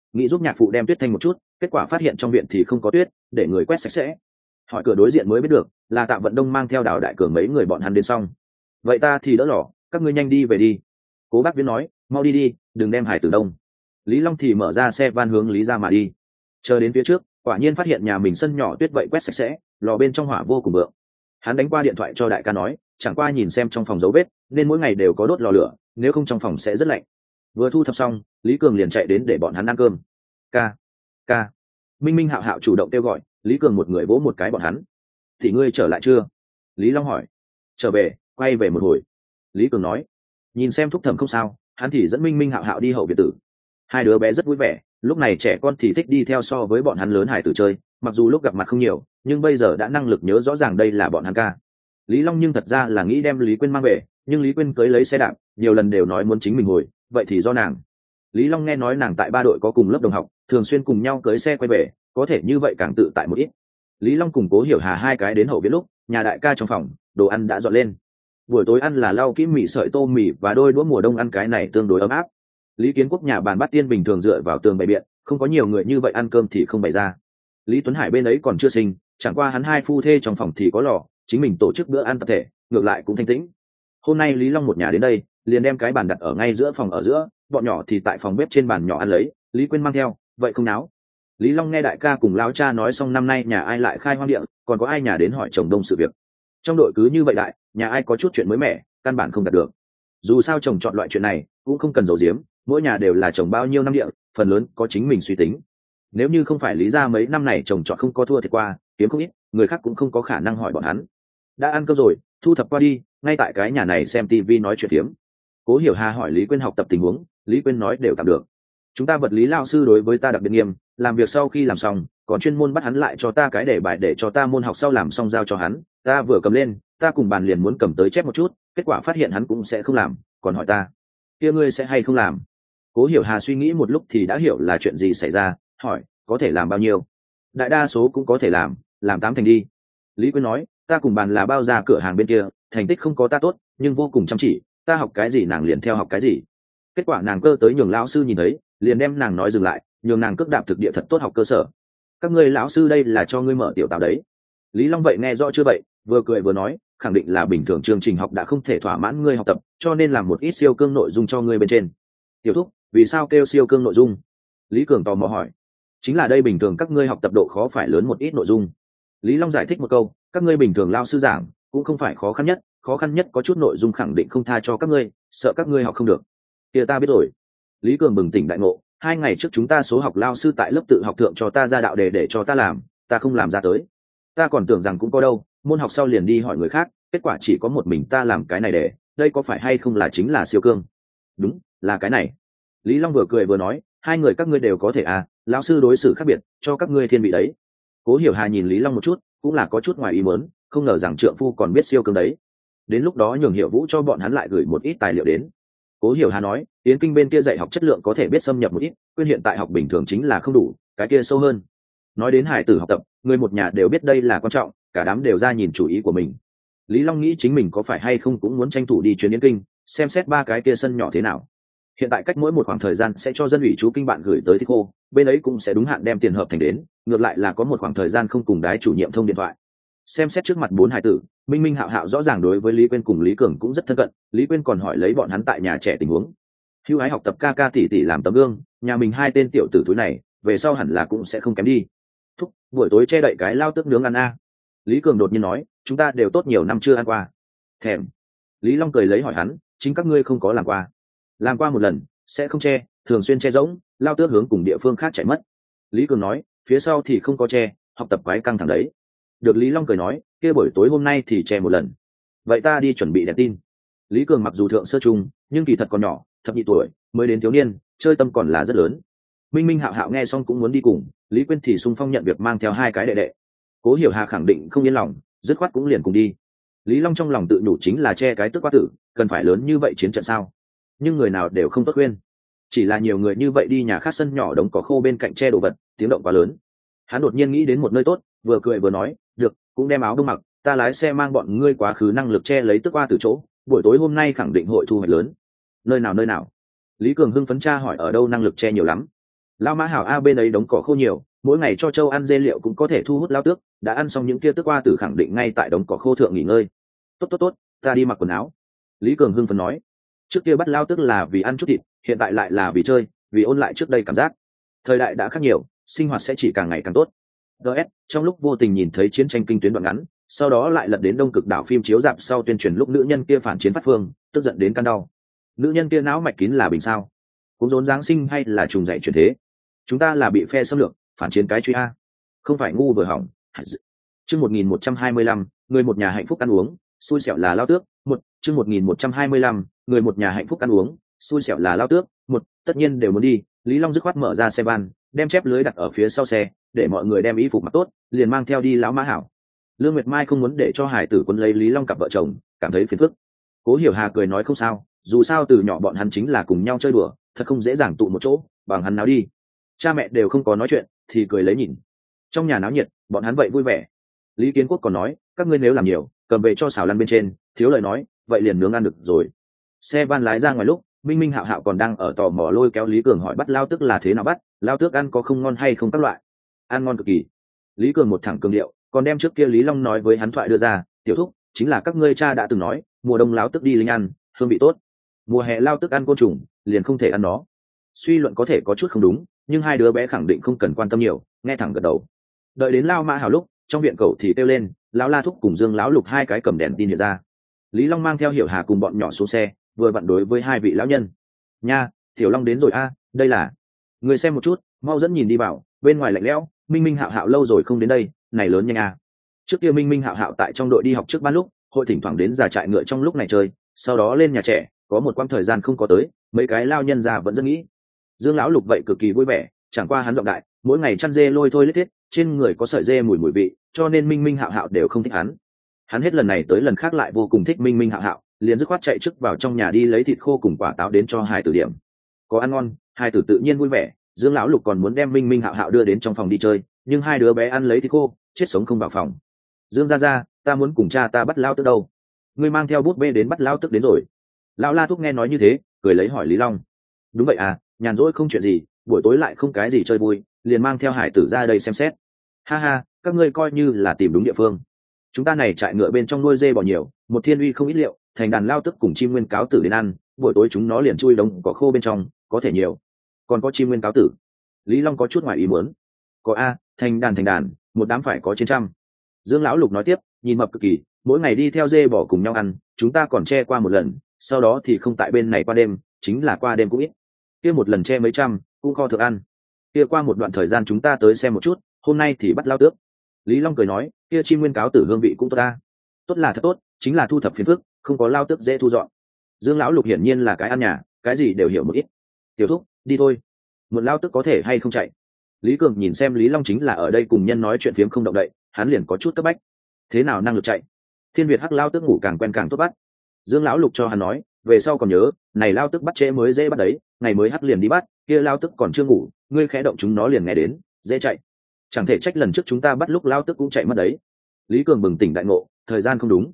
nghĩ giúp nhạc phụ đem tuyết thanh một chút, kết quả phát hiện trong viện thì không có tuyết, để người quét sạch sẽ. Hỏi cửa đối diện mới biết được là Tạ Vận Đông mang theo Đào Đại Cường mấy người bọn hắn đến xong. Vậy ta thì đỡ lỏ, các ngươi nhanh đi về đi. Cố Bác Viễn nói, mau đi đi, đừng đem Hải Tử Đông. Lý Long thì mở ra xe van hướng Lý ra mà đi. Chờ đến phía trước, quả nhiên phát hiện nhà mình sân nhỏ tuyết vậy quét sạch sẽ, lò bên trong hỏa vô cùng vượng. Hắn đánh qua điện thoại cho đại ca nói, chẳng qua nhìn xem trong phòng dấu vết, nên mỗi ngày đều có đốt lò lửa, nếu không trong phòng sẽ rất lạnh. Vừa thu thập xong, Lý Cường liền chạy đến để bọn hắn ăn cơm. Ca, ca. Minh Minh Hạo Hạo chủ động kêu gọi, Lý Cường một người vỗ một cái bọn hắn. Thì ngươi trở lại chưa? Lý Long hỏi. Trở về, quay về một hồi. Lý Cường nói. Nhìn xem Thúc Thẩm không sao, hắn thì dẫn Minh Minh Hạo Hạo đi hậu biệt tử. Hai đứa bé rất vui vẻ, lúc này trẻ con thì thích đi theo so với bọn hắn lớn hải tử chơi, mặc dù lúc gặp mặt không nhiều, nhưng bây giờ đã năng lực nhớ rõ ràng đây là bọn hắn ca. Lý Long nhưng thật ra là nghĩ đem Lý Quyên mang về, nhưng Lý Quyên cưới lấy xe đạp, nhiều lần đều nói muốn chính mình hồi, vậy thì do nàng. Lý Long nghe nói nàng tại ba đội có cùng lớp đồng học, thường xuyên cùng nhau cưới xe quay về, có thể như vậy càng tự tại một ít. Lý Long cùng Cố Hiểu Hà hai cái đến hậu viện lúc, nhà đại ca trong phòng, đồ ăn đã dọn lên. Buổi tối ăn là lau kỹ mì sợi tôm mì và đôi đũa mùa đông ăn cái này tương đối ấm áp. Lý Kiến Quốc nhà bàn bát tiên bình thường dựa vào tường bày biện, không có nhiều người như vậy ăn cơm thì không bày ra. Lý Tuấn Hải bên ấy còn chưa sinh, chẳng qua hắn hai phu thê trong phòng thì có lò, chính mình tổ chức bữa ăn tập thể, ngược lại cũng thanh tĩnh. Hôm nay Lý Long một nhà đến đây, liền đem cái bàn đặt ở ngay giữa phòng ở giữa, bọn nhỏ thì tại phòng bếp trên bàn nhỏ ăn lấy, Lý Quyên mang theo, vậy không náo. Lý Long nghe đại ca cùng lão cha nói xong năm nay nhà ai lại khai hoang địa, còn có ai nhà đến hỏi chồng đông sự việc. Trong đội cứ như vậy đại, nhà ai có chút chuyện mới mẻ, căn bản không đạt được. Dù sao chồng chọn loại chuyện này, cũng không cần giấu giếm, mỗi nhà đều là chồng bao nhiêu năm địa, phần lớn có chính mình suy tính. Nếu như không phải Lý ra mấy năm này chồng chọn không có thua thiệt qua, kiếm không ít, người khác cũng không có khả năng hỏi bọn hắn. Đã ăn cơm rồi, thu thập qua đi, ngay tại cái nhà này xem tivi nói chuyện phiếm. Cố Hiểu Hà hỏi Lý Quyên học tập tình huống, Lý Quyên nói đều tạm được. Chúng ta vật lý lao sư đối với ta đặc biệt nghiêm, làm việc sau khi làm xong, còn chuyên môn bắt hắn lại cho ta cái đề bài để cho ta môn học sau làm xong giao cho hắn. Ta vừa cầm lên, ta cùng bàn liền muốn cầm tới chép một chút, kết quả phát hiện hắn cũng sẽ không làm, còn hỏi ta, kia ngươi sẽ hay không làm? Cố Hiểu Hà suy nghĩ một lúc thì đã hiểu là chuyện gì xảy ra, hỏi, có thể làm bao nhiêu? Đại đa số cũng có thể làm 8 thành đi. Lý Quyên nói, ta cùng bàn là bao ra cửa hàng bên kia, thành tích không có ta tốt, nhưng vô cùng chăm chỉ, ta học cái gì nàng liền theo học cái gì. Kết quả nàng cơ tới nhường lão sư nhìn thấy, liền đem nàng nói dừng lại, nhường nàng cước đạp thực địa thật tốt học cơ sở. Các ngươi lão sư đây là cho ngươi mở tiểu tạo đấy. Lý Long vậy nghe rõ chưa vậy, vừa cười vừa nói, khẳng định là bình thường chương trình học đã không thể thỏa mãn ngươi học tập, cho nên làm một ít siêu cương nội dung cho ngươi bên trên. Tiểu Thúc, vì sao kêu siêu cương nội dung? Lý Cường tò mò hỏi. Chính là đây bình thường các ngươi học tập độ khó phải lớn một ít nội dung. Lý Long giải thích một câu, các ngươi bình thường lao sư giảng cũng không phải khó khăn nhất có chút nội dung khẳng định không tha cho các ngươi, sợ các ngươi học không được. Kia ta biết rồi. Lý Cường bừng tỉnh đại ngộ, 2 ngày trước chúng ta số học lao sư tại lớp tự học thượng cho ta ra đạo đề để cho ta làm, ta không làm ra tới. Ta còn tưởng rằng cũng có đâu, môn học sau liền đi hỏi người khác, kết quả chỉ có một mình ta làm cái này để, đây có phải hay không là chính là siêu cương? Đúng, là cái này. Lý Long vừa cười vừa nói, 2 người các ngươi đều có thể à, lão sư đối xử khác biệt, cho các ngươi thiên vị đấy. Cố Hiểu Hà nhìn Lý Long một chút, cũng là có chút ngoài ý muốn, không ngờ rằng trượng phu còn biết siêu cương đấy. Đến lúc đó nhường Hiểu Vũ cho bọn hắn lại gửi một ít tài liệu đến. Cố Hiểu Hà nói, Yến Kinh bên kia dạy học chất lượng có thể biết xâm nhập một ít, Quyên hiện tại học bình thường chính là không đủ, cái kia sâu hơn. Nói đến hải tử học tập, người một nhà đều biết đây là quan trọng, cả đám đều ra nhìn chủ ý của mình. Lý Long nghĩ chính mình có phải hay không cũng muốn tranh thủ đi chuyến Yến Kinh, xem xét 3 cái kia sân nhỏ thế nào. Hiện tại cách mỗi một khoảng thời gian sẽ cho dân ủy chú kinh bạn gửi tới Thích Khô, bên ấy cũng sẽ đúng hạn đem tiền hợp thành đến, ngược lại là có một khoảng thời gian không cùng đái chủ nhiệm thông điện thoại. Xem xét trước mặt 4 hải tử, Minh Minh Hạo Hạo rõ ràng đối với Lý Quyên cùng Lý Cường cũng rất thân cận, Lý Quyên còn hỏi lấy bọn hắn tại nhà trẻ tình huống. Hưu ái học tập ca ca tỷ tỷ làm tấm gương, nhà mình 2 tên tiểu tử túi này, về sau hẳn là cũng sẽ không kém đi. Thúc, buổi tối che đậy cái lao tước nướng ăn a. Lý Cường đột nhiên nói, chúng ta đều tốt nhiều năm chưa ăn qua. Thèm. Lý Long cười lấy hỏi hắn, chính các ngươi không có làm qua. Làm qua một lần, sẽ không che, thường xuyên che rỗng, lao tước hướng cùng địa phương khác chạy mất. Lý Cường nói, phía sau thì không có che, học tập quái căng thẳng đấy. Được, Lý Long cười nói, kia buổi tối hôm nay thì che một lần. Vậy ta đi chuẩn bị đèn tin. Lý Cường mặc dù thượng sơ trung, nhưng kỳ thật còn nhỏ, thập nhị tuổi, mới đến thiếu niên, chơi tâm còn là rất lớn. Minh Minh Hạo Hạo nghe xong cũng muốn đi cùng, Lý Quyên thì sung phong nhận việc mang theo 2 cái đệ đệ. Cố Hiểu Hà khẳng định không yên lòng, dứt khoát cũng liền cùng đi. Lý Long trong lòng tự nhủ chính là che cái tức quá tử, cần phải lớn như vậy chiến trận sao? Nhưng người nào đều không tốt khuyên. Chỉ là nhiều người như vậy đi nhà khác sân nhỏ đống cỏ khô bên cạnh che đồ vật, tiếng động quá lớn. Hắn đột nhiên nghĩ đến một nơi tốt, vừa cười vừa nói, được, cũng đem áo đông mặc, ta lái xe mang bọn ngươi quá khứ năng lực che lấy tức qua từ chỗ, buổi tối hôm nay khẳng định hội thu hoạch lớn. Nơi nào? Lý Cường hưng phấn tra hỏi ở đâu năng lực che nhiều lắm. Lão mã hảo a bên ấy đống cỏ khô nhiều, mỗi ngày cho trâu ăn dê liệu cũng có thể thu hút lao tước, đã ăn xong những kia tước qua tử khẳng định ngay tại đống cỏ khô thượng nghỉ ngơi. Tốt tốt tốt, ta đi mặc quần áo. Lý Cường hưng phấn nói, trước kia bắt lao tước là vì ăn chút thịt, hiện tại lại là vì chơi, vì ôn lại trước đây cảm giác. Thời đại đã khác nhiều, sinh hoạt sẽ chỉ càng ngày càng tốt. DS, trong lúc vô tình nhìn thấy chiến tranh kinh tuyến đoạn ngắn, sau đó lại lật đến đông cực đảo phim chiếu rạp sau tuyên truyền lúc nữ nhân kia phản chiến phát phương, tức giận đến căn đau. Nữ nhân kia não mạch kín là bình sao? Cũng rốn giáng sinh hay là trùng dạy chuyển thế? Chúng ta là bị phe xâm lược, phản chiến cái truy a, không phải ngu vừa hỏng. Chương 1125, người một nhà hạnh phúc ăn uống, xui xẻo là lao tước. Chương 1125, người một nhà hạnh phúc ăn uống, xui xẻo là lao tước. Tất nhiên đều muốn đi, Lý Long dứt khoát mở ra xe van, đem chép lưới đặt ở phía sau xe, để mọi người đem y phục mặc tốt, liền mang theo đi lão mã hảo. Lương Nguyệt Mai không muốn để cho hải tử quân lấy Lý Long cặp vợ chồng, cảm thấy phiền phức. Cố Hiểu Hà cười nói không sao, dù sao từ nhỏ bọn hắn chính là cùng nhau chơi đùa, thật không dễ dàng tụ một chỗ, bằng hắn nào đi. Cha mẹ đều không có nói chuyện, thì cười lấy nhìn. Trong nhà náo nhiệt, bọn hắn vậy vui vẻ. Lý Kiến Quốc còn nói, các ngươi nếu làm nhiều, cầm về cho xào lăn bên trên, thiếu lời nói, vậy liền nướng ăn được rồi. Xe van lái ra ngoài lúc, Minh Minh Hạo Hạo còn đang ở tò mò lôi kéo Lý Cường hỏi bắt lao tước là thế nào bắt, lao tước ăn có không ngon hay không các loại. Ăn ngon cực kỳ. Lý Cường một thẳng cường điệu, còn đem trước kia Lý Long nói với hắn thoại đưa ra, tiểu thúc, chính là các ngươi cha đã từng nói, mùa đông lao tước đi lính ăn, hương vị tốt. Mùa hè lao tước ăn côn trùng, liền không thể ăn nó. Suy luận có thể có chút không đúng, nhưng hai đứa bé khẳng định không cần quan tâm nhiều, nghe thẳng gật đầu. Đợi đến lao mã hảo lúc, trong viện cậu thì kêu lên, lão La Thúc cùng Dương lão Lục hai cái cầm đèn tin hiện ra. Lý Long mang theo Hiểu Hà cùng bọn nhỏ xuống xe, vừa vặn đối với hai vị lão nhân. Nha, Tiểu Long đến rồi a, đây là. Người xem một chút, mau dẫn nhìn đi vào, bên ngoài lạnh lẽo, Minh Minh Hạo Hạo lâu rồi không đến đây, này lớn nhanh a. Trước kia Minh Minh Hạo Hạo tại trong đội đi học trước ban lúc, hội thỉnh thoảng đến già trại ngựa trong lúc này chơi, sau đó lên nhà trẻ, có một quãng thời gian không có tới, mấy cái lao nhân già vẫn rất nghĩ. Dương lão Lục vậy cực kỳ vui vẻ, chẳng qua hắn giọng đại, mỗi ngày chăn dê lôi thôi lết thiết, trên người có sợi dê mùi vị, cho nên Minh Minh Hạo Hạo đều không thích hắn. Hắn hết lần này tới lần khác lại vô cùng thích Minh Minh Hạo Hạo, liền dứt khoát chạy trước vào trong nhà đi lấy thịt khô cùng quả táo đến cho hai tử điểm. Có ăn ngon, hai tử tự nhiên vui vẻ. Dương lão Lục còn muốn đem Minh Minh Hạo Hạo đưa đến trong phòng đi chơi, nhưng hai đứa bé ăn lấy thịt khô, chết sống không vào phòng. Dương ra, ta muốn cùng cha ta bắt lao tước đâu? Ngươi mang theo bút bê đến bắt lao tước đến rồi. Lão La Thúc nghe nói như thế, cười lấy hỏi Lý Long. Đúng vậy à, nhàn rỗi không chuyện gì, buổi tối lại không cái gì chơi vui, liền mang theo hải tử ra đây xem xét. Ha ha, các ngươi coi như là tìm đúng địa phương. Chúng ta này trại ngựa bên trong nuôi dê bò nhiều, một thiên uy không ít liệu, thành đàn lao tức cùng chim nguyên cáo tử đến ăn, buổi tối chúng nó liền chui đống cỏ khô bên trong, có thể nhiều. Còn có chim nguyên cáo tử. Lý Long có chút ngoài ý muốn. Có a, thành đàn, một đám phải có trên trăm. Dương lão Lục nói tiếp, nhìn mập cực kỳ, mỗi ngày đi theo dê bò cùng nhau ăn, chúng ta còn che qua một lần, sau đó thì không tại bên này qua đêm, chính là qua đêm cũng ít. Kia một lần che mấy trăm, cũng kho thượng ăn. Kia qua một đoạn thời gian chúng ta tới xem một chút, hôm nay thì bắt lao tước. Lý Long cười nói, kia chim nguyên cáo tử hương vị cũng tốt ta. Tốt là thật tốt, chính là thu thập phiền phức, không có lao tước dễ thu dọn. Dương lão Lục hiển nhiên là cái ăn nhà, cái gì đều hiểu một ít. Tiểu thúc, đi thôi. Một lao tước có thể hay không chạy? Lý Cường nhìn xem Lý Long chính là ở đây cùng nhân nói chuyện phiếm không động đậy, hắn liền có chút cấp bách. Thế nào năng lực chạy? Thiên Việt hắc lao tước ngủ càng quen càng tốt bắt. Dương lão Lục cho hắn nói, về sau còn nhớ, này lao tước bắt trễ mới dễ bắt đấy, ngày mới hắc liền đi bắt, kia lao tước còn chưa ngủ, ngươi khẽ động chúng nó liền nghe đến, dễ chạy. Chẳng thể trách lần trước chúng ta bắt lúc lao tước cũng chạy mất đấy. Lý Cường bừng tỉnh đại ngộ, thời gian không đúng.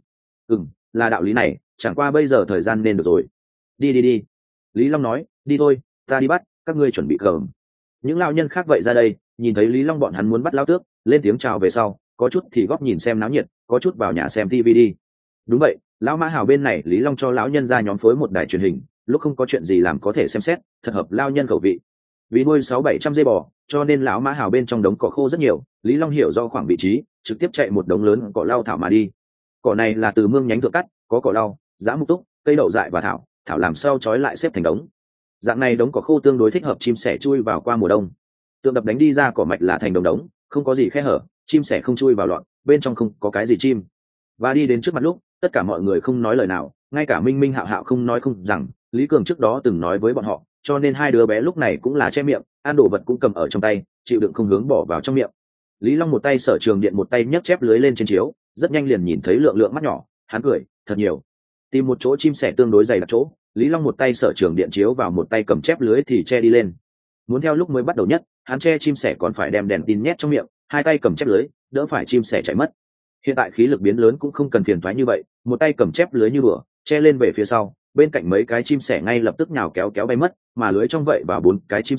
Là đạo lý này, chẳng qua bây giờ thời gian nên được rồi. Đi. Lý Long nói, đi thôi, ta đi bắt, các ngươi chuẩn bị cờm. Những lão nhân khác vậy ra đây, nhìn thấy Lý Long bọn hắn muốn bắt lao tước, lên tiếng chào về sau, có chút thì góp nhìn xem náo nhiệt, có chút vào nhà xem TV đi. Đúng vậy, lão Mã Hào bên này Lý Long cho lão nhân ra nhóm phối một đài truyền hình, lúc không có chuyện gì làm có thể xem xét, thật hợp lao nhân khẩu vị. Vì nuôi 600-700 dê bò, cho nên lão Mã Hào bên trong đống cỏ khô rất nhiều, Lý Long hiểu do khoảng vị trí, trực tiếp chạy một đống lớn cỏ lau thảo mà đi. Cỏ này là từ mương nhánh thượng cắt, có cỏ lau, giã mục túc, cây đậu dại và thảo làm sao trói lại xếp thành đống. Dạng này đống cỏ khô tương đối thích hợp chim sẻ chui vào qua mùa đông. Tượng đập đánh đi ra cỏ mạch là thành đống, không có gì khe hở, chim sẻ không chui vào loạn, bên trong không có cái gì chim. Và đi đến trước mặt lúc, tất cả mọi người không nói lời nào, ngay cả Minh Minh Hạo Hạo không nói không rằng, Lý Cường trước đó từng nói với bọn họ, cho nên hai đứa bé lúc này cũng là che miệng, ăn đồ vật cũng cầm ở trong tay, chịu đựng không hướng bỏ vào trong miệng. Lý Long một tay sở trường điện một tay nhấc chép lưới lên trên chiếu, rất nhanh liền nhìn thấy lượng mắt nhỏ, hắn cười, thật nhiều. Tìm một chỗ chim sẻ tương đối dày đặc chỗ, Lý Long một tay sở trường điện chiếu vào một tay cầm chép lưới thì che đi lên. Muốn theo lúc mới bắt đầu nhất, hắn che chim sẻ còn phải đem đèn tin nhét trong miệng, hai tay cầm chép lưới, đỡ phải chim sẻ chạy mất. Hiện tại khí lực biến lớn cũng không cần phiền toái như vậy, một tay cầm chép lưới như bữa, che lên về phía sau, bên cạnh mấy cái chim sẻ ngay lập tức nhào kéo bay mất, mà lưới trong vậy vào 4 cái chim sẻ,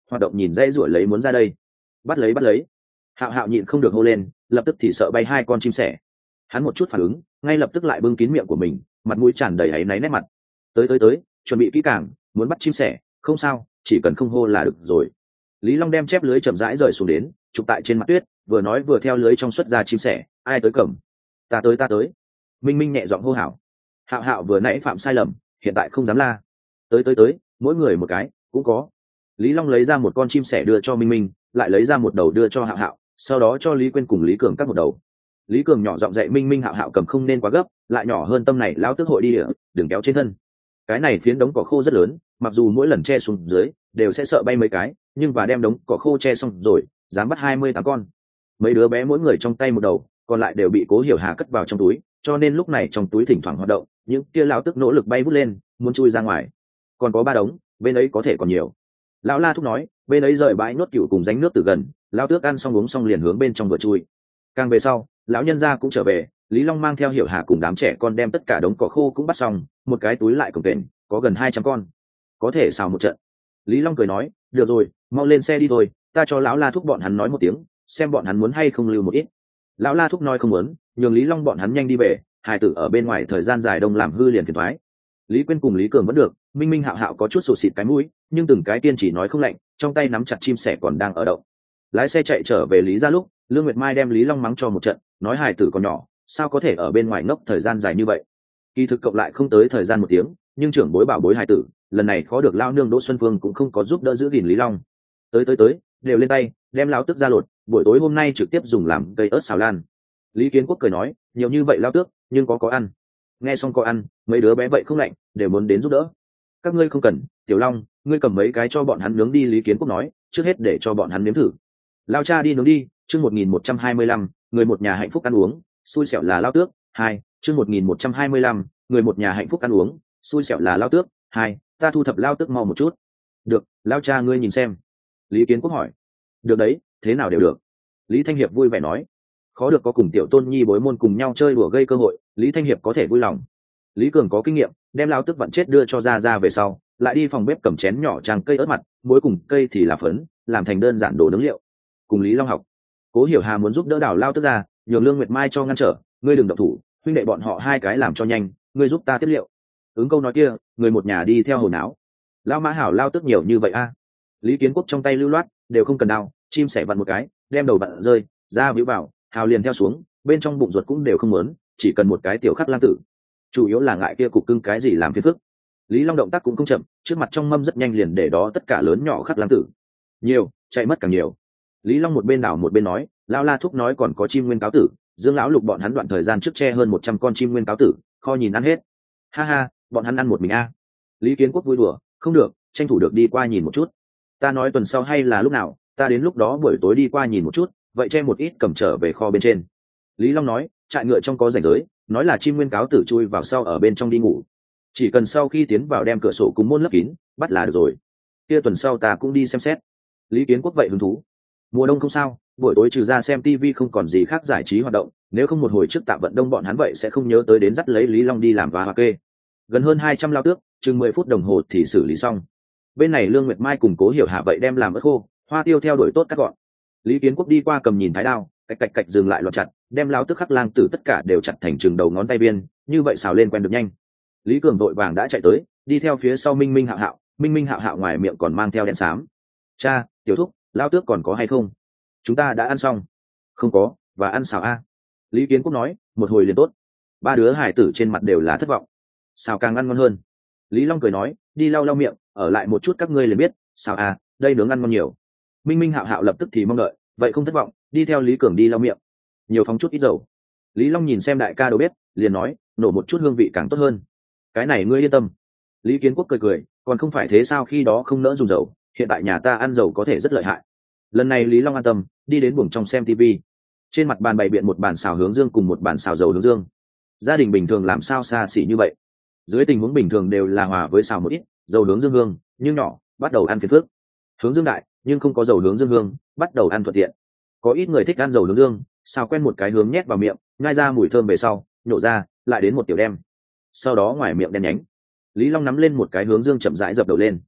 hoạt động nhìn dây ruổi lấy muốn ra đây. Bắt lấy. Hạo Hạo nhịn không được hô lên, lập tức thì sợ bay hai con chim sẻ. Hắn một chút phản ứng, ngay lập tức lại bưng kín miệng của mình, mặt mũi tràn đầy áy náy nét mặt. Tới, chuẩn bị kỹ càng, muốn bắt chim sẻ, không sao, chỉ cần không hô là được rồi. Lý Long đem chép lưới chậm rãi rời xuống đến, chụp tại trên mặt tuyết, vừa nói vừa theo lưới trong xuất ra chim sẻ, ai tới cầm. Ta tới. Minh Minh nhẹ giọng hô hào. Hạo Hạo vừa nãy phạm sai lầm, hiện tại không dám la. Tới, mỗi người một cái, cũng có. Lý Long lấy ra một con chim sẻ đưa cho Minh Minh, lại lấy ra một đầu đưa cho Hạo Hạo, sau đó cho Lý Quyên cùng Lý Cường cắt một đầu. Lý Cường nhỏ giọng dạy Minh Minh Hạo Hạo cầm không nên quá gấp, lại nhỏ hơn tâm này lão tước hội đi địa, đừng kéo trên thân. Cái này phiến đống cỏ khô rất lớn, mặc dù mỗi lần che xuống dưới đều sẽ sợ bay mấy cái, nhưng và đem đống cỏ khô che xong rồi, dám bắt 28 con. Mấy đứa bé mỗi người trong tay một đầu, còn lại đều bị Cố Hiểu Hà cất vào trong túi, cho nên lúc này trong túi thỉnh thoảng hoạt động, những kia lão tước nỗ lực bay vút lên, muốn chui ra ngoài. Còn có 3 đống, bên ấy có thể còn nhiều. Lão La thúc nói, bên ấy rời bãi nuốt cừu cùng rãnh nước từ gần, lão tước ăn xong uống xong liền hướng bên trong vừa chui. Càng về sau, lão nhân gia cũng trở về, Lý Long mang theo Hiểu Hà cùng đám trẻ con đem tất cả đống cỏ khô cũng bắt xong, một cái túi lại cồng kềnh, có gần 200 con, có thể xào một trận. Lý Long cười nói, được rồi, mau lên xe đi thôi, ta cho lão La thúc bọn hắn nói một tiếng, xem bọn hắn muốn hay không lưu một ít. Lão La thúc nói không muốn, nhường Lý Long bọn hắn nhanh đi về, hài tử ở bên ngoài thời gian dài đông làm hư liền phiền toái. Lý Quyên cùng Lý Cường vẫn được, Minh Minh Hạo Hạo có chút sụt xịt cái mũi, nhưng từng cái tiên chỉ nói không lạnh, trong tay nắm chặt chim sẻ còn đang ở động. Lái xe chạy trở về Lý gia lúc, Lương Nguyệt Mai đem Lý Long mắng cho một trận, nói hài tử còn nhỏ, sao có thể ở bên ngoài ngốc thời gian dài như vậy. Kỳ thực cộng lại không tới thời gian 1 tiếng, nhưng trưởng bối bảo bối hài tử, lần này khó được lao nương Đỗ Xuân Phương cũng không có giúp đỡ giữ gìn Lý Long. Tới, đều lên tay, đem lão tước ra lột, buổi tối hôm nay trực tiếp dùng làm cây ớt xào lan. Lý Kiến Quốc cười nói, nhiều như vậy lao tước, nhưng có ăn. Nghe xong có ăn, mấy đứa bé vậy không lạnh, đều muốn đến giúp đỡ. Các ngươi không cần, Tiểu Long, ngươi cầm mấy cái cho bọn hắn nướng đi. Lý Kiến Quốc nói, trước hết để cho bọn hắn nếm thử. Lao cha đi nướng đi. Chương 1125, người một nhà hạnh phúc ăn uống, xui xẻo là lao tước. 2, chương 1125, người một nhà hạnh phúc ăn uống, xui xẻo là lao tước. 2, ta thu thập lao tước mau một chút. Được, lao cha ngươi nhìn xem. Lý Kiến Quốc hỏi. Được đấy, thế nào đều được. Lý Thanh Hiệp vui vẻ nói. Khó được có cùng Tiểu Tôn Nhi bối môn cùng nhau chơi đùa gây cơ hội, Lý Thanh Hiệp có thể vui lòng. Lý Cường có kinh nghiệm, đem lao tước vặn chết đưa cho ra về sau, lại đi phòng bếp cầm chén nhỏ trang cây ớt mặt, muối cùng cây thì là phấn, làm thành đơn giản đồ nướng liệu. Cùng Lý Long học. Cố Hiểu Hà muốn giúp đỡ đảo lao tước ra, nhường Lương Nguyệt Mai cho ngăn trở, ngươi đừng động thủ, huynh đệ bọn họ hai cái làm cho nhanh, ngươi giúp ta tiếp liệu. Ứng câu nói kia, người một nhà đi theo hồn áo. Lao Mã Hảo lao tước nhiều như vậy a. Lý Kiến Quốc trong tay lưu loát, đều không cần đao, chim sẻ vặn một cái, đem đầu vặn rơi, ra vĩu vào, hào liền theo xuống, bên trong bụng ruột cũng đều không muốn, chỉ cần một cái tiểu khắc lang tử. Chủ yếu là ngại kia cục cưng cái gì làm phiền phức. Lý Long động tác cũng không chậm, trước mặt trong mâm rất nhanh liền để đó tất cả lớn nhỏ khắc lang tử. Nhiều, chạy mất càng nhiều. Lý Long một bên đảo một bên nói, lão La thúc nói còn có chim nguyên cáo tử, Dương lão lục bọn hắn đoạn thời gian trước che hơn 100 con chim nguyên cáo tử, kho nhìn ăn hết. Ha ha, bọn hắn ăn một mình a. Lý Kiến Quốc vui đùa, không được, tranh thủ được đi qua nhìn một chút. Ta nói tuần sau hay là lúc nào, ta đến lúc đó buổi tối đi qua nhìn một chút, vậy che một ít cầm trở về kho bên trên. Lý Long nói, trại ngựa trong có rảnh rỗi, nói là chim nguyên cáo tử chui vào sau ở bên trong đi ngủ, chỉ cần sau khi tiến vào đem cửa sổ cùng môn lấp kín, bắt là được rồi. Kia tuần sau ta cũng đi xem xét. Lý Kiến Quốc vậy hứng thú. Mùa đông không sao, buổi tối trừ ra xem TV không còn gì khác giải trí hoạt động, nếu không một hồi trước tạm vận đông bọn hắn vậy sẽ không nhớ tới đến dắt lấy Lý Long đi làm và hoa kê. Gần hơn 200 lao tước, chừng 10 phút đồng hồ thì xử lý xong. Bên này Lương Nguyệt Mai cùng Cố Hiểu Hạ vậy đem làm ớt khô, hoa tiêu theo đuổi tốt cắt gọn. Lý Kiến Quốc đi qua cầm nhìn thái đao, cạch cạch dừng lại loạt chặt, đem lao tước khắc lang tử tất cả đều chặt thành chừng đầu ngón tay biên, như vậy xào lên quen được nhanh. Lý Cường vội vàng đã chạy tới, đi theo phía sau Minh Minh Hạo Hạo, Minh Minh Hạo Hạo ngoài miệng còn mang theo đèn xám. Cha, tiểu thúc, lao tước còn có hay không? Chúng ta đã ăn xong. Không có, và ăn xào a. Lý Kiến Quốc nói, một hồi liền tốt. 3 đứa hải tử trên mặt đều là thất vọng. Xào càng ăn ngon hơn. Lý Long cười nói, đi lau lau miệng, ở lại một chút các ngươi liền biết, xào a, đây nướng ăn ngon nhiều. Minh Minh Hạo Hạo lập tức thì mong đợi, vậy không thất vọng, đi theo Lý Cường đi lau miệng. Nhiều phóng chút ít dầu. Lý Long nhìn xem đại ca đầu bếp, liền nói, nổ một chút hương vị càng tốt hơn. Cái này ngươi yên tâm. Lý Kiến Quốc cười cười, còn không phải thế sao, khi đó không nỡ dùng dầu, hiện tại nhà ta ăn dầu có thể rất lợi hại. Lần này Lý Long an tâm, đi đến buồng trong xem TV. Trên mặt bàn bày biện một bàn xào hướng dương cùng một bàn xào dầu hướng dương. Gia đình bình thường làm sao xa xỉ như vậy? Dưới tình huống bình thường đều là hòa với xào một ít, dầu hướng dương hương, nhưng nhỏ, bắt đầu ăn phiền phức. Hướng dương đại, nhưng không có dầu hướng dương hương, bắt đầu ăn thuận tiện. Có ít người thích ăn dầu hướng dương, xào quen một cái hướng nhét vào miệng, nhai ra mùi thơm về sau, nhổ ra, lại đến một tiểu đem. Sau đó ngoài miệng đen nhánh. Lý Long nắm lên một cái hướng dương chậm rãi dập đầu lên.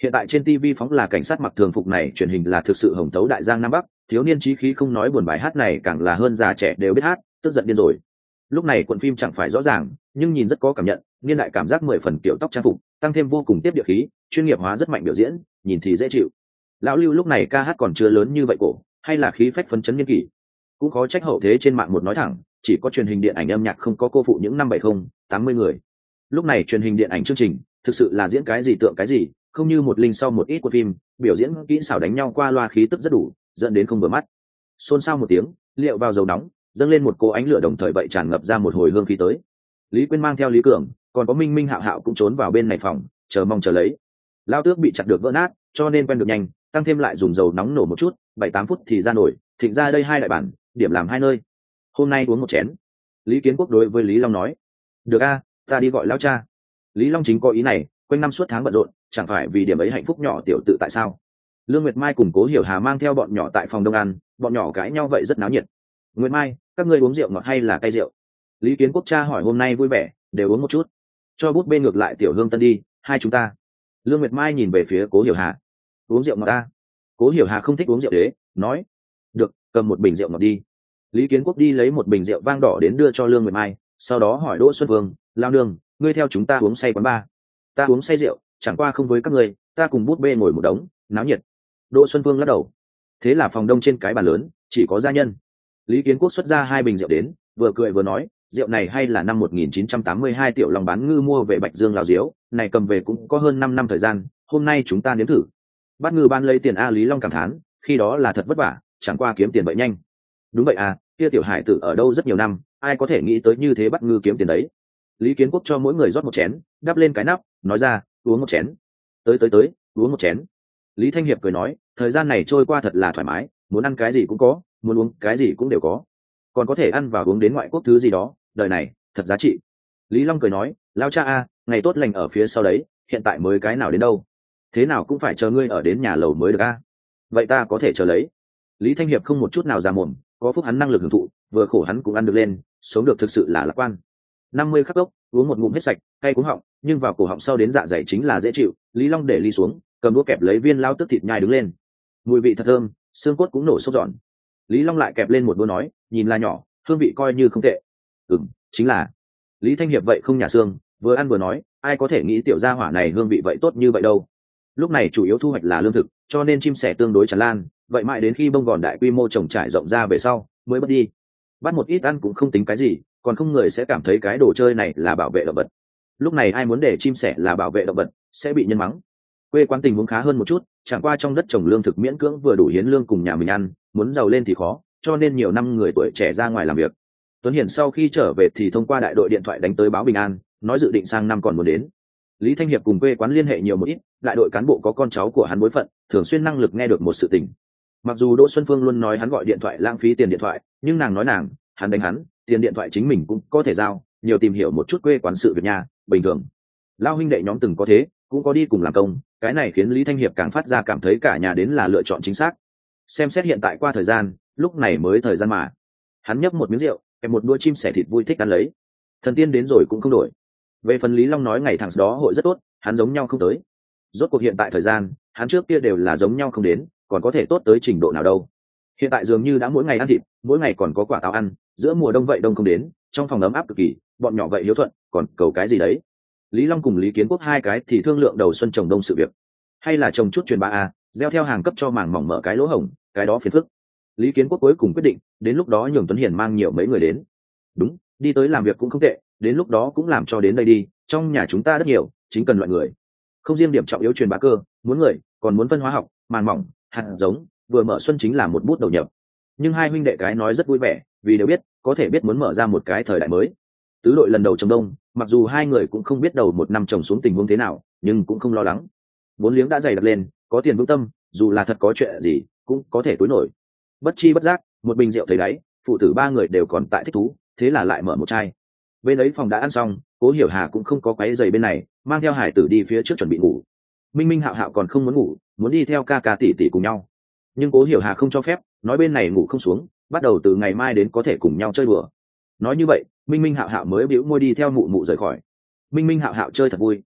Hiện tại trên TV phóng là cảnh sát mặc thường phục này, truyền hình là thực sự hồng tấu đại giang nam bắc, thiếu niên chí khí không nói buồn, bài hát này càng là hơn già trẻ đều biết hát, tức giận điên rồi. Lúc này cuộn phim chẳng phải rõ ràng, nhưng nhìn rất có cảm nhận, niên đại cảm giác 10 phần, kiểu tóc trang phục tăng thêm vô cùng tiếp địa khí, chuyên nghiệp hóa rất mạnh biểu diễn, nhìn thì dễ chịu. Lão Lưu lúc này ca hát còn chưa lớn như vậy cổ, hay là khí phách phấn chấn niên kỷ. Cũng có trách hậu thế trên mạng một nói thẳng, chỉ có truyền hình điện ảnh âm nhạc không có cô phụ những năm 70, 80 người. Lúc này truyền hình điện ảnh chương trình thực sự là diễn cái gì tượng cái gì, không như một linh sau một ít của phim biểu diễn kỹ xảo đánh nhau qua loa, khí tức rất đủ, dẫn đến không vừa mắt. Xôn xao một tiếng, liệu vào dầu nóng dâng lên một cô ánh lửa, đồng thời vậy tràn ngập ra một hồi hương khí tới. Lý Quyên mang theo Lý Cường, còn có Minh Minh Hạo Hạo cũng trốn vào bên này phòng, chờ mong chờ lấy. Lao tước bị chặt được vỡ nát, cho nên quen được nhanh, tăng thêm lại dùng dầu nóng nổ một chút, 7-8 phút thì ra nổi, thịnh ra đây 2 đại bản, điểm làm 2 nơi. Hôm nay uống một chén. Lý Kiến Quốc đối với Lý Long nói. Được a, ta đi gọi lão cha. Lý Long chính có ý này, quanh năm suốt tháng bận rộn, chẳng phải vì điểm ấy hạnh phúc nhỏ tiểu tự tại sao? Lương Nguyệt Mai cùng Cố Hiểu Hà mang theo bọn nhỏ tại phòng đông ăn, bọn nhỏ cãi nhau vậy rất náo nhiệt. Nguyệt Mai, các ngươi uống rượu ngọt hay là cay rượu? Lý Kiến Quốc cha hỏi. Hôm nay vui vẻ, đều uống một chút. Cho bút bê ngược lại tiểu Hương Tân đi, hai chúng ta. Lương Nguyệt Mai nhìn về phía Cố Hiểu Hà. Uống rượu ngọt ta. Cố Hiểu Hà không thích uống rượu đế, nói. Được, cầm một bình rượu ngọt đi. Lý Kiến Quốc đi lấy một bình rượu vang đỏ đến đưa cho Lương Nguyệt Mai, sau đó hỏi Đỗ Xuân Vương, lao nương, ngươi theo chúng ta uống say quán bar. Ta uống say rượu, chẳng qua không với các ngươi, ta cùng bút bê ngồi một đống, náo nhiệt. Đỗ Xuân Vương lắc đầu. Thế là phòng đông trên cái bàn lớn chỉ có gia nhân. Lý Kiến Quốc xuất ra 2 bình rượu đến, vừa cười vừa nói, rượu này hay là năm 1982 Tiểu Long bán ngư mua về Bạch Dương Lào Diếu, này cầm về cũng có hơn 5 năm thời gian, hôm nay chúng ta nếm thử. Bắt ngư ban lấy tiền a. Lý Long cảm thán, khi đó là thật vất vả, chẳng qua kiếm tiền vậy nhanh. Đúng vậy à, kia tiểu hải tử ở đâu rất nhiều năm, ai có thể nghĩ tới như thế bắt ngư kiếm tiền đấy. Lý Kiến Quốc cho mỗi người rót một chén, đắp lên cái nắp, nói ra, uống một chén. Tới, uống một chén. Lý Thanh Hiệp cười nói, thời gian này trôi qua thật là thoải mái, muốn ăn cái gì cũng có, muốn uống cái gì cũng đều có, còn có thể ăn và uống đến ngoại quốc thứ gì đó, đời này thật giá trị. Lý Long cười nói, lao cha a, ngày tốt lành ở phía sau đấy, hiện tại mới cái nào đến đâu, thế nào cũng phải chờ ngươi ở đến nhà lầu mới được a. Vậy ta có thể chờ lấy. Lý Thanh Hiệp không một chút nào già mồm, có phúc hắn năng lực hưởng thụ, vừa khổ hắn cũng ăn được lên, sống được thực sự là lạc quan. 50 khắc cốc, uống một ngụm hết sạch, cay cuống họng, nhưng vào cổ họng sau đến dạ dày chính là dễ chịu. Lý Long để ly xuống, cầm đũa kẹp lấy viên lao tức thịt nhai đứng lên, mùi vị thật thơm, xương cốt cũng nổ sốt giòn. Lý Long lại kẹp lên một đũa nói, nhìn là nhỏ, hương vị coi như không tệ. Chính là. Lý Thanh Hiệp vậy không nhà xương, vừa ăn vừa nói, ai có thể nghĩ tiểu gia hỏa này hương vị vậy tốt như vậy đâu. Lúc này chủ yếu thu hoạch là lương thực, cho nên chim sẻ tương đối tràn lan, vậy mãi đến khi bông gòn đại quy mô trồng trải rộng ra về sau mới mất đi. Bắt một ít ăn cũng không tính cái gì, còn không người sẽ cảm thấy cái đồ chơi này là bảo vệ động vật. Lúc này ai muốn để chim sẻ là bảo vệ động vật sẽ bị nhân mắng. Quê quán tình huống khá hơn một chút, chẳng qua trong đất trồng lương thực miễn cưỡng vừa đủ hiến lương cùng nhà mình ăn, muốn giàu lên thì khó, cho nên nhiều năm người tuổi trẻ ra ngoài làm việc. Tuấn Hiển sau khi trở về thì thông qua đại đội điện thoại đánh tới báo bình an, nói dự định sang năm còn muốn đến. Lý Thanh Hiệp cùng quê quán liên hệ nhiều một ít, đại đội cán bộ có con cháu của hắn bối phận, thường xuyên năng lực nghe được một sự tình. Mặc dù Đỗ Xuân Phương luôn nói hắn gọi điện thoại lãng phí tiền điện thoại, nhưng nàng nói nàng, hắn đánh hắn, tiền điện thoại chính mình cũng có thể giao, nhiều tìm hiểu một chút quê quán sự việc nhà, bình thường. Lao huynh đệ nhóm từng có thế, cũng có đi cùng làm công, cái này khiến Lý Thanh Hiệp càng phát ra cảm thấy cả nhà đến là lựa chọn chính xác. Xem xét hiện tại qua thời gian, lúc này mới thời gian mà. Hắn nhấp một miếng rượu, kèm một đũa chim sẻ thịt vui thích ăn lấy. Thần tiên đến rồi cũng không đổi. Về phần Lý Long nói ngày thẳng đó hội rất tốt, hắn giống nhau không tới. Rốt cuộc hiện tại thời gian, hắn trước kia đều là giống nhau không đến, còn có thể tốt tới trình độ nào đâu. Hiện tại dường như đã mỗi ngày ăn thịt, mỗi ngày còn có quả táo ăn, giữa mùa đông vậy đông không đến, trong phòng ấm áp cực kỳ, bọn nhỏ vậy hiếu thuận, còn cầu cái gì đấy. Lý Long cùng Lý Kiến Quốc hai cái thì thương lượng đầu xuân trồng đông sự việc, hay là trồng chút truyền bá a, gieo theo hàng cấp cho màng mỏng mở cái lỗ hổng, cái đó phiền phức. Lý Kiến Quốc cuối cùng quyết định, đến lúc đó nhường Tuấn Hiền mang nhiều mấy người đến. Đúng, đi tới làm việc cũng không tệ, đến lúc đó cũng làm cho đến đây đi, trong nhà chúng ta rất nhiều, chính cần loại người. Không riêng điểm trọng yếu truyền bá cơ, muốn người, còn muốn phân hóa học, màng mỏng, hạt giống, vừa mở xuân chính là một bút đầu nhập. Nhưng hai huynh đệ cái nói rất vui vẻ, vì đều biết, có thể biết muốn mở ra một cái thời đại mới. Tứ đội lần đầu trồng đông, mặc dù hai người cũng không biết đầu một năm trồng xuống tình huống thế nào, nhưng cũng không lo lắng. Vốn liếng đã dày đặc lên, có tiền vững tâm, dù là thật có chuyện gì, cũng có thể tối nổi. Bất chi bất giác, một bình rượu thấy đáy, phụ tử ba người đều còn tại thích thú, thế là lại mở một chai. Bên ấy phòng đã ăn xong, Cố Hiểu Hà cũng không có quấy giày bên này, mang theo hải tử đi phía trước chuẩn bị ngủ. Minh Minh Hạo Hạo còn không muốn ngủ, muốn đi theo ca ca tỷ tỷ cùng nhau, nhưng Cố Hiểu Hà không cho phép, nói bên này ngủ không xuống, bắt đầu từ ngày mai đến có thể cùng nhau chơi đùa. Nói như vậy, Minh Minh Hạo Hạo mới bĩu môi đi theo mụ mụ rời khỏi. Minh Minh Hạo Hạo chơi thật vui.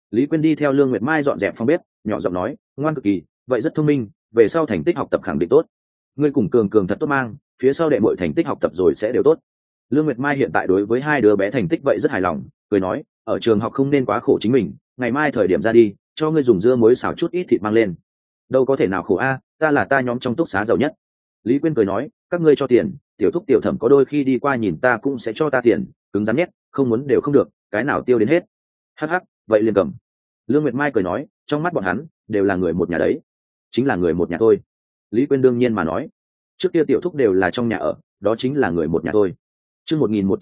Lý Quyên đi theo Lương Nguyệt Mai dọn dẹp phòng bếp, nhỏ giọng nói, ngoan cực kỳ, vậy rất thông minh, về sau thành tích học tập khẳng định tốt. Ngươi cùng Cường Cường thật tốt mang, phía sau đệ muội thành tích học tập rồi sẽ đều tốt. Lương Nguyệt Mai hiện tại đối với hai đứa bé thành tích vậy rất hài lòng, cười nói, ở trường học không nên quá khổ chính mình, ngày mai thời điểm ra đi, cho ngươi dùng dưa muối xào chút ít thịt mang lên. Đâu có thể nào khổ a, ta là ta nhóm trong túc xá giàu nhất. Lý Quyên cười nói, các ngươi cho tiền, tiểu thúc tiểu thẩm có đôi khi đi qua nhìn ta cũng sẽ cho ta tiền, cứng rắn nhét, không muốn đều không được, cái nào tiêu đến hết. Hắc hắc, vậy liền cầm. Lương Nguyệt Mai cười nói, trong mắt bọn hắn đều là người một nhà đấy, chính là người một nhà thôi. Lý Quyên đương nhiên mà nói, trước kia tiểu thúc đều là trong nhà ở, đó chính là người một nhà thôi. Chương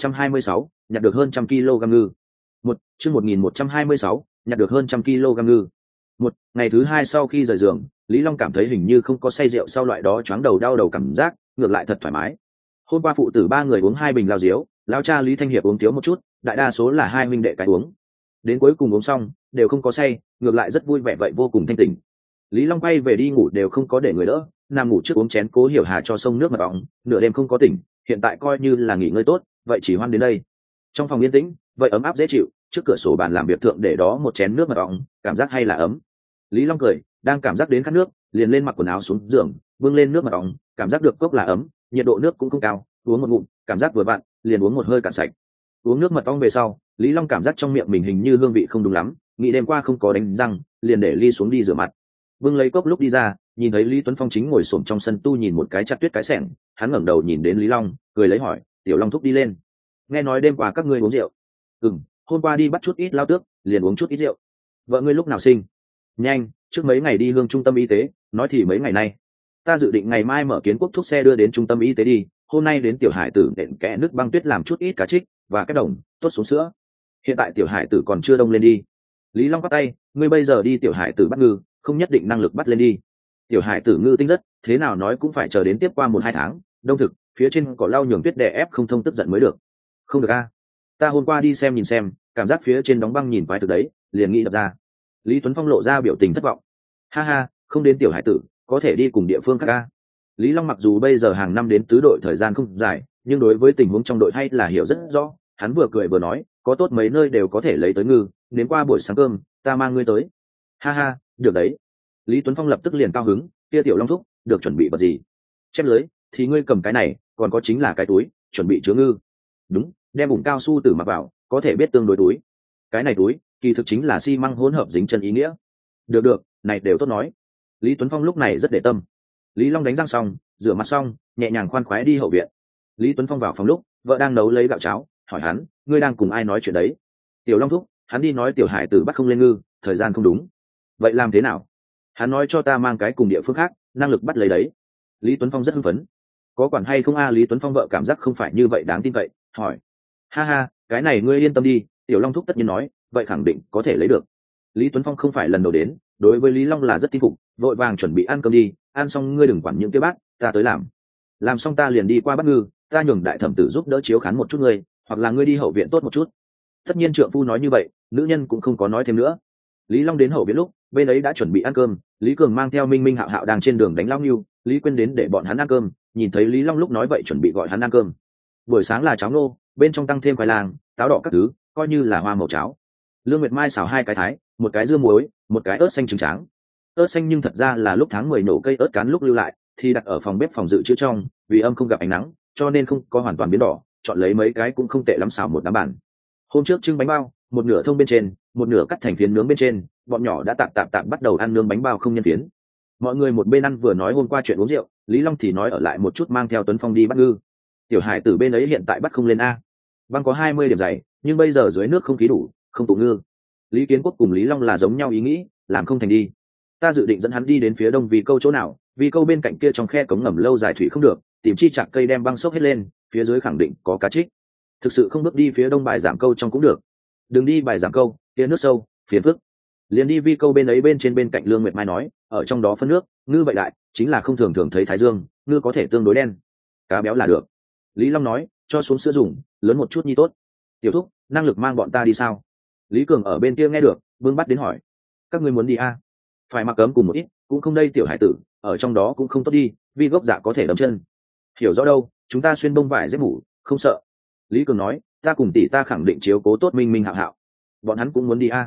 1126, nhặt được hơn 100 kg ngư. Chương 1126, nhặt được hơn 100 kg ngư. Ngày thứ hai sau khi rời giường, Lý Long cảm thấy hình như không có say rượu sau loại đó choáng đầu đau đầu cảm giác, ngược lại thật thoải mái. Hôm qua phụ tử ba người uống 2 bình lao diếu, lão cha Lý Thanh Hiệp uống thiếu một chút, đại đa số là hai huynh đệ cái uống. Đến cuối cùng uống xong, đều không có say, ngược lại rất vui vẻ vậy vô cùng thanh tỉnh. Lý Long quay về đi ngủ đều không có để người đỡ, nằm ngủ trước uống chén Cố Hiểu Hà cho sông nước mật ong, nửa đêm không có tỉnh, hiện tại coi như là nghỉ ngơi tốt, vậy chỉ hoan đến đây. Trong phòng yên tĩnh, vậy ấm áp dễ chịu, trước cửa sổ bàn làm việc thượng để đó một chén nước mật ong, cảm giác hay là ấm. Lý Long cười, đang cảm giác đến khát nước, liền lên mặc quần áo xuống giường, bưng lên nước mật ong, cảm giác được cốc là ấm, nhiệt độ nước cũng không cao, uống một ngụm, cảm giác vừa vặn, liền uống một hơi cạn sạch. Uống nước mật ong về sau, Lý Long cảm giác trong miệng mình hình như hương vị không đúng lắm, nghĩ đêm qua không có đánh răng, liền để ly xuống đi rửa mặt. Bưng lấy cốc lúc đi ra, nhìn thấy Lý Tuấn Phong chính ngồi xổm trong sân tu nhìn một cái chặt tuyết cái xẻng, hắn ngẩng đầu nhìn đến Lý Long, cười lấy hỏi, "Tiểu Long thúc đi lên. Nghe nói đêm qua các ngươi uống rượu." Hôm qua đi bắt chút ít lao tước, liền uống chút ít rượu." "Vợ ngươi lúc nào sinh?" "Nhanh, trước mấy ngày đi hương trung tâm y tế, nói thì mấy ngày nay. Ta dự định ngày mai mở Kiến Quốc thuốc xe đưa đến trung tâm y tế đi, hôm nay đến tiểu hải tử đệm kẽ nước băng tuyết làm chút ít cá trích và cái đồng, tốt xuống sữa. Hiện tại tiểu hải tử còn chưa đông lên đi." Lý Long bắt tay, "Ngươi bây giờ đi tiểu hải tử bắt ngư, không nhất định năng lực bắt lên đi. Tiểu hải tử ngư tinh rất, thế nào nói cũng phải chờ đến tiếp qua 1-2 tháng, đông thực, phía trên cỏ lau nhường tuyết đè ép không thông tức giận mới được." "Không được a, ta hôm qua đi xem nhìn xem, cảm giác phía trên đóng băng nhìn quái thực đấy, liền nghĩ đập ra." Lý Tuấn Phong lộ ra biểu tình thất vọng. "Ha ha, không đến tiểu hải tử, có thể đi cùng địa phương khác a." Lý Long mặc dù bây giờ hàng năm đến tứ đội thời gian không dài, nhưng đối với tình huống trong đội hay là hiểu rất rõ, hắn vừa cười vừa nói, "Có tốt mấy nơi đều có thể lấy tới ngư, đến qua buổi sáng cơm, ta mang ngươi tới." "Ha ha, được đấy." Lý Tuấn Phong lập tức liền cao hứng, "Kia tiểu Long thúc, được chuẩn bị vật gì?" "Chép lưới, thì ngươi cầm cái này, còn có chính là cái túi, chuẩn bị chứa ngư." "Đúng, đem bụng cao su tử mặc vào, có thể biết tương đối túi." "Cái này túi, kỳ thực chính là xi măng hỗn hợp dính chân ý nghĩa." "Được được, này đều tốt nói." Lý Tuấn Phong lúc này rất để tâm. Lý Long đánh răng xong, rửa mặt xong, nhẹ nhàng khoan khoái đi hậu viện. Lý Tuấn Phong vào phòng lúc, vợ đang nấu lấy gạo cháo, hỏi hắn, "Ngươi đang cùng ai nói chuyện đấy?" "Tiểu Long thúc, hắn đi nói tiểu hải tử bắt không lên ngư, thời gian không đúng." "Vậy làm thế nào?" "Hắn nói cho ta mang cái cùng địa phương khác, năng lực bắt lấy đấy." Lý Tuấn Phong rất hưng phấn. "Có quản hay không a?" Lý Tuấn Phong vợ cảm giác không phải như vậy đáng tin cậy, hỏi. "Ha ha, cái này ngươi yên tâm đi, tiểu Long thúc tất nhiên nói, vậy khẳng định có thể lấy được." Lý Tuấn Phong không phải lần đầu đến, đối với Lý Long là rất tin phục, vội vàng chuẩn bị ăn cơm đi, "Ăn xong ngươi đừng quản những cái bát, ta tới làm xong ta liền đi qua bắt ngư, ta nhường đại thẩm tử giúp đỡ chiếu khán một chút ngươi, hoặc là ngươi đi hậu viện tốt một chút." Tất nhiên trượng phu nói như vậy, nữ nhân cũng không có nói thêm nữa. Lý Long đến hậu viện lúc, bên ấy đã chuẩn bị ăn cơm, Lý Cường mang theo Minh Minh Hạo Hạo đang trên đường đánh lao nghiêu, Lý Quyên đến để bọn hắn ăn cơm, nhìn thấy Lý Long lúc nói vậy chuẩn bị gọi hắn ăn cơm. Buổi sáng là cháo ngô, bên trong tăng thêm khoai lang, táo đỏ các thứ, coi như là hoa màu cháo. Lương Nguyệt Mai xào 2 cái thái, một cái dưa muối, một cái ớt xanh trứng tráng. Ớt xanh nhưng thật ra là lúc tháng 10 nổ cây ớt cán lúc lưu lại, thì đặt ở phòng bếp phòng dự trữ trong, vì âm không gặp ánh nắng, cho nên không có hoàn toàn biến đỏ, chọn lấy mấy cái cũng không tệ lắm, xào một đám bản. Hôm trước trưng bánh bao, một nửa thông bên trên, một nửa cắt thành phiến nướng bên trên, bọn nhỏ đã tạm bắt đầu ăn nướng bánh bao không nhân phiến. Mọi người một bên ăn vừa nói hôm qua chuyện uống rượu, Lý Long thì nói ở lại một chút mang theo Tuấn Phong đi bắt ngư. Tiểu hải tử bên ấy hiện tại bắt không lên a. Băng có 20 điểm dày, nhưng bây giờ dưới nước không khí đủ, không tụ ngư. Lý Kiến Quốc cùng Lý Long là giống nhau ý nghĩ, làm không thành đi. Ta dự định dẫn hắn đi đến phía đông vì câu chỗ nào, vì câu bên cạnh kia trong khe cống ngầm lâu dài thủy không được, tìm chi chặt cây đem băng xốc hết lên, phía dưới khẳng định có cá trích. Thực sự không bước đi phía đông bài giảm câu trong cũng được. Đừng đi bài giảm câu, kia nước sâu, phiền phức. Liền đi vi câu bên ấy bên trên bên cạnh. Lương Nguyệt Mai nói, ở trong đó phân nước, ngư vậy đại, chính là không thường thường thấy thái dương, ngư có thể tương đối đen. Cá béo là được. Lý Long nói, cho xuống sữa dùng, lớn một chút nhi tốt. Tiểu thúc, năng lực mang bọn ta đi sao? Lý Cường ở bên kia nghe được, vương bắt đến hỏi, các ngươi muốn đi a? Phải mặc cấm cùng một ít, cũng không đây tiểu hải tử, ở trong đó cũng không tốt đi, vì gốc dạ có thể đấm chân. Hiểu rõ đâu, chúng ta xuyên bông vải dép mũ, không sợ. Lý Cường nói, ta cùng tỷ ta khẳng định chiếu cố tốt Minh Minh Hạo Hạo. Bọn hắn cũng muốn đi a.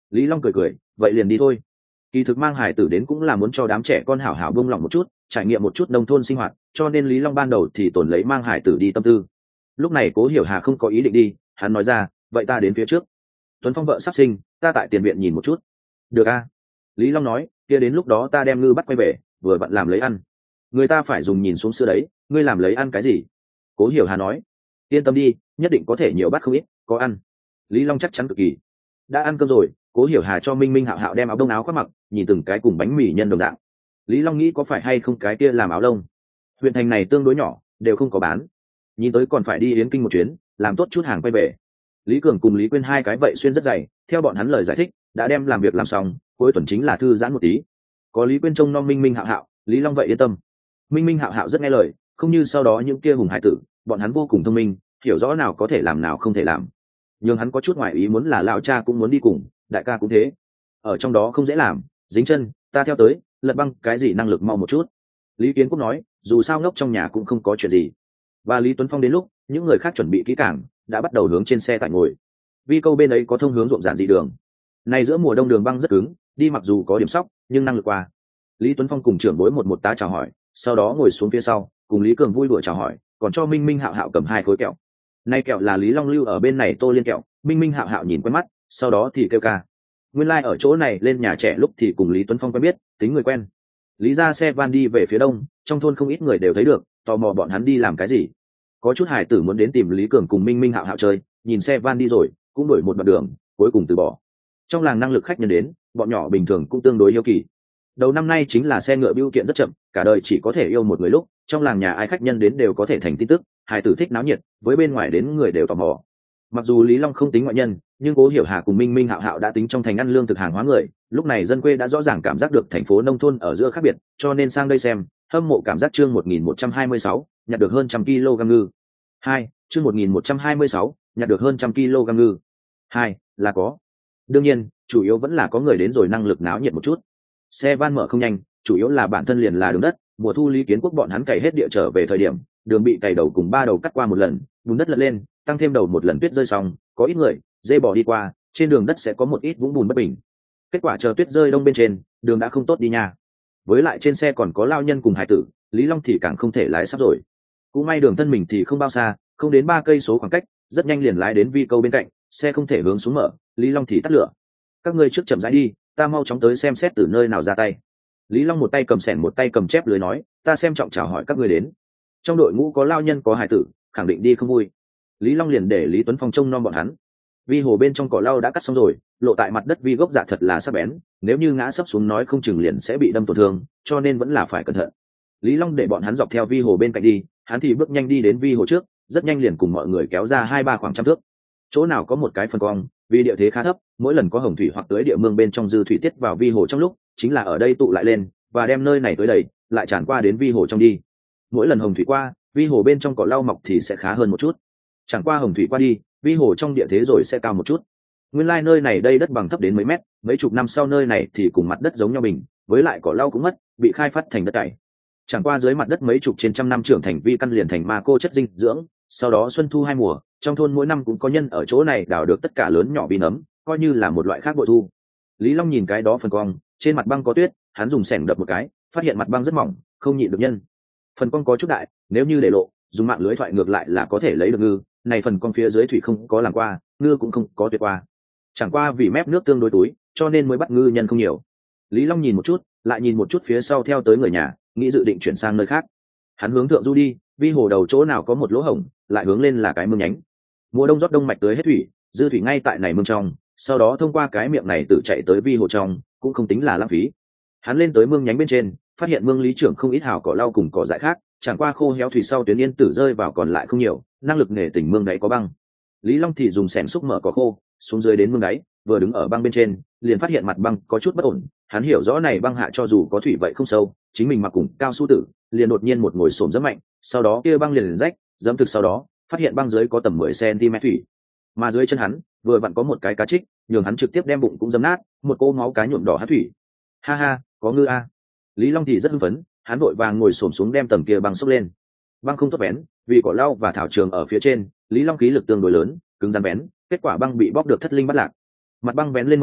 Lý Long cười cười, vậy liền đi thôi. Kỳ thực mang hải tử đến cũng là muốn cho đám trẻ con hảo hảo buông lỏng một chút, trải nghiệm một chút nông thôn sinh hoạt, cho nên Lý Long ban đầu thì tổn lấy mang hải tử đi tâm tư. Lúc này Cố Hiểu Hà không có ý định đi, hắn nói ra, vậy ta đến phía trước. Tuấn Phong vợ sắp sinh, ta tại tiền viện nhìn một chút. Được a. Lý Long nói, kia đến lúc đó ta đem ngư bắt quay về, vừa vặn làm lấy ăn. Người ta phải dùng nhìn xuống sữa đấy, ngươi làm lấy ăn cái gì? Cố Hiểu Hà nói, yên tâm đi, nhất định có thể nhiều bắt không ít, có ăn. Lý Long chắc chắn cực kỳ. Đã ăn cơm rồi, Cố Hiểu Hà cho Minh Minh Hạo Hạo đem áo đông áo khoác mặc, nhìn từng cái cùng bánh mì nhân đồng dạng. Lý Long nghĩ có phải hay không cái kia làm áo lông. Huyện thành này tương đối nhỏ, đều không có bán. Nhìn tới còn phải đi Yến Kinh một chuyến, làm tốt chút hàng quay về. Lý Cường cùng Lý Quyên hai cái vậy xuyên rất dày, theo bọn hắn lời giải thích, đã đem làm việc làm xong, cuối tuần chính là thư giãn một tí. Có Lý Quyên trông nom Minh Minh Hạo Hạo, Lý Long vậy yên tâm. Minh Minh Hạo Hạo rất nghe lời, không như sau đó những kia hùng hải tử, bọn hắn vô cùng thông minh, hiểu rõ nào có thể làm nào không thể làm. Nhưng hắn có chút ngoại ý muốn là lão cha cũng muốn đi cùng, đại ca cũng thế. Ở trong đó không dễ làm, dính chân, ta theo tới, lật băng cái gì năng lực mau một chút. Lý Kiến Quốc nói, dù sao ngốc trong nhà cũng không có chuyện gì. Và Lý Tuấn Phong đến lúc những người khác chuẩn bị kỹ càng, đã bắt đầu hướng trên xe tải ngồi. Vi câu bên ấy có thông hướng ruộng giản dị đường. Này giữa mùa đông đường băng rất cứng, đi mặc dù có điểm sóc, nhưng năng lực qua. Lý Tuấn Phong cùng trưởng bối một tá chào hỏi, sau đó ngồi xuống phía sau, cùng Lý Cường vui đùa chào hỏi, còn cho Minh Minh Hạo Hạo cầm 2 khối kẹo. Nay kẹo là Lý Long lưu ở bên này tô liên kẹo, Minh Minh Hạo Hạo nhìn quen mắt, sau đó thì kêu ca. Nguyên lai ở chỗ này lên nhà trẻ lúc thì cùng Lý Tuấn Phong quen biết, tính người quen. Lý ra xe van đi về phía đông, trong thôn không ít người đều thấy được, tò mò bọn hắn đi làm cái gì. Có chút hải tử muốn đến tìm Lý Cường cùng Minh Minh Hạo Hạo chơi, nhìn xe van đi rồi, cũng đổi một đoạn đường, cuối cùng từ bỏ. Trong làng năng lực khách nhân đến, bọn nhỏ bình thường cũng tương đối yêu kỳ. Đầu năm nay chính là xe ngựa bưu kiện rất chậm, cả đời chỉ có thể yêu một người lúc, trong làng nhà ai khách nhân đến đều có thể thành tin tức, hải tử thích náo nhiệt, với bên ngoài đến người đều tò mò. Mặc dù Lý Long không tính ngoại nhân, nhưng Cố Hiểu Hà cùng Minh Minh Hạo Hạo đã tính trong thành ăn lương thực hàng hóa người, lúc này dân quê đã rõ ràng cảm giác được thành phố nông thôn ở giữa khác biệt, cho nên sang đây xem, hâm mộ cảm giác chương 1126, nhặt được hơn 100 kg ngư. 2, chương 1126, nhặt được hơn 100 kg ngư. 2, là có. Đương nhiên, chủ yếu vẫn là có người đến rồi năng lực náo nhiệt một chút. Xe van mở không nhanh, chủ yếu là bản thân liền là đường đất, mùa thu Lý Kiến Quốc bọn hắn cày hết địa trở về thời điểm, đường bị cày đầu cùng 3 đầu cắt qua một lần, bùn đất lật lên, tăng thêm đầu một lần tuyết rơi xong, có ít người dê bò đi qua, trên đường đất sẽ có một ít vũng bùn bất bình. Kết quả chờ tuyết rơi đông bên trên, đường đã không tốt đi nha. Với lại trên xe còn có lao nhân cùng hải tử, Lý Long thì càng không thể lái sắp rồi. Cũng may đường thân mình thì không bao xa, không đến 3 cây số khoảng cách, rất nhanh liền lái đến vi câu bên cạnh, xe không thể hướng xuống mở, Lý Long thì tắt lửa. Các ngươi trước chậm rãi đi, ta mau chóng tới xem xét từ nơi nào ra tay. Lý Long một tay cầm xẻng một tay cầm chép lưới nói, ta xem trọng chào hỏi các ngươi đến. Trong đội ngũ có lao nhân có hải tử, khẳng định đi không vui. Lý Long liền để Lý Tuấn Phong trông nom bọn hắn. Vi hồ bên trong cỏ lau đã cắt xong rồi, lộ tại mặt đất vi gốc dạ thật là sắc bén, nếu như ngã sấp xuống nói không chừng liền sẽ bị đâm tổn thương, cho nên vẫn là phải cẩn thận. Lý Long để bọn hắn dọc theo vi hồ bên cạnh đi, hắn thì bước nhanh đi đến vi hồ trước, rất nhanh liền cùng mọi người kéo ra 2-3 khoảng trăm thước. Chỗ nào có một cái phần cong, vì địa thế khá thấp, mỗi lần có hồng thủy hoặc tưới địa mương bên trong dư thủy tiết vào vi hồ trong lúc, chính là ở đây tụ lại lên và đem nơi này tới đầy, lại tràn qua đến vi hồ trong đi. Mỗi lần hồng thủy qua, vi hồ bên trong cỏ lau mọc thì sẽ khá hơn một chút. Chẳng qua hồng thủy qua đi, vi hồ trong địa thế rồi sẽ cao một chút. Nguyên lai nơi này đây đất bằng thấp đến mấy mét, mấy chục năm sau nơi này thì cùng mặt đất giống nhau bình, với lại cỏ lau cũng mất, bị khai phát thành đất cày. Chẳng qua dưới mặt đất mấy chục trên trăm năm trưởng thành vi căn liền thành ma cô chất dinh dưỡng, sau đó xuân thu 2 mùa, trong thôn mỗi năm cũng có nhân ở chỗ này đào được tất cả lớn nhỏ vi nấm, coi như là một loại khác bội thu. Lý Long nhìn cái đó phần cong, trên mặt băng có tuyết, hắn dùng xẻng đập một cái, phát hiện mặt băng rất mỏng, không nhịn được nhân. Phần cong có chút đại, nếu như để lộ, dùng mạng lưới thoại ngược lại là có thể lấy được ngư, này phần cong phía dưới thủy không có làm qua, ngư cũng không có tuyệt qua. Chẳng qua vì mép nước tương đối túi, cho nên mới bắt ngư nhân không nhiều. Lý Long nhìn một chút, lại nhìn một chút phía sau theo tới người nhà, nghĩ dự định chuyển sang nơi khác. Hắn hướng thượng du đi, vi hồ đầu chỗ nào có một lỗ hổng, lại hướng lên là cái mương nhánh. Mùa đông rót đông mạch tới hết thủy, dư thủy ngay tại này mương trong, sau đó thông qua cái miệng này tự chạy tới vi hồ trong, cũng không tính là lãng phí. Hắn lên tới mương nhánh bên trên, phát hiện mương lý trưởng không ít hào cỏ lau cùng cỏ dại khác, chẳng qua khô héo thủy sau tuyến yên tử rơi vào còn lại không nhiều, năng lực nghề tỉnh mương đáy có băng. Lý Long thì dùng xẻng xúc mở cỏ khô, xuống dưới đến mương đáy, vừa đứng ở băng bên trên, liền phát hiện mặt băng có chút bất ổn. Hắn hiểu rõ này băng hạ cho dù có thủy vậy không sâu, chính mình mặc cùng cao su tử, liền đột nhiên một ngồi xổm rất mạnh, sau đó kia băng liền rách, dẫm thực sau đó, phát hiện băng dưới có tầm 10 cm thủy, mà dưới chân hắn vừa vặn có một cái cá trích, nhường hắn trực tiếp đem bụng cũng dấm nát, một cô máu cá nhuộm đỏ hát thủy. Ha ha, có ngư a. Lý Long thì rất hưng phấn, hắn vội vàng ngồi xổm xuống đem tầm kia băng xốc lên. Băng không tốt bén, vì cỏ lau và thảo trường ở phía trên, Lý Long khí lực tương đối lớn, cứng rắn bén, kết quả băng bị bóc được thất linh bắt lạc. Mặt băng bén lên mở,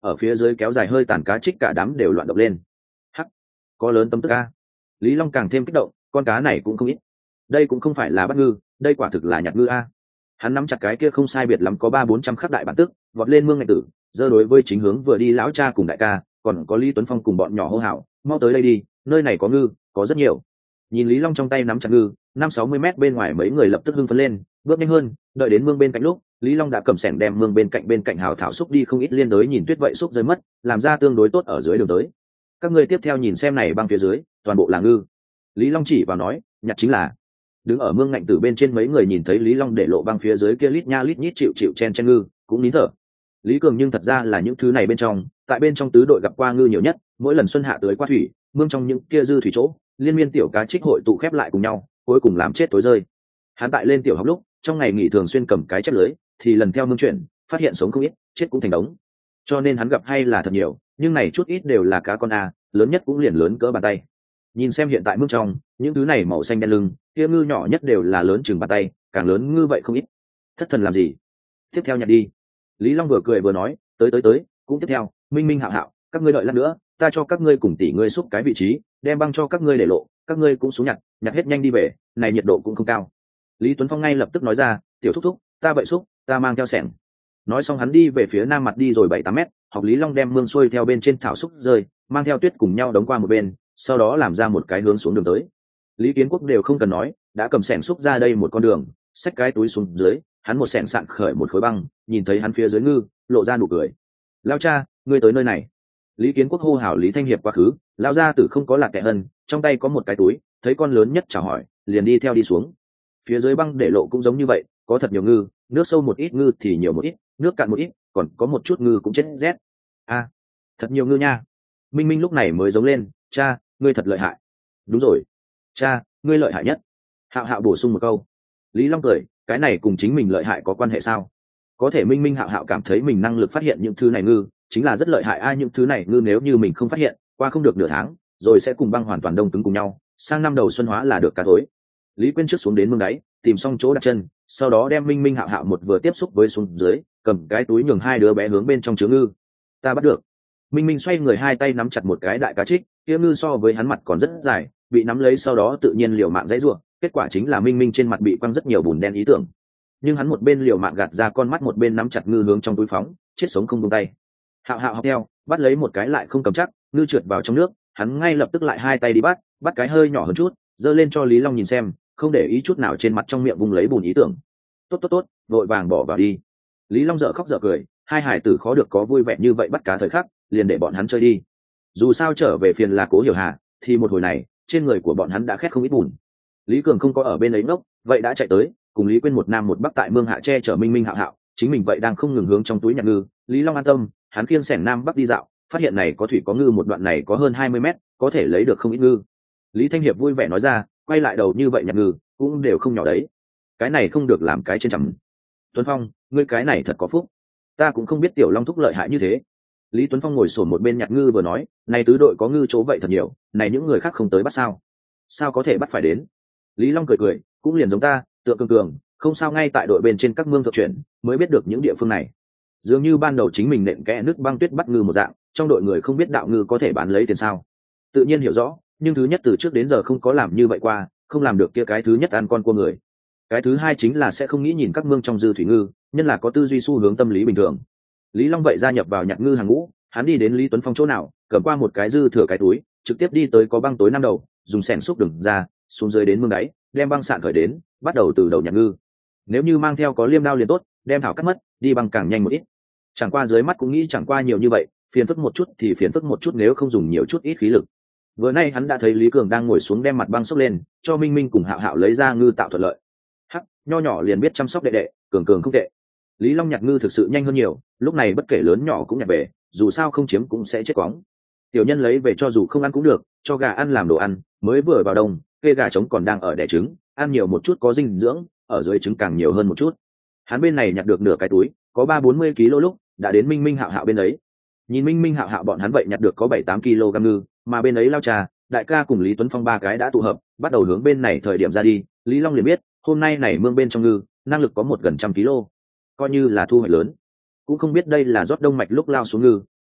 ở phía dưới kéo dài hơi tàn cá trích cả đám đều loạn động lên. Hắc, có lớn tấm tức ca. Lý Long càng thêm kích động, con cá này cũng không ít. Đây cũng không phải là bắt ngư, đây quả thực là nhặt ngư a. Hắn nắm chặt cái kia không sai biệt lắm có 300-400 khắc đại bản tức, vọt lên mương ngạch tử, giơ đối với chính hướng vừa đi lão cha cùng đại ca, còn có Lý Tuấn Phong cùng bọn nhỏ hô hào, mau tới đây đi, nơi này có ngư, có rất nhiều. Nhìn Lý Long trong tay nắm chặt ngư, 5-60 mét bên ngoài mấy người lập tức hưng phấn lên, bước nhanh hơn, đợi đến mương bên cạnh lúc, Lý Long đã cầm xẻng đem mương bên cạnh hào thảo xúc đi không ít liên đối nhìn tuyết vậy xúc rơi mất, làm ra tương đối tốt ở dưới đường tới. Các người tiếp theo nhìn xem này băng phía dưới, toàn bộ là ngư. Lý Long chỉ vào nói, nhặt chính là. Đứng ở mương ngạnh từ bên trên mấy người nhìn thấy Lý Long để lộ băng phía dưới kia lít nha lít nhít chịu chen ngư, cũng nín thở. Lý Cường nhưng thật ra là những thứ này bên trong, tại bên trong tứ đội gặp qua ngư nhiều nhất, mỗi lần xuân hạ tới qua thủy, mương trong những kia dư thủy chỗ, liên miên tiểu cá trích hội tụ khép lại cùng nhau, cuối cùng làm chết tối rơi. Hắn tại lên tiểu học lúc, trong ngày nghỉ thường xuyên cầm cái chép lưới, thì lần theo mương chuyển, phát hiện sống không ít, chết cũng thành đống. Cho nên hắn gặp hay là thật nhiều, nhưng này chút ít đều là cá con a, lớn nhất cũng liền lớn cỡ bàn tay. Nhìn xem hiện tại mương trong, những thứ này màu xanh đen lưng, kia ngư nhỏ nhất đều là lớn chừng bàn tay, càng lớn ngư vậy không ít. Thất thần làm gì? Tiếp theo nhặt đi. Lý Long vừa cười vừa nói, tới, cũng tiếp theo, Minh Minh Hạo Hạo, các ngươi đợi lát nữa, ta cho các ngươi cùng tỷ ngươi xúc cái vị trí, đem băng cho các ngươi để lộ, các ngươi cũng xuống nhặt hết nhanh đi về, này nhiệt độ cũng không cao. Lý Tuấn Phong ngay lập tức nói ra, tiểu thúc thúc, ta vậy xúc, ta mang theo xẻng. Nói xong hắn đi về phía nam mặt đi rồi 7-8 mét, học Lý Long đem mương xuôi theo bên trên thảo xúc rơi, mang theo tuyết cùng nhau đóng qua một bên, sau đó làm ra một cái hướng xuống đường tới. Lý Kiến Quốc đều không cần nói, đã cầm xẻng xúc ra đây một con đường, xách cái túi xuống dưới, hắn một xẻng sạn khởi một khối băng, nhìn thấy hắn phía dưới ngư, lộ ra nụ cười. Lao cha, ngươi tới nơi này. Lý Kiến Quốc hô hào Lý Thanh Hiệp quá khứ, lao ra tử không có lạc kẻ hân, trong tay có một cái túi, thấy con lớn nhất chào hỏi, liền đi theo đi xuống. Phía dưới băng để lộ cũng giống như vậy, có thật nhiều ngư, nước sâu một ít ngư thì nhiều một ít, nước cạn một ít, còn có một chút ngư cũng chết rét. A, thật nhiều ngư nha. Minh Minh lúc này mới giống lên, cha, ngươi thật lợi hại. Đúng rồi, cha, ngươi lợi hại nhất. Hạo Hạo bổ sung một câu. Lý Long cười, cái này cùng chính mình lợi hại có quan hệ sao? Có thể Minh Minh Hạo Hạo cảm thấy mình năng lực phát hiện những thứ này ngư, chính là rất lợi hại. Ai những thứ này ngư nếu như mình không phát hiện, qua không được nửa tháng, rồi sẽ cùng băng hoàn toàn đông cứng cùng nhau, sang năm đầu xuân hóa là được cá thối. Lý Quyên trước xuống đến mương đáy, tìm xong chỗ đặt chân, sau đó đem Minh Minh Hạo Hạo một vừa tiếp xúc với xuống dưới, cầm cái túi nhường hai đứa bé hướng bên trong chứa ngư. Ta bắt được. Minh Minh xoay người hai tay nắm chặt một cái đại cá trích, kia ngư so với hắn mặt còn rất dài, bị nắm lấy sau đó tự nhiên liều mạng dãy rủa, kết quả chính là Minh Minh trên mặt bị quăng rất nhiều bùn đen ý tưởng. Nhưng hắn một bên liều mạng gạt ra con mắt một bên nắm chặt ngư hướng trong túi phóng, chết sống không buông tay. Hạo Hạo học theo, bắt lấy một cái lại không cầm chắc, ngư trượt vào trong nước, hắn ngay lập tức lại hai tay đi bắt cái hơi nhỏ hơn chút, giơ lên cho Lý Long nhìn xem, không để ý chút nào trên mặt trong miệng vùng lấy bùn ý tưởng. Tốt, vội vàng bỏ vào đi. Lý Long dở khóc dở cười, hai hải tử khó được có vui vẻ như vậy bắt cá thời khắc, liền để bọn hắn chơi đi. Dù sao trở về phiền là Cố Hiểu Hà, thì một hồi này, trên người của bọn hắn đã khét không ít bùn. Lý Cường không có ở bên ấy ngốc, vậy đã chạy tới, cùng Lý Quyên một nam một bắc tại mương hạ che chở Minh Minh Hạo Hạo, chính mình vậy đang không ngừng hướng trong túi nhặt ngư. Lý Long an tâm, hắn khiêng xẻng nam bắc đi dạo, phát hiện này có thủy có ngư, một đoạn này có hơn 20 mét, có thể lấy được không ít ngư. Lý Thanh Hiệp vui vẻ nói ra, quay lại đầu như vậy nhặt ngư, cũng đều không nhỏ đấy. Cái này không được làm cái trên chằm. Tuấn Phong, ngươi cái này thật có phúc. Ta cũng không biết Tiểu Long thúc lợi hại như thế. Lý Tuấn Phong ngồi sổn một bên nhặt ngư vừa nói, này tứ đội có ngư chỗ vậy thật nhiều, này những người khác không tới bắt sao? Sao có thể bắt phải đến? Lý Long cười, cũng liền giống ta, tựa cường, không sao, ngay tại đội bên trên các mương thượng chuyển, mới biết được những địa phương này. Dường như ban đầu chính mình nện kẽ nước băng tuyết bắt ngư một dạng, trong đội người không biết đạo ngư có thể bán lấy tiền sao? Tự nhiên hiểu rõ, nhưng thứ nhất từ trước đến giờ không có làm như vậy qua, không làm được kia cái thứ nhất ăn con cua người. Cái thứ hai chính là sẽ không nghĩ nhìn các mương trong dư thủy ngư, nhân là có tư duy xu hướng tâm lý bình thường. Lý Long vậy gia nhập vào nhặt ngư hàng ngũ, hắn đi đến Lý Tuấn Phong chỗ nào, cầm qua một cái dư thừa cái túi, trực tiếp đi tới có băng tối năm đầu, dùng xẻng xúc đường ra, xuống dưới đến mương đáy, đem băng sạn khởi đến, bắt đầu từ đầu nhặt ngư. Nếu như mang theo có liêm đao liền tốt, đem thảo cắt mất, đi băng càng nhanh một ít. Chẳng qua dưới mắt cũng nghĩ chẳng qua nhiều như vậy, phiền phức một chút thì phiền phức một chút, nếu không dùng nhiều chút ít khí lực. Vừa nay hắn đã thấy Lý Cường đang ngồi xuống đem mặt băng xốc lên, cho Minh Minh cùng Hạo Hạo lấy ra ngư tạo thuận lợi. Hắc, nho nhỏ liền biết chăm sóc đệ đệ, cường không tệ. Lý Long nhặt ngư thực sự nhanh hơn nhiều, lúc này bất kể lớn nhỏ cũng nhặt về, dù sao không chiếm cũng sẽ chết quóng. Tiểu nhân lấy về cho dù không ăn cũng được, cho gà ăn làm đồ ăn, mới vừa vào đông, kê gà trống còn đang ở đẻ trứng, ăn nhiều một chút có dinh dưỡng, ở dưới trứng càng nhiều hơn một chút. Hắn bên này nhặt được nửa cái túi, có 30-40 kg lúc, đã đến Minh Minh Hạo Hạo bên ấy. Nhìn Minh Minh Hạo Hạo bọn hắn vậy nhặt được có 7-8 kg ngư, mà bên ấy Lao Trà, đại ca cùng Lý Tuấn Phong ba cái đã tụ hợp, bắt đầu hướng bên này thời điểm ra đi. Lý Long liền biết, hôm nay này mương bên trong ngư, năng lực có gần 100 kg, coi như là thu hoạch lớn. Cũng không biết đây là rót đông mạch lúc lao xuống ngư,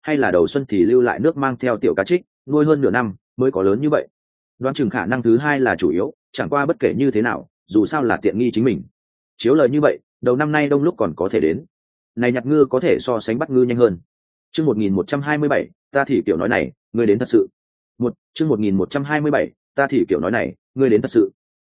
hay là đầu xuân thì lưu lại nước mang theo tiểu cá trích nuôi hơn nửa năm mới có lớn như vậy. Đoán chừng khả năng thứ hai là chủ yếu, chẳng qua bất kể như thế nào dù sao là tiện nghi chính mình. Chiếu lời như vậy đầu năm nay đông lúc còn có thể đến, này nhặt ngư có thể so sánh bắt ngư nhanh hơn. Chương 1127, ta thì kiểu nói này ngươi đến thật sự. Chương 1127, ta thì kiểu nói này ngươi đến thật sự.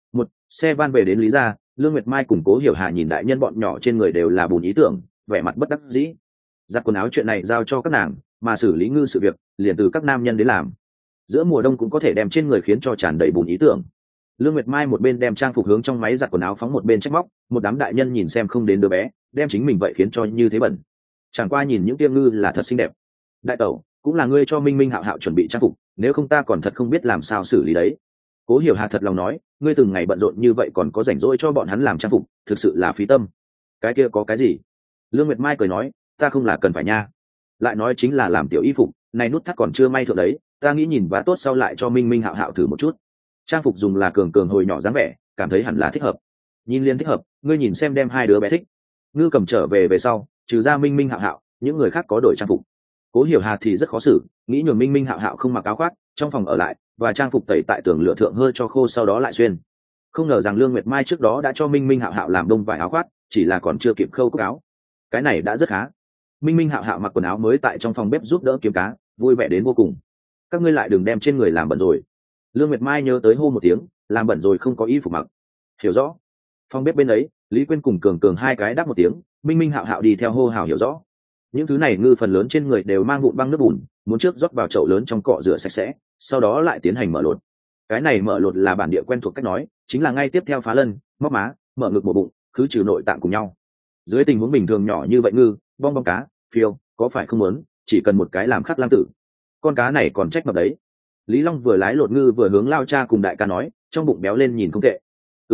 Xe van về đến Lý gia, Lương Nguyệt Mai cùng Cố Hiểu Hà nhìn đại nhân bọn nhỏ trên người đều là bùn ý tưởng, vẻ mặt bất đắc dĩ. Giặt quần áo chuyện này giao cho các nàng, mà xử lý ngư sự việc liền từ các nam nhân đến làm. Giữa mùa đông cũng có thể đem trên người khiến cho tràn đầy bùn ý tưởng. Lương Nguyệt Mai một bên đem trang phục hướng trong máy giặt quần áo phóng, một bên trách móc, một đám đại nhân nhìn xem không đến đứa bé, đem chính mình vậy khiến cho như thế bẩn. Chẳng qua nhìn những tiêm ngư là thật xinh đẹp. Đại tẩu, cũng là ngươi cho Minh Minh Hạo Hạo chuẩn bị trang phục, nếu không ta còn thật không biết làm sao xử lý đấy. Cố Hiểu Hà thật lòng nói, ngươi từng ngày bận rộn như vậy còn có rảnh rỗi cho bọn hắn làm trang phục, thực sự là phí tâm. Cái kia có cái gì? Lương Nguyệt Mai cười nói, ta không là cần phải nha. Lại nói chính là làm tiểu y phục, này nút thắt còn chưa may thượng đấy, ta nghĩ nhìn và tốt sau lại cho Minh Minh Hạo Hạo thử một chút. Trang phục dùng là cường cường hồi nhỏ dáng vẻ, cảm thấy hẳn là thích hợp. Nhìn liên thích hợp, ngươi nhìn xem đem hai đứa bé thích. Ngư cầm trở về sau, trừ ra Minh Minh Hạo Hạo, những người khác có đổi trang phục. Cố Hiểu Hà thì rất khó xử, nghĩ nhường Minh Minh Hạo Hạo không mặc áo khoác, trong phòng ở lại và trang phục tẩy tại tường lửa thượng hơi cho khô sau đó lại xuyên. Không ngờ rằng Lương Nguyệt Mai trước đó đã cho Minh Minh Hạo Hạo làm đông vải áo khoác, chỉ là còn chưa kịp khâu cúc áo. Cái này đã rất khá. Minh Minh Hạo Hạo mặc quần áo mới tại trong phòng bếp giúp đỡ kiếm cá, vui vẻ đến vô cùng. Các ngươi lại đừng đem trên người làm bẩn rồi. Lương Nguyệt Mai nhớ tới hô một tiếng, làm bẩn rồi không có y phục mặc. Hiểu rõ. Phòng bếp bên ấy, Lý Quyên cùng Cường Cường hai cái đáp một tiếng, Minh Minh Hạo Hạo đi theo hô hào hiểu rõ. Những thứ này ngư phần lớn trên người đều mang vụn băng nước bùn, muốn trước rót vào chậu lớn trong cọ rửa sạch sẽ, sau đó lại tiến hành mở lột. Cái này mở lột là bản địa quen thuộc cách nói, chính là ngay tiếp theo phá lân, móc má, mở ngực một bụng, khứ trừ nội tạng cùng nhau. Dưới tình huống bình thường nhỏ như vậy ngư, bong bong cá, phiêu, có phải không muốn, chỉ cần một cái làm khắc lam tử. Con cá này còn trách mập đấy. Lý Long vừa lái lột ngư vừa hướng Lao Cha cùng đại ca nói, trong bụng béo lên nhìn không tệ.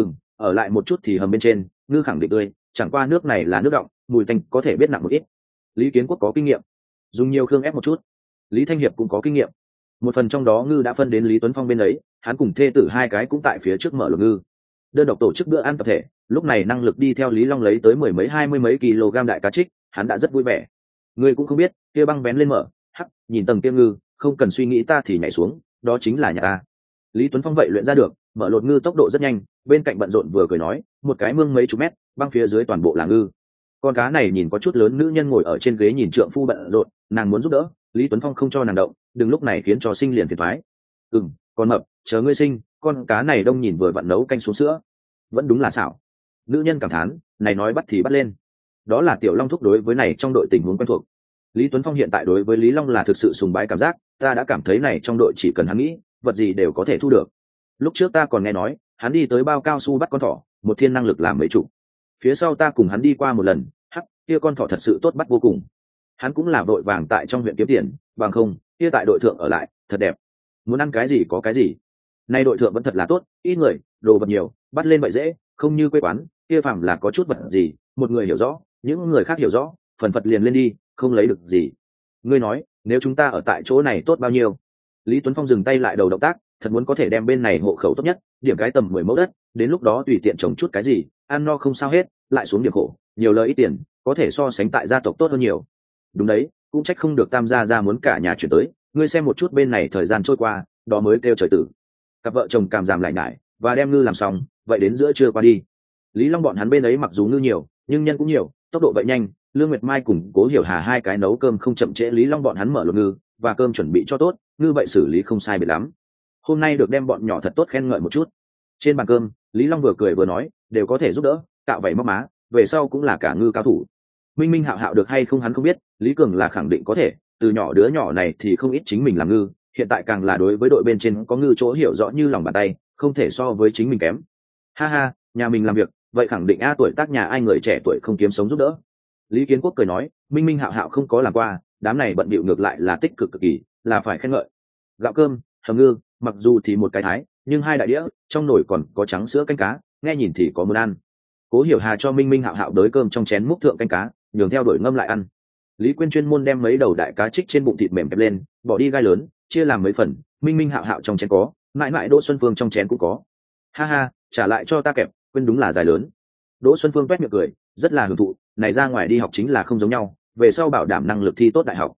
Ở lại một chút thì hầm bên trên, ngư khẳng định tươi, chẳng qua nước này là nước đọng, mùi tanh có thể biết nặng một ít. Lý Kiến Quốc có kinh nghiệm, dùng nhiều khương ép một chút. Lý Thanh Hiệp cũng có kinh nghiệm, một phần trong đó ngư đã phân đến Lý Tuấn Phong bên ấy, hắn cùng thê tử hai cái cũng tại phía trước mở lột ngư. Đơn độc tổ chức bữa ăn tập thể, lúc này năng lực đi theo Lý Long lấy tới mười mấy hai mươi mấy kg đại cá trích, hắn đã rất vui vẻ. Ngươi cũng không biết, kia băng bén lên mở, hắc, nhìn tầng kia ngư, không cần suy nghĩ ta thì nhảy xuống, đó chính là nhà ta. Lý Tuấn Phong vậy luyện ra được, mở lột ngư tốc độ rất nhanh, bên cạnh bận rộn vừa cười nói, một cái mương mấy chục mét, băng phía dưới toàn bộ là ngư. Con cá này nhìn có chút lớn, nữ nhân ngồi ở trên ghế nhìn trượng phu bận rộn, nàng muốn giúp đỡ, Lý Tuấn Phong không cho nàng động, đừng lúc này khiến cho sinh liền phiền toái. Con mập, chờ ngươi sinh, con cá này đông nhìn vừa vặn nấu canh xuống sữa, vẫn đúng là xảo. Nữ nhân cảm thán, này nói bắt thì bắt lên. Đó là Tiểu Long thúc đối với này trong đội tình huống quen thuộc. Lý Tuấn Phong hiện tại đối với Lý Long là thực sự sùng bái cảm giác, ta đã cảm thấy này trong đội chỉ cần hắn nghĩ, vật gì đều có thể thu được. Lúc trước ta còn nghe nói, hắn đi tới bao cao su bắt con thỏ, một thiên năng lực làm mấy chục. Phía sau ta cùng hắn đi qua một lần, hắc, kia con thỏ thật sự tốt bắt vô cùng. Hắn cũng là vội vàng tại trong huyện kiếm tiền, bằng không, kia tại đội thượng ở lại, thật đẹp. Muốn ăn cái gì có cái gì. Nay đội thượng vẫn thật là tốt, ít người, đồ vật nhiều, bắt lên vậy dễ, không như quê quán, kia phàm là có chút vật gì, một người hiểu rõ, những người khác hiểu rõ, phần phật liền lên đi, không lấy được gì. Ngươi nói, nếu chúng ta ở tại chỗ này tốt bao nhiêu? Lý Tuấn Phong dừng tay lại đầu động tác, thật muốn có thể đem bên này hộ khẩu tốt nhất, điểm cái tầm 10 mẫu đất, đến lúc đó tùy tiện trồng chút cái gì, ăn no không sao hết, lại xuống điểm khổ, nhiều lời ít tiền, có thể so sánh tại gia tộc tốt hơn nhiều. Đúng đấy, cũng trách không được Tam gia gia muốn cả nhà chuyển tới, ngươi xem một chút bên này thời gian trôi qua, đó mới kêu trời tử. Cặp vợ chồng cảm giảm lại nải, và đem ngư làm xong, vậy đến giữa trưa qua đi. Lý Long bọn hắn bên ấy mặc dù ngư nhiều, nhưng nhân cũng nhiều, tốc độ vậy nhanh. Lương Nguyệt Mai cùng Cố Hiểu Hà hai cái nấu cơm không chậm trễ Lý Long bọn hắn mở lột ngư, và cơm chuẩn bị cho tốt, ngư vậy xử lý không sai biệt lắm. Hôm nay được đem bọn nhỏ thật tốt khen ngợi một chút. Trên bàn cơm, Lý Long vừa cười vừa nói, đều có thể giúp đỡ, cạo vảy móc má, về sau cũng là cả ngư cao thủ. Minh Minh Hạo Hạo được hay không hắn không biết, Lý Cường là khẳng định có thể, từ nhỏ đứa nhỏ này thì không ít chính mình làm ngư, hiện tại càng là đối với đội bên trên có ngư chỗ hiểu rõ như lòng bàn tay, không thể so với chính mình kém. Ha ha, nhà mình làm việc, vậy khẳng định a tuổi tác nhà ai người trẻ tuổi không kiếm sống giúp đỡ. Lý Kiến Quốc cười nói, Minh Minh Hạo Hạo không có làm qua, đám này bận bịu ngược lại là tích cực cực kỳ, là phải khen ngợi. Gạo cơm, hầm ngư, mặc dù thì một cái thái, nhưng hai đại đĩa, trong nồi còn có trắng sữa canh cá, nghe nhìn thì có muốn ăn. Cố Hiểu Hà cho Minh Minh Hạo Hạo đới cơm trong chén múc thượng canh cá, nhường theo đuổi ngâm lại ăn. Lý Quyên chuyên môn đem mấy đầu đại cá trích trên bụng thịt mềm kẹp lên, bỏ đi gai lớn, chia làm mấy phần. Minh Minh Hạo Hạo trong chén có, mãi mãi Đỗ Xuân Phương trong chén cũng có. Ha ha, trả lại cho ta kẹp, Quyên đúng là dài lớn. Đỗ Xuân Phương toét miệng cười, rất là hưởng thụ, này ra ngoài đi học chính là không giống nhau, về sau bảo đảm năng lực thi tốt đại học.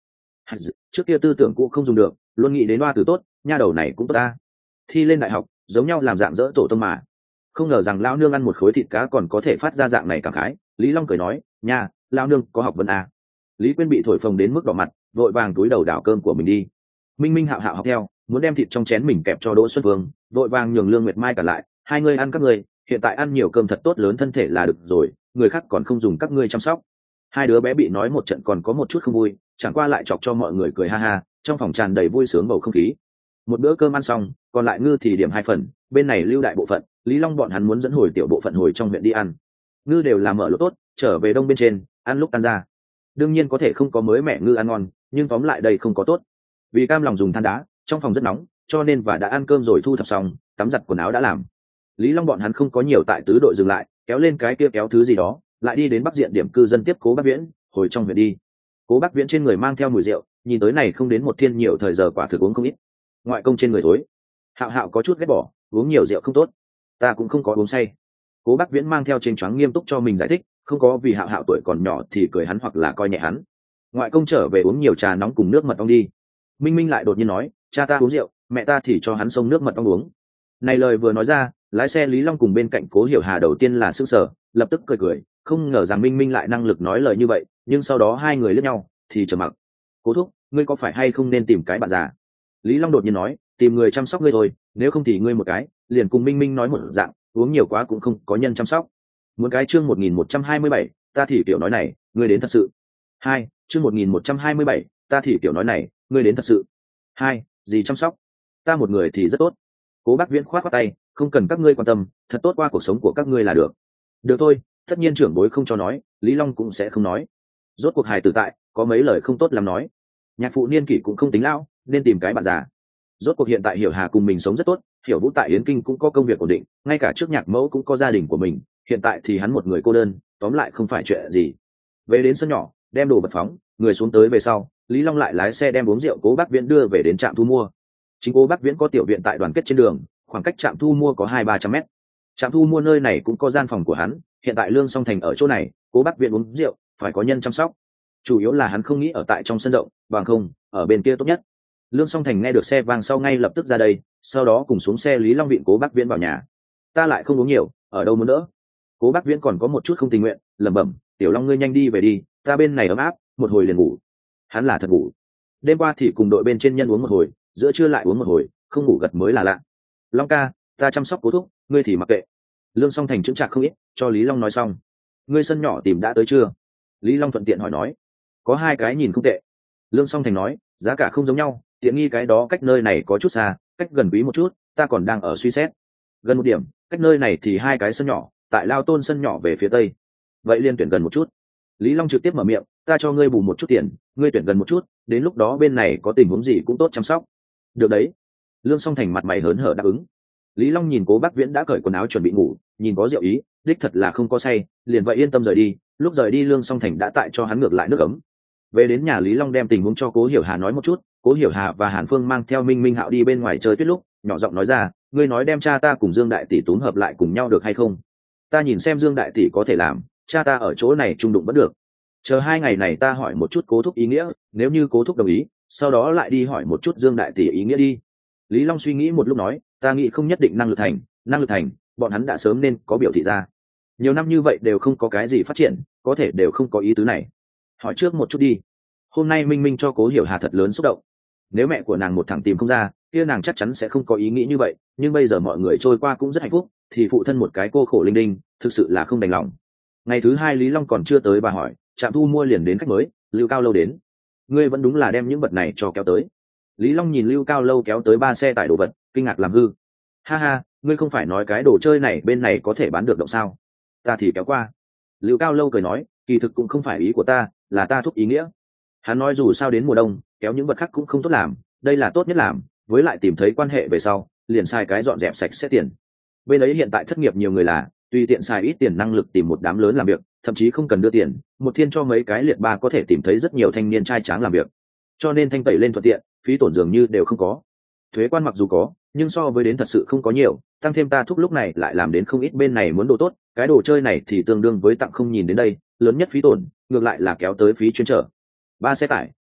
Trước kia tư tưởng cũ không dùng được, luôn nghĩ đến oa tử tốt, nha đầu này cũng tốt ta. Thi lên đại học giống nhau làm dạng dỡ tổ tông mà. Không ngờ rằng lão nương ăn một khối thịt cá còn có thể phát ra dạng này cảm khái. Lý Long cười nói, nha, lão nương có học vấn à. Lý Quyên bị thổi phồng đến mức đỏ mặt, vội vàng túi đầu đảo cơm của mình đi. Minh Minh hạo hạo học theo, muốn đem thịt trong chén mình kẹp cho Đỗ Xuân Phương, vội vàng nhường Lương Nguyệt Mai cả lại, hai người ăn các ngươi, hiện tại ăn nhiều cơm thật tốt lớn thân thể là được rồi, người khác còn không dùng các ngươi chăm sóc. Hai đứa bé bị nói một trận còn có một chút không vui, chẳng qua lại chọc cho mọi người cười ha ha, trong phòng tràn đầy vui sướng bầu không khí. Một bữa cơm ăn xong, còn lại ngư thì điểm 2 phần, bên này lưu đại bộ phận, Lý Long bọn hắn muốn dẫn hồi tiểu bộ phận hồi trong huyện đi ăn. Ngư đều làm mở lỗ tốt, trở về đông bên trên, ăn lúc tan ra. Đương nhiên có thể không có mới mẹ ngư ăn ngon, nhưng tóm lại đây không có tốt. Vì cam lòng dùng than đá, trong phòng rất nóng, cho nên và đã ăn cơm rồi thu thập xong, tắm giặt quần áo đã làm. Lý Long bọn hắn không có nhiều tại tứ đội dừng lại, kéo lên cái kia kéo thứ gì đó, lại đi đến bắc diện điểm cư dân tiếp Cố Bác Viễn, hồi trong huyện đi. Cố Bác Viễn trên người mang theo mùi rượu, nhìn tới này không đến một thiên nhiều thời giờ quả thực uống không ít. Ngoại công trên người tối, Hạo Hạo có chút ghét bỏ, uống nhiều rượu không tốt. Ta cũng không có uống say. Cố Bác Viễn mang theo trên choáng nghiêm túc cho mình giải thích, không có vì Hạo Hạo tuổi còn nhỏ thì cười hắn hoặc là coi nhẹ hắn. Ngoại công trở về uống nhiều trà nóng cùng nước mật ong đi. Minh Minh lại đột nhiên nói, cha ta uống rượu, mẹ ta thì cho hắn xông nước mật ong uống. Này lời vừa nói ra, lái xe Lý Long cùng bên cạnh Cố Hiểu Hà đầu tiên là sững sờ, lập tức cười cười, không ngờ rằng Minh Minh lại năng lực nói lời như vậy, nhưng sau đó hai người liếc nhau, thì trầm mặc. Cố thúc, ngươi có phải hay không nên tìm cái bạn già? Lý Long đột nhiên nói, tìm người chăm sóc ngươi thôi, nếu không thì ngươi một cái, liền cùng Minh Minh nói một dạng, uống nhiều quá cũng không có nhân chăm sóc. Muốn cái chương 1127, ta thì kiểu nói này, ngươi đến thật sự. Hai, chương 1127, ta thì kiểu nói này, ngươi đến thật sự. Hai, gì chăm sóc? Ta một người thì rất tốt. Cố Bác Viễn khoát tay, không cần các ngươi quan tâm, thật tốt qua cuộc sống của các ngươi là được. Được thôi, tất nhiên trưởng bối không cho nói, Lý Long cũng sẽ không nói. Rốt cuộc hài tử tại, có mấy lời không tốt làm nói. Nhạc phụ niên kỷ cũng không tính lão, nên tìm cái bạn già. Rốt cuộc hiện tại Hiểu Hà cùng mình sống rất tốt, Hiểu Vũ tại Yến Kinh cũng có công việc ổn định, ngay cả trước Nhạc mẫu cũng có gia đình của mình, hiện tại thì hắn một người cô đơn, tóm lại không phải chuyện gì. Về đến sân nhỏ, đem đồ bật phóng, người xuống tới về sau, Lý Long lại lái xe đem uống rượu Cố Bác Viễn đưa về đến trạm thu mua. Chính Cố Bác Viễn có tiểu viện tại Đoàn Kết trên đường, khoảng cách trạm thu mua có 200-300 mét. Trạm thu mua nơi này cũng có gian phòng của hắn, hiện tại Lương Song Thành ở chỗ này, Cố Bác Viễn uống rượu phải có nhân chăm sóc. Chủ yếu là hắn không nghĩ ở tại trong sân rộng, bằng không, ở bên kia tốt nhất. Lương Song Thành nghe được xe vang sau ngay lập tức ra đây, sau đó cùng xuống xe Lý Long viện Cố Bác Viễn vào nhà. Ta lại không uống nhiều, ở đâu muốn đỡ? Cố Bác Viễn còn có một chút không tình nguyện, lẩm bẩm, Tiểu Long ngươi nhanh đi về đi, ta bên này ấm áp, một hồi liền ngủ. Hắn là thật ngủ. Đêm qua thì cùng đội bên trên nhân uống một hồi, giữa trưa lại uống một hồi, không ngủ gật mới là lạ. Long ca, ta chăm sóc Cố thúc, ngươi thì mặc kệ. Lương Song Thành chững chạc không ít, cho Lý Long nói xong. Ngươi sân nhỏ tìm đã tới chưa? Lý Long thuận tiện hỏi nói. Có 2 cái nhìn không tệ. Lương Song Thành nói, giá cả không giống nhau, tiện nghi cái đó cách nơi này có chút xa, cách gần quý một chút, ta còn đang ở suy xét. Gần một điểm, cách nơi này thì 2 cái sân nhỏ, tại Lao Tôn sân nhỏ về phía tây. Vậy liên tuyển gần một chút. Lý Long trực tiếp mở miệng, ta cho ngươi bù một chút tiền, ngươi tuyển gần một chút, đến lúc đó bên này có tình huống gì cũng tốt chăm sóc. Được đấy. Lương Song Thành mặt mày hớn hở đáp ứng. Lý Long nhìn Cố Bác Viễn đã cởi quần áo chuẩn bị ngủ, nhìn có rượu ý, đích thật là không có say, liền vậy yên tâm rời đi. Lúc rời đi Lương Song Thành đã tại cho hắn ngược lại nước ấm. Về đến nhà Lý Long đem tình huống cho Cố Hiểu Hà nói một chút, Cố Hiểu Hà và Hàn Phương mang theo Minh Minh Hạo đi bên ngoài chơi tuyết lúc, nhỏ giọng nói ra, ngươi nói đem cha ta cùng Dương đại tỷ túm hợp lại cùng nhau được hay không? Ta nhìn xem Dương đại tỷ có thể làm, cha ta ở chỗ này trung đụng vẫn được. Chờ 2 ngày này ta hỏi một chút Cố thúc ý nghĩa, nếu như Cố thúc đồng ý, sau đó lại đi hỏi một chút Dương đại tỷ ý nghĩa đi. Lý Long suy nghĩ một lúc nói, ta nghĩ không nhất định năng lực thành, bọn hắn đã sớm nên có biểu thị ra. Nhiều năm như vậy đều không có cái gì phát triển, có thể đều không có ý tứ này. Hỏi trước một chút đi. Hôm nay Minh Minh cho Cố Hiểu Hà thật lớn xúc động. Nếu mẹ của nàng một thằng tìm không ra, kia nàng chắc chắn sẽ không có ý nghĩ như vậy, nhưng bây giờ mọi người trôi qua cũng rất hạnh phúc, thì phụ thân một cái cô khổ linh đinh, thực sự là không đành lòng. Ngày thứ 2 Lý Long còn chưa tới bà hỏi, trạm thu mua liền đến khách mới, Lưu Cao Lâu đến. Ngươi vẫn đúng là đem những vật này cho kéo tới. Lý Long nhìn Lưu Cao Lâu kéo tới 3 xe tải đồ vật, kinh ngạc làm hư. Ha ha, ngươi không phải nói cái đồ chơi này bên này có thể bán được động sao? Ta thì kéo qua. Lưu Cao Lâu cười nói, kỳ thực cũng không phải ý của ta, là ta thúc ý nghĩa. Hắn nói dù sao đến mùa đông, kéo những vật khác cũng không tốt làm, đây là tốt nhất làm, với lại tìm thấy quan hệ về sau, liền xài cái dọn dẹp sạch sẽ tiền. Bên ấy hiện tại thất nghiệp nhiều người là, tùy tiện xài ít tiền năng lực tìm một đám lớn làm việc, thậm chí không cần đưa tiền, một thiên cho mấy cái liệt ba có thể tìm thấy rất nhiều thanh niên trai tráng làm việc. Cho nên thanh tẩy lên thuận tiện, phí tổn dường như đều không có. Thuế quan mặc dù có, nhưng so với đến thật sự không có nhiều, tăng thêm ta thúc lúc này lại làm đến không ít bên này muốn đồ tốt, cái đồ chơi này thì tương đương với tặng không nhìn đến đây, lớn nhất phí tổn, ngược lại là kéo tới phí chuyên trở. 3 xe tải,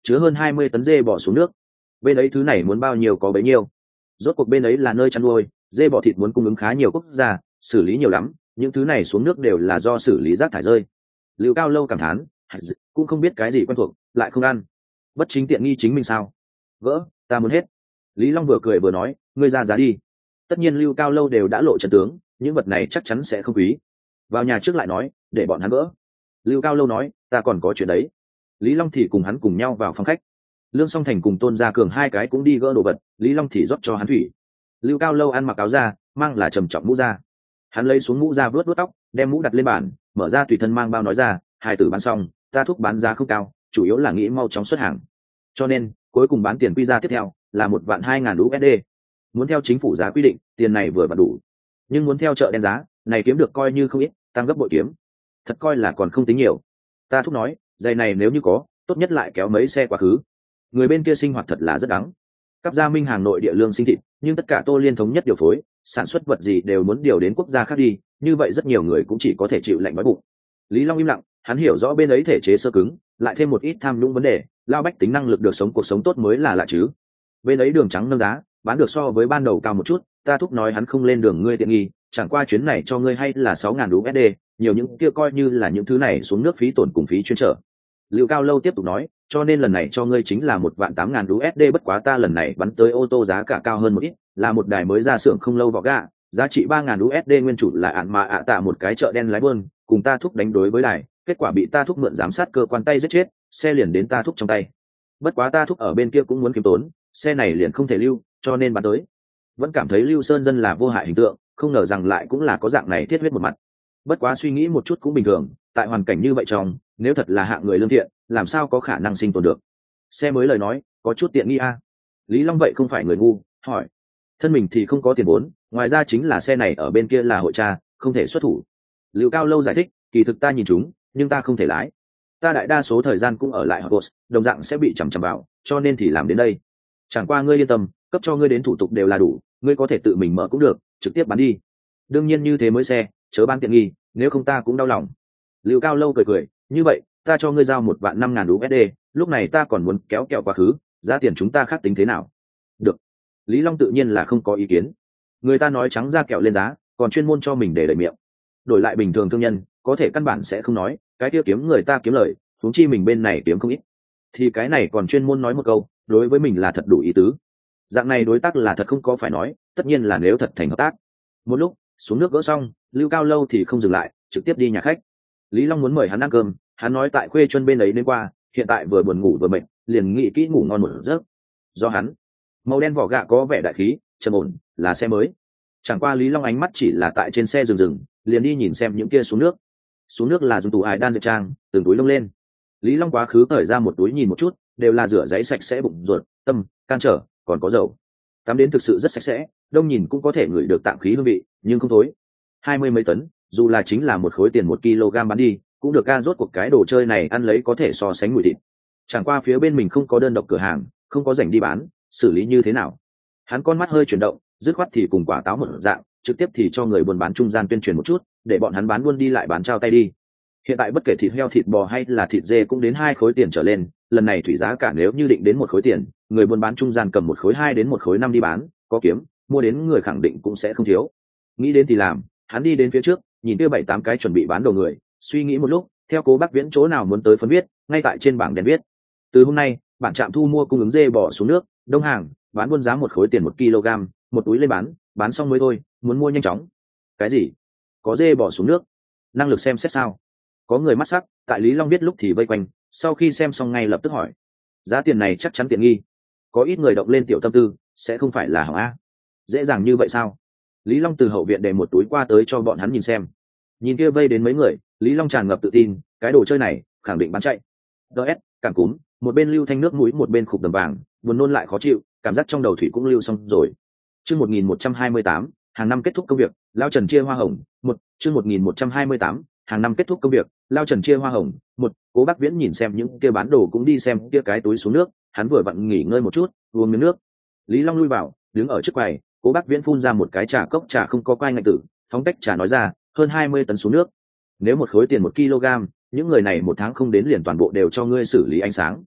chứa hơn 20 tấn dê bò xuống nước. Bên ấy thứ này muốn bao nhiêu có bấy nhiêu. Rốt cuộc bên ấy là nơi chăn nuôi, dê bò thịt muốn cung ứng khá nhiều quốc gia, xử lý nhiều lắm, những thứ này xuống nước đều là do xử lý rác thải rơi. Lưu Cao Lâu cảm thán, cũng không biết cái gì quen thuộc, lại không ăn. Bất chính tiện nghi chính mình sao? Gỡ, ta muốn hết. Lý Long vừa cười vừa nói, ngươi ra giá đi. Tất nhiên Lưu Cao Lâu đều đã lộ trận tướng, những vật này chắc chắn sẽ không quý. Vào nhà trước lại nói, để bọn hắn gỡ. Lưu Cao Lâu nói, ta còn có chuyện đấy. Lý Long thì cùng hắn cùng nhau vào phòng khách. Lương Song Thành cùng Tôn Gia Cường hai cái cũng đi gỡ đồ vật, Lý Long thì rót cho hắn thủy. Lưu Cao Lâu ăn mặc áo ra, mang là trầm trọng mũ ra. Hắn lấy xuống mũ ra vuốt vuốt tóc, đem mũ đặt lên bàn, mở ra tùy thân mang bao nói ra, hai tử bán xong, ta thúc bán giá không cao, chủ yếu là nghĩ mau chóng xuất hàng. Cho nên, cuối cùng bán tiền quy ra tiếp theo là 1.200.000 USD. Muốn theo chính phủ giá quy định, tiền này vừa vặn đủ. Nhưng muốn theo chợ đen giá, này kiếm được coi như không ít, tăng gấp bội kiếm. Thật coi là còn không tính nhiều. Ta thúc nói, giày này nếu như có, tốt nhất lại kéo mấy xe quá khứ. Người bên kia sinh hoạt thật là rất đắng. Cấp gia Minh hàng nội địa lương sinh thịt, nhưng tất cả Tô Liên thống nhất điều phối, sản xuất vật gì đều muốn điều đến quốc gia khác đi, như vậy rất nhiều người cũng chỉ có thể chịu lạnh đói bụng. Lý Long im lặng, hắn hiểu rõ bên ấy thể chế sơ cứng, lại thêm một ít tham nhũng vấn đề, lao bách tính năng lực được sống cuộc sống tốt mới là lạ chứ. Bên ấy đường trắng nâng giá, bán được so với ban đầu cao một chút, ta thúc nói hắn không lên đường ngươi tiện nghi, chẳng qua chuyến này cho ngươi hay là 6.000 USD, nhiều những kia coi như là những thứ này xuống nước phí tổn cùng phí chuyên trở. Lưu Cao Lâu tiếp tục nói, cho nên lần này cho ngươi chính là 1.800.000 USD, bất quá ta lần này bắn tới ô tô giá cả cao hơn một ít, là một đài mới ra xưởng không lâu vỏ gà, giá trị 3.000 USD, nguyên chủ là ạn mà tạ một cái chợ đen lái buôn, cùng ta thúc đánh đối với đài, kết quả bị ta thúc mượn giám sát cơ quan tay giết chết, xe liền đến ta thúc trong tay. Bất quá ta thúc ở bên kia cũng muốn kiếm tốn, xe này liền không thể lưu, cho nên bán tới. Vẫn cảm thấy Lưu Sơn Dân là vô hại hình tượng, không ngờ rằng lại cũng là có dạng này thiết huyết một mặt. Bất quá suy nghĩ một chút cũng bình thường, tại hoàn cảnh như vậy trong, nếu thật là hạng người lương thiện, làm sao có khả năng sinh tồn được. Xe mới lời nói, có chút tiện nghi a. Lý Long vậy không phải người ngu, hỏi. Thân mình thì không có tiền vốn, ngoài ra chính là xe này ở bên kia là hội tra, không thể xuất thủ. Lưu Cao Lâu giải thích, kỳ thực ta nhìn chúng, nhưng ta không thể lái. Ta đại đa số thời gian cũng ở lại Hogwarts, đồng dạng sẽ bị chằm chằm vào, cho nên thì làm đến đây. Chẳng qua ngươi yên tâm, cấp cho ngươi đến thủ tục đều là đủ, ngươi có thể tự mình mở cũng được, trực tiếp bán đi. Đương nhiên như thế mới xe, chớ bán tiện nghi, nếu không ta cũng đau lòng. Lưu Cao Lâu cười cười, như vậy, ta cho ngươi giao 1.500.000 USD, lúc này ta còn muốn kéo kẹo quá khứ, giá tiền chúng ta khác tính thế nào? Được. Lý Long tự nhiên là không có ý kiến. Người ta nói trắng ra kẹo lên giá, còn chuyên môn cho mình để lời miệng. Đổi lại bình thường thương nhân, có thể căn bản sẽ không nói, cái kia kiếm người ta kiếm lời, huống chi mình bên này kiếm không ít. Thì cái này còn chuyên môn nói một câu, đối với mình là thật đủ ý tứ. Dạng này đối tác là thật không có phải nói, tất nhiên là nếu thật thành hợp tác. Một lúc, xuống nước gỡ xong, Lưu Cao Lâu thì không dừng lại, trực tiếp đi nhà khách. Lý Long muốn mời hắn ăn cơm, hắn nói tại khuê chuân bên ấy đến qua, hiện tại vừa buồn ngủ vừa mệt, liền nghĩ kỹ ngủ ngon một giấc. Do hắn, màu đen vỏ gạ có vẻ đại khí, trầm ổn, là xe mới. Chẳng qua Lý Long ánh mắt chỉ là tại trên xe dừng, liền đi nhìn xem những kia xuống nước. Xuống nước là dùng tủ ải đan dệt trang, từng túi lông lên. Lý Long quá khứ cởi ra một túi nhìn một chút, đều là rửa giấy sạch sẽ, bụng ruột, tâm, can trở, còn có dầu. Tắm đến thực sự rất sạch sẽ, đông nhìn cũng có thể ngửi được tạng khí hương vị, nhưng không thối. 20 mấy tấn, dù là chính là một khối tiền 1 kg bán đi, cũng được ga rốt cuộc cái đồ chơi này ăn lấy có thể so sánh mùi thịt. Chẳng qua phía bên mình không có đơn độc cửa hàng, không có rảnh đi bán, xử lý như thế nào? Hắn con mắt hơi chuyển động, dứt khoát thì cùng quả táo một dạng, trực tiếp thì cho người buôn bán trung gian tuyên truyền một chút, để bọn hắn bán buôn đi lại bán trao tay đi. Hiện tại bất kể thịt heo, thịt bò hay là thịt dê cũng đến 2 khối tiền trở lên, lần này thủy giá cả nếu như định đến 1 khối tiền, người buôn bán trung gian cầm 1 khối 2 đến 1 khối 5 đi bán, có kiếm, mua đến người khẳng định cũng sẽ không thiếu. Nghĩ đến thì làm, hắn đi đến phía trước, nhìn kia 7-8 cái chuẩn bị bán đồ người, suy nghĩ một lúc, theo Cố Bác Viễn chỗ nào muốn tới phân viết, ngay tại trên bảng đèn viết. Từ hôm nay, bản trạm thu mua cung ứng dê bò xuống nước, đông hàng, bán buôn giá 1 khối tiền 1 kg, một túi lên bán xong mới thôi, muốn mua nhanh chóng. Cái gì? Có dê bò xuống nước? Năng lực xem xét sao? Có người mắt sắc, tại Lý Long biết lúc thì vây quanh, sau khi xem xong ngay lập tức hỏi. Giá tiền này chắc chắn tiện nghi. Có ít người động lên tiểu tâm tư, sẽ không phải là hỏng a. Dễ dàng như vậy sao? Lý Long từ hậu viện để một túi qua tới cho bọn hắn nhìn xem. Nhìn kia vây đến mấy người, Lý Long tràn ngập tự tin, cái đồ chơi này, khẳng định bán chạy. DS, cảm cúm, một bên lưu thanh nước mũi một bên khục đầm vàng, buồn nôn lại khó chịu, cảm giác trong đầu thủy cũng lưu xong rồi. Chương 1128, hàng năm kết thúc công việc, Lao Trần chia hoa hồng. Chương 1128, hàng năm kết thúc công việc, Lao Trần chia hoa hồng. Cố Bác Viễn nhìn xem những kia bán đồ cũng đi xem kia cái túi xuống nước, hắn vừa vặn nghỉ ngơi một chút, uống miếng nước. Lý Long lui vào, đứng ở trước quầy, Cố Bác Viễn phun ra một cái trà cốc trà không có quai ngạnh tử, phóng tách trà nói ra, hơn 20 tấn xuống nước. Nếu 1 khối tiền 1 kg, những người này 1 tháng không đến liền toàn bộ đều cho ngươi xử lý ánh sáng.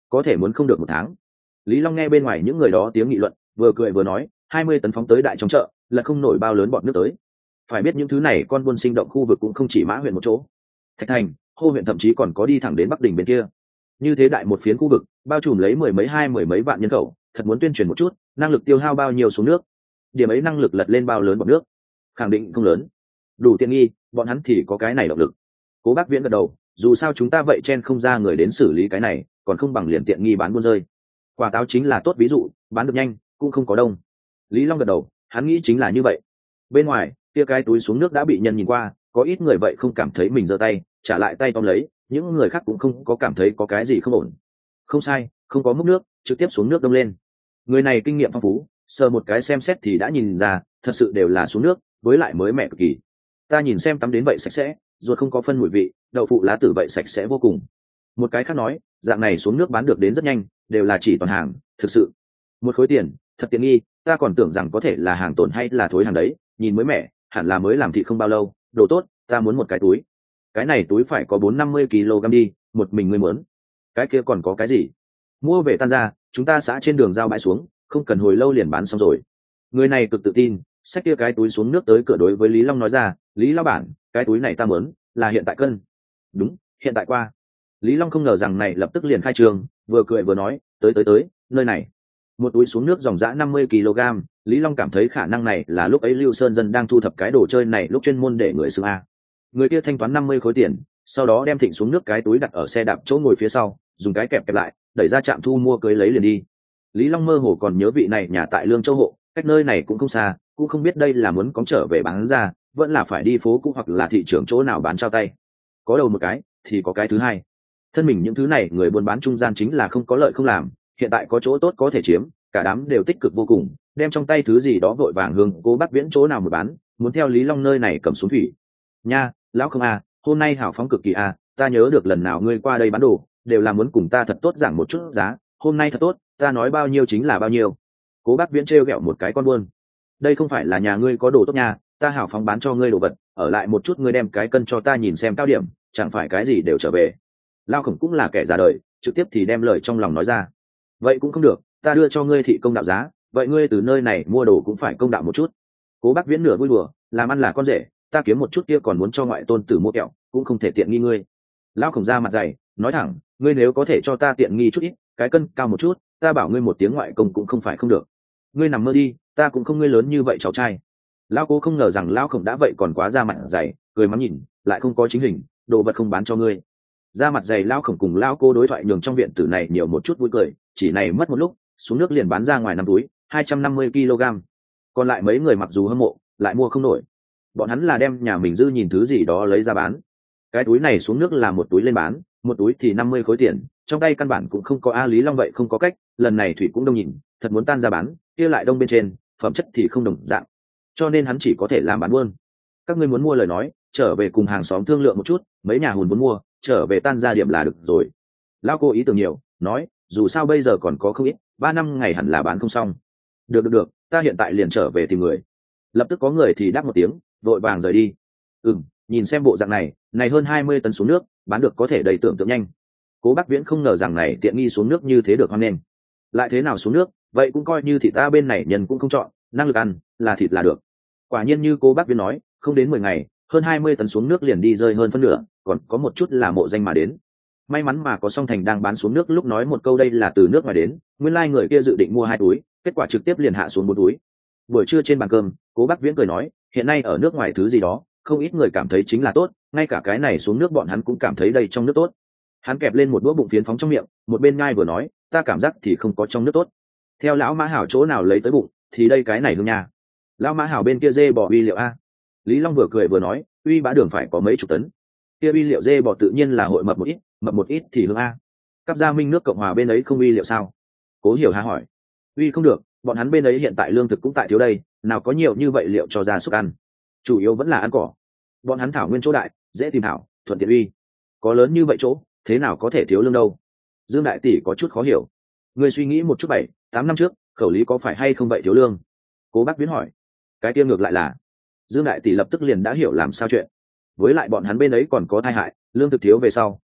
có thể muốn không được 1 tháng. Lý Long nghe bên ngoài những người đó tiếng nghị luận, vừa cười vừa nói, 20 tấn phóng tới đại trong chợ, là không nổi bao lớn bọn nước tới. Phải biết những thứ này con buôn sinh động khu vực cũng không chỉ Mã huyện một chỗ. Thạch Thành, Hô huyện thậm chí còn có đi thẳng đến Bắc Đình bên kia. Như thế đại một phiến khu vực, bao trùm lấy mười mấy vạn nhân khẩu, thật muốn tuyên truyền một chút, năng lực tiêu hao bao nhiêu xuống nước, điểm ấy năng lực lật lên bao lớn bọn nước, khẳng định không lớn. Đủ tiện nghi, bọn hắn thì có cái này động lực. Cố Bác Viễn gật đầu, dù sao chúng ta vậy chen không ra người đến xử lý cái này, còn không bằng liền tiện nghi bán buôn rơi. Quả táo chính là tốt ví dụ, bán được nhanh, cũng không có đông. Lý Long gật đầu, hắn nghĩ chính là như vậy. Bên ngoài, kia cái túi xuống nước đã bị nhân nhìn qua, có ít người vậy không cảm thấy mình giơ tay, trả lại tay tóm lấy, những người khác cũng không có cảm thấy có cái gì không ổn. Không sai, không có múc nước, trực tiếp xuống nước đông lên. Người này kinh nghiệm phong phú, sờ một cái xem xét thì đã nhìn ra, thật sự đều là xuống nước, với lại mới mẻ cực kỳ. Ta nhìn xem tắm đến vậy sạch sẽ, ruột không có phân mùi vị, đậu phụ lá tử vậy sạch sẽ vô cùng. Một cái khác nói, dạng này xuống nước bán được đến rất nhanh, đều là chỉ toàn hàng, thực sự. Một khối tiền, thật tiện nghi, ta còn tưởng rằng có thể là hàng tồn hay là thối hàng đấy, nhìn mới mẻ, hẳn là mới làm thịt không bao lâu, đồ tốt, ta muốn một cái túi. Cái này túi phải có 450 kg đi, một mình ngươi muốn. Cái kia còn có cái gì? Mua về tan ra, chúng ta xã trên đường giao bãi xuống, không cần hồi lâu liền bán xong rồi. Người này cực tự tin, xách kia cái túi xuống nước tới cửa đối với Lý Long nói ra, Lý lão bản, cái túi này ta muốn, là hiện tại cân. Đúng, hiện tại qua. Lý Long không ngờ rằng này lập tức liền khai trường, vừa cười vừa nói, tới, nơi này. Một túi xuống nước dòng dã 50 kg, Lý Long cảm thấy khả năng này là lúc ấy Lưu Sơn Dân đang thu thập cái đồ chơi này lúc chuyên môn để người xưng a. Người kia thanh toán 50 khối tiền, sau đó đem thịnh xuống nước cái túi đặt ở xe đạp chỗ ngồi phía sau, dùng cái kẹp lại, đẩy ra trạm thu mua cưới lấy liền đi. Lý Long mơ hồ còn nhớ vị này nhà tại Lương Châu hộ, cách nơi này cũng không xa, cũng không biết đây là muốn cóng trở về bán ra, vẫn là phải đi phố cũ hoặc là thị trường chỗ nào bán trao tay. Có đầu một cái, thì có cái thứ hai. Thân mình những thứ này người buôn bán trung gian chính là không có lợi không làm, hiện tại có chỗ tốt có thể chiếm, cả đám đều tích cực vô cùng, đem trong tay thứ gì đó vội vàng hướng Cố Bác Viễn chỗ nào một bán, muốn theo Lý Long nơi này cầm xuống thủy. Nha, lão không à, hôm nay hảo phóng cực kỳ à, ta nhớ được lần nào ngươi qua đây bán đồ, đều là muốn cùng ta thật tốt giảng một chút giá, hôm nay thật tốt, ta nói bao nhiêu chính là bao nhiêu. Cố Bác Viễn trêu ghẹo một cái con buôn. Đây không phải là nhà ngươi có đồ tốt nha, ta hảo phóng bán cho ngươi đồ vật, ở lại một chút ngươi đem cái cân cho ta nhìn xem cao điểm, chẳng phải cái gì đều trở về. Lao Khổng cũng là kẻ già đời, trực tiếp thì đem lời trong lòng nói ra. Vậy cũng không được, ta đưa cho ngươi thị công đạo giá, vậy ngươi từ nơi này mua đồ cũng phải công đạo một chút. Cố Bác Viễn nửa vui đùa, làm ăn là con rể, ta kiếm một chút kia còn muốn cho ngoại tôn tử mua kẹo, cũng không thể tiện nghi ngươi. Lao Khổng ra mặt dày, nói thẳng, ngươi nếu có thể cho ta tiện nghi chút ít, cái cân cao một chút, ta bảo ngươi một tiếng ngoại công cũng không phải không được. Ngươi nằm mơ đi, ta cũng không ngươi lớn như vậy cháu trai. Lao Cố không ngờ rằng Lao Khổng đã vậy còn quá ra mặt dày, cười mắng nhìn, lại không có chính hình, đồ vật không bán cho ngươi. Ra mặt dày Lao Khổng cùng Lao Cố đối thoại nhường trong viện tử này nhiều một chút vui cười, chỉ này mất một lúc, xuống nước liền bán ra ngoài 5 túi, 250 kg. Còn lại mấy người mặc dù hâm mộ, lại mua không nổi. Bọn hắn là đem nhà mình dư nhìn thứ gì đó lấy ra bán. Cái túi này xuống nước là một túi lên bán, một túi thì 50 khối tiền, trong tay căn bản cũng không có A Lý Long vậy không có cách, lần này thủy cũng đông nhìn, thật muốn tan ra bán, kia lại đông bên trên, phẩm chất thì không đồng dạng. Cho nên hắn chỉ có thể làm bán buôn. Các ngươi muốn mua lời nói, trở về cùng hàng xóm thương lượng một chút, mấy nhà hùn muốn mua, trở về tan ra điểm là được rồi. Lão Cô ý tưởng nhiều, nói, dù sao bây giờ còn có không ít, 3 năm ngày hẳn là bán không xong. Được, ta hiện tại liền trở về tìm người. Lập tức có người thì đáp một tiếng, vội vàng rời đi. Nhìn xem bộ dạng này hơn 20 tấn xuống nước, bán được có thể đầy tưởng tượng nhanh. Cố Bác Viễn không ngờ rằng này tiện nghi xuống nước như thế được hoan nghênh. Lại thế nào xuống nước, vậy cũng coi như thịt ta bên này nhân cũng không chọn, năng lực ăn, là thịt là được. Quả nhiên như Cố Bác Viễn nói, không đến 10 ngày, hơn 20 tấn xuống nước liền đi rơi hơn phân nửa, còn có một chút là mộ danh mà đến. May mắn mà có Song Thành đang bán xuống nước lúc nói một câu đây là từ nước ngoài đến, nguyên lai người kia dự định mua 2 túi, kết quả trực tiếp liền hạ xuống 4 túi. Buổi trưa trên bàn cơm, Cố Bác Viễn cười nói, hiện nay ở nước ngoài thứ gì đó, không ít người cảm thấy chính là tốt, ngay cả cái này xuống nước bọn hắn cũng cảm thấy đây trong nước tốt. Hắn kẹp lên một đũa bụng phiến phóng trong miệng, một bên ngai vừa nói, ta cảm giác thì không có trong nước tốt. Theo lão Mã Hảo chỗ nào lấy tới bụng, thì đây cái này hương nha. Lão Mã Hảo bên kia dê bò uy liệu a. Lý Long vừa cười vừa nói, uy bá đường phải có mấy chục tấn. Kia uy liệu dê bò tự nhiên là hội mập một ít thì hương a. Các gia Minh nước Cộng hòa bên ấy không uy liệu sao? Cố Hiểu Hà hỏi. Uy không được, bọn hắn bên ấy hiện tại lương thực cũng tại thiếu đây, nào có nhiều như vậy liệu cho gia súc ăn. Chủ yếu vẫn là ăn cỏ. Bọn hắn thảo nguyên chỗ đại, dễ tìm thảo, thuận tiện uy. Có lớn như vậy chỗ, thế nào có thể thiếu lương đâu? Dương đại tỷ có chút khó hiểu. Ngươi suy nghĩ một chút 7-8 năm trước, khẩu lý có phải hay không vậy thiếu lương? Cố Bác Viễn hỏi. Cái kia ngược lại là. Dương đại tỷ lập tức liền đã hiểu làm sao chuyện. Với lại bọn hắn bên ấy còn có tai hại, lương thực thiếu về sau,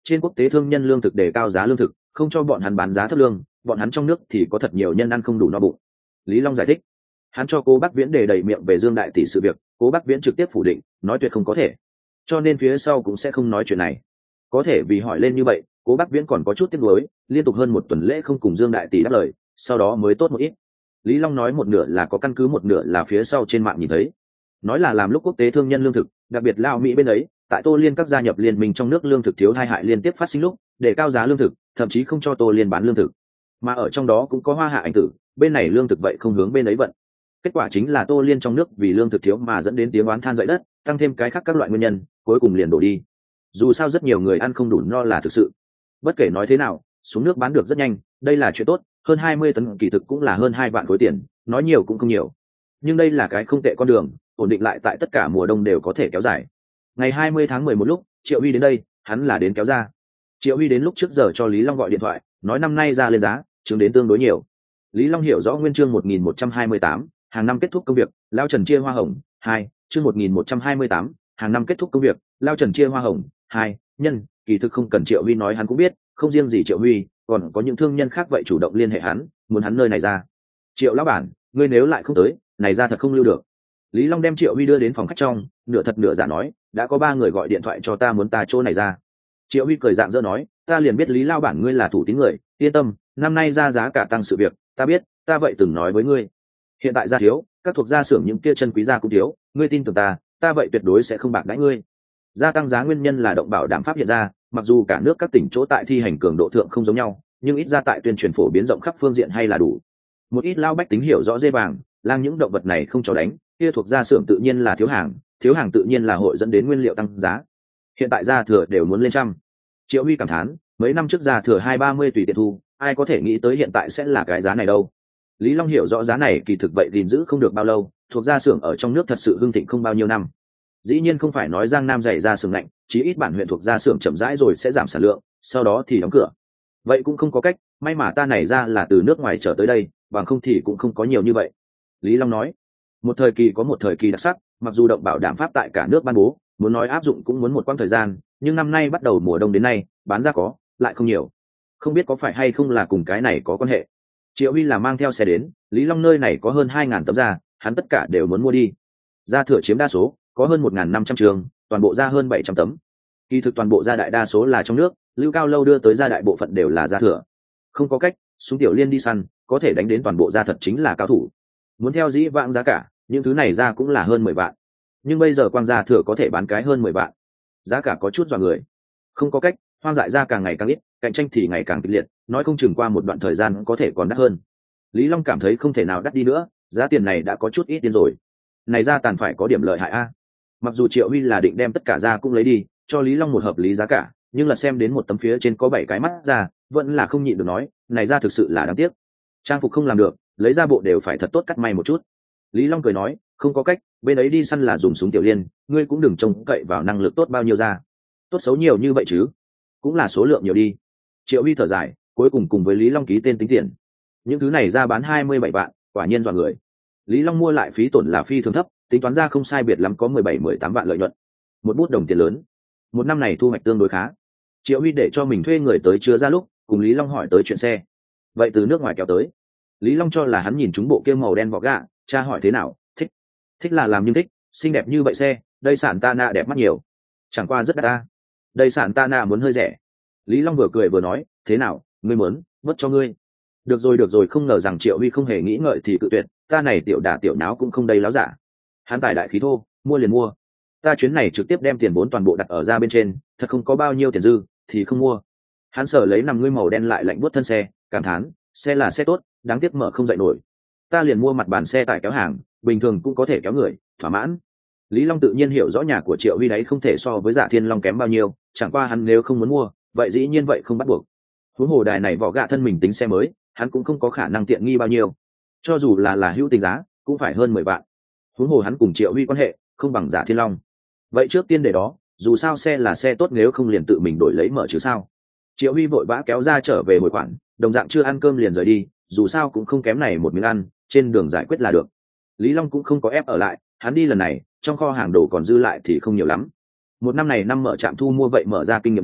trên quốc tế thương nhân lương thực đề cao giá lương thực, không cho bọn hắn bán giá thấp lương, bọn hắn trong nước thì có thật nhiều nhân ăn không đủ no bụng. Lý Long giải thích. Hắn cho Cố Bắc Viễn đề đầy miệng về Dương đại tỷ sự việc, Cố Bắc Viễn trực tiếp phủ định, nói tuyệt không có thể, cho nên phía sau cũng sẽ không nói chuyện này. Có thể vì hỏi lên như vậy, Cố Bắc Viễn còn có chút tiếc nuối, liên tục hơn một tuần lễ không cùng Dương đại tỷ đáp lời, sau đó mới tốt một ít. Lý Long nói một nửa là có căn cứ, một nửa là phía sau trên mạng nhìn thấy. Nói là làm lúc quốc tế thương nhân lương thực, đặc biệt Lao Mỹ bên ấy, tại Tô Liên các gia nhập liên minh trong nước lương thực thiếu tai hại liên tiếp phát sinh lúc, để cao giá lương thực, thậm chí không cho Tô Liên bán lương thực. Mà ở trong đó cũng có Hoa Hạ ảnh tử, bên này lương thực vậy không hướng bên ấy vận. Kết quả chính là Tô Liên trong nước vì lương thực thiếu mà dẫn đến tiếng oán than dậy đất, tăng thêm cái khác các loại nguyên nhân, cuối cùng liền đổ đi. Dù sao rất nhiều người ăn không đủ no là thực sự. Bất kể nói thế nào, xuống nước bán được rất nhanh, đây là chuyện tốt, hơn 20 tấn kỳ thực cũng là hơn 2 vạn khối tiền, nói nhiều cũng không nhiều. Nhưng đây là cái không tệ con đường, ổn định lại tại tất cả mùa đông đều có thể kéo dài. Ngày 20 tháng 11 lúc, Triệu Huy đến đây, hắn là đến kéo ra. Triệu Huy đến lúc trước giờ cho Lý Long gọi điện thoại, nói năm nay ra lên giá, chứng đến tương đối nhiều. Lý Long hiểu rõ nguyên chương 1128, hàng năm kết thúc công việc, Lao Trần chia hoa hồng, 2, chương 1128, hàng năm kết thúc công việc, Lao Trần chia hoa hồng, 2, nhân, kỳ thực không cần Triệu Huy nói hắn cũng biết, không riêng gì Triệu Huy, còn có những thương nhân khác vậy chủ động liên hệ hắn, muốn hắn nơi này ra. Triệu lão bản, ngươi nếu lại không tới, này ra thật không lưu được. Lý Long đem Triệu Huy đưa đến phòng khách trong, nửa thật nửa giả nói, đã có 3 người gọi điện thoại cho ta muốn ta chỗ này ra. Triệu Huy cười dạng dỡ nói, ta liền biết Lý lão bản ngươi là thủ tín người, yên tâm, năm nay ra giá cả tăng sự việc, ta biết, ta vậy từng nói với ngươi. Hiện tại gia thiếu, các thuộc gia xưởng những kia chân quý gia cũng thiếu, ngươi tin tưởng ta, ta vậy tuyệt đối sẽ không bạc đãi ngươi. Gia tăng giá nguyên nhân là động bảo đảm pháp hiện ra, mặc dù cả nước các tỉnh chỗ tại thi hành cường độ thượng không giống nhau, nhưng ít ra tại tuyên truyền phổ biến rộng khắp phương diện hay là đủ. Một ít lao bách tính hiểu rõ dê vàng, lang những động vật này không cho đánh, kia thuộc gia xưởng tự nhiên là thiếu hàng tự nhiên là hội dẫn đến nguyên liệu tăng giá. Hiện tại gia thừa đều muốn lên trăm. Triệu Huy cảm thán, mấy năm trước gia thừa 20-30 tùy tiện thu, ai có thể nghĩ tới hiện tại sẽ là cái giá này đâu. Lý Long hiểu rõ giá này kỳ thực vậy gìn giữ không được bao lâu, thuộc gia xưởng ở trong nước thật sự hưng thịnh không bao nhiêu năm. Dĩ nhiên không phải nói Giang Nam dày ra xưởng lạnh, chí ít bản huyện thuộc gia xưởng chậm rãi rồi sẽ giảm sản lượng, sau đó thì đóng cửa. Vậy cũng không có cách, may mà ta này ra là từ nước ngoài trở tới đây, bằng không thì cũng không có nhiều như vậy. Lý Long nói, một thời kỳ có một thời kỳ đặc sắc, mặc dù động bảo đảm pháp tại cả nước ban bố, muốn nói áp dụng cũng muốn một quãng thời gian, nhưng năm nay bắt đầu mùa đông đến nay, bán ra có, lại không nhiều. Không biết có phải hay không là cùng cái này có quan hệ. Triệu Huy là mang theo xe đến, Lý Long nơi này có hơn 2.000 tấm da, hắn tất cả đều muốn mua đi. Da thừa chiếm đa số, có hơn 1.500 trường, toàn bộ da hơn 700 tấm. Kỳ thực toàn bộ da đại đa số là trong nước, Lưu Cao Lâu đưa tới da đại bộ phận đều là da thừa. Không có cách, súng tiểu liên đi săn, có thể đánh đến toàn bộ da thật chính là cao thủ. Muốn theo dĩ vãng giá cả, những thứ này da cũng là hơn 10 vạn. Nhưng bây giờ quang da thừa có thể bán cái hơn 10 vạn. Giá cả có chút dọa người. Không có cách, hoang dại da càng ngày càng ít, cạnh tranh thì ngày càng kịch liệt, nói không chừng qua một đoạn thời gian có thể còn đắt hơn. Lý Long cảm thấy không thể nào đắt đi nữa, giá tiền này đã có chút ít điên rồi. Này ra tàn phải có điểm lợi hại a. Mặc dù Triệu Huy là định đem tất cả da cũng lấy đi, cho Lý Long một hợp lý giá cả, nhưng là xem đến một tấm phía trên có 7 cái mắt da, vẫn là không nhịn được nói, này ra thực sự là đáng tiếc. Trang phục không làm được, lấy ra bộ đều phải thật tốt cắt may một chút. Lý Long cười nói, không có cách, bên ấy đi săn là dùng súng tiểu liên, ngươi cũng đừng trông cậy vào năng lực tốt bao nhiêu da. Tốt xấu nhiều như vậy chứ, cũng là số lượng nhiều đi. Triệu Huy thở dài, cuối cùng cùng với Lý Long ký tên tính tiền. Những thứ này ra bán 27 vạn, quả nhiên dọa người. Lý Long mua lại phí tổn là phi thường thấp, tính toán ra không sai biệt lắm có 17-18 vạn lợi nhuận. Một bút đồng tiền lớn. Một năm này thu hoạch tương đối khá. Triệu Huy để cho mình thuê người tới chứa ra lúc, cùng Lý Long hỏi tới chuyện xe. Vậy từ nước ngoài kéo tới. Lý Long cho là hắn nhìn chúng bộ kia màu đen vỏ gạ, cha hỏi thế nào, thích. Thích là làm nhưng thích, xinh đẹp như vậy xe, đây sản ta nạ đẹp mắt nhiều. Chẳng qua rất đắt ta. Đây sản ta nạ muốn hơi rẻ. Lý Long vừa cười vừa nói, thế nào, ngươi muốn, mất cho ngươi. Được rồi, không ngờ rằng Triệu Huy không hề nghĩ ngợi thì cự tuyệt, ta này tiểu đà tiểu náo cũng không đầy láo giả. Hắn tài đại khí thô, mua liền mua. Ta chuyến này trực tiếp đem tiền vốn toàn bộ đặt ở ra bên trên, thật không có bao nhiêu tiền dư, thì không mua. Hắn sở lấy nằm ngươi màu đen lại lạnh buốt thân xe, cảm thán, xe là xe tốt, đáng tiếc mở không dậy nổi. Ta liền mua mặt bàn xe tải kéo hàng, bình thường cũng có thể kéo người, thỏa mãn. Lý Long tự nhiên hiểu rõ nhà của Triệu Huy đấy không thể so với Dạ Thiên Long kém bao nhiêu, chẳng qua hắn nếu không muốn mua, vậy dĩ nhiên vậy không bắt buộc. Huống hồ đài này vỏ gạ thân mình tính xe mới, hắn cũng không có khả năng tiện nghi bao nhiêu. Cho dù là hữu tình giá, cũng phải hơn 10 vạn. Huống hồ hắn cùng Triệu Huy quan hệ không bằng Dạ Thiên Long. Vậy trước tiên để đó, dù sao xe là xe tốt, nếu không liền tự mình đổi lấy mở chứ sao. Triệu Huy vội vã kéo ra trở về hồi khoản, đồng dạng chưa ăn cơm liền rời đi, dù sao cũng không kém này một miếng ăn, trên đường giải quyết là được. Lý Long cũng không có ép ở lại, hắn đi lần này, trong kho hàng đồ còn dư lại thì không nhiều lắm. Một năm này năm mở trạm thu mua vậy mở ra kinh nghiệm đến,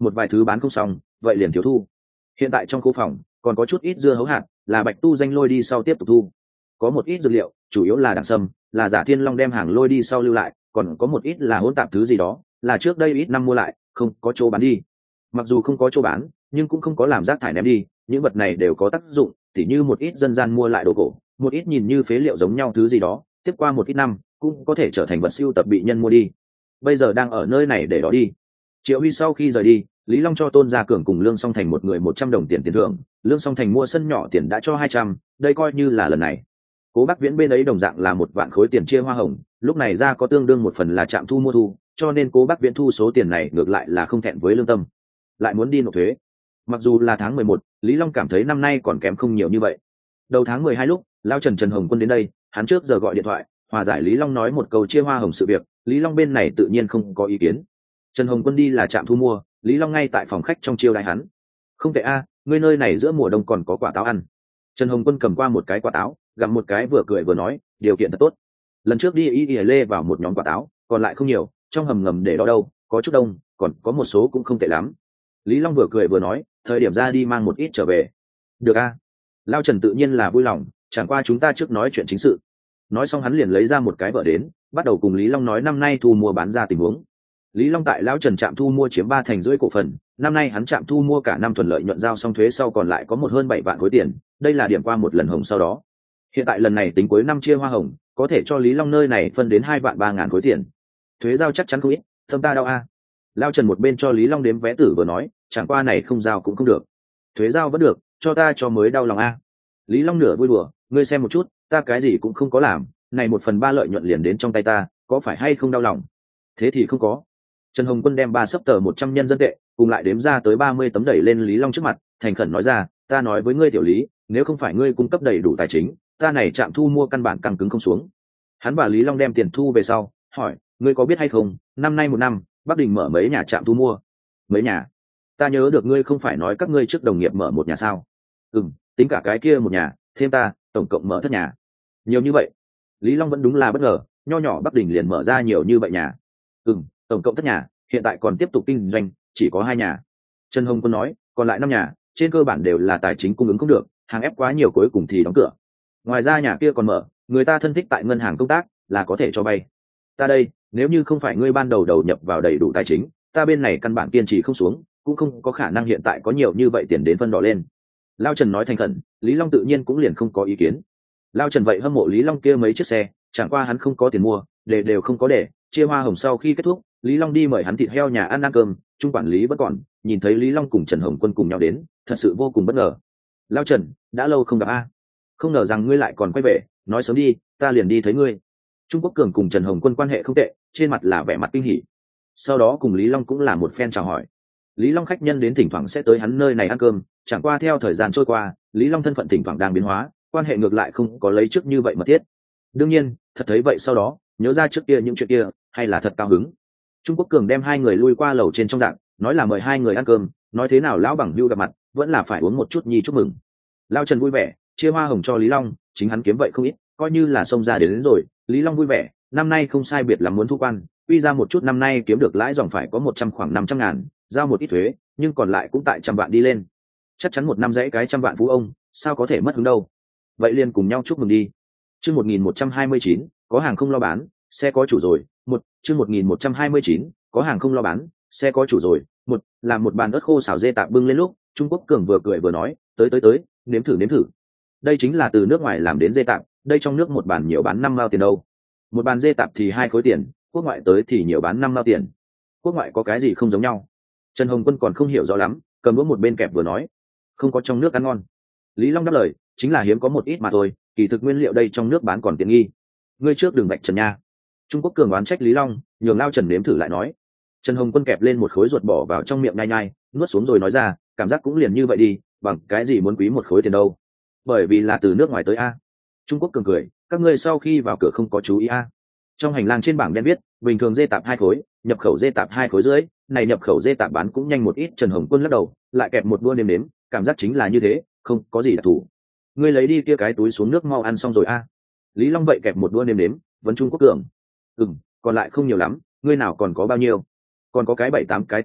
một vài thứ bán không xong vậy liền thiếu thu. Hiện tại trong khu phòng còn có chút ít dưa hấu hạt là Bạch Tu danh lôi đi sau tiếp tục thu, có một ít dược liệu chủ yếu là đằng sâm là Giả Thiên Long đem hàng lôi đi sau lưu lại, còn có một ít là hỗn tạp thứ gì đó là trước đây ít năm mua lại không có chỗ bán đi. Mặc dù không có chỗ bán nhưng cũng không có làm rác thải ném đi, những vật này đều có tác dụng, tỉ như một ít dân gian mua lại đồ cổ, một ít nhìn như phế liệu giống nhau thứ gì đó tiếp qua một ít năm cũng có thể trở thành vật sưu tập bị nhân mua đi, bây giờ đang ở nơi này để đó đi. Triệu Huy sau khi rời đi, Lý Long cho Tôn Gia Cường cùng Lương Song Thành một người 100 đồng tiền tiền thưởng, Lương Song Thành mua sân nhỏ tiền đã cho 200, đây coi như là lần này. Cố Bắc Viễn bên ấy đồng dạng là 1 vạn khối tiền chia hoa hồng, lúc này ra có tương đương một phần là trạm thu mua thu, cho nên Cố Bắc Viễn thu số tiền này ngược lại là không thẹn với lương tâm, lại muốn đi nộp thuế. Mặc dù là tháng 11, Lý Long cảm thấy năm nay còn kém không nhiều như vậy. Đầu tháng 12 lúc, Lao Trần Hồng Quân đến đây, hắn trước giờ gọi điện thoại, hòa giải Lý Long nói một câu chia hoa hồng sự việc, Lý Long bên này tự nhiên không có ý kiến. Trần Hồng Quân đi là trạm thu mua, Lý Long ngay tại phòng khách trong chiêu đãi hắn. Không tệ a, ngươi nơi này giữa mùa đông còn có quả táo ăn. Trần Hồng Quân cầm qua một cái quả táo, gặm một cái vừa cười vừa nói, điều kiện thật tốt. Lần trước đi y lê vào một nhóm quả táo, còn lại không nhiều, trong hầm ngầm để đó đâu, có chút đông, còn có một số cũng không tệ lắm. Lý Long vừa cười vừa nói, thời điểm ra đi mang một ít trở về. Được a. Lao Trần tự nhiên là vui lòng, chẳng qua chúng ta trước nói chuyện chính sự. Nói xong hắn liền lấy ra một cái vở đến, bắt đầu cùng Lý Long nói năm nay thu mua bán ra tình huống. Lý Long tại Lão Trần trạm thu mua chiếm 3,5% cổ phần, năm nay hắn trạm thu mua cả năm thuần lợi nhuận giao xong thuế sau còn lại có một hơn 7 vạn khối tiền, đây là điểm qua một lần hồng sau đó. Hiện tại lần này tính cuối năm chia hoa hồng, có thể cho Lý Long nơi này phân đến 2 vạn 3 ngàn khối tiền. Thuế giao chắc chắn không ít, thâm ta đau a. Lão Trần một bên cho Lý Long đếm vé tử vừa nói, chẳng qua này không giao cũng không được. Thuế giao vẫn được, cho ta cho mới đau lòng a. Lý Long nửa vui đùa, ngươi xem một chút, ta cái gì cũng không có làm, này 1/3 lợi nhuận liền đến trong tay ta, có phải hay không đau lòng? Thế thì không có. Trần Hồng Quân đem 3 sấp tờ 100 nhân dân tệ, cùng lại đếm ra tới 30 tấm đẩy lên Lý Long trước mặt, thành khẩn nói ra, ta nói với ngươi tiểu Lý, nếu không phải ngươi cung cấp đầy đủ tài chính, ta này trạm thu mua căn bản căng cứng không xuống. Hắn và Lý Long đem tiền thu về sau, hỏi, ngươi có biết hay không, năm nay một năm, Bắc Đình mở mấy nhà trạm thu mua? Mấy nhà? Ta nhớ được ngươi không phải nói các ngươi trước đồng nghiệp mở một nhà sao? Tính cả cái kia một nhà, thêm ta, tổng cộng mở thất nhà. Nhiều như vậy? Lý Long vẫn đúng là bất ngờ, nho nhỏ Bắc Đình liền mở ra nhiều như vậy nhà. Tổng cộng thất nhà, hiện tại còn tiếp tục kinh doanh, chỉ có 2 nhà. Trần Hồng Quân nói, còn lại 5 nhà, trên cơ bản đều là tài chính cung ứng không được, hàng ép quá nhiều cuối cùng thì đóng cửa. Ngoài ra nhà kia còn mở, người ta thân thích tại ngân hàng công tác, là có thể cho vay. Ta đây, nếu như không phải ngươi ban đầu đầu nhập vào đầy đủ tài chính, ta bên này căn bản kiên trì không xuống, cũng không có khả năng hiện tại có nhiều như vậy tiền đến phân đỏ lên. Lao Trần nói thành khẩn, Lý Long tự nhiên cũng liền không có ý kiến. Lao Trần vậy hâm mộ Lý Long kia mấy chiếc xe, chẳng qua hắn không có tiền mua, đều không có để, chia hoa hồng sau khi kết thúc, Lý Long đi mời hắn thịt heo nhà ăn cơm, trung quản lý vẫn còn, nhìn thấy Lý Long cùng Trần Hồng Quân cùng nhau đến, thật sự vô cùng bất ngờ. Lao Trần, đã lâu không gặp a, không ngờ rằng ngươi lại còn quay về, nói sớm đi, ta liền đi thấy ngươi. Trung Quốc Cường cùng Trần Hồng Quân quan hệ không tệ, trên mặt là vẻ mặt kinh hỉ. Sau đó cùng Lý Long cũng là một phen chào hỏi. Lý Long khách nhân đến thỉnh thoảng sẽ tới hắn nơi này ăn cơm, chẳng qua theo thời gian trôi qua, Lý Long thân phận thỉnh thoảng đang biến hóa, quan hệ ngược lại không có lấy trước như vậy mật thiết. Đương nhiên, thật thấy vậy sau đó, nhớ ra trước kia những chuyện kia, hay là thật cao hứng. Trung Quốc Cường đem 2 người lui qua lầu trên trong dạng, nói là mời 2 người ăn cơm, nói thế nào lão bằng hữu gặp mặt, vẫn là phải uống một chút nhi chúc mừng. Lao Trần vui vẻ, chia hoa hồng cho Lý Long, chính hắn kiếm vậy không ít, coi như là xông ra đến rồi. Lý Long vui vẻ, năm nay không sai biệt là muốn thu quan, quy ra một chút năm nay kiếm được lãi dòng phải có 100 khoảng 500 ngàn, giao một ít thuế, nhưng còn lại cũng tại 100 vạn đi lên. Chắc chắn một năm dãy cái 100 vạn phú ông, sao có thể mất hứng đâu. Vậy liền cùng nhau chúc mừng đi. Chương 1129, có hàng không lo bán, xe có chủ rồi. Chương 1129, có hàng không lo bán, xe có chủ rồi. Làm một bàn ớt khô xào dê tạp bưng lên lúc, Trung Quốc Cường vừa cười vừa nói, tới, nếm thử. Đây chính là từ nước ngoài làm đến dê tạp, đây trong nước một bàn nhiều bán 5 mao tiền đâu. Một bàn dê tạp thì 2 khối tiền, quốc ngoại tới thì nhiều bán 5 mao tiền. Quốc ngoại có cái gì không giống nhau? Trần Hồng Quân còn không hiểu rõ lắm, cầm đũa một bên kẹp vừa nói, không có trong nước ăn ngon. Lý Long đáp lời, chính là hiếm có một ít mà thôi, kỳ thực nguyên liệu đây trong nước bán còn tiện nghi. Ngươi trước đừng vạch trần nha. Trung Quốc Cường oán trách Lý Long, nhường Lao Trần nếm thử lại nói. Trần Hồng Quân kẹp lên một khối ruột bỏ vào trong miệng nhai nhai, nuốt xuống rồi nói ra, cảm giác cũng liền như vậy đi, bằng cái gì muốn quý một khối tiền đâu? Bởi vì là từ nước ngoài tới a. Trung Quốc Cường cười, các ngươi sau khi vào cửa không có chú ý a. Trong hành lang trên bảng đen viết, bình thường dê tạp 2 khối, nhập khẩu dê tạp 2 khối rưỡi, này nhập khẩu dê tạp bán cũng nhanh một ít. Trần Hồng Quân lắc đầu, lại kẹp một đũa nếm, cảm giác chính là như thế, không có gì đặc thù. Ngươi lấy đi kia cái túi xuống nước mau ăn xong rồi a. Lý Long vậy kẹp một đũa nếm, vấn Trung Quốc Cường. Còn lại không nhiều lắm, ngươi nào còn có bao nhiêu? Còn có cái 7-8 cái túi đi,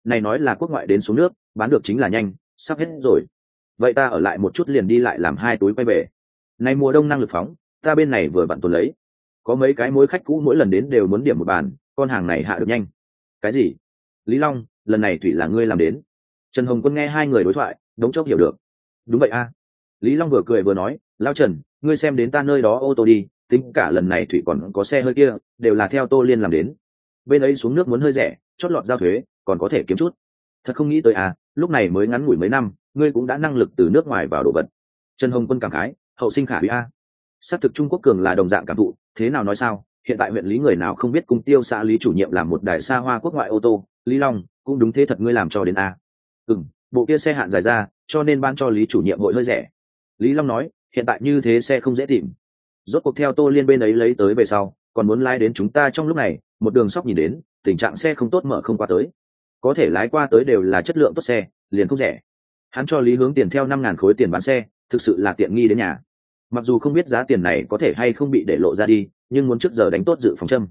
này nói là quốc ngoại đến xuống nước bán được chính là nhanh, sắp hết rồi. Vậy ta ở lại một chút liền đi lại làm 2 túi quay về. Này mùa đông năng lực phóng, ta bên này vừa vặn tồn lấy. Có mấy cái mối khách cũ mỗi lần đến đều muốn điểm một bàn, con hàng này hạ được nhanh. Cái gì? Lý Long, lần này thủy là ngươi làm đến. Trần Hồng Quân nghe hai người đối thoại, đống chốc hiểu được. Đúng vậy a. Lý Long vừa cười vừa nói, lão Trần, ngươi xem đến ta nơi đó ô tô đi, tính cả lần này thủy còn có xe hơi kia, đều là theo Tô Liên làm đến. Bên ấy xuống nước muốn hơi rẻ, chót lọt giao thuế, còn có thể kiếm chút. Thật không nghĩ tới à, lúc này mới ngắn ngủi mấy năm, ngươi cũng đã năng lực từ nước ngoài vào đồ vật. Trần Hồng Quân cảm khái, hậu sinh khả quý a. Xác thực Trung Quốc cường là đồng dạng cảm thụ, thế nào nói sao? Hiện tại huyện Lý người nào không biết Cung Tiêu xã Lý chủ nhiệm làm một đài xa hoa quốc ngoại ô tô, Lý Long, cũng đúng thế thật ngươi làm cho đến a. Bộ kia xe hạn dài ra, cho nên ban cho Lý chủ nhiệm hội hơi rẻ. Lý Long nói, hiện tại như thế xe không dễ tìm. Rốt cuộc theo Tô Liên bên ấy lấy tới về sau, còn muốn lái đến chúng ta trong lúc này, một đường sóc nhìn đến, tình trạng xe không tốt mở không qua tới. Có thể lái qua tới đều là chất lượng tốt xe, liền không rẻ. Hắn cho Lý Hướng tiền theo 5.000 khối tiền bán xe, thực sự là tiện nghi đến nhà. Mặc dù không biết giá tiền này có thể hay không bị để lộ ra đi, nhưng muốn trước giờ đánh tốt dự phòng châm.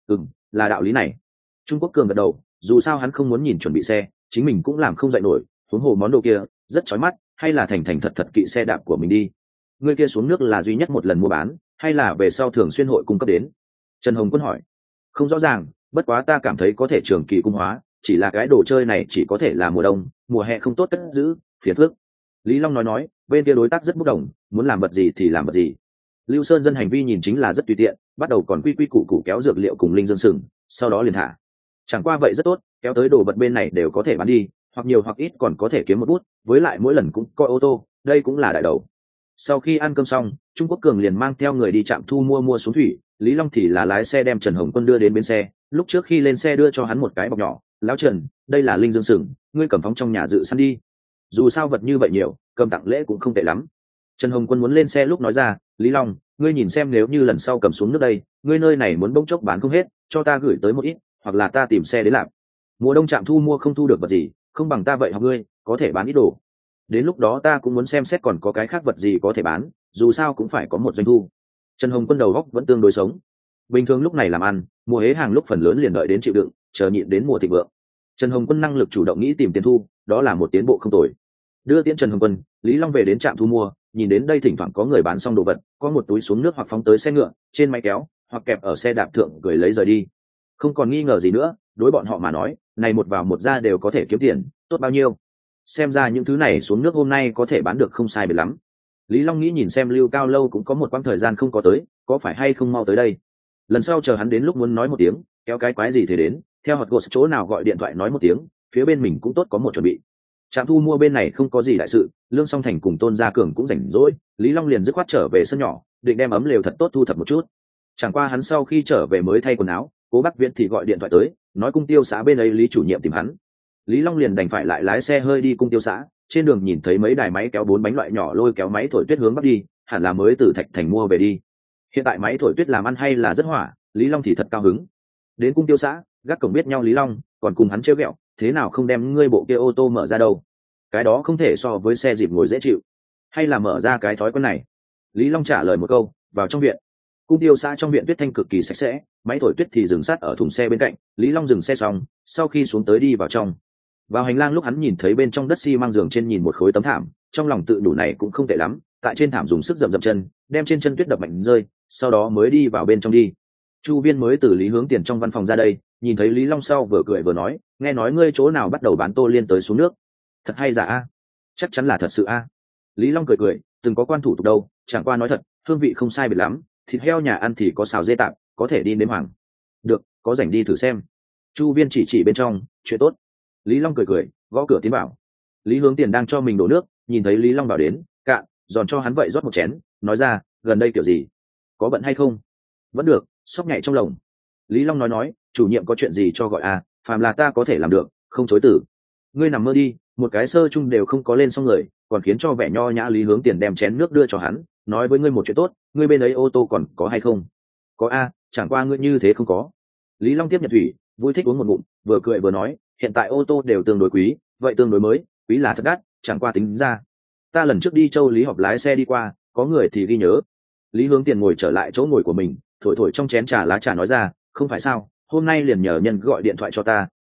Là đạo lý này. Trung Quốc cường gật đầu, dù sao hắn không muốn nhìn chuẩn bị xe, chính mình cũng làm không dậy nổi, huống hồ món đồ kia rất chói mắt, hay là thành thành thật thật kỵ xe đạp của mình đi. Người kia xuống nước là duy nhất một lần mua bán, hay là về sau thường xuyên hội cung cấp đến? Trần Hồng Quân hỏi. Không rõ ràng, bất quá ta cảm thấy có thể trường kỳ cung hóa, chỉ là cái đồ chơi này chỉ có thể là mùa đông, mùa hè không tốt cất giữ, phiền phức. Lý Long nói, bên kia đối tác rất bốc đồng, muốn làm vật gì thì làm vật gì. Lưu Sơn dân hành vi nhìn chính là rất tùy tiện, bắt đầu còn quy quy củ củ kéo dược liệu cùng linh dương sừng, sau đó liền thả. Chẳng qua vậy rất tốt, kéo tới đồ vật bên này đều có thể bán đi, hoặc nhiều hoặc ít còn có thể kiếm một bút, với lại mỗi lần cũng coi ô tô, đây cũng là đại đầu. Sau khi ăn cơm xong, Trung Quốc cường liền mang theo người đi trạm thu mua xuống thủy, Lý Long thì là lái xe đem Trần Hồng Quân đưa đến bến xe, lúc trước khi lên xe đưa cho hắn một cái bọc nhỏ, lão Trần, đây là linh dương sừng, ngươi cầm phóng trong nhà dự săn đi. Dù sao vật như vậy nhiều, cầm tặng lễ cũng không tệ lắm. Trần Hồng Quân muốn lên xe lúc nói ra, Lý Long, ngươi nhìn xem nếu như lần sau cầm xuống nước đây, ngươi nơi này muốn bỗng chốc bán không hết, cho ta gửi tới một ít, hoặc là ta tìm xe đến làm. Mùa đông trạm thu mua không thu được vật gì, không bằng ta vậy học ngươi, có thể bán ít đồ. Đến lúc đó ta cũng muốn xem xét còn có cái khác vật gì có thể bán, dù sao cũng phải có một doanh thu. Trần Hồng Quân đầu góc vẫn tương đối sống. Bình thường lúc này làm ăn, mùa hế hàng lúc phần lớn liền đợi đến chịu đựng, chờ nhịn đến mùa thịnh vượng. Trần Hồng Quân năng lực chủ động nghĩ tìm tiền thu, đó là một tiến bộ không tồi. Đưa tiễn Trần Hồng Quân, Lý Long về đến trạm thu mua, nhìn đến đây thỉnh thoảng có người bán xong đồ vật, có một túi xuống nước hoặc phóng tới xe ngựa, trên máy kéo, hoặc kẹp ở xe đạp thượng gửi lấy rời đi. Không còn nghi ngờ gì nữa, đối bọn họ mà nói, này một vào một ra đều có thể kiếm tiền, tốt bao nhiêu. Xem ra những thứ này xuống nước hôm nay có thể bán được không sai biệt lắm. Lý Long nghĩ nhìn xem Lưu Cao Lâu cũng có một quãng thời gian không có tới, có phải hay không mau tới đây. Lần sau chờ hắn đến lúc muốn nói một tiếng, kéo cái quái gì thế đến, theo hot gột chỗ nào gọi điện thoại nói một tiếng, phía bên mình cũng tốt có một chuẩn bị. Trạm thu mua bên này không có gì đại sự, Lương Song Thành cùng Tôn Gia Cường cũng rảnh rỗi, Lý Long liền dứt khoát trở về sân nhỏ, định đem ấm lều thật tốt thu thập một chút. Chẳng qua hắn sau khi trở về mới thay quần áo, Cố Bắc Viễn thì gọi điện thoại tới, nói Cung Tiêu xã bên ấy Lý chủ nhiệm tìm hắn. Lý Long liền đành phải lại lái xe hơi đi Cung Tiêu xã, trên đường nhìn thấy mấy đài máy kéo 4 bánh loại nhỏ lôi kéo máy thổi tuyết hướng bắc đi, hẳn là mới từ Thạch Thành mua về đi. Hiện tại máy thổi tuyết làm ăn hay là rất hỏa, Lý Long thì thật cao hứng. Đến Cung Tiêu xã, gác cổng biết nhau Lý Long, còn cùng hắn trêu ghẹo, thế nào không đem ngươi bộ kia ô tô mở ra đâu? Cái đó không thể so với xe dịp ngồi dễ chịu, hay là mở ra cái thói quen này. Lý Long trả lời một câu, vào trong viện. Cung Tiêu xã trong viện tuyết thanh cực kỳ sạch sẽ, máy thổi tuyết thì dừng sát ở thùng xe bên cạnh. Lý Long dừng xe xong, sau khi xuống tới đi vào trong. Vào hành lang lúc hắn nhìn thấy bên trong đất xi măng giường trên nhìn một khối tấm thảm, trong lòng tự đủ này cũng không tệ lắm, tại trên thảm dùng sức dậm dậm chân, đem trên chân tuyết đập mạnh rơi, sau đó mới đi vào bên trong đi. Chu Viên mới từ Lý Hướng Tiền trong văn phòng ra đây, nhìn thấy Lý Long sau vừa cười vừa nói, nghe nói ngươi chỗ nào bắt đầu bán Tô Liên tới xuống nước, thật hay giả a? Chắc chắn là thật sự a. Lý Long cười, từng có quan thủ tục đâu, chẳng qua nói thật, hương vị không sai biệt lắm, thịt heo nhà ăn thì có xào dê tạm, có thể đi nếm hoàng. Được, có rảnh đi thử xem. Chu Viên chỉ bên trong, chuyện tốt. Lý Long cười, gõ cửa tiến vào. Lý Hướng Tiền đang cho mình đổ nước, nhìn thấy Lý Long vào đến, cạn, giòn cho hắn vậy rót một chén, nói ra, gần đây kiểu gì, có bận hay không? Vẫn được, sốc nhảy trong lồng. Lý Long nói, chủ nhiệm có chuyện gì cho gọi à, phàm là ta có thể làm được, không chối từ. Ngươi nằm mơ đi, một cái sơ chung đều không có lên xong người, còn khiến cho vẻ nho nhã Lý Hướng Tiền đem chén nước đưa cho hắn, nói với ngươi một chuyện tốt, ngươi bên ấy ô tô còn có hay không? Có a, chẳng qua ngươi như thế không có. Lý Long tiếp nhận thủy, vui thích uống một ngụm, vừa cười vừa nói, hiện tại ô tô đều tương đối quý, vậy tương đối mới, quý là thật đắt, chẳng qua tính ra. Ta lần trước đi Châu Lý họp lái xe đi qua, có người thì ghi nhớ. Lý Hướng Tiền ngồi trở lại chỗ ngồi của mình, thổi trong chén trà lá trà nói ra, không phải sao, hôm nay liền nhờ nhân gọi điện thoại cho ta,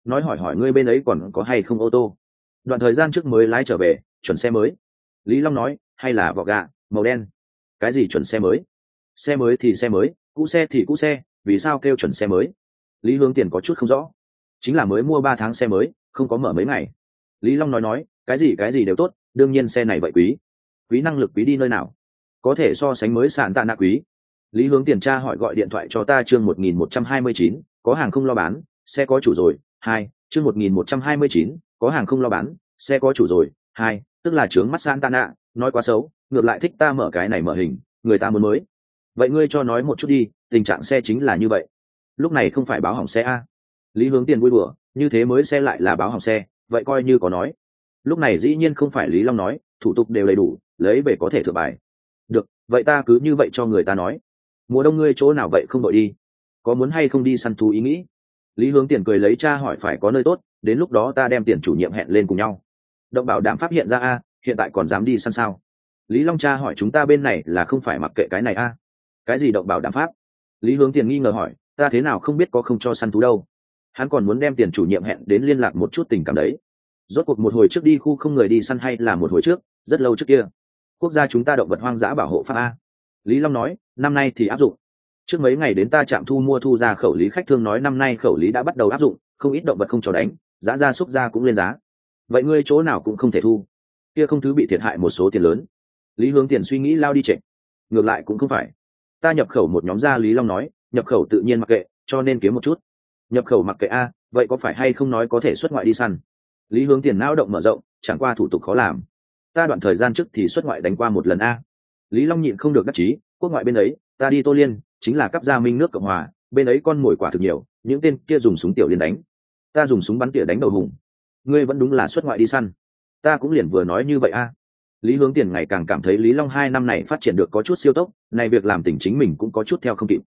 nói hỏi hỏi ngươi bên ấy còn có hay không ô tô. Đoạn thời gian trước mới lái trở về, chuẩn xe mới. Lý Long nói, hay là vỏ gạ màu đen. Cái gì chuẩn xe mới? Xe mới thì xe mới, cũ xe thì cũ xe, vì sao kêu chuẩn xe mới? Lý Hướng Tiền có chút không rõ. Chính là mới mua 3 tháng xe mới, không có mở mấy ngày. Lý Long nói, cái gì đều tốt, đương nhiên xe này vậy quý. Quý năng lực quý đi nơi nào? Có thể so sánh mới sạn tạ nạ quý. Lý Hướng Tiền tra hỏi gọi điện thoại cho ta chương 1129, có hàng không lo bán, xe có chủ rồi. 2, chương 1129, có hàng không lo bán, xe có chủ rồi. 2, tức là trướng mắt sạn tạ nạ, nói quá xấu, ngược lại thích ta mở cái này mở hình, người ta muốn mới. Vậy ngươi cho nói một chút đi, tình trạng xe chính là như vậy. Lúc này không phải báo hỏng xe a? Lý Hướng Tiền vui đùa, như thế mới xe lại là báo hỏng xe, vậy coi như có nói. Lúc này dĩ nhiên không phải Lý Long nói, thủ tục đều đầy đủ, lấy về có thể thượng bài. Được, vậy ta cứ như vậy cho người ta nói. Mùa đông ngươi chỗ nào vậy không đội đi? Có muốn hay không đi săn thú ý nghĩ? Lý Hướng Tiền cười lấy cha hỏi phải có nơi tốt, đến lúc đó ta đem tiền chủ nhiệm hẹn lên cùng nhau. Động bảo đảm pháp hiện ra a, hiện tại còn dám đi săn sao? Lý Long cha hỏi chúng ta bên này là không phải mặc kệ cái này a? Cái gì động bảo đảm pháp? Lý Hướng Tiền nghi ngờ hỏi, ta thế nào không biết có không cho săn thú đâu. Hắn còn muốn đem tiền chủ nhiệm hẹn đến liên lạc một chút tình cảm đấy. Rốt cuộc một hồi trước đi khu không người đi săn hay là một hồi trước, rất lâu trước kia. Quốc gia chúng ta động vật hoang dã bảo hộ pháp a. Lý Long nói, năm nay thì áp dụng. Trước mấy ngày đến ta trạm thu mua thu ra khẩu lý khách thương nói năm nay khẩu lý đã bắt đầu áp dụng, không ít động vật không cho đánh, giá gia súc gia cũng lên giá. Vậy ngươi chỗ nào cũng không thể thu, kia không thứ bị thiệt hại một số tiền lớn. Lý Hướng Tiền suy nghĩ lao đi trệ. Ngược lại cũng không phải. Ta nhập khẩu một nhóm gia, Lý Long nói, nhập khẩu tự nhiên mặc kệ, cho nên kiếm một chút. Nhập khẩu mặc kệ a, vậy có phải hay không nói có thể xuất ngoại đi săn? Lý Hướng Tiền não động mở rộng, chẳng qua thủ tục khó làm. Ta đoạn thời gian trước thì xuất ngoại đánh qua một lần a. Lý Long nhịn không được đắc chí, quốc ngoại bên ấy, ta đi Tô Liên, chính là cấp gia minh nước Cộng hòa, bên ấy con mồi quả thực nhiều, những tên kia dùng súng tiểu liên đánh, ta dùng súng bắn tỉa đánh đầu hùng. Ngươi vẫn đúng là xuất ngoại đi săn. Ta cũng liền vừa nói như vậy a. Lý Hướng Tiền ngày càng cảm thấy Lý Long 2 năm này phát triển được có chút siêu tốc, này việc làm tỉnh chính mình cũng có chút theo không kịp.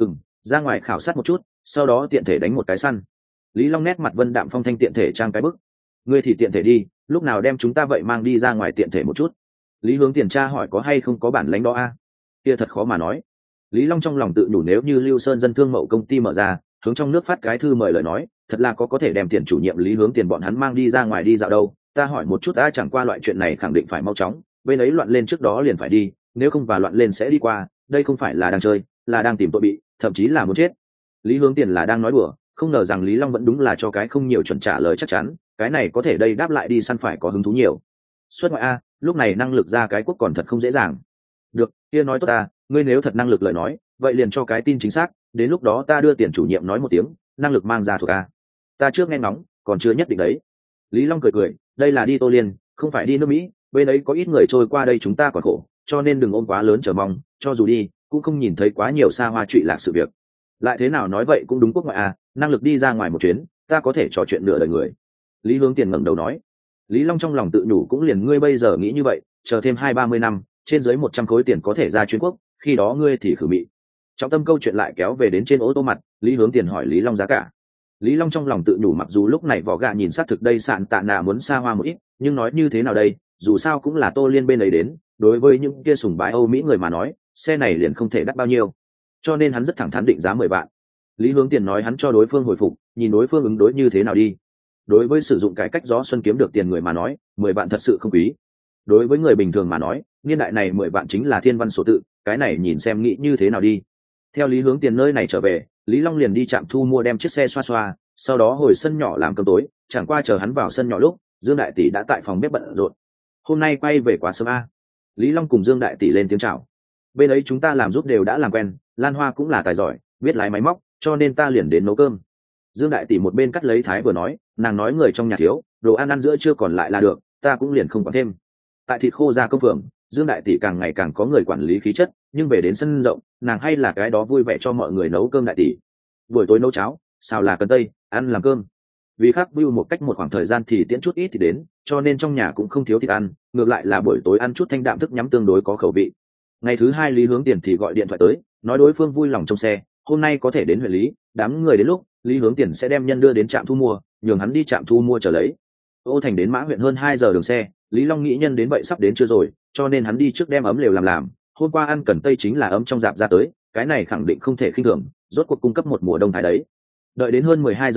Ra ngoài khảo sát một chút, sau đó tiện thể đánh một cái săn. Lý Long nét mặt vân đạm phong thanh tiện thể trang cái bức. Ngươi thì tiện thể đi, lúc nào đem chúng ta vậy mang đi ra ngoài tiện thể một chút. Lý Hướng Tiền tra hỏi có hay không có bản lãnh đó a? Kia thật khó mà nói. Lý Long trong lòng tự nhủ nếu như Lưu Sơn dân thương mậu công ty mở ra, hướng trong nước phát cái thư mời lời nói, thật là có thể đem tiền chủ nhiệm Lý Hướng Tiền bọn hắn mang đi ra ngoài đi dạo đâu. Ta hỏi một chút, chẳng qua loại chuyện này khẳng định phải mau chóng, bên ấy loạn lên trước đó liền phải đi, nếu không và loạn lên sẽ đi qua, đây không phải là đang chơi, là đang tìm tội bị, thậm chí là muốn chết. Lý Hướng Tiền là đang nói đùa, không ngờ rằng Lý Long vẫn đúng là cho cái không nhiều chuẩn trả lời chắc chắn, cái này có thể đây đáp lại đi săn phải có hứng thú nhiều. Xuất ngoại a, lúc này năng lực ra cái quốc còn thật không dễ dàng. Được, kia nói tốt ta, ngươi nếu thật năng lực lời nói, vậy liền cho cái tin chính xác, đến lúc đó ta đưa tiền chủ nhiệm nói một tiếng, năng lực mang ra thuộc a. Ta trước nghe ngóng, còn chưa nhất định đấy. Lý Long cười cười, đây là đi Tô Liên, không phải đi nước Mỹ, bên ấy có ít người trôi qua đây chúng ta còn khổ, cho nên đừng ôm quá lớn chờ mong, cho dù đi, cũng không nhìn thấy quá nhiều xa hoa trụy lạc sự việc. Lại thế nào nói vậy cũng đúng quốc ngoại à, năng lực đi ra ngoài một chuyến, ta có thể trò chuyện nửa đời người. Lý Hướng Tiền ngẩng đầu nói. Lý Long trong lòng tự nhủ cũng liền ngươi bây giờ nghĩ như vậy, chờ thêm 20-30 năm, trên dưới 100 khối tiền có thể ra chuyến quốc, khi đó ngươi thì khử mị. Trọng tâm câu chuyện lại kéo về đến trên ô tô mặt, Lý Hướng Tiền hỏi Lý Long giá cả. Lý Long trong lòng tự nhủ mặc dù lúc này vỏ gà nhìn xác thực đây sạn tạ nạ muốn xa hoa một ít, nhưng nói như thế nào đây, dù sao cũng là Tô Liên bên ấy đến, đối với những kia sùng bái Âu Mỹ người mà nói, xe này liền không thể đắt bao nhiêu, cho nên hắn rất thẳng thắn định giá 10 vạn. Lý Hướng Tiền nói hắn cho đối phương hồi phục, nhìn đối phương ứng đối như thế nào đi. Đối với sử dụng cái cách gió xuân kiếm được tiền người mà nói, 10 vạn thật sự không quý. Đối với người bình thường mà nói, niên đại này 10 vạn chính là thiên văn số tự, cái này nhìn xem nghĩ như thế nào đi. Theo Lý Hướng Tiền nơi này trở về, Lý Long liền đi trạm thu mua đem chiếc xe xoa xoa, sau đó hồi sân nhỏ làm cơm tối, chẳng qua chờ hắn vào sân nhỏ lúc, Dương Đại Tỷ đã tại phòng bếp bận rộn. Hôm nay quay về quá sớm a. Lý Long cùng Dương Đại Tỷ lên tiếng chào. Bên ấy chúng ta làm giúp đều đã làm quen, Lan Hoa cũng là tài giỏi, biết lái máy móc, cho nên ta liền đến nấu cơm. Dương Đại Tỷ một bên cắt lấy thái vừa nói, nàng nói người trong nhà thiếu, đồ ăn ăn giữa chưa còn lại là được, ta cũng liền không quản thêm. Tại thịt khô ra công phường, Dương Đại Tỷ càng ngày càng có người quản lý khí chất, nhưng về đến sân rộng, nàng hay là cái đó vui vẻ cho mọi người nấu cơm. Đại Tỷ buổi tối nấu cháo, xào là cần tây, ăn làm cơm. Vì khác view một cách một khoảng thời gian thì tiễn chút ít thì đến, cho nên trong nhà cũng không thiếu thịt ăn, ngược lại là buổi tối ăn chút thanh đạm thức nhắm tương đối có khẩu vị. Ngày thứ 2 Lý Hướng Tiền thì gọi điện thoại tới, nói đối phương vui lòng trong xe, hôm nay có thể đến huyện Lý, đám người đến lúc Lý Hướng Tiền sẽ đem nhân đưa đến trạm thu mua, nhường hắn đi trạm thu mua chờ lấy. Ô Thành đến Mã huyện hơn 2 giờ đường xe, Lý Long nghĩ nhân đến vậy sắp đến chưa rồi, cho nên hắn đi trước đem ấm lều làm. Hôm qua ăn cần tây chính là ấm trong dạp ra tới, cái này khẳng định không thể khinh thường, rốt cuộc cung cấp một mùa đông thái đấy. Đợi đến hơn 12 giờ lúc,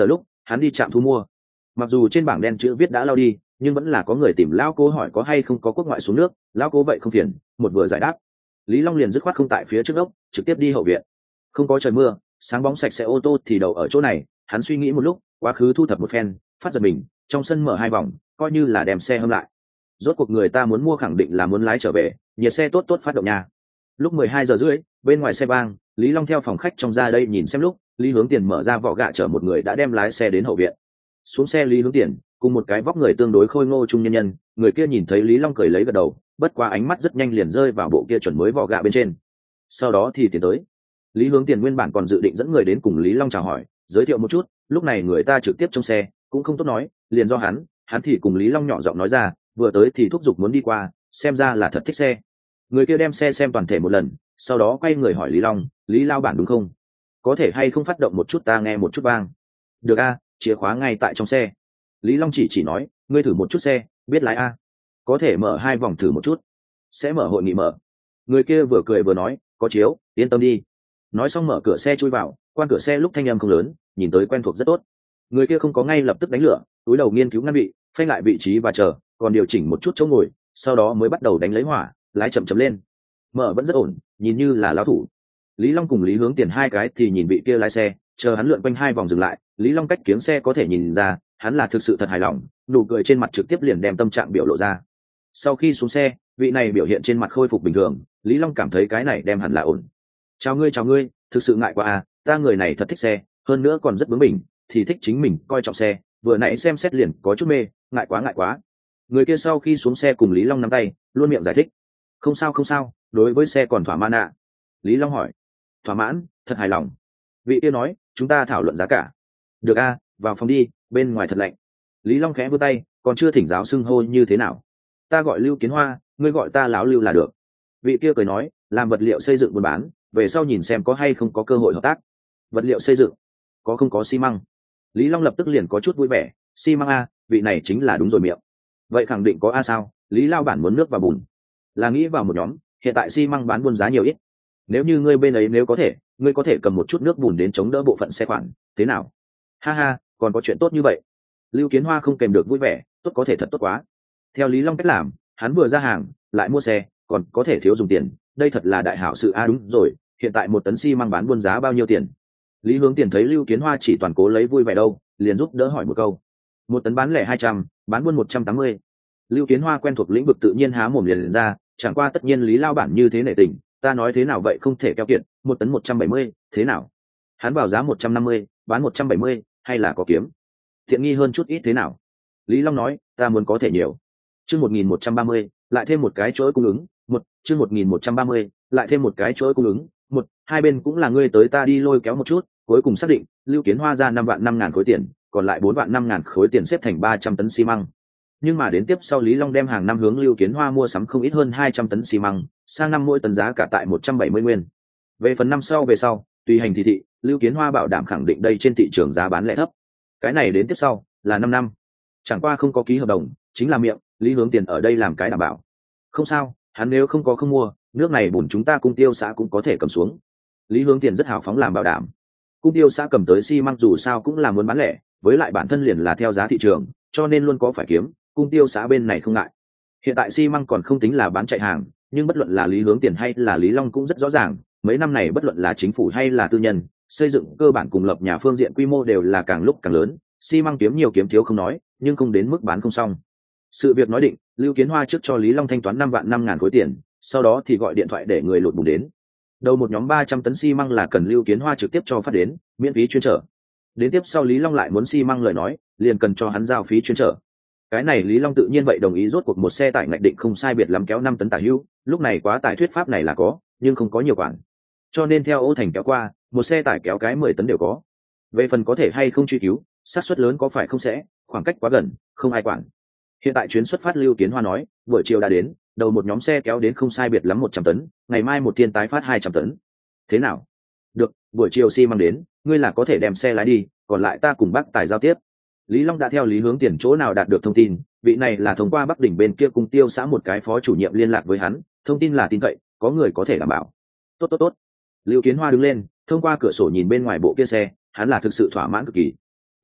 hắn đi trạm thu mua. Mặc dù trên bảng đen chữ viết đã lao đi, nhưng vẫn là có người tìm lão cố hỏi có hay không có quốc ngoại xuống nước. Lão cố vậy không phiền, một vừa giải đáp. Lý Long liền dứt khoát không tại phía trước ốc, trực tiếp đi hậu viện. Không có trời mưa, sáng bóng sạch sẽ ô tô thì đậu ở chỗ này. Hắn suy nghĩ một lúc, quá khứ thu thập một phen, phát giật mình, trong sân mở 2 vòng, coi như là đem xe hâm lại. Rốt cuộc người ta muốn mua khẳng định là muốn lái trở về, nhiệt xe tốt tốt phát động nha. Lúc 12 giờ rưỡi, bên ngoài xe vang, Lý Long theo phòng khách trong ra đây nhìn xem lúc, Lý Hướng Tiền mở ra vỏ gạ chở một người đã đem lái xe đến hậu viện. Xuống xe Lý Hướng Tiền cùng một cái vóc người tương đối khôi ngô trung nhân nhân, người kia nhìn thấy Lý Long cười lấy gật đầu, bất qua ánh mắt rất nhanh liền rơi vào bộ kia chuẩn mới vỏ gạ bên trên. Sau đó thì tiến tới. Lý Hướng Tiền nguyên bản còn dự định dẫn người đến cùng Lý Long chào hỏi, giới thiệu một chút, lúc này người ta trực tiếp trong xe, cũng không tốt nói, liền do hắn thì cùng Lý Long nhỏ giọng nói ra, vừa tới thì thúc giục muốn đi qua, xem ra là thật thích xe. Người kia đem xe xem toàn thể một lần, sau đó quay người hỏi Lý Long, Lý lao bản đúng không? Có thể hay không phát động một chút ta nghe một chút vang? Được a, chìa khóa ngay tại trong xe. Lý Long chỉ nói, ngươi thử một chút xe, biết lái a? Có thể mở 2 vòng thử một chút. Sẽ mở hội nghị mở. Người kia vừa cười vừa nói, có chiếu, yên tâm đi. Nói xong mở cửa xe chui vào, quan cửa xe lúc thanh âm không lớn, nhìn tới quen thuộc rất tốt. Người kia không có ngay lập tức đánh lửa, túi đầu nghiên cứu ngăn vị, phanh lại vị trí và chờ, còn điều chỉnh một chút chỗ ngồi, sau đó mới bắt đầu đánh lấy hỏa, lái chậm chậm lên. Mở vẫn rất ổn, nhìn như là lão thủ. Lý Long cùng Lý Hướng Tiền hai cái thì nhìn vị kia lái xe, chờ hắn lượn quanh 2 vòng dừng lại, Lý Long cách kiếng xe có thể nhìn ra, hắn là thực sự thật hài lòng, nụ cười trên mặt trực tiếp liền đem tâm trạng biểu lộ ra. Sau khi xuống xe, vị này biểu hiện trên mặt khôi phục bình thường, Lý Long cảm thấy cái này đem hẳn là ổn. Chào ngươi, thực sự ngại quá à, ta người này thật thích xe, hơn nữa còn rất bướng bỉnh, thì thích chính mình coi trọng xe, vừa nãy xem xét liền có chút mê, ngại quá. Người kia sau khi xuống xe cùng Lý Long nắm tay, luôn miệng giải thích. Không sao, đối với xe còn thỏa mãn ạ. Lý Long hỏi. Thỏa mãn, thật hài lòng. Vị kia nói, chúng ta thảo luận giá cả. Được a, vào phòng đi, bên ngoài thật lạnh. Lý Long khẽ vươn tay, còn chưa thỉnh giáo xưng hô như thế nào. Ta gọi Lưu Kiến Hoa, ngươi gọi ta lão Lưu là được. Vị kia cười nói, làm vật liệu xây dựng buôn bán, về sau nhìn xem có hay không có cơ hội hợp tác. Vật liệu xây dựng, có không có xi măng? Lý Long lập tức liền có chút vui vẻ, xi măng a, vị này chính là đúng rồi miệng. Vậy khẳng định có a sao? Lý lao bản muốn nước và bùn. Là nghĩ vào một nhóm, hiện tại xi măng bán buôn giá nhiều ít. Nếu như ngươi bên ấy nếu có thể, ngươi có thể cầm một chút nước bùn đến chống đỡ bộ phận xe khoản, thế nào? Ha, còn có chuyện tốt như vậy. Lưu Kiến Hoa không kèm được vui vẻ, tốt có thể thật tốt quá. Theo Lý Long cách làm, hắn vừa ra hàng, lại mua xe, còn có thể thiếu dùng tiền, đây thật là đại hảo sự a. Đúng rồi, hiện tại 1 tấn xi măng bán buôn giá bao nhiêu tiền? Lý Hướng Tiền thấy Lưu Kiến Hoa chỉ toàn cố lấy vui vẻ đâu, liền giúp đỡ hỏi một câu. 1 tấn bán lẻ 200, bán buôn 180. Lưu Kiến Hoa quen thuộc lĩnh vực tự nhiên há mồm liền ra, chẳng qua tất nhiên Lý lao bản như thế nể tình, ta nói thế nào vậy không thể keo kiệt, 1 tấn 170, thế nào? Hắn bảo giá 150, bán 170, hay là có kiếm? Thiện nghi hơn chút ít thế nào? Lý Long nói, ta muốn có thể nhiều. Chương 1130, lại thêm một cái chuỗi cung ứng, chương 1130, lại thêm một cái chuỗi cung ứng, hai bên cũng là ngươi tới ta đi lôi kéo một chút, cuối cùng xác định, Lưu Kiến Hoa ra 5.500.000 khối tiền, còn lại 4.500.000 khối tiền xếp thành 300 tấn xi măng. Nhưng mà đến tiếp sau Lý Long đem hàng năm hướng Lưu Kiến Hoa mua sắm không ít hơn 200 tấn xi măng, sang năm mỗi tấn giá cả tại 170 nguyên. Về phần năm về sau, tùy hành thị, Lưu Kiến Hoa bảo đảm khẳng định đây trên thị trường giá bán lẻ thấp. Cái này đến tiếp sau là 5 năm. Chẳng qua không có ký hợp đồng, chính là miệng, Lý Hướng Tiền ở đây làm cái đảm bảo. Không sao, hắn nếu không mua, nước này bùn chúng ta Cung Tiêu xã cũng có thể cầm xuống. Lý Hướng Tiền rất hào phóng làm bảo đảm. Cung Tiêu xã cầm tới xi măng dù sao cũng là muốn bán lẻ, với lại bản thân liền là theo giá thị trường, cho nên luôn có phải kiếm, Cung Tiêu xã bên này không ngại. Hiện tại xi măng còn không tính là bán chạy hàng, nhưng bất luận là Lý Hướng Tiền hay là Lý Long cũng rất rõ ràng, mấy năm này bất luận là chính phủ hay là tư nhân, xây dựng cơ bản cùng lập nhà phương diện quy mô đều là càng lúc càng lớn, xi măng kiếm nhiều kiếm thiếu không nói, nhưng không đến mức bán không xong. Sự việc nói định, Lưu Kiến Hoa trước cho Lý Long thanh toán 5.500.000 khối tiền, sau đó thì gọi điện thoại để người lột bùn đến. Đầu một nhóm 300 tấn xi măng là cần Lưu Kiến Hoa trực tiếp cho phát đến, miễn phí chuyên trở. Đến tiếp sau Lý Long lại muốn xi măng lời nói, liền cần cho hắn giao phí chuyên trở. Cái này Lý Long tự nhiên vậy đồng ý, rốt cuộc một xe tải ngạch định không sai biệt lắm kéo 5 tấn tải hữu, lúc này quá tải thuyết pháp này là có, nhưng không có nhiều quản. Cho nên theo Ô Thành kéo qua, một xe tải kéo cái 10 tấn đều có. Về phần có thể hay không truy cứu, xác suất lớn có phải không sẽ, khoảng cách quá gần, không ai quản. Hiện tại chuyến xuất phát Lưu Kiến Hoa nói, buổi chiều đã đến, đầu một nhóm xe kéo đến không sai biệt lắm 100 tấn, ngày mai một thiên tái phát 200 tấn. Thế nào? Được, buổi chiều xi măng đến, ngươi là có thể đem xe lái đi, còn lại ta cùng bác tài giao tiếp. Lý Long đã theo Lý Hướng Tiền chỗ nào đạt được thông tin, vị này là thông qua Bắc Đỉnh bên kia Cung Tiêu xã một cái phó chủ nhiệm liên lạc với hắn, thông tin là tin cậy, có người có thể đảm bảo. Tốt. Lưu Kiến Hoa đứng lên, thông qua cửa sổ nhìn bên ngoài bộ kia xe, hắn là thực sự thỏa mãn cực kỳ. Đi,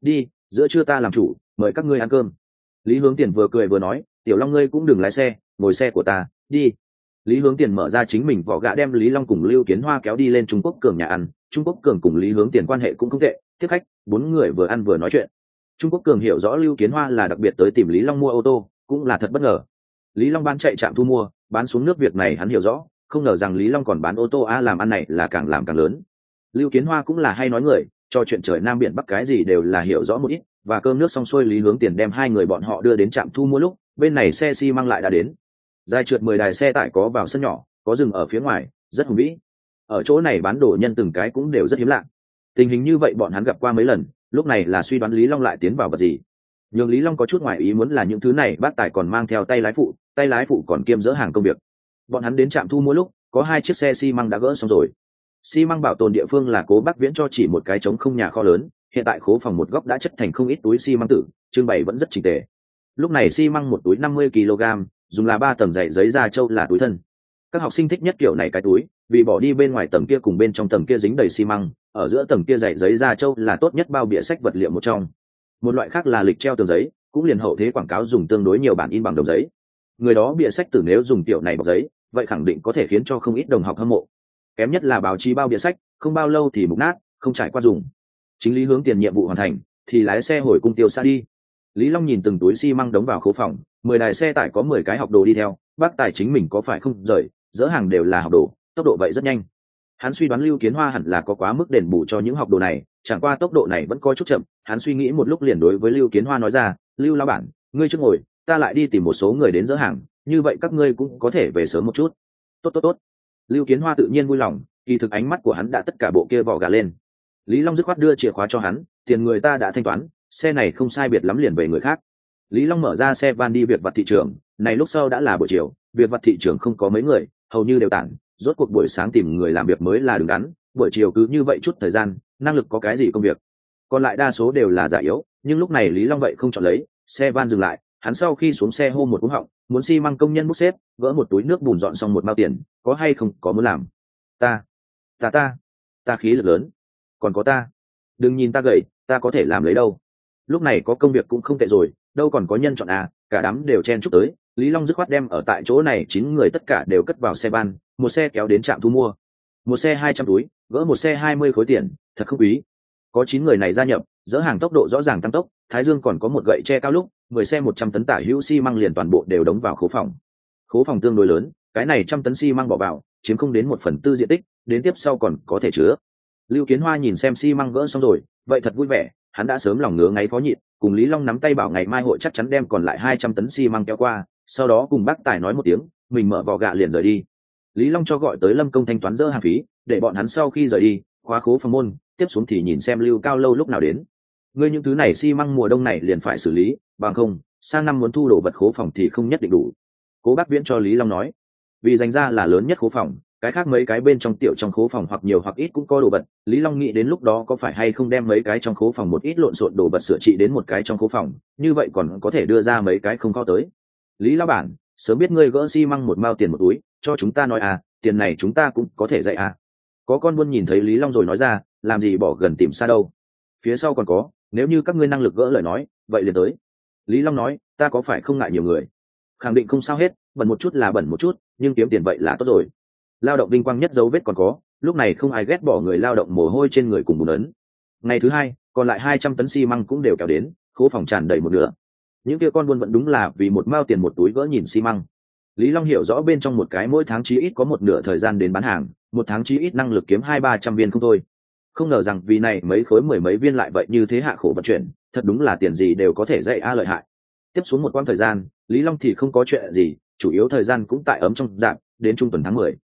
giữa trưa ta làm chủ, mời các ngươi ăn cơm. Lý Hướng Tiền vừa cười vừa nói, tiểu Long ngươi cũng đừng lái xe, ngồi xe của ta đi. Lý Hướng Tiền mở ra chính mình vỏ gạ đem Lý Long cùng Lưu Kiến Hoa kéo đi lên Trung Quốc Cường nhà ăn. Trung Quốc Cường cùng Lý Hướng Tiền quan hệ cũng không tệ, tiếp khách 4 người vừa ăn vừa nói chuyện. Trung Quốc Cường hiểu rõ Lưu Kiến Hoa là đặc biệt tới tìm Lý Long mua ô tô, cũng là thật bất ngờ. Lý Long bán chạy trạm thu mua, bán xuống nước việc này hắn hiểu rõ, không ngờ rằng Lý Long còn bán ô tô làm ăn này là càng làm càng lớn. Lưu Kiến Hoa cũng là hay nói người, cho chuyện trời nam biển bắc cái gì đều là hiểu rõ một ít, và cơm nước xong xuôi Lý Hướng Tiền đem 2 người bọn họ đưa đến trạm thu mua lúc, bên này xe xi măng lại đã đến. Dài trượt 10 đài xe tải có vào sân nhỏ, có dừng ở phía ngoài, rất hùng vĩ. Ở chỗ này bán đồ nhân từng cái cũng đều rất hiếm lạ. Tình hình như vậy bọn hắn gặp qua mấy lần, lúc này là suy đoán Lý Long lại tiến vào vật gì. Nhưng Lý Long có chút ngoài ý muốn là những thứ này bác tài còn mang theo tay lái phụ còn kiêm dỡ hàng công việc. Bọn hắn đến trạm thu mua lúc, có 2 chiếc xe xi măng đã gỡ xong rồi. Xi măng bảo tồn địa phương là Cố Bắc Viễn cho chỉ một cái trống không nhà kho lớn, hiện tại khố phòng một góc đã chất thành không ít túi xi măng tử, trưng bày vẫn rất chỉnh tề. Lúc này xi măng một túi 50 kg, dùng là 3 tầng dày giấy da trâu là túi thân. Các học sinh thích nhất kiểu này cái túi, vì bỏ đi bên ngoài tầng kia cùng bên trong tầng kia dính đầy xi măng, ở giữa tầng kia dày giấy da trâu là tốt nhất bao bìa sách vật liệu một trong. Một loại khác là lịch treo tường giấy, cũng liền hậu thế quảng cáo dùng tương đối nhiều bản in bằng đồng giấy. Người đó bìa sách tử nếu dùng kiểu này bọc giấy, vậy khẳng định có thể khiến cho không ít đồng học hâm mộ. Kém nhất là báo chí bao bìa sách, không bao lâu thì mục nát, không trải qua dùng. Chính Lý Hướng Tiền nhiệm vụ hoàn thành, thì lái xe hồi cung tiêu xa đi. Lý Long nhìn từng túi xi măng đóng vào khố phòng, 10 đài xe tải có 10 cái học đồ đi theo, bác tài chính mình có phải không rời, dỡ hàng đều là học đồ, tốc độ vậy rất nhanh. Hắn suy đoán Lưu Kiến Hoa hẳn là có quá mức đền bù cho những học đồ này, chẳng qua tốc độ này vẫn có chút chậm. Hắn suy nghĩ một lúc liền đối với Lưu Kiến Hoa nói ra, Lưu lão bản, ngươi trước ngồi, ta lại đi tìm một số người đến dỡ hàng, như vậy các ngươi cũng có thể về sớm một chút. Tốt. Lưu Kiến Hoa tự nhiên vui lòng, kỳ thực ánh mắt của hắn đã tất cả bộ kia vỏ gà lên. Lý Long dứt khoát đưa chìa khóa cho hắn, tiền người ta đã thanh toán, xe này không sai biệt lắm liền về người khác. Lý Long mở ra xe van đi việc vặt thị trường, này lúc sau đã là buổi chiều, việc vặt thị trường không có mấy người, hầu như đều tản, rốt cuộc buổi sáng tìm người làm việc mới là đứng đắn, buổi chiều cứ như vậy chút thời gian, năng lực có cái gì công việc. Còn lại đa số đều là già yếu, nhưng lúc này Lý Long vậy không chọn lấy, xe van dừng lại, hắn sau khi xuống xe hô một cú họng, muốn xi măng công nhân bốc xếp, gỡ một túi nước bùn dọn xong một bao tiền, có hay không, có muốn làm. Ta khí lực lớn, còn có ta. Đừng nhìn ta gầy, ta có thể làm lấy đâu. Lúc này có công việc cũng không tệ rồi, đâu còn có nhân chọn cả đám đều chen chúc tới. Lý Long dứt khoát đem ở tại chỗ này 9 người tất cả đều cất vào xe van, một xe kéo đến trạm thu mua. Một xe 200 túi, gỡ một xe 20 khối tiền, thật không quý. Có 9 người này gia nhập, dỡ hàng tốc độ rõ ràng tăng tốc, Thái Dương còn có một gậy che cao lúc, 10 xe 100 tấn tả hữu xi măng liền toàn bộ đều đóng vào khố phòng. Khố phòng tương đối lớn, cái này 100 tấn xi măng bỏ vào, chiếm không đến 1/4 diện tích, đến tiếp sau còn có thể chứa. Lưu Kiến Hoa nhìn xem xi măng gỡ xong rồi, vậy thật vui vẻ, hắn đã sớm lòng ngứa ngáy khó nhịn, cùng Lý Long nắm tay bảo ngày mai hội chắc chắn đem còn lại 200 tấn xi măng kéo qua, sau đó cùng bác tài nói một tiếng, mình mở vỏ gạ liền rời đi. Lý Long cho gọi tới Lâm Công thanh toán dỡ hàng phí, để bọn hắn sau khi rời đi, khóa khố phòng môn, tiếp xuống thì nhìn xem Lưu Cao Lâu lúc nào đến. Ngươi những thứ này xi măng mùa đông này liền phải xử lý, bằng không, sang năm muốn thu đồ vật khố phòng thì không nhất định đủ. Cố Bác Viễn cho Lý Long nói, vì dành ra là lớn nhất khố phòng, cái khác mấy cái bên trong tiểu trong khố phòng hoặc nhiều hoặc ít cũng có đồ vật. Lý Long nghĩ đến lúc đó có phải hay không đem mấy cái trong khố phòng một ít lộn xộn đồ vật sửa trị đến một cái trong khố phòng, như vậy còn có thể đưa ra mấy cái không có tới. Lý lão bản, sớm biết ngươi gỡ xi măng một mao tiền một túi, cho chúng ta nói tiền này chúng ta cũng có thể dạy Có con buôn nhìn thấy Lý Long rồi nói ra, làm gì bỏ gần tìm xa đâu. Phía sau còn có, nếu như các ngươi năng lực gỡ lời nói, vậy liền tới. Lý Long nói, ta có phải không ngại nhiều người, khẳng định không sao hết, bẩn một chút là bẩn một chút, nhưng kiếm tiền vậy là tốt rồi. Lao động vinh quang nhất dấu vết còn có, lúc này không ai ghét bỏ người lao động mồ hôi trên người cùng bùn ấn. Ngày thứ hai, còn lại 200 tấn xi măng cũng đều kéo đến, khố phòng tràn đầy một nửa. Những kia con buôn vẫn đúng là vì một mao tiền một túi gỡ nhìn xi măng. Lý Long hiểu rõ bên trong một cái mỗi tháng chí ít có một nửa thời gian đến bán hàng, một tháng chí ít năng lực kiếm 200-300 viên không thôi. Không ngờ rằng vì này mấy khối 10 mấy viên lại vậy như thế hạ khổ vận chuyển, thật đúng là tiền gì đều có thể dạy lợi hại. Tiếp xuống một quãng thời gian, Lý Long thì không có chuyện gì, chủ yếu thời gian cũng tại ấm trong dạng, đến trung tuần tháng 10.